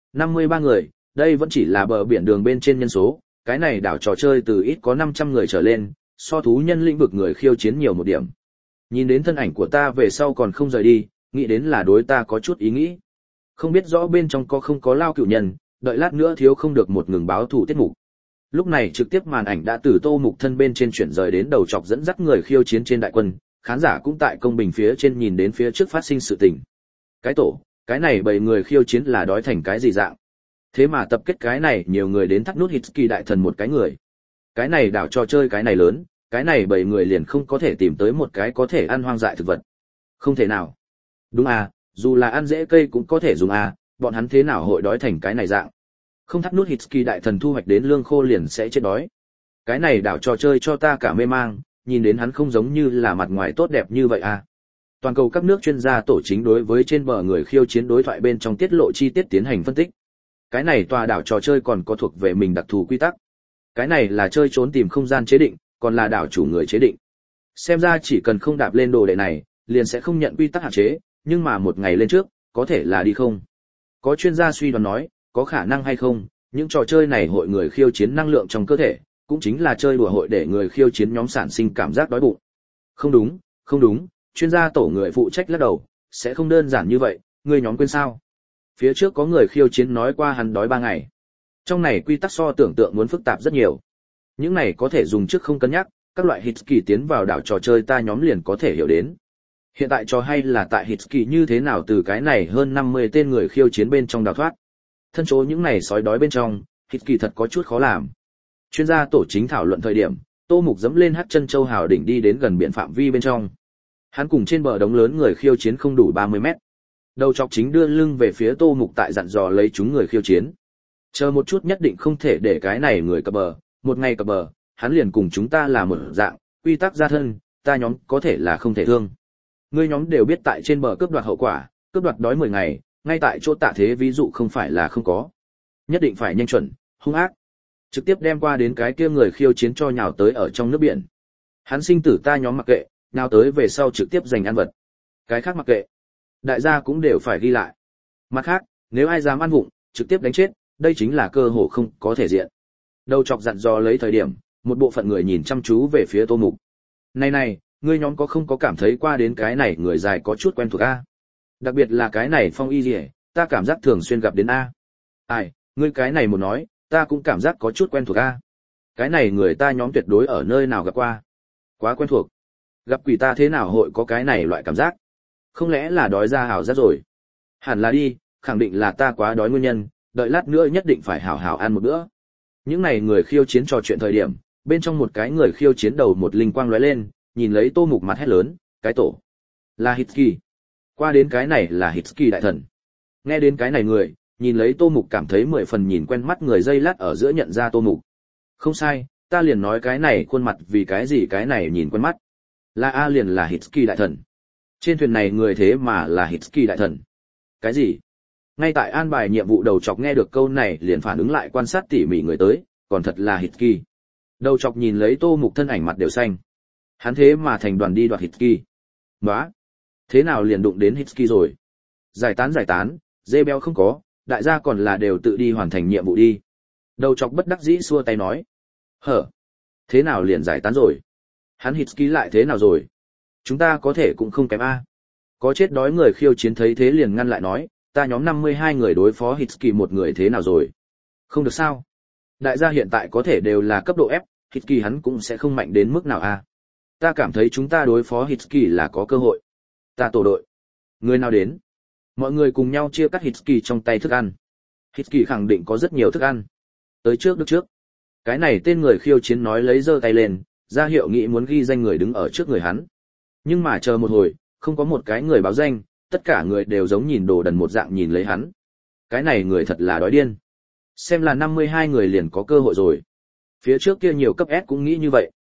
53 người, đây vẫn chỉ là bờ biển đường bên trên nhân số, cái này đảo trò chơi từ ít có 500 người trở lên, so thú nhân lĩnh vực người khiêu chiến nhiều một điểm. Nhìn đến thân ảnh của ta về sau còn không rời đi, nghĩ đến là đối ta có chút ý nghĩ. Không biết rõ bên trong có không có lao cửu nhân, đợi lát nữa thiếu không được một ngừng báo thủ tiết mục. Lúc này trực tiếp màn ảnh đã từ Tô Mục thân bên trên chuyển rời đến đầu chọc dẫn dắt người khiêu chiến trên đại quân, khán giả cũng tại công bình phía trên nhìn đến phía trước phát sinh sự tình. Cái tổ, cái này bầy người khiêu chiến là đói thành cái gì dạng? Thế mà tập kết cái này nhiều người đến thắt nút Hitsky đại thần một cái người. Cái này đảo trò chơi cái này lớn, cái này bầy người liền không có thể tìm tới một cái có thể ăn hoang dại thực vật. Không thể nào. Đúng à, dù là ăn rễ cây cũng có thể dùng à, bọn hắn thế nào hội đói thành cái này dạng. Không thắt nút Hitsky đại thần thu hoạch đến lương khô liền sẽ chết đói. Cái này đảo trò chơi cho ta cả mê mang, nhìn đến hắn không giống như là mặt ngoài tốt đẹp như vậy à. Toàn cầu các nước chuyên gia tổ chính đối với trên bờ người khiêu chiến đối thoại bên trong tiết lộ chi tiết tiến hành phân tích. Cái này tòa đảo trò chơi còn có thuộc về mình đặc thù quy tắc. Cái này là chơi trốn tìm không gian chế định, còn là đảo chủ người chế định. Xem ra chỉ cần không đạp lên đồ đệ này, liền sẽ không nhận quy tắc hạn chế, nhưng mà một ngày lên trước, có thể là đi không. Có chuyên gia suy đoán nói, có khả năng hay không, những trò chơi này hội người khiêu chiến năng lượng trong cơ thể, cũng chính là chơi đùa hội để người khiêu chiến nhóm sản sinh cảm giác đói bụng. Không đúng, không đúng, chuyên gia tổ người phụ trách lắc đầu, sẽ không đơn giản như vậy, người nhóm quên sao. Phía trước có người khiêu chiến nói qua hắn đói 3 ngày. Trong này quy tắc so tưởng tượng muốn phức tạp rất nhiều. Những này có thể dùng trước không cân nhắc, các loại Hitsky tiến vào đảo trò chơi ta nhóm liền có thể hiểu đến. Hiện tại trò hay là tại Hitsky như thế nào từ cái này hơn 50 tên người khiêu chiến bên trong đào thoát. Thân chỗ những này sói đói bên trong, Hitsky thật có chút khó làm. Chuyên gia tổ chính thảo luận thời điểm, Tô Mục dẫm lên hắc chân châu hào đỉnh đi đến gần biển phạm vi bên trong. Hắn cùng trên bờ đống lớn người khiêu chiến không đủ 30 mét. Đầu chọc chính đưa lưng về phía Tô Mục tại dặn dò lấy chúng người khiêu chiến. Chờ một chút nhất định không thể để cái này người cập bờ, một ngày cập bờ, hắn liền cùng chúng ta là một dạng, quy tắc gia thân, ta nhóm có thể là không thể thương. Ngươi nhóm đều biết tại trên bờ cướp đoạt hậu quả, cướp đoạt đói 10 ngày, ngay tại chỗ tạ thế ví dụ không phải là không có. Nhất định phải nhanh chuẩn, hung ác. Trực tiếp đem qua đến cái kia người khiêu chiến cho nhào tới ở trong nước biển. Hắn sinh tử ta nhóm mặc kệ, nhào tới về sau trực tiếp giành ăn vật. Cái khác mặc kệ. Đại gia cũng đều phải ghi lại. Mặt khác, nếu ai dám ăn vụng, trực tiếp đánh chết, đây chính là cơ hội không có thể diện. Đầu chọc dặn dò lấy thời điểm, một bộ phận người nhìn chăm chú về phía Tô Mục. Này, ngươi nhóm có không có cảm thấy qua đến cái này người dài có chút quen thuộc a? Đặc biệt là cái này Phong Y Liễu, ta cảm giác thường xuyên gặp đến a. Ai, ngươi cái này một nói, ta cũng cảm giác có chút quen thuộc a. Cái này người ta nhóm tuyệt đối ở nơi nào gặp qua. Quá quen thuộc. Gặp quỷ ta thế nào hội có cái này loại cảm giác? Không lẽ là đói ra hảo giác rồi? Hẳn là đi, khẳng định là ta quá đói nguyên nhân, đợi lát nữa nhất định phải hảo hảo ăn một bữa. Những này người khiêu chiến trò chuyện thời điểm, bên trong một cái người khiêu chiến đầu một linh quang lóe lên, nhìn lấy Tô Mục mặt hét lớn, cái tổ. Là Hitsky. Qua đến cái này là Hitsky đại thần. Nghe đến cái này người, nhìn lấy Tô Mục cảm thấy 10 phần nhìn quen mắt người dây lát ở giữa nhận ra Tô Mục. Không sai, ta liền nói cái này khuôn mặt vì cái gì cái này nhìn quen mắt. Là A liền là Hitsky đại thần. Trên thuyền này người thế mà là Hitsky đại thần. Cái gì? Ngay tại an bài nhiệm vụ đầu chọc nghe được câu này liền phản ứng lại quan sát tỉ mỉ người tới, còn thật là Hitsky. Đầu chọc nhìn lấy Tô Mục thân ảnh mặt đều xanh. Hắn thế mà thành đoàn đi đoạt Hitsky. Nóa! Thế nào liền đụng đến Hitsky rồi? Giải tán, dê béo không có, đại gia còn là đều tự đi hoàn thành nhiệm vụ đi. Đầu chọc bất đắc dĩ xua tay nói. Hở? Thế nào liền giải tán rồi? Hắn Hitsky lại thế nào rồi? Chúng ta có thể cũng không kém a. Có chết đói người khiêu chiến thấy thế liền ngăn lại nói, ta nhóm 52 người đối phó Hitsky một người thế nào rồi? Không được sao? Đại gia hiện tại có thể đều là cấp độ F, Hitsky hắn cũng sẽ không mạnh đến mức nào a. Ta cảm thấy chúng ta đối phó Hitsky là có cơ hội. Ta tổ đội. Người nào đến? Mọi người cùng nhau chia cắt Hitsky trong tay thức ăn. Hitsky khẳng định có rất nhiều thức ăn. Tới trước được trước. Cái này tên người khiêu chiến nói lấy giơ tay lên, ra hiệu nghĩ muốn ghi danh người đứng ở trước người hắn. Nhưng mà chờ một hồi, không có một cái người báo danh, tất cả người đều giống nhìn đồ đần một dạng nhìn lấy hắn. Cái này người thật là đói điên. Xem là 52 người liền có cơ hội rồi. Phía trước kia nhiều cấp S cũng nghĩ như vậy.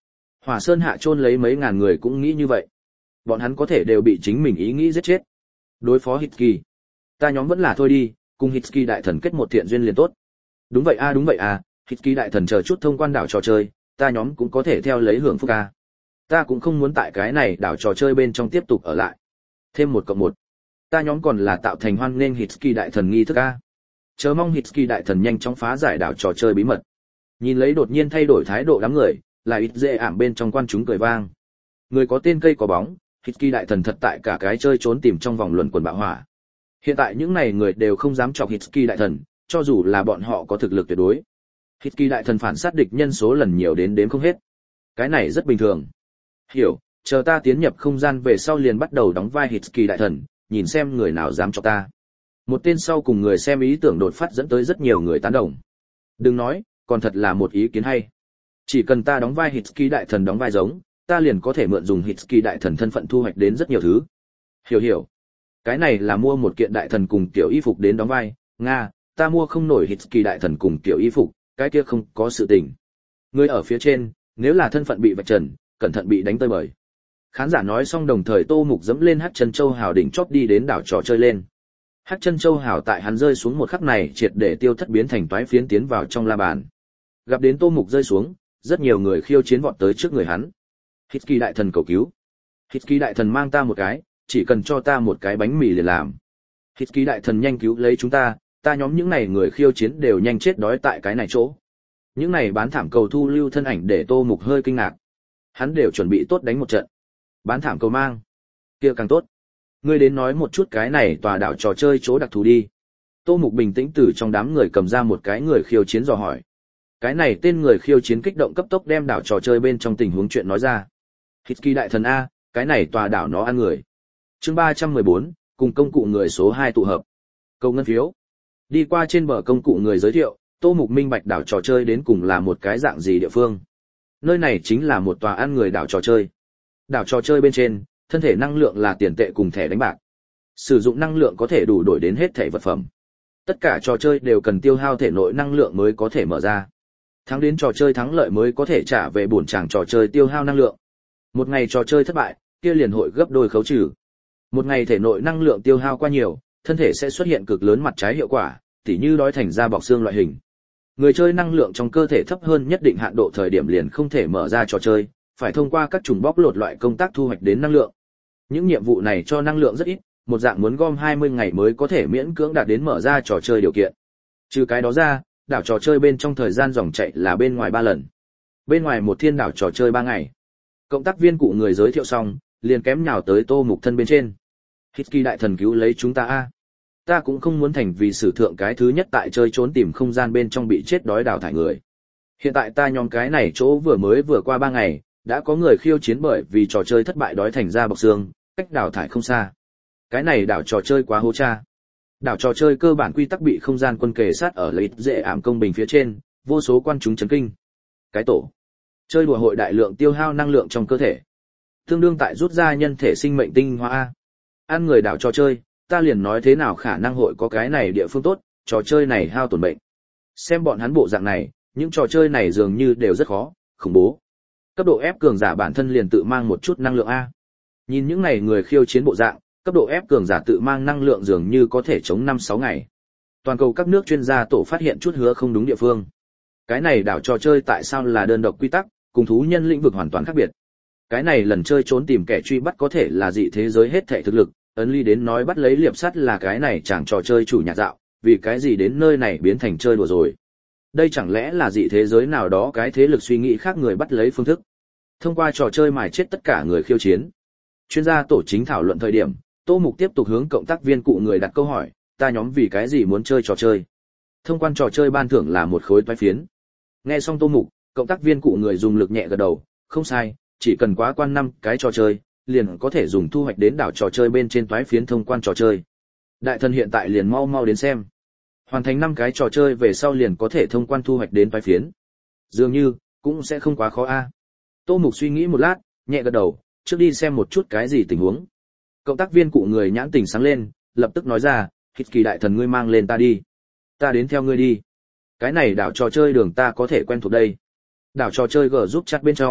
Hỏa Sơn hạ chôn lấy mấy ngàn người cũng nghĩ như vậy. Bọn hắn có thể đều bị chính mình ý nghĩ giết chết. Đối phó Hitki, ta nhóm vẫn là thôi đi, cùng Hitki đại thần kết một thiện duyên liền tốt. Đúng vậy a, Hitki đại thần chờ chút thông quan đảo trò chơi, ta nhóm cũng có thể theo lấy hưởng phúc a. Ta cũng không muốn tại cái này đảo trò chơi bên trong tiếp tục ở lại. Thêm 1+1. Ta nhóm còn là tạo thành hoan nghênh Hitki đại thần nghi thức a. Chờ mong Hitki đại thần nhanh chóng phá giải đảo trò chơi bí mật. Nhìn lấy đột nhiên thay đổi thái độ đám người, là ít dễ ảm bên trong quan chúng cười vang. Người có tên cây có bóng, Hitki đại thần thật tại cả cái chơi trốn tìm trong vòng luẩn quẩn bạo hỏa. Hiện tại những này người đều không dám chọc Hitki đại thần, cho dù là bọn họ có thực lực tuyệt đối. Hitki đại thần phản sát địch nhân số lần nhiều đến đếm không hết. Cái này rất bình thường. Hiểu, chờ ta tiến nhập không gian về sau liền bắt đầu đóng vai Hitki đại thần, nhìn xem người nào dám chọc ta. Một tên sau cùng người xem ý tưởng đột phát dẫn tới rất nhiều người tán đồng. Đừng nói, còn thật là một ý kiến hay. Chỉ cần ta đóng vai Hitki đại thần đóng vai giống, ta liền có thể mượn dùng Hitki đại thần thân phận thu hoạch đến rất nhiều thứ. Hiểu. Cái này là mua một kiện đại thần cùng kiểu y phục đến đóng vai, nga, ta mua không nổi Hitki đại thần cùng kiểu y phục, cái kia không có sự tình. Người ở phía trên, nếu là thân phận bị vạch trần, cẩn thận bị đánh tơi bời. Khán giả nói xong đồng thời Tô Mục dẫm lên Hắc Chân Châu Hào đỉnh chóp đi đến đảo trò chơi lên. Hắc Chân Châu Hào tại hắn rơi xuống một khắc này triệt để tiêu thất biến thành toái phiến tiến vào trong la bàn. Gặp đến Tô Mục rơi xuống, rất nhiều người khiêu chiến vọt tới trước người hắn. Hitki đại thần cầu cứu. Hitki đại thần mang ta một cái, chỉ cần cho ta một cái bánh mì liền làm. Hitki đại thần nhanh cứu lấy chúng ta, ta nhóm những này người khiêu chiến đều nhanh chết đói tại cái này chỗ. Những này bán thảm cầu thu lưu thân ảnh để Tô Mục hơi kinh ngạc. Hắn đều chuẩn bị tốt đánh một trận. Bán thảm cầu mang, kia càng tốt. Ngươi đến nói một chút cái này tòa đảo trò chơi chỗ đặc thù đi. Tô Mục bình tĩnh từ trong đám người cầm ra một cái người khiêu chiến dò hỏi. Cái này tên người khiêu chiến kích động cấp tốc đem đảo trò chơi bên trong tình huống chuyện nói ra. Hitki đại thần a, cái này tòa đảo nó ăn người. Chương 314, cùng công cụ người số 2 tụ hợp. Câu ngân phiếu. Đi qua trên bờ công cụ người giới thiệu, Tô Mục minh bạch đảo trò chơi đến cùng là một cái dạng gì địa phương. Nơi này chính là một tòa ăn người đảo trò chơi. Đảo trò chơi bên trên, thân thể năng lượng là tiền tệ cùng thẻ đánh bạc. Sử dụng năng lượng có thể đủ đổi đến hết thẻ vật phẩm. Tất cả trò chơi đều cần tiêu hao thể nội năng lượng mới có thể mở ra. Thắng đến trò chơi thắng lợi mới có thể trả về bổn tràng trò chơi tiêu hao năng lượng. Một ngày trò chơi thất bại, kia liền hội gấp đôi khấu trừ. Một ngày thể nội năng lượng tiêu hao qua nhiều, thân thể sẽ xuất hiện cực lớn mặt trái hiệu quả, tỉ như đói thành da bọc xương loại hình. Người chơi năng lượng trong cơ thể thấp hơn nhất định hạn độ thời điểm liền không thể mở ra trò chơi, phải thông qua các chủng bóc lột loại công tác thu hoạch đến năng lượng. Những nhiệm vụ này cho năng lượng rất ít, một dạng muốn gom 20 ngày mới có thể miễn cưỡng đạt đến mở ra trò chơi điều kiện. Trừ cái đó ra, đảo trò chơi bên trong thời gian dòng chạy là bên ngoài 3 lần. Bên ngoài một thiên đảo trò chơi 3 ngày. Cộng tác viên cụ người giới thiệu xong, liền kém nhào tới Tô Mục thân bên trên. Hitki đại thần cứu lấy chúng ta a. Ta cũng không muốn thành vì sử thượng cái thứ nhất tại chơi trốn tìm không gian bên trong bị chết đói đào thải người. Hiện tại ta nhóm cái này chỗ vừa qua 3 ngày, đã có người khiêu chiến bởi vì trò chơi thất bại đói thành ra bọc xương, cách đào thải không xa. Cái này đảo trò chơi quá hố cha. Đảo trò chơi cơ bản quy tắc bị không gian quân kề sát ở lợi dễ ảm công bình phía trên, vô số quan chúng chấn kinh. Cái tổ chơi đùa hội đại lượng tiêu hao năng lượng trong cơ thể, tương đương tại rút ra nhân thể sinh mệnh tinh hoa a. Ăn người đảo trò chơi, ta liền nói thế nào khả năng hội có cái này địa phương tốt, trò chơi này hao tổn bệnh. Xem bọn hắn bộ dạng này, những trò chơi này dường như đều rất khó, khủng bố. Cấp độ ép cường giả bản thân liền tự mang một chút năng lượng a. Nhìn những này người khiêu chiến bộ dạng, cấp độ ép cường giả tự mang năng lượng dường như có thể chống 5-6 ngày. Toàn cầu các nước chuyên gia tổ phát hiện chút hứa không đúng địa phương. Cái này đảo trò chơi tại sao là đơn độc quy tắc, cùng thú nhân lĩnh vực hoàn toàn khác biệt. Cái này lần chơi trốn tìm kẻ truy bắt có thể là dị thế giới hết thảy thực lực, ấn ly đến nói bắt lấy liệp sắt là cái này chẳng trò chơi chủ nhạc dạo, vì cái gì đến nơi này biến thành chơi đùa rồi. Đây chẳng lẽ là dị thế giới nào đó cái thế lực suy nghĩ khác người bắt lấy phương thức. Thông qua trò chơi mài chết tất cả người khiêu chiến. Chuyên gia tổ chính thảo luận thời điểm, Tô Mục tiếp tục hướng cộng tác viên cụ người đặt câu hỏi, ta nhóm vì cái gì muốn chơi trò chơi. Thông quan trò chơi ban thưởng là một khối toái phiến. Nghe xong Tô Mục, cộng tác viên cụ người dùng lực nhẹ gật đầu, không sai, chỉ cần quá quan 5 cái trò chơi, liền có thể dùng thu hoạch đến đảo trò chơi bên trên toái phiến thông quan trò chơi. Đại thần hiện tại liền mau đến xem. Hoàn thành 5 cái trò chơi về sau liền có thể thông quan thu hoạch đến toái phiến. Dường như, cũng sẽ không quá khó a. Tô Mục suy nghĩ một lát, nhẹ gật đầu, trước đi xem một chút cái gì tình huống. Cộng tác viên cụ người nhãn tình sáng lên, lập tức nói ra, Hitki đại thần ngươi mang lên ta đi. Ta đến theo ngươi đi. Cái này đảo trò chơi đường ta có thể quen thuộc đây. Đảo trò chơi gở giúp chat bên trong,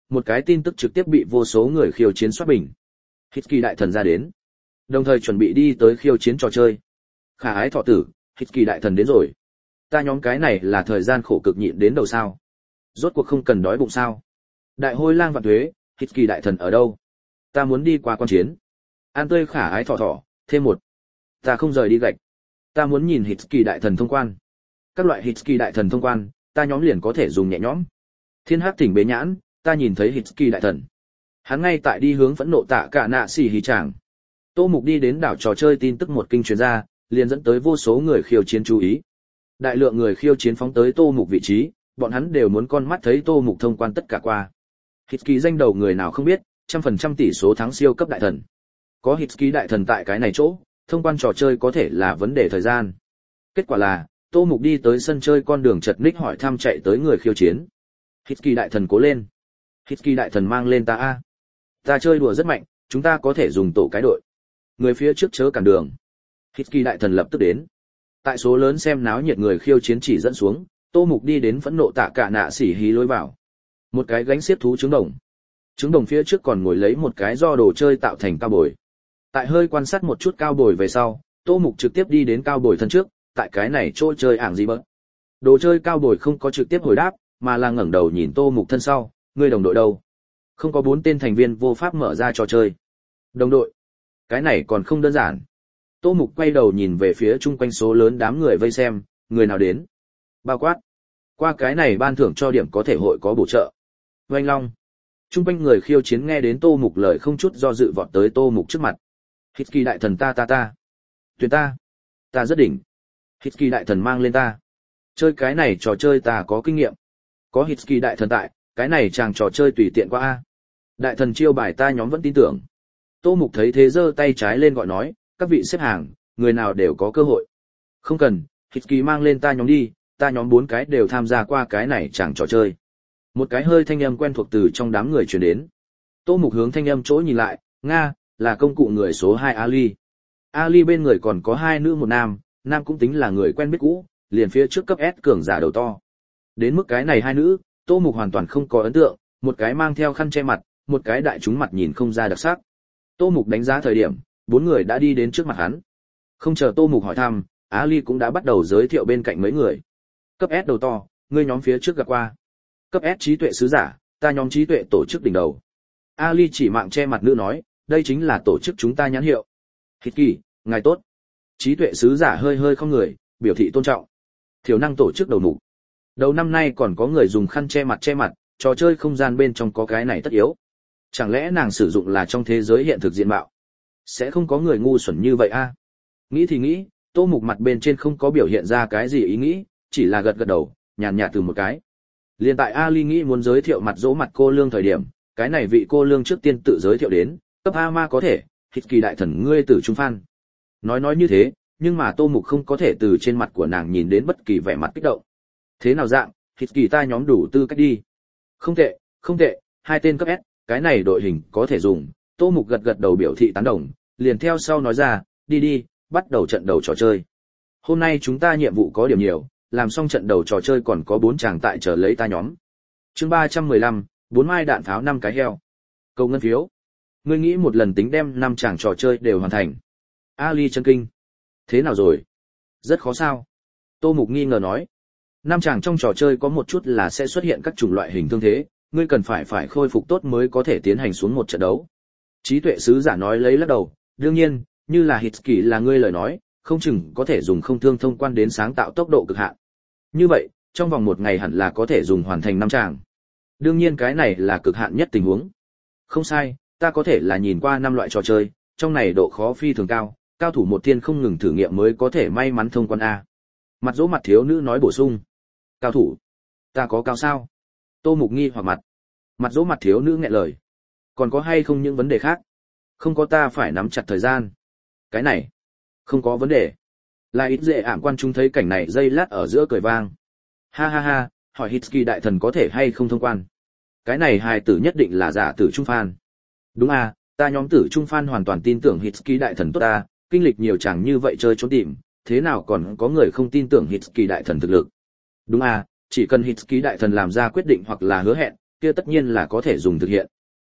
một cái tin tức trực tiếp bị vô số người khiêu chiến soát bình. Hitki đại thần ra đến, đồng thời chuẩn bị đi tới khiêu chiến trò chơi. Khả ái thọ tử, Hitki đại thần đến rồi. Ta nhóm cái này là thời gian khổ cực nhịn đến đầu sao? Rốt cuộc không cần đói bụng sao? Đại hôi lang vạn thuế, Hitki đại thần ở đâu? Ta muốn đi qua quan chiến. An tươi khả ái thọ thọ, thêm một. Ta không rời đi gạch. Ta muốn nhìn Hitki đại thần thông quan. Các loại Hitki đại thần thông quan, ta nhóm liền có thể dùng nhẹ nhõm. Thiên hắc thỉnh bế nhãn, ta nhìn thấy Hitki đại thần. Hắn ngay tại đi hướng phẫn nộ tạ cả nạ xỉ hí tràng. Tô Mục đi đến đảo trò chơi tin tức một kinh truyền ra, liền dẫn tới vô số người khiêu chiến chú ý. Đại lượng người khiêu chiến phóng tới Tô Mục vị trí, bọn hắn đều muốn con mắt thấy Tô Mục thông quan tất cả qua. Hitki danh đầu người nào không biết, 100% tỷ số thắng siêu cấp đại thần. Có Hitki đại thần tại cái này chỗ, thông quan trò chơi có thể là vấn đề thời gian. Kết quả là, Tô Mục đi tới sân chơi con đường chật ních hỏi thăm chạy tới người khiêu chiến. Hitki đại thần cố lên. Hitki đại thần mang lên ta a. Ta chơi đùa rất mạnh, chúng ta có thể dùng tổ cái đội. Người phía trước chớ cản đường. Hitki đại thần lập tức đến. Tại số lớn xem náo nhiệt người khiêu chiến chỉ dẫn xuống, Tô Mục đi đến phẫn nộ tạ cả nạ xỉ hí lối vào. Một cái gánh xiết thú trứng đồng. Trứng đồng phía trước còn ngồi lấy một cái do đồ chơi tạo thành cao bồi. Tại hơi quan sát một chút cao bồi về sau, Tô Mục trực tiếp đi đến cao bồi thân trước, tại cái này chỗ chơi ảng gì bớt. Đồ chơi cao bồi không có trực tiếp hồi đáp, mà là ngẩng đầu nhìn Tô Mục thân sau, ngươi đồng đội đâu? Không có 4 tên thành viên vô pháp mở ra trò chơi. Đồng đội? Cái này còn không đơn giản. Tô Mục quay đầu nhìn về phía chung quanh số lớn đám người vây xem, người nào đến? Bao quát. Qua cái này ban thưởng cho điểm có thể hội có bổ trợ. Oanh long. Chung quanh người khiêu chiến nghe đến Tô Mục lời không chút do dự vọt tới Tô Mục trước mặt. Hitki đại thần ta. Tuyển ta. Ta rất đỉnh. Hitki đại thần mang lên ta. Chơi cái này trò chơi ta có kinh nghiệm. Có Hitki đại thần tại, cái này chàng trò chơi tùy tiện qua a. Đại thần chiêu bài ta nhóm vẫn tin tưởng. Tô Mục thấy thế giơ tay trái lên gọi nói, các vị xếp hàng, người nào đều có cơ hội. Không cần, Hitki mang lên ta nhóm đi, ta nhóm 4 cái đều tham gia qua cái này chàng trò chơi. Một cái hơi thanh âm quen thuộc từ trong đám người truyền đến. Tô Mục hướng thanh âm chỗ nhìn lại, nga, là công cụ người số 2 Ali. Ali bên người còn có 2 nữ một nam, nam cũng tính là người quen biết cũ, liền phía trước cấp S cường giả đầu to. Đến mức cái này 2 nữ, Tô Mục hoàn toàn không có ấn tượng, một cái mang theo khăn che mặt, một cái đại chúng mặt nhìn không ra đặc sắc. Tô Mục đánh giá thời điểm, 4 người đã đi đến trước mặt hắn. Không chờ Tô Mục hỏi thăm, Ali cũng đã bắt đầu giới thiệu bên cạnh mấy người. Cấp S đầu to, ngươi nhóm phía trước gặp qua. Cấp S trí tuệ sứ giả, ta nhóm trí tuệ tổ chức đỉnh đầu. Ali chỉ mạng che mặt nữ nói, đây chính là tổ chức chúng ta nhãn hiệu. Hitki, ngài tốt. Trí tuệ sứ giả hơi hơi không người, biểu thị tôn trọng. Thiểu năng tổ chức đầu mục. Đầu năm nay còn có người dùng khăn che mặt, trò chơi không gian bên trong có cái này tất yếu. Chẳng lẽ nàng sử dụng là trong thế giới hiện thực diện mạo? Sẽ không có người ngu xuẩn như vậy a? Nghĩ thì nghĩ, Tô Mục mặt bên trên không có biểu hiện ra cái gì ý nghĩ, chỉ là gật gật đầu, nhàn nhạt từ một cái. Liên tại Ali nghĩ muốn giới thiệu mặt dỗ mặt cô lương thời điểm, cái này vị cô lương trước tiên tự giới thiệu đến, cấp A ma có thể, Hitki đại thần ngươi tử trung phan. Nói như thế, nhưng mà Tô Mục không có thể từ trên mặt của nàng nhìn đến bất kỳ vẻ mặt kích động. Thế nào dạng, Hitki ta nhóm đủ tư cách đi. Không tệ, 2 tên cấp S, cái này đội hình có thể dùng. Tô Mục gật gật đầu biểu thị tán đồng, liền theo sau nói ra, đi, bắt đầu trận đầu trò chơi. Hôm nay chúng ta nhiệm vụ có điểm nhiều, làm xong trận đầu trò chơi còn có 4 chàng tại chờ lấy ta nhóm. Chương 315, 4 mai đạn pháo 5 cái heo. Cầu ngân phiếu. Ngươi nghĩ một lần tính đem 5 chàng trò chơi đều hoàn thành. Ali chân kinh. Thế nào rồi? Rất khó sao? Tô Mục nghi ngờ nói. 5 chàng trong trò chơi có một chút là sẽ xuất hiện các chủng loại hình thương thế, ngươi cần phải khôi phục tốt mới có thể tiến hành xuống một trận đấu. Trí tuệ sứ giả nói lấy lắc đầu, đương nhiên, như là Hitki là ngươi lời nói, không chừng có thể dùng không thương thông quan đến sáng tạo tốc độ cực hạn. Như vậy, trong vòng 1 ngày hẳn là có thể dùng hoàn thành 5 tràng. Đương nhiên cái này là cực hạn nhất tình huống. Không sai, ta có thể là nhìn qua 5 loại trò chơi, trong này độ khó phi thường cao, cao thủ một thiên không ngừng thử nghiệm mới có thể may mắn thông quan A. Mặt dỗ mặt thiếu nữ nói bổ sung. Cao thủ? Ta có cao sao? Tô Mục nghi hoặc mặt. Mặt dỗ mặt thiếu nữ nghẹn lời. Còn có hay không những vấn đề khác? Không có, ta phải nắm chặt thời gian. Cái này, không có vấn đề. Là ít dễ ảm quan chúng thấy cảnh này dây lát ở giữa cười vang. Ha, hỏi Hitki đại thần có thể hay không thông quan. Cái này hài tử nhất định là giả tử trung phan. Đúng à, ta nhóm tử trung phan hoàn toàn tin tưởng Hitki đại thần tốt ta, kinh lịch nhiều chẳng như vậy chơi trốn tìm, thế nào còn có người không tin tưởng Hitki đại thần thực lực. Đúng à, chỉ cần Hitki đại thần làm ra quyết định hoặc là hứa hẹn, kia tất nhiên là có thể dùng thực hiện.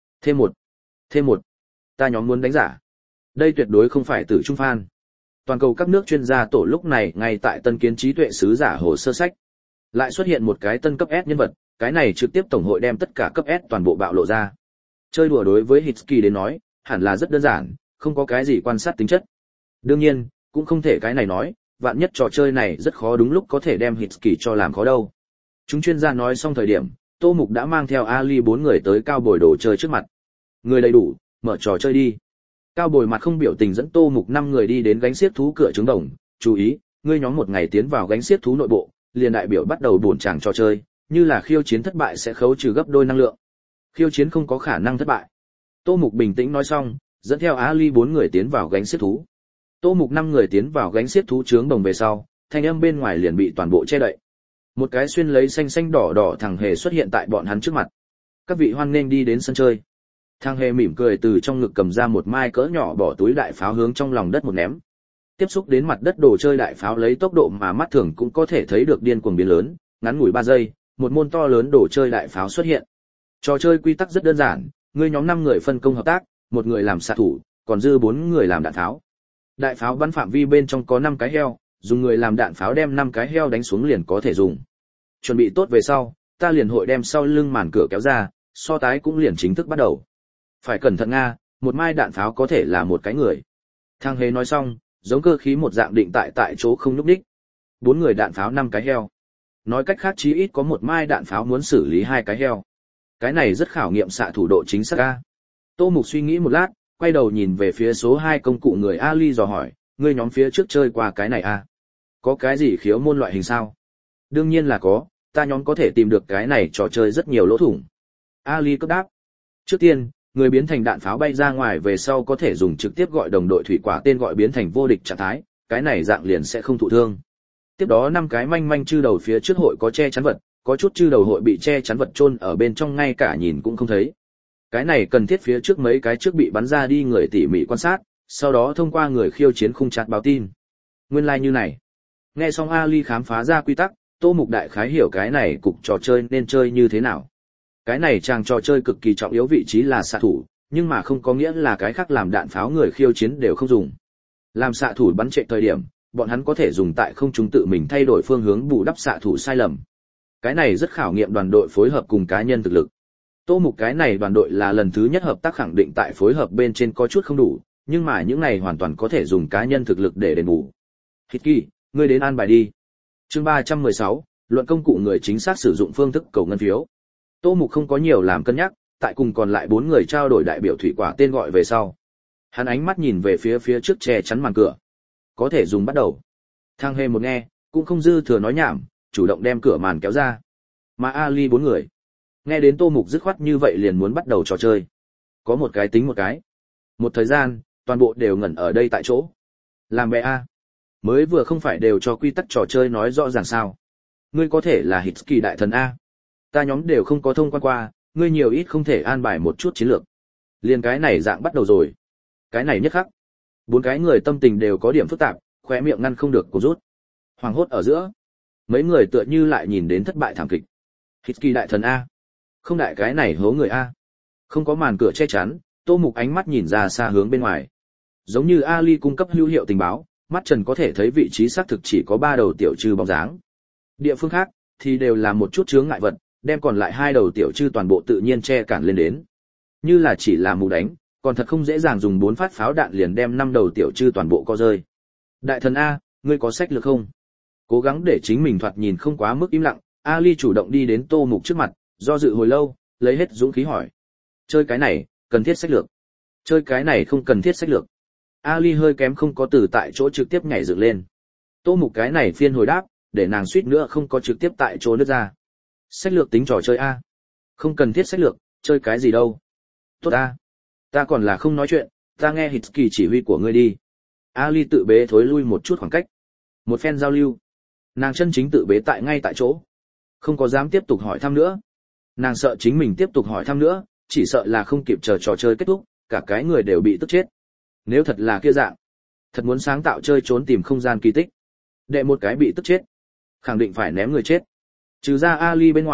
Thêm một, ta nhóm muốn đánh giả. Đây tuyệt đối không phải tử trung phan. Toàn cầu các nước chuyên gia tổ lúc này ngay tại tân kiến trí tuệ sứ giả hồ sơ sách. Lại xuất hiện một cái tân cấp S nhân vật, cái này trực tiếp tổng hội đem tất cả cấp S toàn bộ bạo lộ ra. Chơi đùa đối với Hitsuki đến nói, hẳn là rất đơn giản, không có cái gì quan sát tính chất. Đương nhiên, cũng không thể cái này nói, vạn nhất trò chơi này rất khó đúng lúc có thể đem Hitsuki cho làm khó đâu. Chúng chuyên gia nói xong thời điểm, Tô Mục đã mang theo Ali 4 người tới cao bồi đồ chơi trước mặt. Người đầy đủ, mở trò chơi đi. Cao bồi mặt không biểu tình dẫn Tô Mục 5 người đi đến gánh xiếc thú cửa trứng đồng, chú ý, ngươi nhóm một ngày tiến vào gánh xiếc thú nội bộ, liền đại biểu bắt đầu buồn chàng trò chơi, như là khiêu chiến thất bại sẽ khấu trừ gấp đôi năng lượng. Khiêu chiến không có khả năng thất bại. Tô Mục bình tĩnh nói xong, dẫn theo Ali 4 người tiến vào gánh xiếc thú. Tô Mục 5 người tiến vào gánh xiếc thú trướng đồng về sau, thanh âm bên ngoài liền bị toàn bộ che đậy. Một cái xuyên lấy xanh xanh đỏ đỏ thằng hề xuất hiện tại bọn hắn trước mặt. Các vị hoan nghênh đi đến sân chơi. Thằng hề mỉm cười từ trong ngực cầm ra một mai cỡ nhỏ bỏ túi đại pháo hướng trong lòng đất một ném. Tiếp xúc đến mặt đất đồ chơi đại pháo lấy tốc độ mà mắt thường cũng có thể thấy được điên cuồng biến lớn, ngắn ngủi 3 giây, một môn to lớn đồ chơi đại pháo xuất hiện. Trò chơi quy tắc rất đơn giản, ngươi nhóm 5 người phân công hợp tác, một người làm xạ thủ, còn dư 4 người làm đạn pháo. Đại pháo bắn phạm vi bên trong có 5 cái heo, dùng người làm đạn pháo đem 5 cái heo đánh xuống liền có thể dùng. Chuẩn bị tốt về sau, ta liền hội đem sau lưng màn cửa kéo ra, so tái cũng liền chính thức bắt đầu. Phải cẩn thận nga, một mai đạn pháo có thể là một cái người. Thang hề nói xong, giống cơ khí một dạng định tại chỗ không nhúc đích. 4 người đạn pháo 5 cái heo. Nói cách khác chí ít có một mai đạn pháo muốn xử lý 2 cái heo. Cái này rất khảo nghiệm xạ thủ độ chính xác a. Tô Mục suy nghĩ một lát, quay đầu nhìn về phía số 2 công cụ người Ali dò hỏi, ngươi nhóm phía trước chơi qua cái này a? Có cái gì khiếu môn loại hình sao? Đương nhiên là có, ta nhóm có thể tìm được cái này trò chơi rất nhiều lỗ thủng. Ali cấp đáp. Trước tiên, người biến thành đạn pháo bay ra ngoài về sau có thể dùng trực tiếp gọi đồng đội thủy quả tên gọi biến thành vô địch trạng thái, cái này dạng liền sẽ không thụ thương. Tiếp đó 5 cái manh manh chư đầu phía trước hội có che chắn vật, có chút chư đầu hội bị che chắn vật chôn ở bên trong ngay cả nhìn cũng không thấy. Cái này cần thiết phía trước mấy cái trước bị bắn ra đi người tỉ mỉ quan sát, sau đó thông qua người khiêu chiến khung chat báo tin. Nguyên lai like như này. Nghe xong Ali khám phá ra quy tắc, Tô Mục đại khái hiểu cái này cục trò chơi nên chơi như thế nào. Cái này chàng trò chơi cực kỳ trọng yếu vị trí là xạ thủ, nhưng mà không có nghĩa là cái khác làm đạn pháo người khiêu chiến đều không dùng. Làm xạ thủ bắn trệ thời điểm, bọn hắn có thể dùng tại không trung tự mình thay đổi phương hướng bù đắp xạ thủ sai lầm. Cái này rất khảo nghiệm đoàn đội phối hợp cùng cá nhân thực lực. Tô Mục cái này đoàn đội là lần thứ nhất hợp tác khẳng định tại phối hợp bên trên có chút không đủ, nhưng mà những này hoàn toàn có thể dùng cá nhân thực lực để đền bù. Hitki, ngươi đến an bài đi. Chương 316, luận công cụ người chính xác sử dụng phương thức cầu ngân phiếu. Tô Mục không có nhiều làm cân nhắc, tại cùng còn lại 4 người trao đổi đại biểu thủy quả tên gọi về sau. Hắn ánh mắt nhìn về phía trước che chắn màn cửa. Có thể dùng bắt đầu. Thang hề một nghe, cũng không dư thừa nói nhảm, chủ động đem cửa màn kéo ra. Mà Ali 4 người. Nghe đến Tô Mục dứt khoát như vậy liền muốn bắt đầu trò chơi. Có một cái tính một cái. Một thời gian, toàn bộ đều ngẩn ở đây tại chỗ. Làm bè a. Mới vừa không phải đều cho quy tắc trò chơi nói rõ ràng sao. Ngươi có thể là Hitsuki đại thần A. Ta nhóm đều không có thông quan qua, ngươi nhiều ít không thể an bài một chút chiến lược. Liên cái này dạng bắt đầu rồi. Cái này nhất khắc. 4 cái người tâm tình đều có điểm phức tạp, khóe miệng ngăn không được cổ rút. Hoàng hốt ở giữa. Mấy người tựa như lại nhìn đến thất bại thảm kịch. Hitsuki đại thần A. Không đại cái này hố người A. Không có màn cửa che chắn, Tô Mục ánh mắt nhìn ra xa hướng bên ngoài. Giống như Ali cung cấp hữu hiệu tình báo, mắt trần có thể thấy vị trí xác thực chỉ có 3 đầu tiểu trư bóng dáng. Địa phương khác thì đều là một chút chướng ngại vật, đem còn lại 2 đầu tiểu trư toàn bộ tự nhiên che cản lên đến. Như là chỉ là mù đánh, còn thật không dễ dàng dùng 4 phát pháo đạn liền đem 5 đầu tiểu trư toàn bộ co rơi. Đại thần A, ngươi có sách lược không? Cố gắng để chính mình thoạt nhìn không quá mức im lặng, Ali chủ động đi đến Tô Mục trước mặt, do dự hồi lâu, lấy hết dũng khí hỏi. Chơi cái này, cần thiết sách lược. Chơi cái này không cần thiết sách lược. Ali hơi kém không có từ tại chỗ trực tiếp nhảy dựng lên. Tô Mục cái này phiên hồi đáp, để nàng suýt nữa không có trực tiếp tại chỗ nứt ra. Sách lược tính trò chơi A. Không cần thiết sách lược, chơi cái gì đâu. Tốt A. Ta còn là không nói chuyện, ta nghe Hitsuki chỉ huy của ngươi đi. Ali tự bế thối lui một chút khoảng cách. Một phen giao lưu. Nàng chân chính tự bế ngay tại chỗ. Không có dám tiếp tục hỏi thăm nữa. Nàng sợ chính mình tiếp tục hỏi thăm nữa, chỉ sợ là không kịp chờ trò chơi kết thúc, cả cái người đều bị tức chết. Nếu thật là kia dạng, thật muốn sáng tạo chơi trốn tìm không gian kỳ tích. Đệ một cái bị tức chết, khẳng định phải ném người chết. Trừ ra Ali bên ngoài,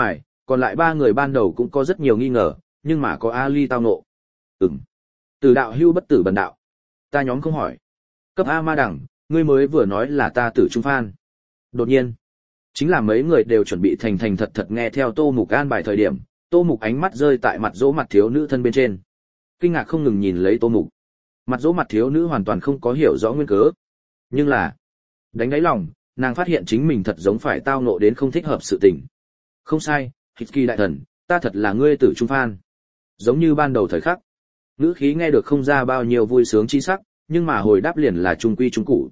Còn lại 3 người ban đầu cũng có rất nhiều nghi ngờ, nhưng mà có Ali tao ngộ. Tử đạo hưu bất tử bần đạo. Ta nhóm không hỏi. Cấp A ma đẳng, ngươi mới vừa nói là ta tử trung phan. Đột nhiên, chính là mấy người đều chuẩn bị thành thành thật thật nghe theo Tô Mục an bài thời điểm, Tô Mục ánh mắt rơi tại mặt dỗ mặt thiếu nữ thân bên trên. Kinh ngạc không ngừng nhìn lấy Tô Mục. Mặt dỗ mặt thiếu nữ hoàn toàn không có hiểu rõ nguyên cớ. Nhưng là, đánh đáy lòng, nàng phát hiện chính mình thật giống phải tao ngộ đến không thích hợp sự tình. Không sai, Hitsky đại thần, ta thật là ngươi tử trung phan. Giống như ban đầu thời khắc, ngữ khí nghe được không ra bao nhiêu vui sướng chi sắc, nhưng mà hồi đáp liền là trung quy trung cụ.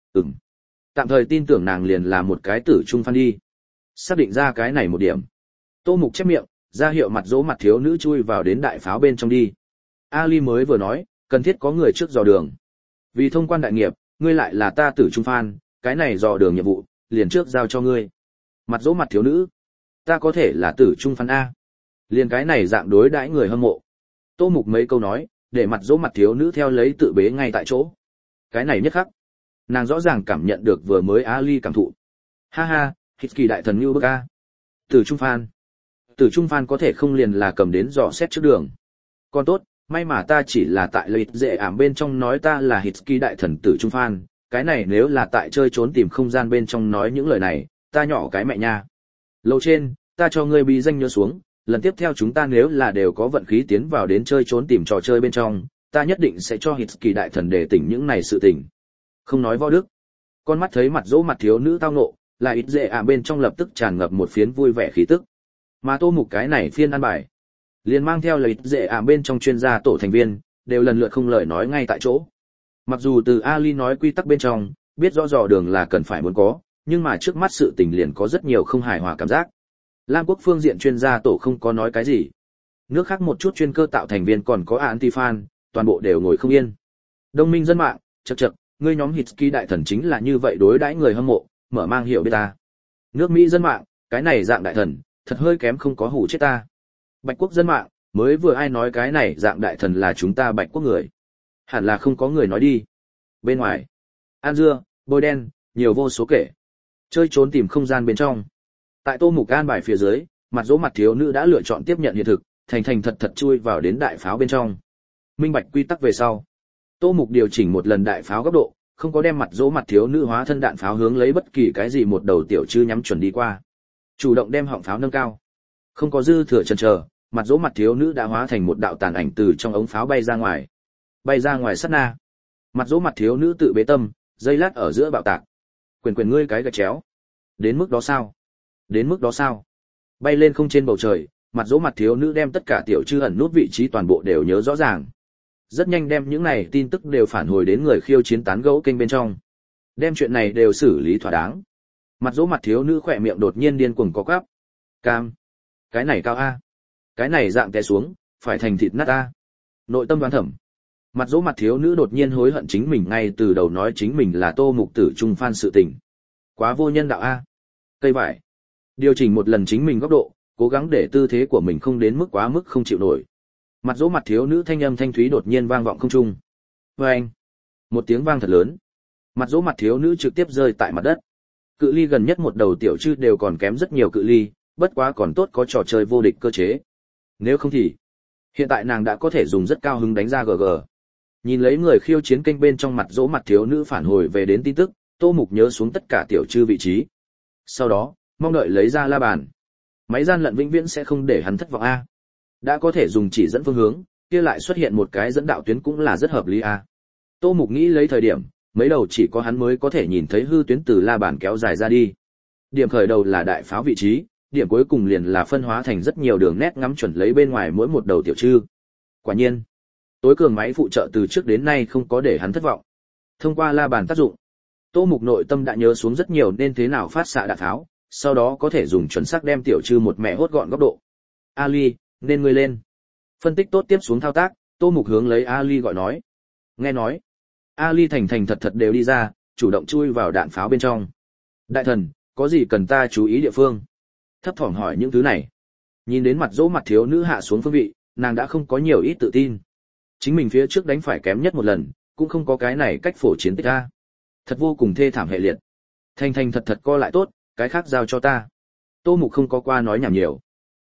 Tạm thời tin tưởng nàng liền là một cái tử trung phan đi. Xác định ra cái này một điểm. Tô Mục chép miệng, ra hiệu mặt dỗ mặt thiếu nữ chui vào đến đại pháo bên trong đi. Ali mới vừa nói, cần thiết có người trước dò đường. Vì thông quan đại nghiệp, ngươi lại là ta tử trung phan, cái này dò đường nhiệm vụ, liền trước giao cho ngươi. Mặt dỗ mặt thiếu nữ, ta có thể là tử trung phan A. Liền cái này dạng đối đãi người hâm mộ. Tô Mục mấy câu nói, để mặt dỗ mặt thiếu nữ theo lấy tự bế ngay tại chỗ. Cái này nhất khắc. Nàng rõ ràng cảm nhận được vừa mới Ali cảm thụ. Ha ha, Hitsky đại thần như bức A. Tử trung phan. Tử trung phan có thể không liền là cầm đến dò xét trước đường. Còn tốt, may mà ta chỉ là tại lợi dễ ảm bên trong nói ta là Hitsky đại thần tử trung phan. Cái này nếu là tại chơi trốn tìm không gian bên trong nói những lời này, ta nhỏ cái mẹ nha. Lầu trên, ta cho ngươi bí danh nhớ xuống, lần tiếp theo chúng ta nếu là đều có vận khí tiến vào đến chơi trốn tìm trò chơi bên trong, ta nhất định sẽ cho Hitsky đại thần để tỉnh những này sự tình. Không nói võ đức. Con mắt thấy mặt dỗ mặt thiếu nữ tao nộ, là ít dễ bên trong lập tức tràn ngập một phiến vui vẻ khí tức. Mà Tô Mục cái này phiên ăn bài, liền mang theo lợi dễ bên trong chuyên gia tổ thành viên, đều lần lượt không lời nói ngay tại chỗ. Mặc dù từ Ali nói quy tắc bên trong, biết rõ dò đường là cần phải muốn có, nhưng mà trước mắt sự tình liền có rất nhiều không hài hòa cảm giác. Lam Quốc phương diện chuyên gia tổ không có nói cái gì. Nước khác một chút chuyên cơ tạo thành viên còn có anti-fan, toàn bộ đều ngồi không yên. Đông minh dân mạng, chậc chậc, ngươi nhóm Hitsky đại thần chính là như vậy đối đãi người hâm mộ, mở mang hiểu biết ta. Nước Mỹ dân mạng, cái này dạng đại thần, thật hơi kém không có hủ chết ta. Bạch quốc dân mạng, mới vừa ai nói cái này dạng đại thần là chúng ta Bạch quốc người. Hẳn là không có người nói đi. Bên ngoài, An dưa, bôi đen, nhiều vô số kể. Chơi trốn tìm không gian bên trong. Tại Tô Mục an bài phía dưới, mặt dỗ mặt thiếu nữ đã lựa chọn tiếp nhận hiện thực, thành thành thật thật chui vào đến đại pháo bên trong. Minh bạch quy tắc về sau, Tô Mục điều chỉnh một lần đại pháo góc độ, không có đem mặt dỗ mặt thiếu nữ hóa thân đạn pháo hướng lấy bất kỳ cái gì một đầu tiểu chư nhắm chuẩn đi qua. Chủ động đem họng pháo nâng cao. Không có dư thừa chần chờ, mặt dỗ mặt thiếu nữ đã hóa thành một đạo tàn ảnh từ trong ống pháo bay ra ngoài. Bay ra ngoài sát na. Mặt dỗ mặt thiếu nữ tự bế tâm, dây lát ở giữa bạo tạc. Quyền ngươi cái gạch chéo. Đến mức đó sao? Đến mức đó sao? Bay lên không trên bầu trời, mặt dỗ mặt thiếu nữ đem tất cả tiểu chư ẩn nút vị trí toàn bộ đều nhớ rõ ràng. Rất nhanh đem những này tin tức đều phản hồi đến người khiêu chiến tán gẫu kênh bên trong. Đem chuyện này đều xử lý thỏa đáng. Mặt dỗ mặt thiếu nữ khỏe miệng đột nhiên điên cuồng có quắp. Cam. Cái này cao A. Cái này dạng té xuống, phải thành thịt nát A. Nội tâm đoán thẩm. Mặt dỗ mặt thiếu nữ đột nhiên hối hận chính mình ngay từ đầu nói chính mình là Tô Mục tử trung phan sự tình. Quá vô nhân đạo A. Cây vải. Điều chỉnh một lần chính mình góc độ, cố gắng để tư thế của mình không đến mức quá mức không chịu nổi. Mặt dỗ mặt thiếu nữ thanh âm thanh thúy đột nhiên vang vọng không trung. Vâng! Một tiếng vang thật lớn. Mặt dỗ mặt thiếu nữ trực tiếp rơi tại mặt đất. Cự ly gần nhất một đầu tiểu chư đều còn kém rất nhiều cự ly, bất quá còn tốt có trò chơi vô địch cơ chế. Nếu không thì, hiện tại nàng đã có thể dùng rất cao hứng đánh ra GG. Nhìn lấy người khiêu chiến kênh bên trong mặt dỗ mặt thiếu nữ phản hồi về đến tin tức, Tô Mục nhớ xuống tất cả tiểu chư vị trí. Sau đó, mong đợi lấy ra la bàn. Máy gian lận vĩnh viễn sẽ không để hắn thất vọng A. Đã có thể dùng chỉ dẫn phương hướng, kia lại xuất hiện một cái dẫn đạo tuyến cũng là rất hợp lý A. Tô Mục nghĩ lấy thời điểm, mấy đầu chỉ có hắn mới có thể nhìn thấy hư tuyến từ la bàn kéo dài ra đi. Điểm khởi đầu là đại pháo vị trí, điểm cuối cùng liền là phân hóa thành rất nhiều đường nét ngắm chuẩn lấy bên ngoài mỗi một đầu tiểu chư. Quả nhiên, tối cường máy phụ trợ từ trước đến nay không có để hắn thất vọng. Thông qua la bàn tác dụng, Tô Mục nội tâm đã nhớ xuống rất nhiều nên thế nào phát xạ đạn pháo, sau đó có thể dùng chuẩn xác đem tiểu chư một mẹ hốt gọn góc độ. Ali, nên ngươi lên. Phân tích tốt tiếp xuống thao tác, Tô Mục hướng lấy Ali gọi nói. Nghe nói, Ali thành thành thật thật đều đi ra, chủ động chui vào đạn pháo bên trong. Đại thần, có gì cần ta chú ý địa phương? Thấp thỏm hỏi những thứ này. Nhìn đến mặt dỗ mặt thiếu nữ hạ xuống phương vị, nàng đã không có nhiều ít tự tin. Chính mình phía trước đánh phải kém nhất một lần, cũng không có cái này cách phổ chiến tích ra. Thật vô cùng thê thảm hệ liệt. Thành thành thật thật co lại tốt, cái khác giao cho ta. Tô Mục không có qua nói nhảm nhiều.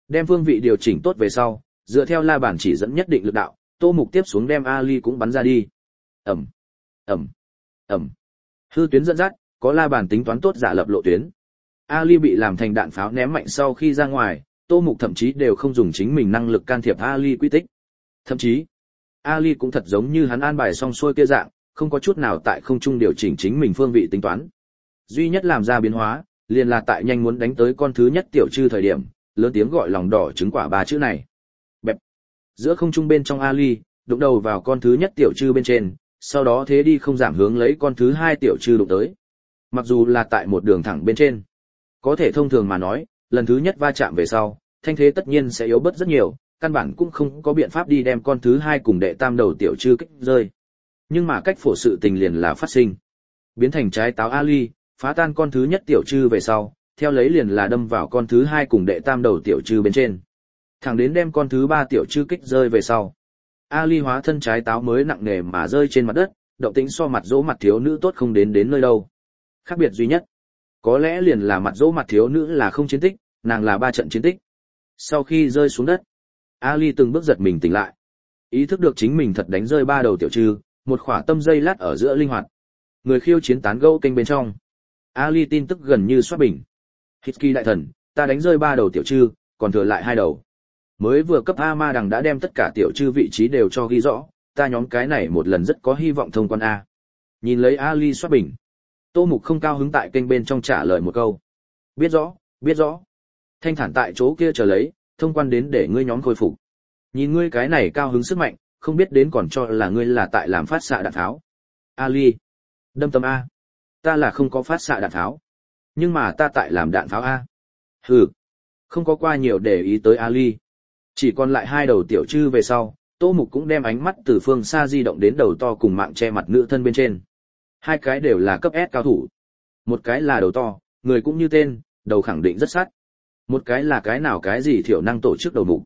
Đem phương vị điều chỉnh tốt về sau, dựa theo la bàn chỉ dẫn nhất định lực đạo, Tô Mục tiếp xuống đem Ali cũng bắn ra đi. Ầm, ầm, ầm. Hư tuyến dẫn dắt, có la bàn tính toán tốt giả lập lộ tuyến. Ali bị làm thành đạn pháo ném mạnh sau khi ra ngoài, Tô Mục thậm chí đều không dùng chính mình năng lực can thiệp Ali quy tích. Thậm chí, Ali cũng thật giống như hắn an bài xong xuôi kia dạng, không có chút nào tại không trung điều chỉnh chính mình phương vị tính toán. Duy nhất làm ra biến hóa, liền là tại nhanh muốn đánh tới con thứ nhất tiểu trư thời điểm, lớn tiếng gọi lòng đỏ trứng quả ba chữ này. Bẹp. Giữa không trung bên trong Ali, đụng đầu vào con thứ nhất tiểu trư bên trên, sau đó thế đi không giảm hướng lấy con thứ hai tiểu trư đụng tới. Mặc dù là tại một đường thẳng bên trên, có thể thông thường mà nói, lần thứ nhất va chạm về sau, thanh thế tất nhiên sẽ yếu bớt rất nhiều, căn bản cũng không có biện pháp đi đem con thứ hai cùng đệ tam đầu tiểu trư kích rơi. Nhưng mà cách phổ sự tình liền là phát sinh. Biến thành trái táo Ali, phá tan con thứ nhất tiểu trư về sau, theo lấy liền là đâm vào con thứ hai cùng đệ tam đầu tiểu trư bên trên. Thẳng đến đem con thứ ba tiểu trư kích rơi về sau. Ali hóa thân trái táo mới nặng nề mà rơi trên mặt đất, động tĩnh so mặt dỗ mặt thiếu nữ tốt không đến nơi đâu. Khác biệt duy nhất, có lẽ liền là mặt dỗ mặt thiếu nữ là không chiến tích, nàng là 3 trận chiến tích. Sau khi rơi xuống đất, Ali từng bước giật mình tỉnh lại. Ý thức được chính mình thật đánh rơi 3 đầu tiểu trư, một khỏa tâm dây lát ở giữa linh hoạt. Người khiêu chiến tán gẫu kênh bên trong. Ali tin tức gần như xoát bình. Hitki đại thần, ta đánh rơi 3 đầu tiểu trư, còn thừa lại 2 đầu. Mới vừa cấp A ma đằng đã đem tất cả tiểu trư vị trí đều cho ghi rõ, ta nhóm cái này một lần rất có hy vọng thông quan A. Nhìn lấy Ali xoát bình. Tô Mục không cao hứng tại kênh bên trong trả lời một câu. Biết rõ. Thanh thản tại chỗ kia chờ lấy, thông quan đến để ngươi nhóm khôi phục. Nhìn ngươi cái này cao hứng sức mạnh, không biết đến còn cho là ngươi là tại làm phát xạ đạn tháo. Ali. Đâm tâm A. Ta là không có phát xạ đạn tháo. Nhưng mà ta tại làm đạn pháo A. Hừ. Không có qua nhiều để ý tới Ali. Chỉ còn lại 2 đầu tiểu trư về sau, Tô Mục cũng đem ánh mắt từ phương xa di động đến đầu to cùng mạng che mặt nữ thân bên trên. 2 cái đều là cấp S cao thủ. Một cái là đầu to, người cũng như tên, đầu khẳng định rất sát. Một cái là cái nào cái gì thiểu năng tổ chức đầu mục.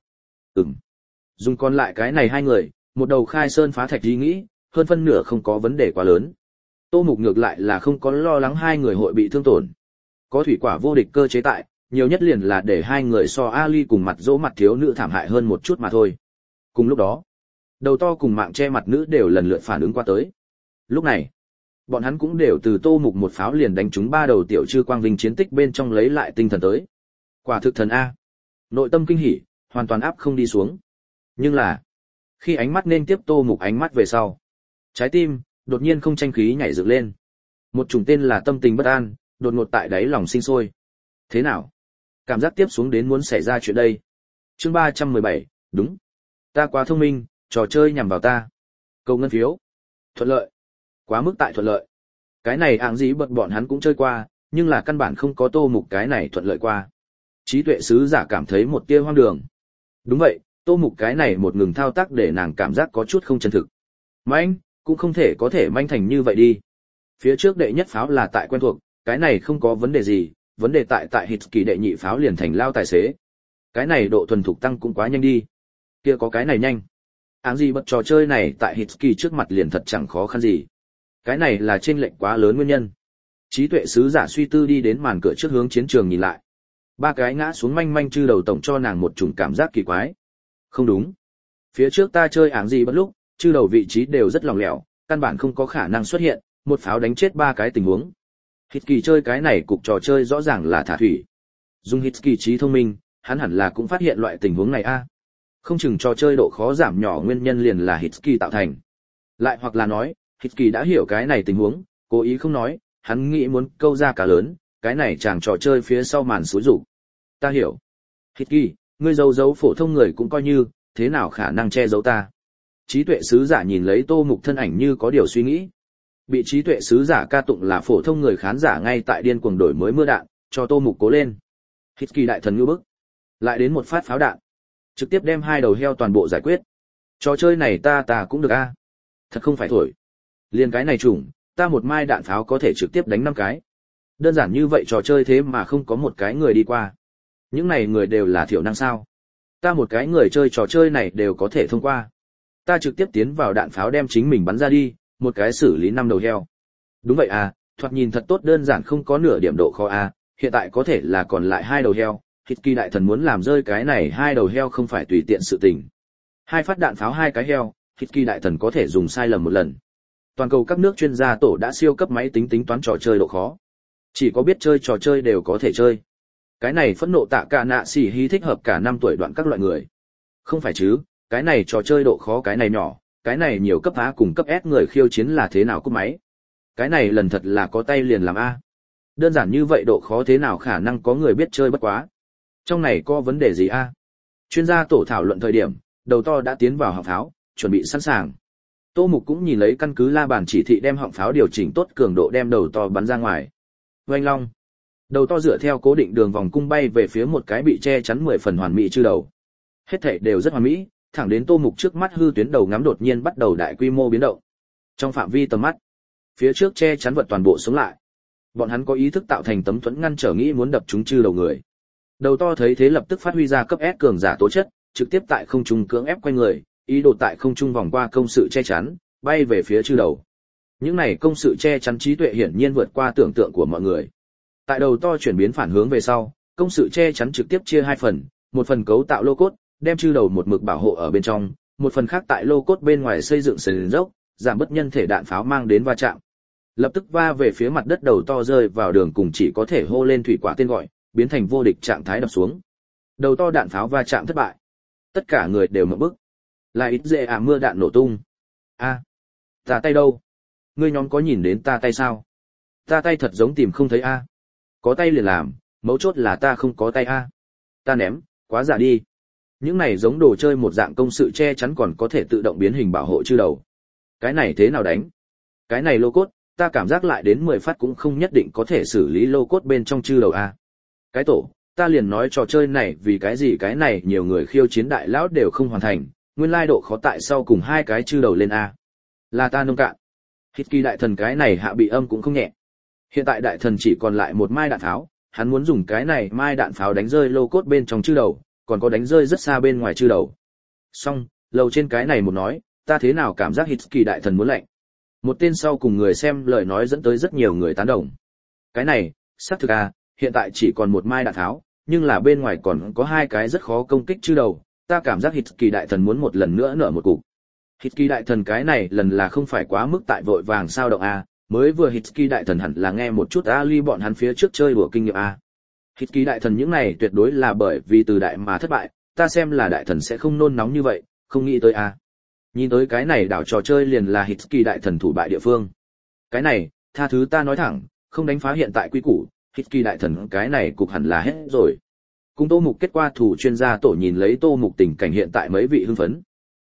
Dùng còn lại cái này 2 người, một đầu khai sơn phá thạch ý nghĩ, hơn phân nửa không có vấn đề quá lớn. Tô Mục ngược lại là không có lo lắng 2 người hội bị thương tổn. Có thủy quả vô địch cơ chế tại, nhiều nhất liền là để 2 người so Ali cùng mặt dỗ mặt thiếu nữ thảm hại hơn một chút mà thôi. Cùng lúc đó, đầu to cùng mạng che mặt nữ đều lần lượt phản ứng qua tới. Lúc này, bọn hắn cũng đều từ Tô Mục một pháo liền đánh trúng 3 đầu tiểu chư quang vinh chiến tích bên trong lấy lại tinh thần tới. Quả thực thần A. Nội tâm kinh hỉ, hoàn toàn áp không đi xuống. Nhưng là, khi ánh mắt nên tiếp Tô Mục ánh mắt về sau, trái tim đột nhiên không tranh khí nhảy dựng lên. Một chủng tên là tâm tình bất an, đột ngột tại đáy lòng sinh sôi. Thế nào? Cảm giác tiếp xuống đến muốn xảy ra chuyện đây. Chương 317, đúng. Ta quá thông minh, trò chơi nhằm vào ta. Cầu ngân phiếu. Thuận lợi. Quá mức tại thuận lợi. Cái này áng dí bật bọn hắn cũng chơi qua, nhưng là căn bản không có Tô Mục cái này thuận lợi qua. Trí tuệ sứ giả cảm thấy một tia hoang đường. Đúng vậy, Tô Mục cái này một ngừng thao tác để nàng cảm giác có chút không chân thực. Manh, cũng không thể có thể manh thành như vậy đi. Phía trước đệ nhất pháo là tại quen thuộc, cái này không có vấn đề gì, vấn đề tại Hitki đệ nhị pháo liền thành lao tài xế. Cái này độ thuần thục tăng cũng quá nhanh đi. Kia có cái này nhanh. Áng gì bật trò chơi này tại Hitki trước mặt liền thật chẳng khó khăn gì. Cái này là chênh lệch quá lớn nguyên nhân. Trí tuệ sứ giả suy tư đi đến màn cửa trước hướng chiến trường nhìn lại. 3 cái ngã xuống manh manh chư đầu tổng cho nàng một chủng cảm giác kỳ quái. Không đúng. Phía trước ta chơi áng gì bất lúc, chư đầu vị trí đều rất lỏng lẻo, căn bản không có khả năng xuất hiện, một pháo đánh chết 3 cái tình huống. Hitki chơi cái này cục trò chơi rõ ràng là thả thủy. Dùng Hitki trí thông minh, hắn hẳn là cũng phát hiện loại tình huống này a. Không chừng trò chơi độ khó giảm nhỏ nguyên nhân liền là Hitki tạo thành. Lại hoặc là nói, Hitki đã hiểu cái này tình huống, cố ý không nói, hắn nghĩ muốn câu ra cả lớn, cái này chàng trò chơi phía sau màn xúi rủ. Ta hiểu. Hitki, ngươi giấu phổ thông người cũng coi như, thế nào khả năng che giấu ta. Trí tuệ sứ giả nhìn lấy Tô Mục thân ảnh như có điều suy nghĩ. Bị trí tuệ sứ giả ca tụng là phổ thông người khán giả ngay tại điên cuồng đổi mới mưa đạn, cho Tô Mục cố lên. Hitki đại thần ngưu bức. Lại đến một phát pháo đạn. Trực tiếp đem 2 đầu heo toàn bộ giải quyết. Trò chơi này ta cũng được a. Thật không phải thổi. Liên cái này chủng, ta một mai đạn pháo có thể trực tiếp đánh 5 cái. Đơn giản như vậy trò chơi thế mà không có một cái người đi qua. Những này người đều là thiểu năng sao. Ta một cái người chơi trò chơi này đều có thể thông qua. Ta trực tiếp tiến vào đạn pháo đem chính mình bắn ra đi, một cái xử lý 5 đầu heo. Đúng vậy à, thoạt nhìn thật tốt đơn giản không có nửa điểm độ khó à, hiện tại có thể là còn lại 2 đầu heo, Hitki đại thần muốn làm rơi cái này hai đầu heo không phải tùy tiện sự tình. Hai phát đạn pháo hai cái heo, Hitki đại thần có thể dùng sai lầm một lần. Toàn cầu các nước chuyên gia tổ đã siêu cấp máy tính tính toán trò chơi độ khó. Chỉ có biết chơi trò chơi đều có thể chơi. Cái này phẫn nộ tạ cả nạ xỉ hí thích hợp cả năm tuổi đoạn các loại người. Không phải chứ, cái này trò chơi độ khó cái này nhỏ, cái này nhiều cấp A cùng cấp S người khiêu chiến là thế nào cúp máy. Cái này lần thật là có tay liền làm A. Đơn giản như vậy độ khó thế nào khả năng có người biết chơi bất quá. Trong này có vấn đề gì A? Chuyên gia tổ thảo luận thời điểm, đầu to đã tiến vào họng pháo, chuẩn bị sẵn sàng. Tô Mục cũng nhìn lấy căn cứ la bàn chỉ thị đem họng pháo điều chỉnh tốt cường độ đem đầu to bắn ra ngoài. Oanh long. Đầu to dựa theo cố định đường vòng cung bay về phía một cái bị che chắn 10 phần hoàn mỹ chư đầu. Hết thảy đều rất hoàn mỹ, thẳng đến Tô Mục trước mắt hư tuyến đầu ngắm đột nhiên bắt đầu đại quy mô biến động. Trong phạm vi tầm mắt, phía trước che chắn vật toàn bộ xuống lại. Bọn hắn có ý thức tạo thành tấm thuẫn ngăn trở nghĩ muốn đập chúng chư đầu người. Đầu to thấy thế lập tức phát huy ra cấp S cường giả tố chất, trực tiếp tại không trung cưỡng ép quay người, ý đồ tại không trung vòng qua công sự che chắn, bay về phía chư đầu. Những này công sự che chắn trí tuệ hiển nhiên vượt qua tưởng tượng của mọi người. Tại đầu to chuyển biến phản hướng về sau, công sự che chắn trực tiếp chia hai phần, một phần cấu tạo lô cốt, đem chư đầu một mực bảo hộ ở bên trong, một phần khác tại lô cốt bên ngoài xây dựng sườn dốc, giảm bớt nhân thể đạn pháo mang đến va chạm. Lập tức va về phía mặt đất đầu to rơi vào đường cùng chỉ có thể hô lên thủy quả tên gọi, biến thành vô địch trạng thái đập xuống. Đầu to đạn pháo va chạm thất bại. Tất cả người đều ngậm bức. Là ít dễ mưa đạn nổ tung. Ta tay đâu? Ngươi nhóm có nhìn đến ta tay sao? Ta tay thật giống tìm không thấy a. Có tay liền làm, mấu chốt là ta không có tay a. Ta ném, quá giả đi. Những này giống đồ chơi một dạng công sự che chắn còn có thể tự động biến hình bảo hộ chư đầu. Cái này thế nào đánh? Cái này lô cốt, ta cảm giác lại đến 10 phát cũng không nhất định có thể xử lý lô cốt bên trong chư đầu a. Cái tổ, ta liền nói trò chơi này vì cái gì cái này nhiều người khiêu chiến đại lão đều không hoàn thành, nguyên lai độ khó tại sau cùng hai cái chư đầu lên a. Là ta nông cạn. Hitki đại thần cái này hạ bị âm cũng không nhẹ. Hiện tại đại thần chỉ còn lại một mai đạn pháo, hắn muốn dùng cái này mai đạn pháo đánh rơi lô cốt bên trong chư đầu, còn có đánh rơi rất xa bên ngoài chư đầu. Xong, lầu trên cái này một nói, ta thế nào cảm giác Hitki đại thần muốn lạnh. Một tên sau cùng người xem lời nói dẫn tới rất nhiều người tán đồng. Cái này, xác thực à, hiện tại chỉ còn một mai đạn pháo, nhưng là bên ngoài còn có hai cái rất khó công kích chư đầu, ta cảm giác Hitki đại thần muốn một lần nữa nở một cục. Hitki đại thần cái này lần là không phải quá mức tại vội vàng sao động a, mới vừa Hitki đại thần hẳn là nghe một chút Ali bọn hắn phía trước chơi đùa kinh nghiệm a. Hitki đại thần những này tuyệt đối là bởi vì từ đại mà thất bại, ta xem là đại thần sẽ không nôn nóng như vậy, không nghĩ tới a. Nhìn tới cái này đảo trò chơi liền là Hitki đại thần thủ bại địa phương. Cái này, tha thứ ta nói thẳng, không đánh phá hiện tại quy củ, Hitki đại thần cái này cục hẳn là hết rồi. Cùng Tô Mục kết quả thủ chuyên gia tổ nhìn lấy Tô Mục tình cảnh hiện tại mấy vị hưng phấn.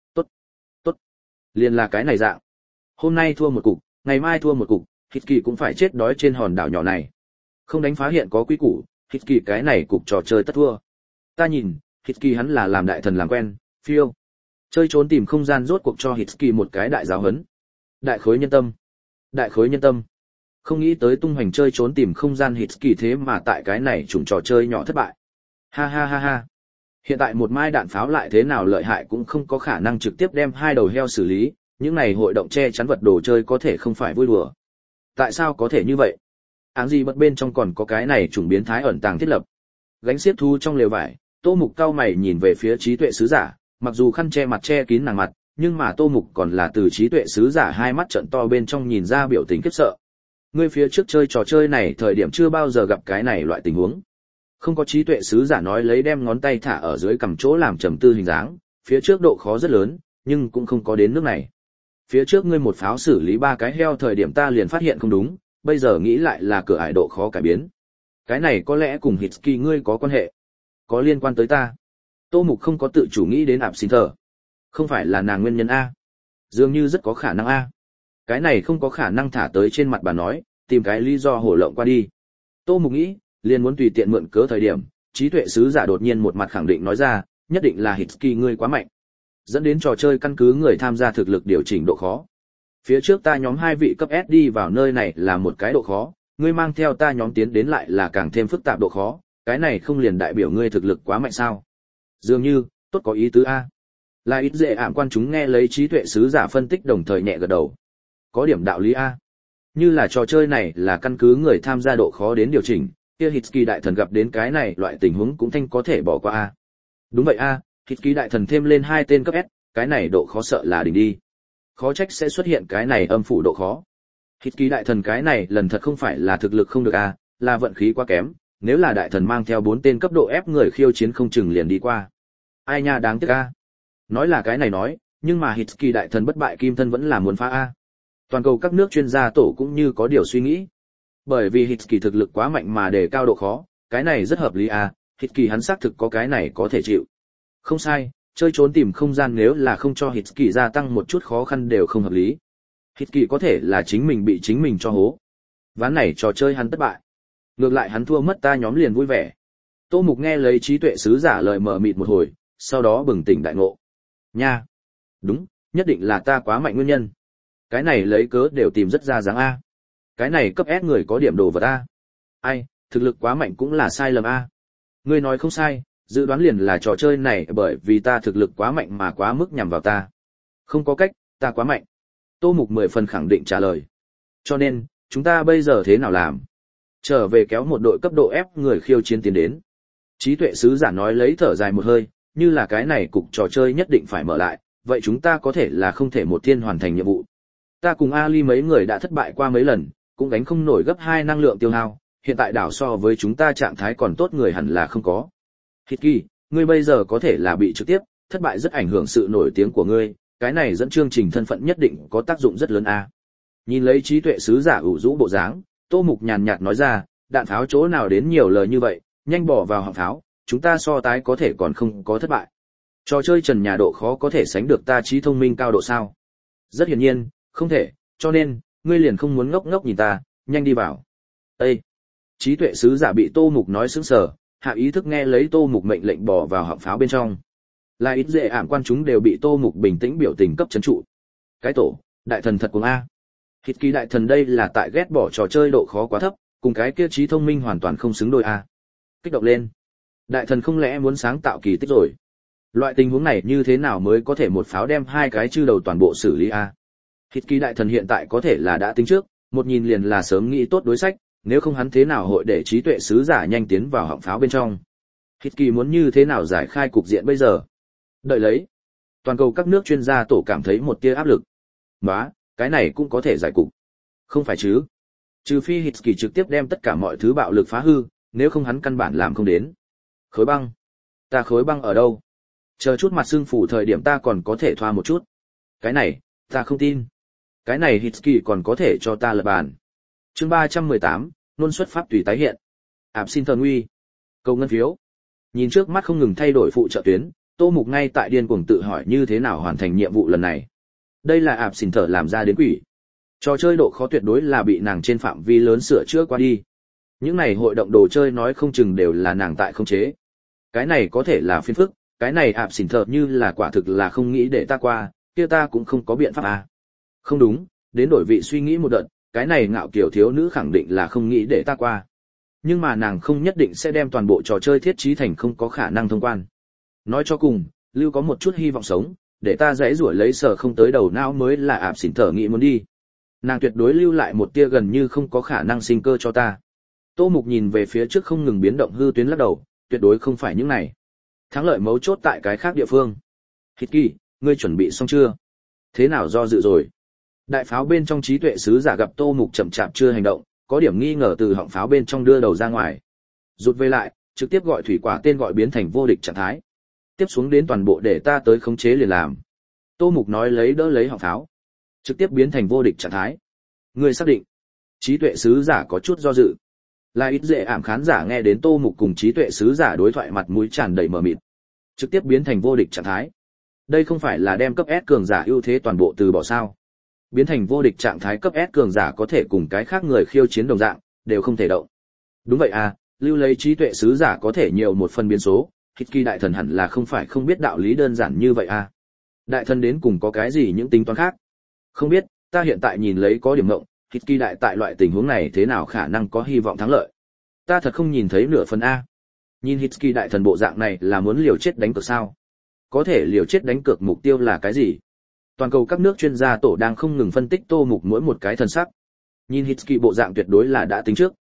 Liền là cái này dạng. Hôm nay thua một cục, ngày mai thua một cục, Hitki cũng phải chết đói trên hòn đảo nhỏ này. Không đánh phá hiện có quy củ, Hitki cái này cục trò chơi tất thua. Ta nhìn, Hitki hắn là làm đại thần làm quen, phiêu. Chơi trốn tìm không gian rốt cuộc cho Hitki một cái đại giáo huấn. Đại khối nhân tâm. Đại khối nhân tâm. Không nghĩ tới tung hoành chơi trốn tìm không gian Hitki thế mà tại cái này chủng trò chơi nhỏ thất bại. Ha ha ha ha. Hiện tại một mai đạn pháo lại thế nào lợi hại cũng không có khả năng trực tiếp đem hai đầu heo xử lý, những này hội động che chắn vật đồ chơi có thể không phải vui đùa. Tại sao có thể như vậy? Áng gì bật bên trong còn có cái này chủng biến thái ẩn tàng thiết lập. Gánh xiết thu trong lều vải, Tô Mục cao mày nhìn về phía trí tuệ sứ giả, mặc dù khăn che mặt che kín nàng mặt, nhưng mà Tô Mục còn là từ trí tuệ sứ giả hai mắt trợn to bên trong nhìn ra biểu tình khiếp sợ. Ngươi phía trước chơi trò chơi này thời điểm chưa bao giờ gặp cái này loại tình huống. Không có trí tuệ sứ giả nói lấy đem ngón tay thả ở dưới cằm chỗ làm trầm tư hình dáng, phía trước độ khó rất lớn, nhưng cũng không có đến nước này. Phía trước ngươi một pháo xử lý 3 cái heo thời điểm ta liền phát hiện không đúng, bây giờ nghĩ lại là cửa ải độ khó cải biến. Cái này có lẽ cùng Hitki ngươi có quan hệ, có liên quan tới ta. Tô Mục không có tự chủ nghĩ đến Absinthe. Không phải là nàng nguyên nhân a? Dường như rất có khả năng a. Cái này không có khả năng thả tới trên mặt bà nói, tìm cái lý do hổ lộng qua đi. Tô Mục nghĩ, liền muốn tùy tiện mượn cớ thời điểm, trí tuệ sứ giả đột nhiên một mặt khẳng định nói ra, nhất định là Hitki ngươi quá mạnh. Dẫn đến trò chơi căn cứ người tham gia thực lực điều chỉnh độ khó. Phía trước ta nhóm 2 vị cấp S đi vào nơi này là một cái độ khó, ngươi mang theo ta nhóm tiến đến lại là càng thêm phức tạp độ khó, cái này không liền đại biểu ngươi thực lực quá mạnh sao? Dường như, tốt có ý tứ a. Là ít dễ ảm quan chúng nghe lấy trí tuệ sứ giả phân tích đồng thời nhẹ gật đầu. Có điểm đạo lý a. Như là trò chơi này là căn cứ người tham gia độ khó đến điều chỉnh, Kia Hitsky đại thần gặp đến cái này loại tình huống cũng thanh có thể bỏ qua a. Đúng vậy a, Hitsky đại thần thêm lên 2 tên cấp S, cái này độ khó sợ là đỉnh đi. Khó trách sẽ xuất hiện cái này âm phủ độ khó. Hitsky đại thần cái này lần thật không phải là thực lực không được a, là vận khí quá kém, nếu là đại thần mang theo 4 tên cấp độ F người khiêu chiến không chừng liền đi qua. Ai nha đáng tiếc a. Nói là cái này nói, nhưng mà Hitsky đại thần bất bại kim thân vẫn là muốn phá a. Toàn cầu các nước chuyên gia tổ cũng như có điều suy nghĩ. Bởi vì Hitsky thực lực quá mạnh mà đề cao độ khó, cái này rất hợp lý a, Hitsky hắn xác thực có cái này có thể chịu. Không sai, chơi trốn tìm không gian nếu là không cho Hitsky gia tăng một chút khó khăn đều không hợp lý. Hitsky có thể là chính mình bị chính mình cho hố. Ván này trò chơi hắn thất bại. Ngược lại hắn thua mất ta nhóm liền vui vẻ. Tô Mục nghe lấy trí tuệ sứ giả lời mờ mịt một hồi, sau đó bừng tỉnh đại ngộ. Nha, đúng, nhất định là ta quá mạnh nguyên nhân. Cái này lấy cớ đều tìm rất ra dáng a. Cái này cấp S người có điểm đồ vật a. Ai, thực lực quá mạnh cũng là sai lầm a. Ngươi nói không sai, dự đoán liền là trò chơi này bởi vì ta thực lực quá mạnh mà quá mức nhằm vào ta. Không có cách, ta quá mạnh. Tô Mục 10 phần khẳng định trả lời. Cho nên, chúng ta bây giờ thế nào làm? Trở về kéo một đội cấp độ F người khiêu chiến tiến đến. Trí tuệ sứ giả nói lấy thở dài một hơi, như là cái này cục trò chơi nhất định phải mở lại, vậy chúng ta có thể là không thể một thiên hoàn thành nhiệm vụ. Ta cùng Ali mấy người đã thất bại qua mấy lần, cũng gánh không nổi gấp 2 năng lượng tiêu hao, hiện tại đảo so với chúng ta trạng thái còn tốt người hẳn là không có. Hitsky, ngươi bây giờ có thể là bị trực tiếp, thất bại rất ảnh hưởng sự nổi tiếng của ngươi, cái này dẫn chương trình thân phận nhất định có tác dụng rất lớn a. Nhìn lấy trí tuệ sứ giả ủ rũ bộ dáng, Tô Mục nhàn nhạt nói ra, đạn pháo chỗ nào đến nhiều lời như vậy, nhanh bỏ vào họng pháo, chúng ta so tái có thể còn không có thất bại. Trò chơi trần nhà độ khó có thể sánh được ta trí thông minh cao độ sao? Rất hiển nhiên, không thể, cho nên, ngươi liền không muốn ngốc ngốc nhìn ta, nhanh đi vào. Ê! Trí tuệ sứ giả bị Tô Mục nói sững sờ, hạ ý thức nghe lấy Tô Mục mệnh lệnh bỏ vào họng pháo bên trong. Là ít dễ ảm quan chúng đều bị Tô Mục bình tĩnh biểu tình cấp trấn trụ. Cái tổ, đại thần thật cuồng a. Hitsky đại thần đây là tại ghét bỏ trò chơi độ khó quá thấp, cùng cái kia trí thông minh hoàn toàn không xứng đôi a. Kích động lên. Đại thần không lẽ muốn sáng tạo kỳ tích rồi? Loại tình huống này như thế nào mới có thể một pháo đem 2 cái chư đầu toàn bộ xử lý a? Hitsky đại thần hiện tại có thể là đã tính trước, một nhìn liền là sớm nghĩ tốt đối sách, nếu không hắn thế nào hội để trí tuệ sứ giả nhanh tiến vào họng pháo bên trong. Hitsky muốn như thế nào giải khai cục diện bây giờ? Đợi lấy. Toàn cầu các nước chuyên gia tổ cảm thấy một tia áp lực. Nóa, cái này cũng có thể giải cục. Không phải chứ? Trừ phi Hitsky trực tiếp đem tất cả mọi thứ bạo lực phá hư, nếu không hắn căn bản làm không đến. Khối băng. Ta khối băng ở đâu? Chờ chút mặt xương phủ thời điểm ta còn có thể thoa một chút. Cái này, ta không tin. Cái này Hitsky còn có thể cho ta lật bàn. Chương 318, luôn xuất pháp tùy tái hiện. Ảm xin thần nguy. Cầu ngân phiếu. Nhìn trước mắt không ngừng thay đổi phụ trợ tuyến, Tô Mục ngay tại điên cuồng tự hỏi như thế nào hoàn thành nhiệm vụ lần này. Đây là ảm xin thở làm ra đến quỷ. Trò chơi độ khó tuyệt đối là bị nàng trên phạm vi lớn sửa chữa qua đi. Những này hội động đồ chơi nói không chừng đều là nàng tại không chế. Cái này có thể là phiền phức, cái này ảm xin thở như là quả thực là không nghĩ để ta qua, kia ta cũng không có biện pháp à. Không đúng, đến đổi vị suy nghĩ một đợt, cái này ngạo kiểu thiếu nữ khẳng định là không nghĩ để ta qua. Nhưng mà nàng không nhất định sẽ đem toàn bộ trò chơi thiết trí thành không có khả năng thông quan. Nói cho cùng, lưu có một chút hy vọng sống, để ta dãy rủa lấy sở không tới đầu não mới là ảm xỉn thở nghĩ muốn đi. Nàng tuyệt đối lưu lại một tia gần như không có khả năng sinh cơ cho ta. Tô Mục nhìn về phía trước không ngừng biến động hư tuyến lắc đầu, tuyệt đối không phải những này. Thắng lợi mấu chốt tại cái khác địa phương. Hitsky, ngươi chuẩn bị xong chưa? Thế nào do dự rồi? Đại pháo bên trong trí tuệ sứ giả gặp Tô Mục chậm chạp chưa hành động, có điểm nghi ngờ từ họng pháo bên trong đưa đầu ra ngoài. Rụt về lại, trực tiếp gọi thủy quả tên gọi biến thành vô địch trạng thái. Tiếp xuống đến toàn bộ để ta tới khống chế liền làm. Tô Mục nói lấy đỡ lấy họng pháo. Trực tiếp biến thành vô địch trạng thái. Ngươi xác định. Trí tuệ sứ giả có chút do dự. Là ít dễ ảm khán giả nghe đến Tô Mục cùng trí tuệ sứ giả đối thoại mặt mũi tràn đầy mờ mịt. Trực tiếp biến thành vô địch trạng thái. Đây không phải là đem cấp S cường giả ưu thế toàn bộ từ bỏ sao? Biến thành vô địch trạng thái cấp S cường giả có thể cùng cái khác người khiêu chiến đồng dạng, đều không thể động. Đúng vậy à, lưu lấy trí tuệ sứ giả có thể nhiều một phần biến số, Hitsky đại thần hẳn là không phải không biết đạo lý đơn giản như vậy à. Đại thần đến cùng có cái gì những tính toán khác? Không biết, ta hiện tại nhìn lấy có điểm ngộng, Hitsky đại tại loại tình huống này thế nào khả năng có hy vọng thắng lợi? Ta thật không nhìn thấy nửa phần A. Nhìn Hitsky đại thần bộ dạng này là muốn liều chết đánh cược sao? Có thể liều chết đánh cược mục tiêu là cái gì? Toàn cầu các nước chuyên gia tổ đang không ngừng phân tích Tô Mục mỗi một cái thần sắc. Nhìn Hitsky bộ dạng tuyệt đối là đã tính trước.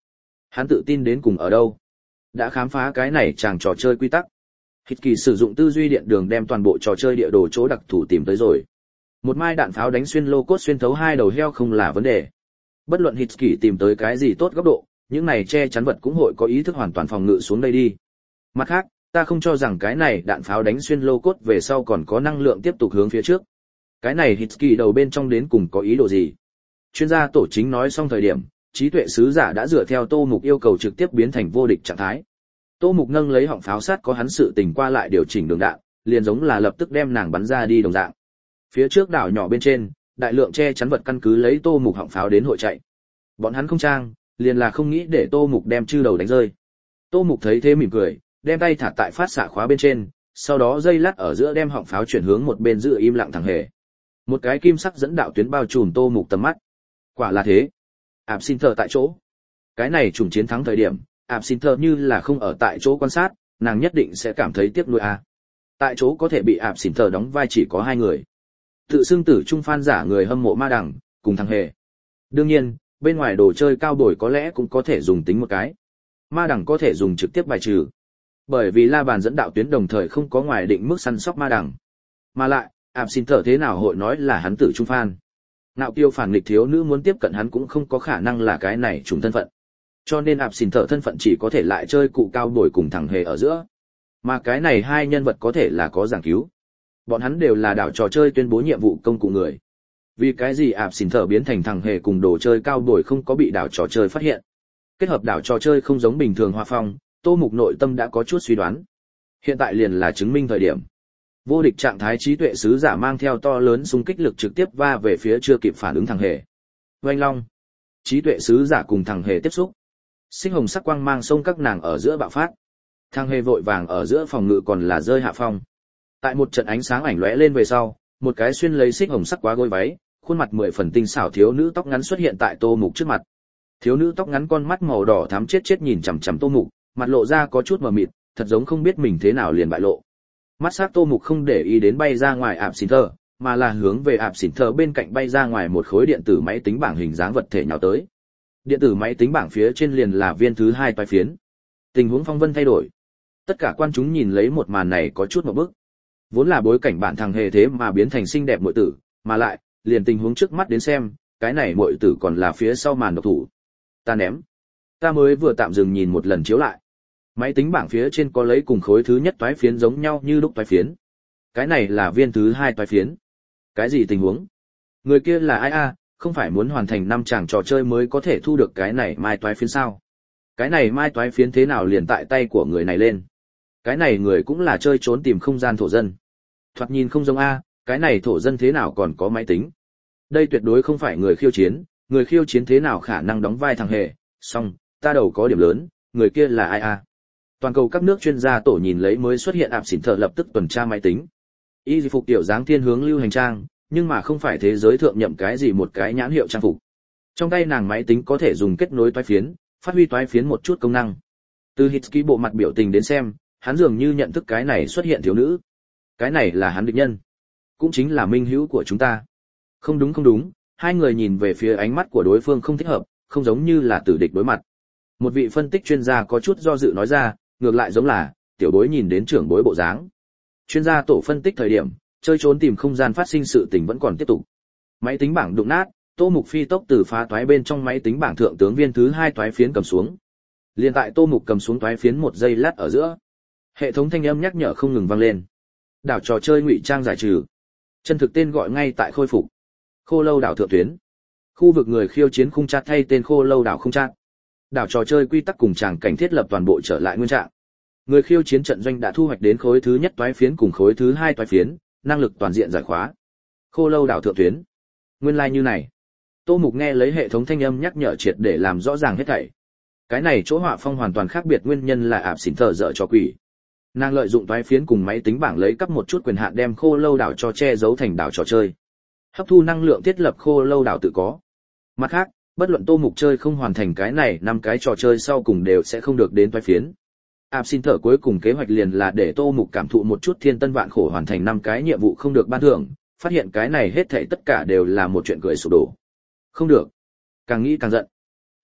Hắn tự tin đến cùng ở đâu? Đã khám phá cái này chàng trò chơi quy tắc. Hít kỳ sử dụng tư duy điện đường đem toàn bộ trò chơi địa đồ chỗ đặc thù tìm tới rồi. Một mai đạn pháo đánh xuyên lô cốt xuyên thấu hai đầu heo không là vấn đề. Bất luận Hít kỳ tìm tới cái gì tốt góc độ, những này che chắn vật cũng hội có ý thức hoàn toàn phòng ngự xuống đây đi. Mặt khác, ta không cho rằng cái này đạn pháo đánh xuyên lô cốt về sau còn có năng lượng tiếp tục hướng phía trước. Cái này Hít kỳ đầu bên trong đến cùng có ý đồ gì? Chuyên gia tổ chính nói xong thời điểm, trí tuệ sứ giả đã dựa theo Tô Mục yêu cầu trực tiếp biến thành vô địch trạng thái. Tô Mục nâng lấy họng pháo sát có hắn sự tình qua lại điều chỉnh đường đạn, liền giống là lập tức đem nàng bắn ra đi đồng dạng. Phía trước đảo nhỏ bên trên, đại lượng che chắn vật căn cứ lấy Tô Mục họng pháo đến hội chạy. Bọn hắn không trang, liền là không nghĩ để Tô Mục đem chư đầu đánh rơi. Tô Mục thấy thế mỉm cười, đem tay thả tại phát xạ khóa bên trên, sau đó dây lát ở giữa đem họng pháo chuyển hướng một bên giữ im lặng thẳng hề. Một cái kim sắc dẫn đạo tuyến bao trùm Tô Mục tầm mắt. Quả là thế. Absinthe tại chỗ. Cái này trùng chiến thắng thời điểm, Absinthe như là không ở tại chỗ quan sát, nàng nhất định sẽ cảm thấy tiếc nuối a. Tại chỗ có thể bị Absinthe đóng vai chỉ có hai người. Tự xưng tử trung phan giả người hâm mộ ma đằng, cùng thằng hề. Đương nhiên, bên ngoài đồ chơi cao bồi có lẽ cũng có thể dùng tính một cái. Ma đằng có thể dùng trực tiếp bài trừ. Bởi vì la bàn dẫn đạo tuyến đồng thời không có ngoài định mức săn sóc ma đằng. Mà lại, Absinthe thế nào hội nói là hắn tử trung phan. Nạo kiêu phản nghịch thiếu nữ muốn tiếp cận hắn cũng không có khả năng là cái này trùng thân phận. Cho nên Absinthe thân phận chỉ có thể lại chơi cụ cao bồi cùng thằng hề ở giữa. Mà cái này hai nhân vật có thể là có giảng cứu. Bọn hắn đều là đảo trò chơi tuyên bố nhiệm vụ công cụ người. Vì cái gì Absinthe biến thành thằng hề cùng đồ chơi cao bồi không có bị đảo trò chơi phát hiện. Kết hợp đảo trò chơi không giống bình thường hoa phong, Tô Mục nội tâm đã có chút suy đoán. Hiện tại liền là chứng minh thời điểm. Vô địch trạng thái trí tuệ sứ giả mang theo to lớn xung kích lực trực tiếp va về phía chưa kịp phản ứng thằng hề. Oanh long. Trí tuệ sứ giả cùng thằng hề tiếp xúc. Xích hồng sắc quang mang xông các nàng ở giữa bạo phát. Thằng hề vội vàng ở giữa phòng ngự còn là rơi hạ phong. Tại một trận ánh sáng ảnh lóe lên về sau, một cái xuyên lấy xích hồng sắc quá gối váy, khuôn mặt 10 phần tinh xảo thiếu nữ tóc ngắn xuất hiện tại Tô Mục trước mặt. Thiếu nữ tóc ngắn con mắt màu đỏ thắm chết nhìn chằm chằm Tô Mục, mặt lộ ra có chút mờ mịt, thật giống không biết mình thế nào liền bại lộ. Mắt sắc Tô Mục không để ý đến bay ra ngoài Absinthe, mà là hướng về Absinthe bên cạnh bay ra ngoài một khối điện tử máy tính bảng hình dáng vật thể nhào tới. Điện tử máy tính bảng phía trên liền là viên thứ hai toái phiến. Tình huống phong vân thay đổi. Tất cả quan chúng nhìn lấy một màn này có chút ngộp bức. Vốn là bối cảnh bản thằng hề thế mà biến thành xinh đẹp muội tử, mà lại, liền tình huống trước mắt đến xem, cái này muội tử còn là phía sau màn độc thủ. Ta ném. Ta mới vừa tạm dừng nhìn một lần chiếu lại. Máy tính bảng phía trên có lấy cùng khối thứ nhất toái phiến giống nhau như lúc toái phiến. Cái này là viên thứ hai toái phiến. Cái gì tình huống? Người kia là ai a? Không phải muốn hoàn thành 5 chàng trò chơi mới có thể thu được cái này mai toái phiến sao? Cái này mai toái phiến thế nào liền tại tay của người này lên? Cái này người cũng là chơi trốn tìm không gian thổ dân. Thoạt nhìn không giống a, cái này thổ dân thế nào còn có máy tính? Đây tuyệt đối không phải người khiêu chiến thế nào khả năng đóng vai thằng hề? Xong, ta đầu có điểm lớn, người kia là ai a? Toàn cầu các nước chuyên gia tổ nhìn lấy mới xuất hiện Absinthe lập tức tuần tra máy tính. Y phục tiểu dáng thiên hướng lưu hành trang, nhưng mà không phải thế giới thượng nhậm cái gì một cái nhãn hiệu trang phục. Trong tay nàng máy tính có thể dùng kết nối toái phiến, phát huy toái phiến một chút công năng. Từ Hitsky bộ mặt biểu tình đến xem, hắn dường như nhận thức cái này xuất hiện thiếu nữ. Cái này là hắn địch nhân, cũng chính là minh hữu của chúng ta. Không đúng, hai người nhìn về phía ánh mắt của đối phương không thích hợp, không giống như là tử địch đối mặt. Một vị phân tích chuyên gia có chút do dự nói ra, ngược lại giống là tiểu bối nhìn đến trưởng bối bộ dáng. Chuyên gia tổ phân tích thời điểm, chơi trốn tìm không gian phát sinh sự tình vẫn còn tiếp tục. Máy tính bảng đụng nát, Tô Mục phi tốc từ phá toái bên trong máy tính bảng thượng tướng viên thứ hai toái phiến cầm xuống. Liên tại Tô Mục cầm xuống toái phiến một giây lát ở giữa, hệ thống thanh âm nhắc nhở không ngừng vang lên. Đảo trò chơi ngụy trang giải trừ. Chân thực tên gọi ngay tại khôi phục. Khô lâu đảo thượng tuyến. Khu vực người khiêu chiến khung chat thay tên khô lâu đảo không chat. Đảo trò chơi quy tắc cùng tràng cảnh thiết lập toàn bộ trở lại nguyên trạng. Người khiêu chiến trận doanh đã thu hoạch đến khối thứ nhất toái phiến cùng khối thứ hai toái phiến, năng lực toàn diện giải khóa. Khô lâu đảo thượng tuyến. Nguyên lai như này. Tô Mục nghe lấy hệ thống thanh âm nhắc nhở triệt để làm rõ ràng hết thảy. Cái này chỗ họa phong hoàn toàn khác biệt, nguyên nhân là Absinthe dở trò quỷ. Nàng lợi dụng toái phiến cùng máy tính bảng lấy cắp một chút quyền hạn đem khô lâu đảo cho che giấu thành đảo trò chơi. Hấp thu năng lượng thiết lập khô lâu đảo tự có. Mặt khác, bất luận Tô Mục chơi không hoàn thành cái này 5 cái trò chơi sau cùng đều sẽ không được đến toái phiến. Absinthe cuối cùng kế hoạch liền là để Tô Mục cảm thụ một chút thiên tân vạn khổ hoàn thành 5 cái nhiệm vụ không được ban thưởng, phát hiện cái này hết thảy tất cả đều là một chuyện cười sụp đổ. Không được. Càng nghĩ càng giận.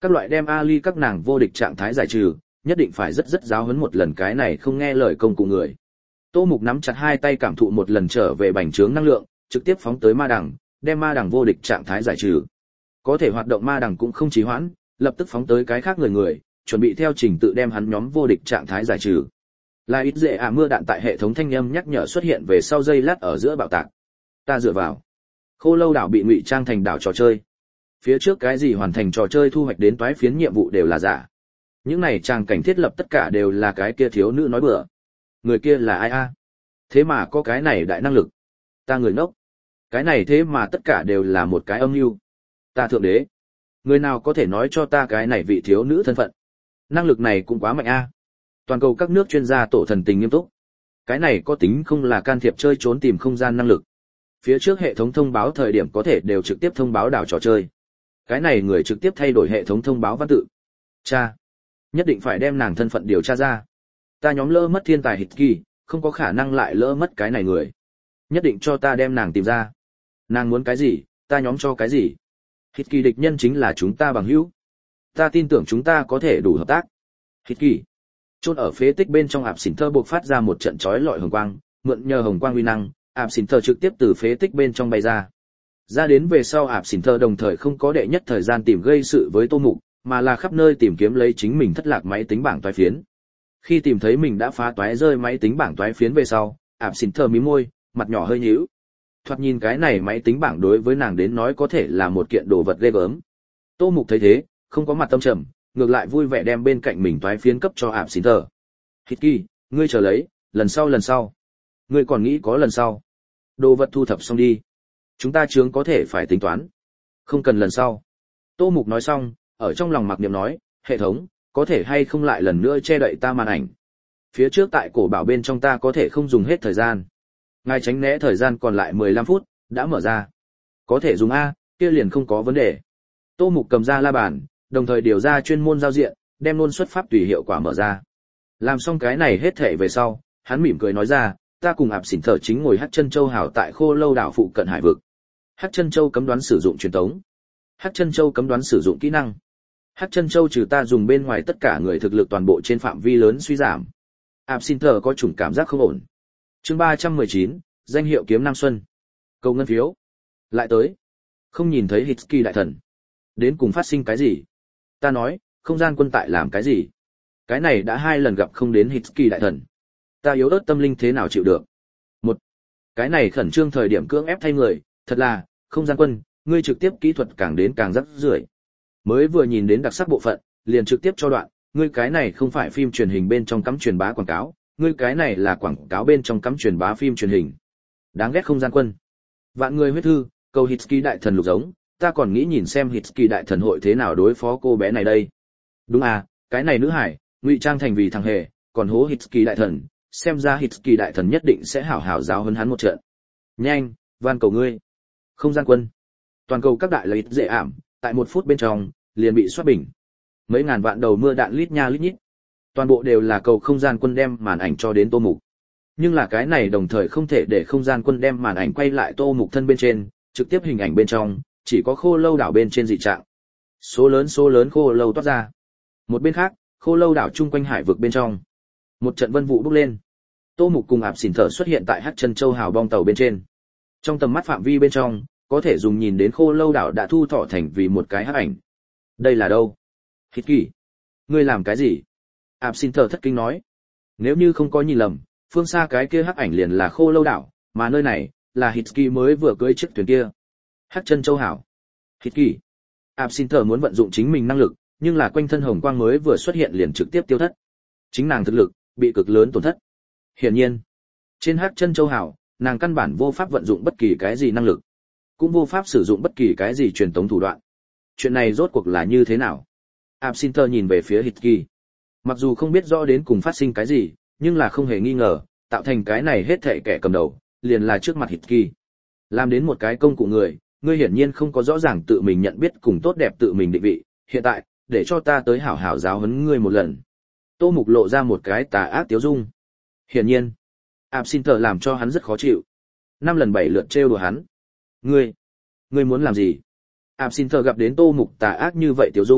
Các loại đem Ali các nàng vô địch trạng thái giải trừ, nhất định phải rất giáo huấn một lần cái này không nghe lời công cụ người. Tô Mục nắm chặt hai tay cảm thụ một lần trở về bành trướng năng lượng, trực tiếp phóng tới ma đằng, đem ma đằng vô địch trạng thái giải trừ. Có thể hoạt động ma đằng cũng không trì hoãn, lập tức phóng tới cái khác người, chuẩn bị theo trình tự đem hắn nhóm vô địch trạng thái giải trừ. Là ít dễ mưa đạn tại hệ thống thanh âm nhắc nhở xuất hiện về sau giây lát ở giữa bạo tạc. Ta dựa vào. Khô Lâu đảo bị ngụy trang thành đảo trò chơi. Phía trước cái gì hoàn thành trò chơi thu hoạch đến toái phiến nhiệm vụ đều là giả. Những này trang cảnh thiết lập tất cả đều là cái kia thiếu nữ nói bừa. Người kia là ai a? Thế mà có cái này đại năng lực. Ta người ngốc. Cái này thế mà tất cả đều là một cái âm mưu. Ta thượng đế. Người nào có thể nói cho ta cái này vị thiếu nữ thân phận? Năng lực này cũng quá mạnh a. Toàn cầu các nước chuyên gia tổ thần tình nghiêm túc. Cái này có tính không là can thiệp chơi trốn tìm không gian năng lực. Phía trước hệ thống thông báo thời điểm có thể đều trực tiếp thông báo đảo trò chơi. Cái này người trực tiếp thay đổi hệ thống thông báo văn tự. Cha, nhất định phải đem nàng thân phận điều tra ra. Ta nhóm lỡ mất thiên tài Hitki, không có khả năng lại lỡ mất cái này người. Nhất định cho ta đem nàng tìm ra. Nàng muốn cái gì, ta nhóm cho cái gì. Hitki địch nhân chính là chúng ta bằng hữu. Ta tin tưởng chúng ta có thể đủ hợp tác. Hitki. Chôn ở phế tích bên trong ạp xỉn thơ buộc phát ra một trận chói lọi hồng quang, mượn nhờ hồng quang uy năng, ạp xỉn thơ trực tiếp từ phế tích bên trong bay ra. Ra đến về sau ạp xỉn thơ đồng thời không có đệ nhất thời gian tìm gây sự với Tô Mục, mà là khắp nơi tìm kiếm lấy chính mình thất lạc máy tính bảng toái phiến. Khi tìm thấy mình đã phá toái rơi máy tính bảng toái phiến về sau, ạp xỉn thơ mím môi, mặt nhỏ hơi nhíu. Thoạt nhìn cái này máy tính bảng đối với nàng đến nói có thể là một kiện đồ vật ghê gớm. Tô Mục thấy thế, không có mặt tâm trầm, ngược lại vui vẻ đem bên cạnh mình toái phiến cấp cho ạp xỉn thơ. Hitki, ngươi chờ lấy, lần sau. Ngươi còn nghĩ có lần sau. Đồ vật thu thập xong đi. Chúng ta chướng có thể phải tính toán. Không cần lần sau. Tô Mục nói xong, ở trong lòng mặc niệm nói, hệ thống, có thể hay không lại lần nữa che đậy ta màn ảnh. Phía trước tại cổ bảo bên trong ta có thể không dùng hết thời gian. Ngài tránh né thời gian còn lại 15 phút, đã mở ra. Có thể dùng A, kia liền không có vấn đề. Tô Mục cầm ra la bàn, đồng thời điều ra chuyên môn giao diện, đem luôn xuất pháp tùy hiệu quả mở ra. Làm xong cái này hết thể về sau, hắn mỉm cười nói ra, ta cùng ạp xỉn thở chính ngồi Hắc Chân Châu hảo tại Khô Lâu đảo phụ cận hải vực. Hắc Chân Châu cấm đoán sử dụng truyền tống. Hắc Chân Châu cấm đoán sử dụng kỹ năng. Hắc Chân Châu trừ ta dùng bên ngoài tất cả người thực lực toàn bộ trên phạm vi lớn suy giảm. Ạp xỉn thở có chủng cảm giác không ổn. Chương 319, danh hiệu kiếm Nam Xuân. Cầu ngân phiếu. Lại tới. Không nhìn thấy Hitki đại thần. Đến cùng phát sinh cái gì? Ta nói, không gian quân tại làm cái gì? Cái này đã 2 lần gặp không đến Hitki đại thần. Ta yếu ớt tâm linh thế nào chịu được? Một, cái này khẩn trương thời điểm cưỡng ép thay người, thật là, không gian quân, ngươi trực tiếp kỹ thuật càng đến càng rắc rưởi. Mới vừa nhìn đến đặc sắc bộ phận, liền trực tiếp cho đoạn, ngươi cái này không phải phim truyền hình bên trong cắm truyền bá quảng cáo, ngươi cái này là quảng cáo bên trong cắm truyền bá phim truyền hình. Đáng ghét không gian quân. Vạn người huyết thư, cầu Hitki đại thần lục giống, ta còn nghĩ nhìn xem Hitki đại thần hội thế nào đối phó cô bé này đây. Đúng à, cái này nữ hải, ngụy trang thành vì thằng hề, còn hố Hitki đại thần, xem ra Hitki đại thần nhất định sẽ hảo hảo giáo huấn hắn một trận. Nhanh, van cầu ngươi. Không gian quân. Toàn cầu các đại lợi ích dễ ảm, tại 1 phút bên trong, liền bị soát bình. Mấy ngàn vạn đầu mưa đạn lít nha lít nhít. Toàn bộ đều là cầu không gian quân đem màn ảnh cho đến Tô Mục. Nhưng là cái này đồng thời không thể để không gian quân đem màn ảnh quay lại Tô Mục thân bên trên, trực tiếp hình ảnh bên trong, chỉ có Khô Lâu đảo bên trên dị trạng. Số lớn khô lâu toát ra. Một bên khác, Khô Lâu đảo chung quanh hải vực bên trong. Một trận vân vụ bốc lên. Tô Mục cùng ạp xỉn thở xuất hiện tại Hắc Chân Châu hào bong tàu bên trên. Trong tầm mắt phạm vi bên trong, có thể dùng nhìn đến Khô Lâu đảo đã thu thọ thành vì một cái hắc ảnh. Đây là đâu? Hitki, ngươi làm cái gì? Ạp xỉn thở thất kinh nói. Nếu như không có nhìn lầm, phương xa cái kia hắc ảnh liền là Khô Lâu đảo, mà nơi này là Hitki mới vừa cưỡi chiếc thuyền kia. Hắc Chân Châu hảo. Hitki. Ạp xỉn thở muốn vận dụng chính mình năng lực, nhưng là quanh thân hồng quang mới vừa xuất hiện liền trực tiếp tiêu thất. Chính nàng thực lực bị cực lớn tổn thất. Hiển nhiên, trên Hắc Chân Châu hảo, nàng căn bản vô pháp vận dụng bất kỳ cái gì năng lực, cũng vô pháp sử dụng bất kỳ cái gì truyền tống thủ đoạn. Chuyện này rốt cuộc là như thế nào? Absinter nhìn về phía Hitki. Mặc dù không biết rõ đến cùng phát sinh cái gì, nhưng là không hề nghi ngờ, tạo thành cái này hết thảy kẻ cầm đầu, liền là trước mặt Hitki. Làm đến một cái công cụ người, ngươi hiển nhiên không có rõ ràng tự mình nhận biết cùng tốt đẹp tự mình định vị, hiện tại, để cho ta tới hảo hảo giáo huấn ngươi một lần. Tô Mục lộ ra một cái tà ác tiếu dung. Hiển nhiên, Absinter làm cho hắn rất khó chịu. 5 lần 7 lượt trêu đùa hắn. Ngươi muốn làm gì? Absinter gặp đến Tô Mục tà ác như vậy tiếu dung,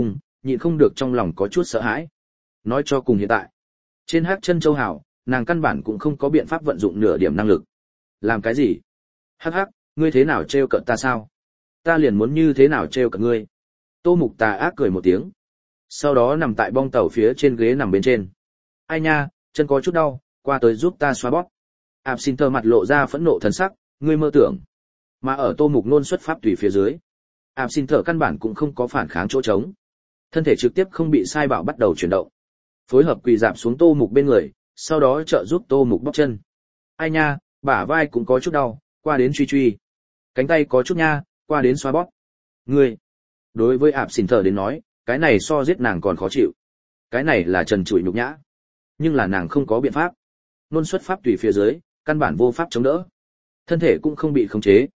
nhịn không được trong lòng có chút sợ hãi. Nói cho cùng hiện tại, trên Hắc Chân Châu Hào, nàng căn bản cũng không có biện pháp vận dụng nửa điểm năng lực. Làm cái gì? Hắc hắc, ngươi thế nào trêu cợt ta sao? Ta liền muốn như thế nào trêu cợt ngươi? Tô Mục tà ác cười một tiếng. Sau đó nằm tại bong tàu phía trên ghế nằm bên trên. Ai nha, chân có chút đau, qua tới giúp ta xoa bóp. Absinthe mặt lộ ra phẫn nộ thần sắc, ngươi mơ tưởng. Mà ở Tô Mục nôn xuất pháp tùy phía dưới, Absinthe căn bản cũng không có phản kháng chỗ trống. Thân thể trực tiếp không bị sai bảo bắt đầu chuyển động. Phối hợp quỳ dạp xuống Tô Mục bên người, sau đó trợ giúp Tô Mục bóp chân. Ai nha, bả vai cũng có chút đau, qua đến truy truy. Cánh tay có chút nha, qua đến xoa bóp. Ngươi, đối với Absinthe đến nói, cái này so giết nàng còn khó chịu. Cái này là trần trụi nhục nhã. Nhưng là nàng không có biện pháp. Nôn xuất pháp tùy phía dưới, căn bản vô pháp chống đỡ. Thân thể cũng không bị khống chế.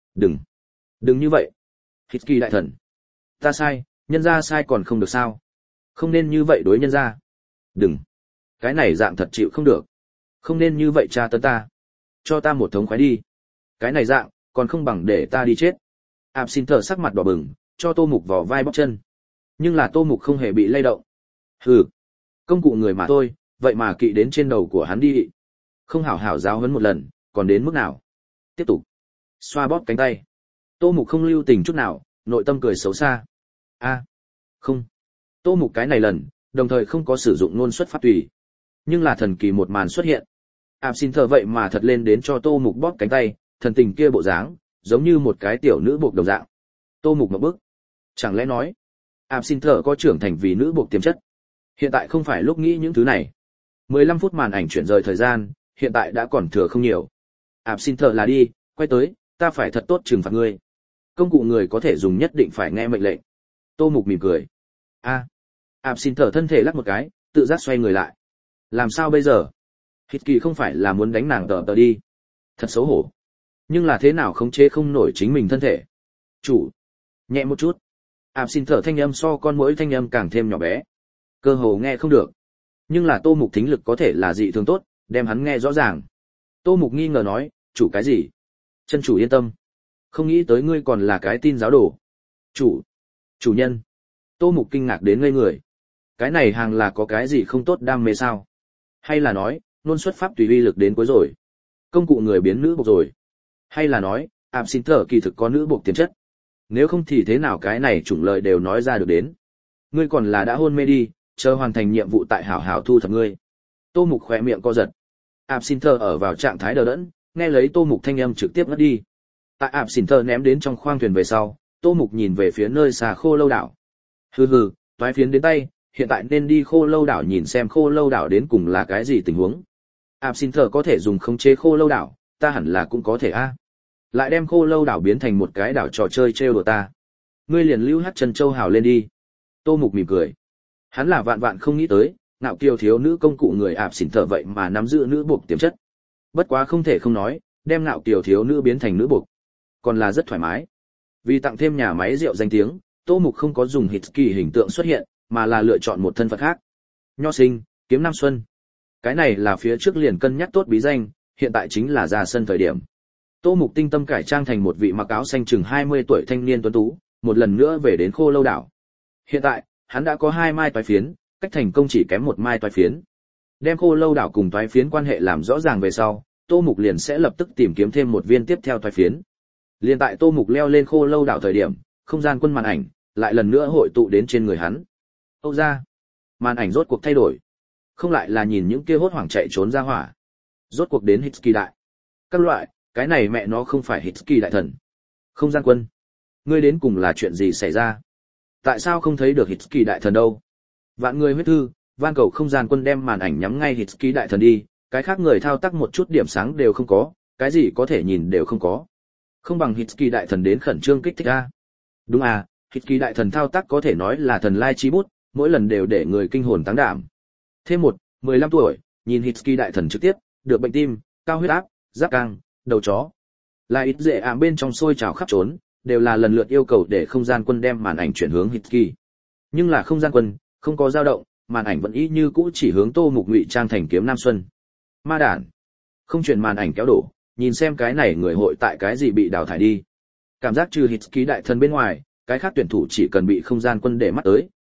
Đừng như vậy. Hitki đại thần. Ta sai, nhân gia sai còn không được sao? Không nên như vậy đối nhân gia. Đừng. Cái này dạng thật chịu không được. Không nên như vậy tra tấn ta. Cho ta một thống khoái đi. Cái này dạng, còn không bằng để ta đi chết. Absinthe sắc mặt đỏ bừng, cho Tô Mục vào vai bóp chân. Nhưng là Tô Mục không hề bị lay động. Hừ, công cụ người mà thôi, vậy mà kỵ đến trên đầu của hắn đi. Không hảo hảo giáo huấn một lần, còn đến mức nào? Tiếp tục. Xoa bóp cánh tay. Tô Mục không lưu tình chút nào, nội tâm cười xấu xa. Không. Tô Mục cái này lần, đồng thời không có sử dụng ngôn xuất pháp tùy. Nhưng là thần kỳ một màn xuất hiện. Absinthe vậy mà thật lên đến cho Tô Mục bóp cánh tay, thần tình kia bộ dáng, giống như một cái tiểu nữ buộc đồng dạng. Tô Mục ngậm bức. Chẳng lẽ nói, Absinthe có trưởng thành vì nữ buộc tiềm chất? Hiện tại không phải lúc nghĩ những thứ này. 15 phút màn ảnh chuyển rời thời gian, hiện tại đã còn thừa không nhiều. Absinthe là đi, quay tới, ta phải thật tốt trừng phạt ngươi. Công cụ người có thể dùng nhất định phải nghe mệnh lệnh. Tô Mục mỉm cười. Absinthe thân thể lắc một cái, tự giác xoay người lại. Làm sao bây giờ? Hitki không phải là muốn đánh nàng tờ đi. Thật xấu hổ. Nhưng là thế nào khống chế không nổi chính mình thân thể. Chủ. Nhẹ một chút. Absinthe thanh âm so con muỗi thanh âm càng thêm nhỏ bé. Cơ hồ nghe không được. Nhưng là Tô Mục thính lực có thể là dị thường tốt, đem hắn nghe rõ ràng. Tô Mục nghi ngờ nói, chủ cái gì? Chân chủ yên tâm. Không nghĩ tới ngươi còn là cái tin giáo đồ. Chủ nhân. Tô Mục kinh ngạc đến ngây người. Cái này hàng là có cái gì không tốt đam mê sao? Hay là nói, nôn xuất pháp tùy uy lực đến cuối rồi? Công cụ người biến nữ buộc rồi? Hay là nói, Absinthe kỳ thực có nữ buộc tiềm chất? Nếu không thì thế nào cái này chủng lời đều nói ra được đến? Ngươi còn là đã hôn mê đi, chờ hoàn thành nhiệm vụ tại hảo hảo thu thập ngươi. Tô Mục khỏe miệng co giật. Absinthe ở vào trạng thái đờ đẫn, nghe lấy Tô Mục thanh âm trực tiếp ngất đi. Tại Absinthe ném đến trong khoang thuyền về sau, Tô Mục nhìn về phía nơi xa Khô Lâu đảo. Hừ, toái phiến đến tay, hiện tại nên đi Khô Lâu đảo nhìn xem Khô Lâu đảo đến cùng là cái gì tình huống. Absinthe có thể dùng khống chế Khô Lâu đảo, ta hẳn là cũng có thể a. Lại đem Khô Lâu đảo biến thành một cái đảo trò chơi trêu đùa ta. Ngươi liền lưu Hắc Chân Châu Hào lên đi. Tô Mục mỉm cười. Hắn là vạn vạn không nghĩ tới, ngạo kiều thiếu nữ công cụ người Absinthe vậy mà nắm giữ nữ buộc tiềm chất. Bất quá không thể không nói, đem ngạo kiều thiếu nữ biến thành nữ buộc, còn là rất thoải mái. Vì tặng thêm nhà máy rượu danh tiếng, Tô Mục không có dùng Hitki hình tượng xuất hiện, mà là lựa chọn một thân phận khác. Nho sinh, kiếm Nam Xuân. Cái này là phía trước liền cân nhắc tốt bí danh, hiện tại chính là ra sân thời điểm. Tô Mục tinh tâm cải trang thành một vị mặc áo xanh chừng 20 tuổi thanh niên tuấn tú, một lần nữa về đến Khô Lâu đảo. Hiện tại, hắn đã có 2 mai toái phiến, cách thành công chỉ kém 1 mai toái phiến. Đem Khô Lâu đảo cùng toái phiến quan hệ làm rõ ràng về sau, Tô Mục liền sẽ lập tức tìm kiếm thêm một viên tiếp theo toái phiến. Liền tại Tô Mục leo lên Khô Lâu đảo thời điểm, không gian quân màn ảnh lại lần nữa hội tụ đến trên người hắn. Âu ra, màn ảnh rốt cuộc thay đổi, không lại là nhìn những kia hốt hoảng chạy trốn ra hỏa. Rốt cuộc đến Hitki đại. Các loại, cái này mẹ nó không phải Hitki đại thần. Không gian quân, ngươi đến cùng là chuyện gì xảy ra? Tại sao không thấy được Hitki đại thần đâu? Vạn người huyết thư, van cầu không gian quân đem màn ảnh nhắm ngay Hitki đại thần đi, cái khác người thao tác một chút điểm sáng đều không có, cái gì có thể nhìn đều không có. Không bằng Hitki đại thần đến khẩn trương kích thích a. Đúng à, Hitki đại thần thao tác có thể nói là thần lai chi bút, mỗi lần đều để người kinh hồn táng đảm. Thêm 15 tuổi, nhìn Hitki đại thần trực tiếp, được bệnh tim, cao huyết áp, giáp căng, đầu chó. Là ít dễ bên trong sôi trào khắp trốn, đều là lần lượt yêu cầu để không gian quân đem màn ảnh chuyển hướng Hitki. Nhưng là không gian quân, không có dao động, màn ảnh vẫn y như cũ chỉ hướng Tô Mục ngụy trang thành kiếm Nam Xuân. Ma đản, không chuyển màn ảnh kéo đổ, nhìn xem cái này người hội tại cái gì bị đào thải đi. Cảm giác trừ Hitki đại thần bên ngoài, cái khác tuyển thủ chỉ cần bị không gian quân để mắt tới,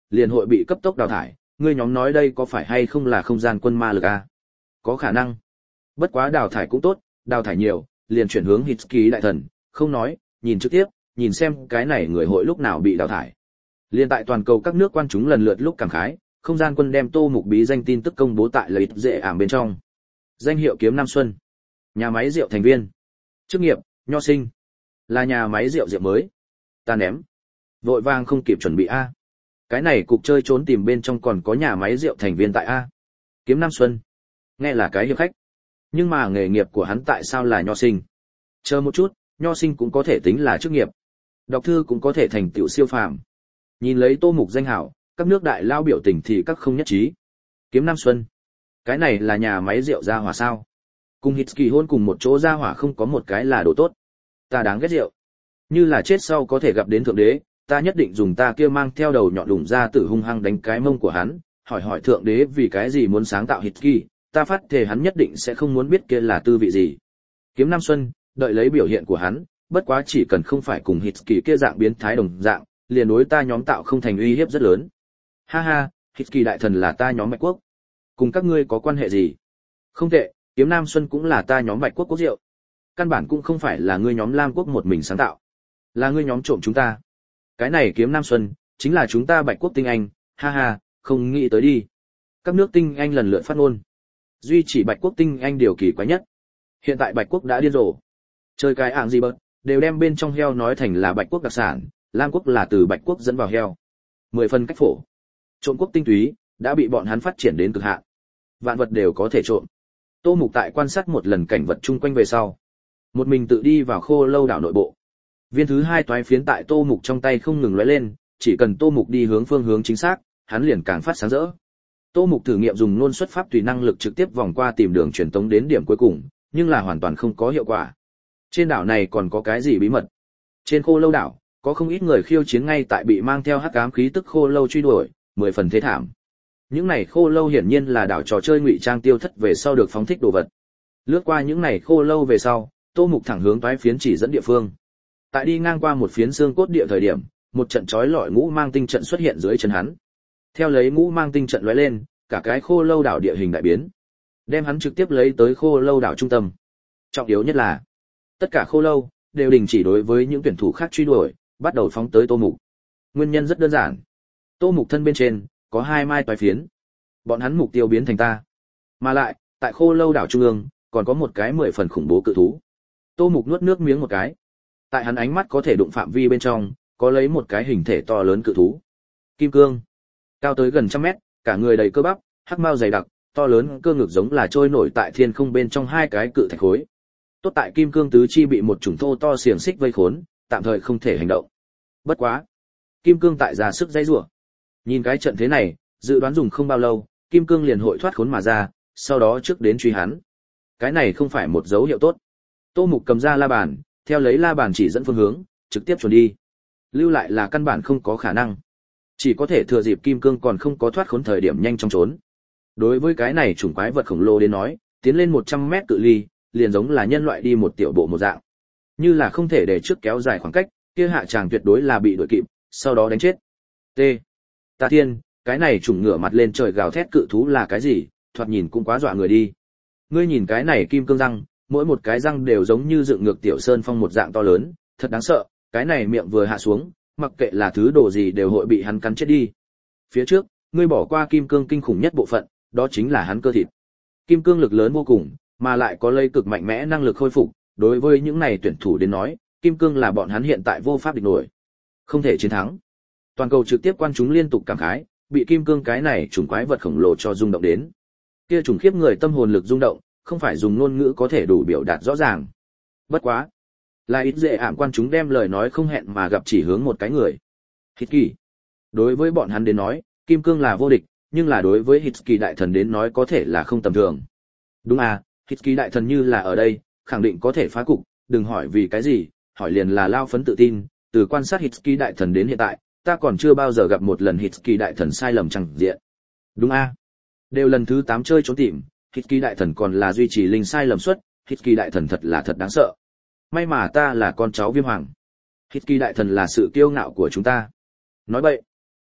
liền hội bị cấp tốc đào thải, ngươi nhóm nói đây có phải hay không là không gian quân ma lực a? Có khả năng. Bất quá đào thải cũng tốt, đào thải nhiều, liền chuyển hướng Hitsuki đại thần, không nói, nhìn trực tiếp, nhìn xem cái này người hội lúc nào bị đào thải. Liên tại toàn cầu các nước quan chúng lần lượt lúc cảm khái, không gian quân đem Tô Mục bí danh tin tức công bố tại lợi dễ ảm bên trong. Danh hiệu Kiếm Nam Xuân, nhà máy rượu thành viên, chức nghiệp nho sinh, là nhà máy rượu mới. Ta ném, vội vàng không kịp chuẩn bị a. Cái này cục chơi trốn tìm bên trong còn có nhà máy rượu thành viên tại a. Kiếm Nam Xuân, nghe là cái hiệp khách, nhưng mà nghề nghiệp của hắn tại sao là nho sinh? Chờ một chút, nho sinh cũng có thể tính là chức nghiệp, đọc thư cũng có thể thành tựu siêu phàm. Nhìn lấy Tô Mục danh hảo, các nước đại lao biểu tình thì các không nhất trí. Kiếm Nam Xuân, cái này là nhà máy rượu gia hỏa sao? Cùng Hitsuki hôn cùng một chỗ gia hỏa không có một cái là đồ tốt. Ta đáng ghét rượu. Như là chết sau có thể gặp đến thượng đế, ta nhất định dùng ta kia mang theo đầu nhọn đủng ra tử hung hăng đánh cái mông của hắn, hỏi thượng đế vì cái gì muốn sáng tạo Hitsuki, ta phát thề hắn nhất định sẽ không muốn biết kia là tư vị gì. Kiếm Nam Xuân, đợi lấy biểu hiện của hắn, bất quá chỉ cần không phải cùng Hitsuki kia dạng biến thái đồng dạng, liền đối ta nhóm tạo không thành uy hiếp rất lớn. Ha ha, Hitsuki đại thần là ta nhóm Bạch Quốc. Cùng các ngươi có quan hệ gì? Không tệ, Kiếm Nam Xuân cũng là ta nhóm Bạch Quốc quốc rượu. Căn bản cũng không phải là ngươi nhóm Lam Quốc một mình sáng tạo, là ngươi nhóm trộm chúng ta. Cái này Kiếm Nam Xuân chính là chúng ta Bạch Quốc tinh anh, ha ha, không nghĩ tới đi. Các nước tinh anh lần lượt phát ngôn. Duy chỉ Bạch Quốc tinh anh điều kỳ quái nhất. Hiện tại Bạch Quốc đã điên rồ. Chơi cái ạng gì bớt, đều đem bên trong heo nói thành là Bạch Quốc đặc sản, Lam Quốc là từ Bạch Quốc dẫn vào heo. 10 phần cách phổ. Trộm quốc tinh túy đã bị bọn hắn phát triển đến cực hạn. Vạn vật đều có thể trộm. Tô Mục tại quan sát một lần cảnh vật chung quanh về sau, một mình tự đi vào khô lâu đảo nội bộ. Viên thứ 2 toái phiến tại Tô Mục trong tay không ngừng lóe lên, chỉ cần Tô Mục đi hướng phương hướng chính xác, hắn liền càng phát sáng rỡ. Tô Mục thử nghiệm dùng luôn xuất pháp tùy năng lực trực tiếp vòng qua tìm đường truyền tống đến điểm cuối cùng, nhưng là hoàn toàn không có hiệu quả. Trên đảo này còn có cái gì bí mật? Trên khô lâu đảo, có không ít người khiêu chiến ngay tại bị mang theo hắc ám khí tức khô lâu truy đuổi, 10 phần thế thảm. Những này khô lâu hiển nhiên là đảo trò chơi ngụy trang tiêu thất về sau được phóng thích đồ vật. Lướt qua những này khô lâu về sau, Tô Mục thẳng hướng toái phiến chỉ dẫn địa phương. Tại đi ngang qua một phiến xương cốt địa thời điểm, một trận chói lọi ngũ mang tinh trận xuất hiện dưới chân hắn. Theo lấy ngũ mang tinh trận lóe lên, cả cái khô lâu đảo địa hình đại biến, đem hắn trực tiếp lấy tới khô lâu đảo trung tâm. Trọng yếu nhất là, tất cả khô lâu đều đình chỉ đối với những tuyển thủ khác truy đuổi, bắt đầu phóng tới Tô Mục. Nguyên nhân rất đơn giản. Tô Mục thân bên trên có 2 mai toái phiến. Bọn hắn mục tiêu biến thành ta. Mà lại, tại khô lâu đảo trung ương, còn có một cái 10 phần khủng bố cự thú. Tô Mục nuốt nước miếng một cái. Tại hắn ánh mắt có thể đụng phạm vi bên trong, có lấy một cái hình thể to lớn cự thú. Kim cương, cao tới gần 100 mét, cả người đầy cơ bắp, hắc mao dày đặc, to lớn cơ ngực giống là trôi nổi tại thiên không bên trong 2 cái cự thạch khối. Tốt tại kim cương tứ chi bị một chủng thô to xiềng xích vây khốn, tạm thời không thể hành động. Bất quá, kim cương tại ra sức dãy rủa. Nhìn cái trận thế này, dự đoán dùng không bao lâu, kim cương liền hội thoát khốn mà ra, sau đó trước đến truy hắn. Cái này không phải một dấu hiệu tốt. Tô Mục cầm ra la bàn, theo lấy la bàn chỉ dẫn phương hướng, trực tiếp chuẩn đi. Lưu lại là căn bản không có khả năng. Chỉ có thể thừa dịp kim cương còn không có thoát khốn thời điểm nhanh chóng trốn. Đối với cái này chủng quái vật khổng lồ đến nói, tiến lên 100 mét cự ly, liền giống là nhân loại đi một tiểu bộ một dạng. Như là không thể để trước kéo dài khoảng cách, kia hạ chàng tuyệt đối là bị đuổi kịp, sau đó đánh chết. T. Ta thiên, cái này trùng ngửa mặt lên trời gào thét cự thú là cái gì, thoạt nhìn cũng quá dọa người đi. Ngươi nhìn cái này kim cương răng, mỗi một cái răng đều giống như dựng ngược tiểu sơn phong một dạng to lớn, thật đáng sợ, cái này miệng vừa hạ xuống, mặc kệ là thứ đồ gì đều hội bị hắn cắn chết đi. Phía trước, ngươi bỏ qua kim cương kinh khủng nhất bộ phận, đó chính là hắn cơ thịt. Kim cương lực lớn vô cùng, mà lại có lây cực mạnh mẽ năng lực khôi phục, đối với những này tuyển thủ đến nói, kim cương là bọn hắn hiện tại vô pháp địch nổi. Không thể chiến thắng. Toàn cầu trực tiếp quan chúng liên tục cảm khái, bị kim cương cái này chủng quái vật khổng lồ cho rung động đến. Kia chủng khiếp người tâm hồn lực rung động, không phải dùng ngôn ngữ có thể đủ biểu đạt rõ ràng. Bất quá, là ít dễ ảm quan chúng đem lời nói không hẹn mà gặp chỉ hướng một cái người. Hitsuki. Đối với bọn hắn đến nói, kim cương là vô địch, nhưng là đối với Hitsuki đại thần đến nói có thể là không tầm thường. Đúng à, Hitsuki đại thần như là ở đây, khẳng định có thể phá cục, đừng hỏi vì cái gì, hỏi liền là lao phấn tự tin, từ quan sát Hitsuki đại thần đến hiện tại, ta còn chưa bao giờ gặp một lần Hitsuki đại thần sai lầm chẳng diện. Đúng à, đều lần thứ 8 chơi trốn tìm, Hitsuki đại thần còn là duy trì linh sai lầm suất, Hitsuki đại thần thật là thật đáng sợ. May mà ta là con cháu Viêm Hoàng. Hitsuki đại thần là sự kiêu ngạo của chúng ta. Nói bậy.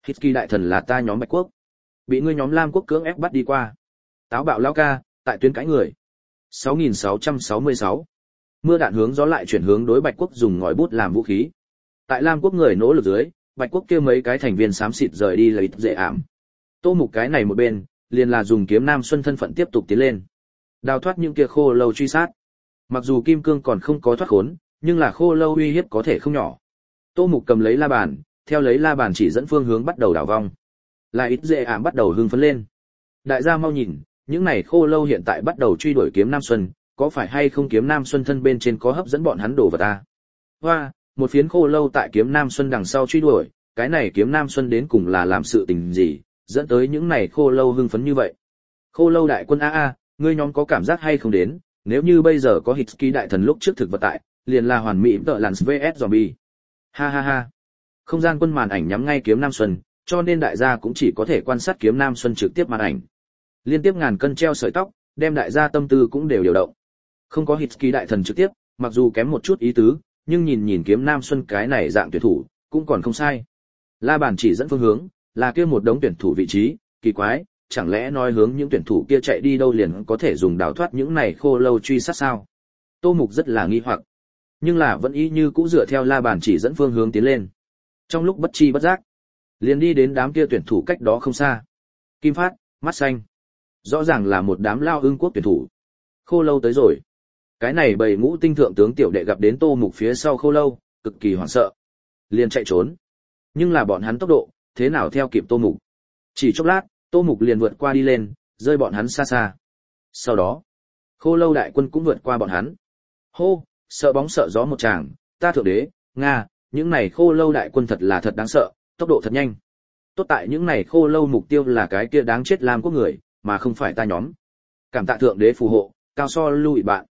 Hít kỳ đại thần là ta nhóm Bạch quốc, bị ngươi nhóm Lam quốc cưỡng ép bắt đi qua. Táo bạo lao ca, tại tuyến cãi người. 6666. Mưa đạn hướng gió lại chuyển hướng đối Bạch quốc dùng ngòi bút làm vũ khí. Tại Lam quốc người nỗ lực dưới, Bạch quốc kia mấy cái thành viên xám xịt rời đi là ít dễ ảm. Tô Mục cái này một bên, liền là dùng kiếm Nam Xuân thân phận tiếp tục tiến lên. Đào thoát những kia khô lâu truy sát. Mặc dù Kim Cương còn không có thoát khốn, nhưng là khô lâu uy hiếp có thể không nhỏ. Tô Mục cầm lấy la bàn, theo lấy la bàn chỉ dẫn phương hướng bắt đầu đảo vong. Là ít dễ ảm bắt đầu hưng phấn lên. Đại gia mau nhìn, những này khô lâu hiện tại bắt đầu truy đuổi kiếm Nam Xuân, có phải hay không kiếm Nam Xuân thân bên trên có hấp dẫn bọn hắn đổ vào ta? Hoa, một phiến khô lâu tại kiếm Nam Xuân đằng sau truy đuổi, cái này kiếm Nam Xuân đến cùng là làm sự tình gì, dẫn tới những này khô lâu hưng phấn như vậy. Khô lâu đại quân a, ngươi nhóm có cảm giác hay không đến, nếu như bây giờ có Hitsky đại thần lúc trước thực vật tại, liền là hoàn mỹ tợ làn vs zombie. Ha ha ha. Không gian quân màn ảnh nhắm ngay kiếm Nam Xuân, cho nên đại gia cũng chỉ có thể quan sát kiếm Nam Xuân trực tiếp màn ảnh. Liên tiếp ngàn cân treo sợi tóc, đem đại gia tâm tư cũng đều điều động. Không có Hitsky đại thần trực tiếp, mặc dù kém một chút ý tứ, nhưng nhìn kiếm Nam Xuân cái này dạng tuyển thủ, cũng còn không sai. La bàn chỉ dẫn phương hướng, là kia một đống tuyển thủ vị trí, kỳ quái, chẳng lẽ nói hướng những tuyển thủ kia chạy đi đâu liền có thể dùng đào thoát những này khô lâu truy sát sao? Tô Mục rất là nghi hoặc, nhưng là vẫn y như cũ dựa theo la bàn chỉ dẫn phương hướng tiến lên. Trong lúc bất chi bất giác, liền đi đến đám kia tuyển thủ cách đó không xa. Kim Phát, mắt xanh, rõ ràng là một đám lao ưng quốc tuyển thủ. Khô lâu tới rồi. Cái này bầy ngũ tinh thượng tướng tiểu đệ gặp đến Tô Mục phía sau khô lâu, cực kỳ hoảng sợ, liền chạy trốn. Nhưng là bọn hắn tốc độ, thế nào theo kịp Tô Mục? Chỉ chốc lát, Tô Mục liền vượt qua đi lên, rơi bọn hắn xa xa. Sau đó, khô lâu đại quân cũng vượt qua bọn hắn. Hô, sợ bóng sợ gió một tràng, ta thượng đế, Nga, những này khô lâu đại quân thật là thật đáng sợ, tốc độ thật nhanh. Tốt tại những này khô lâu mục tiêu là cái kia đáng chết Lam quốc người, mà không phải ta nhóm. Cảm tạ thượng đế phù hộ, cao so lưu ý bạn.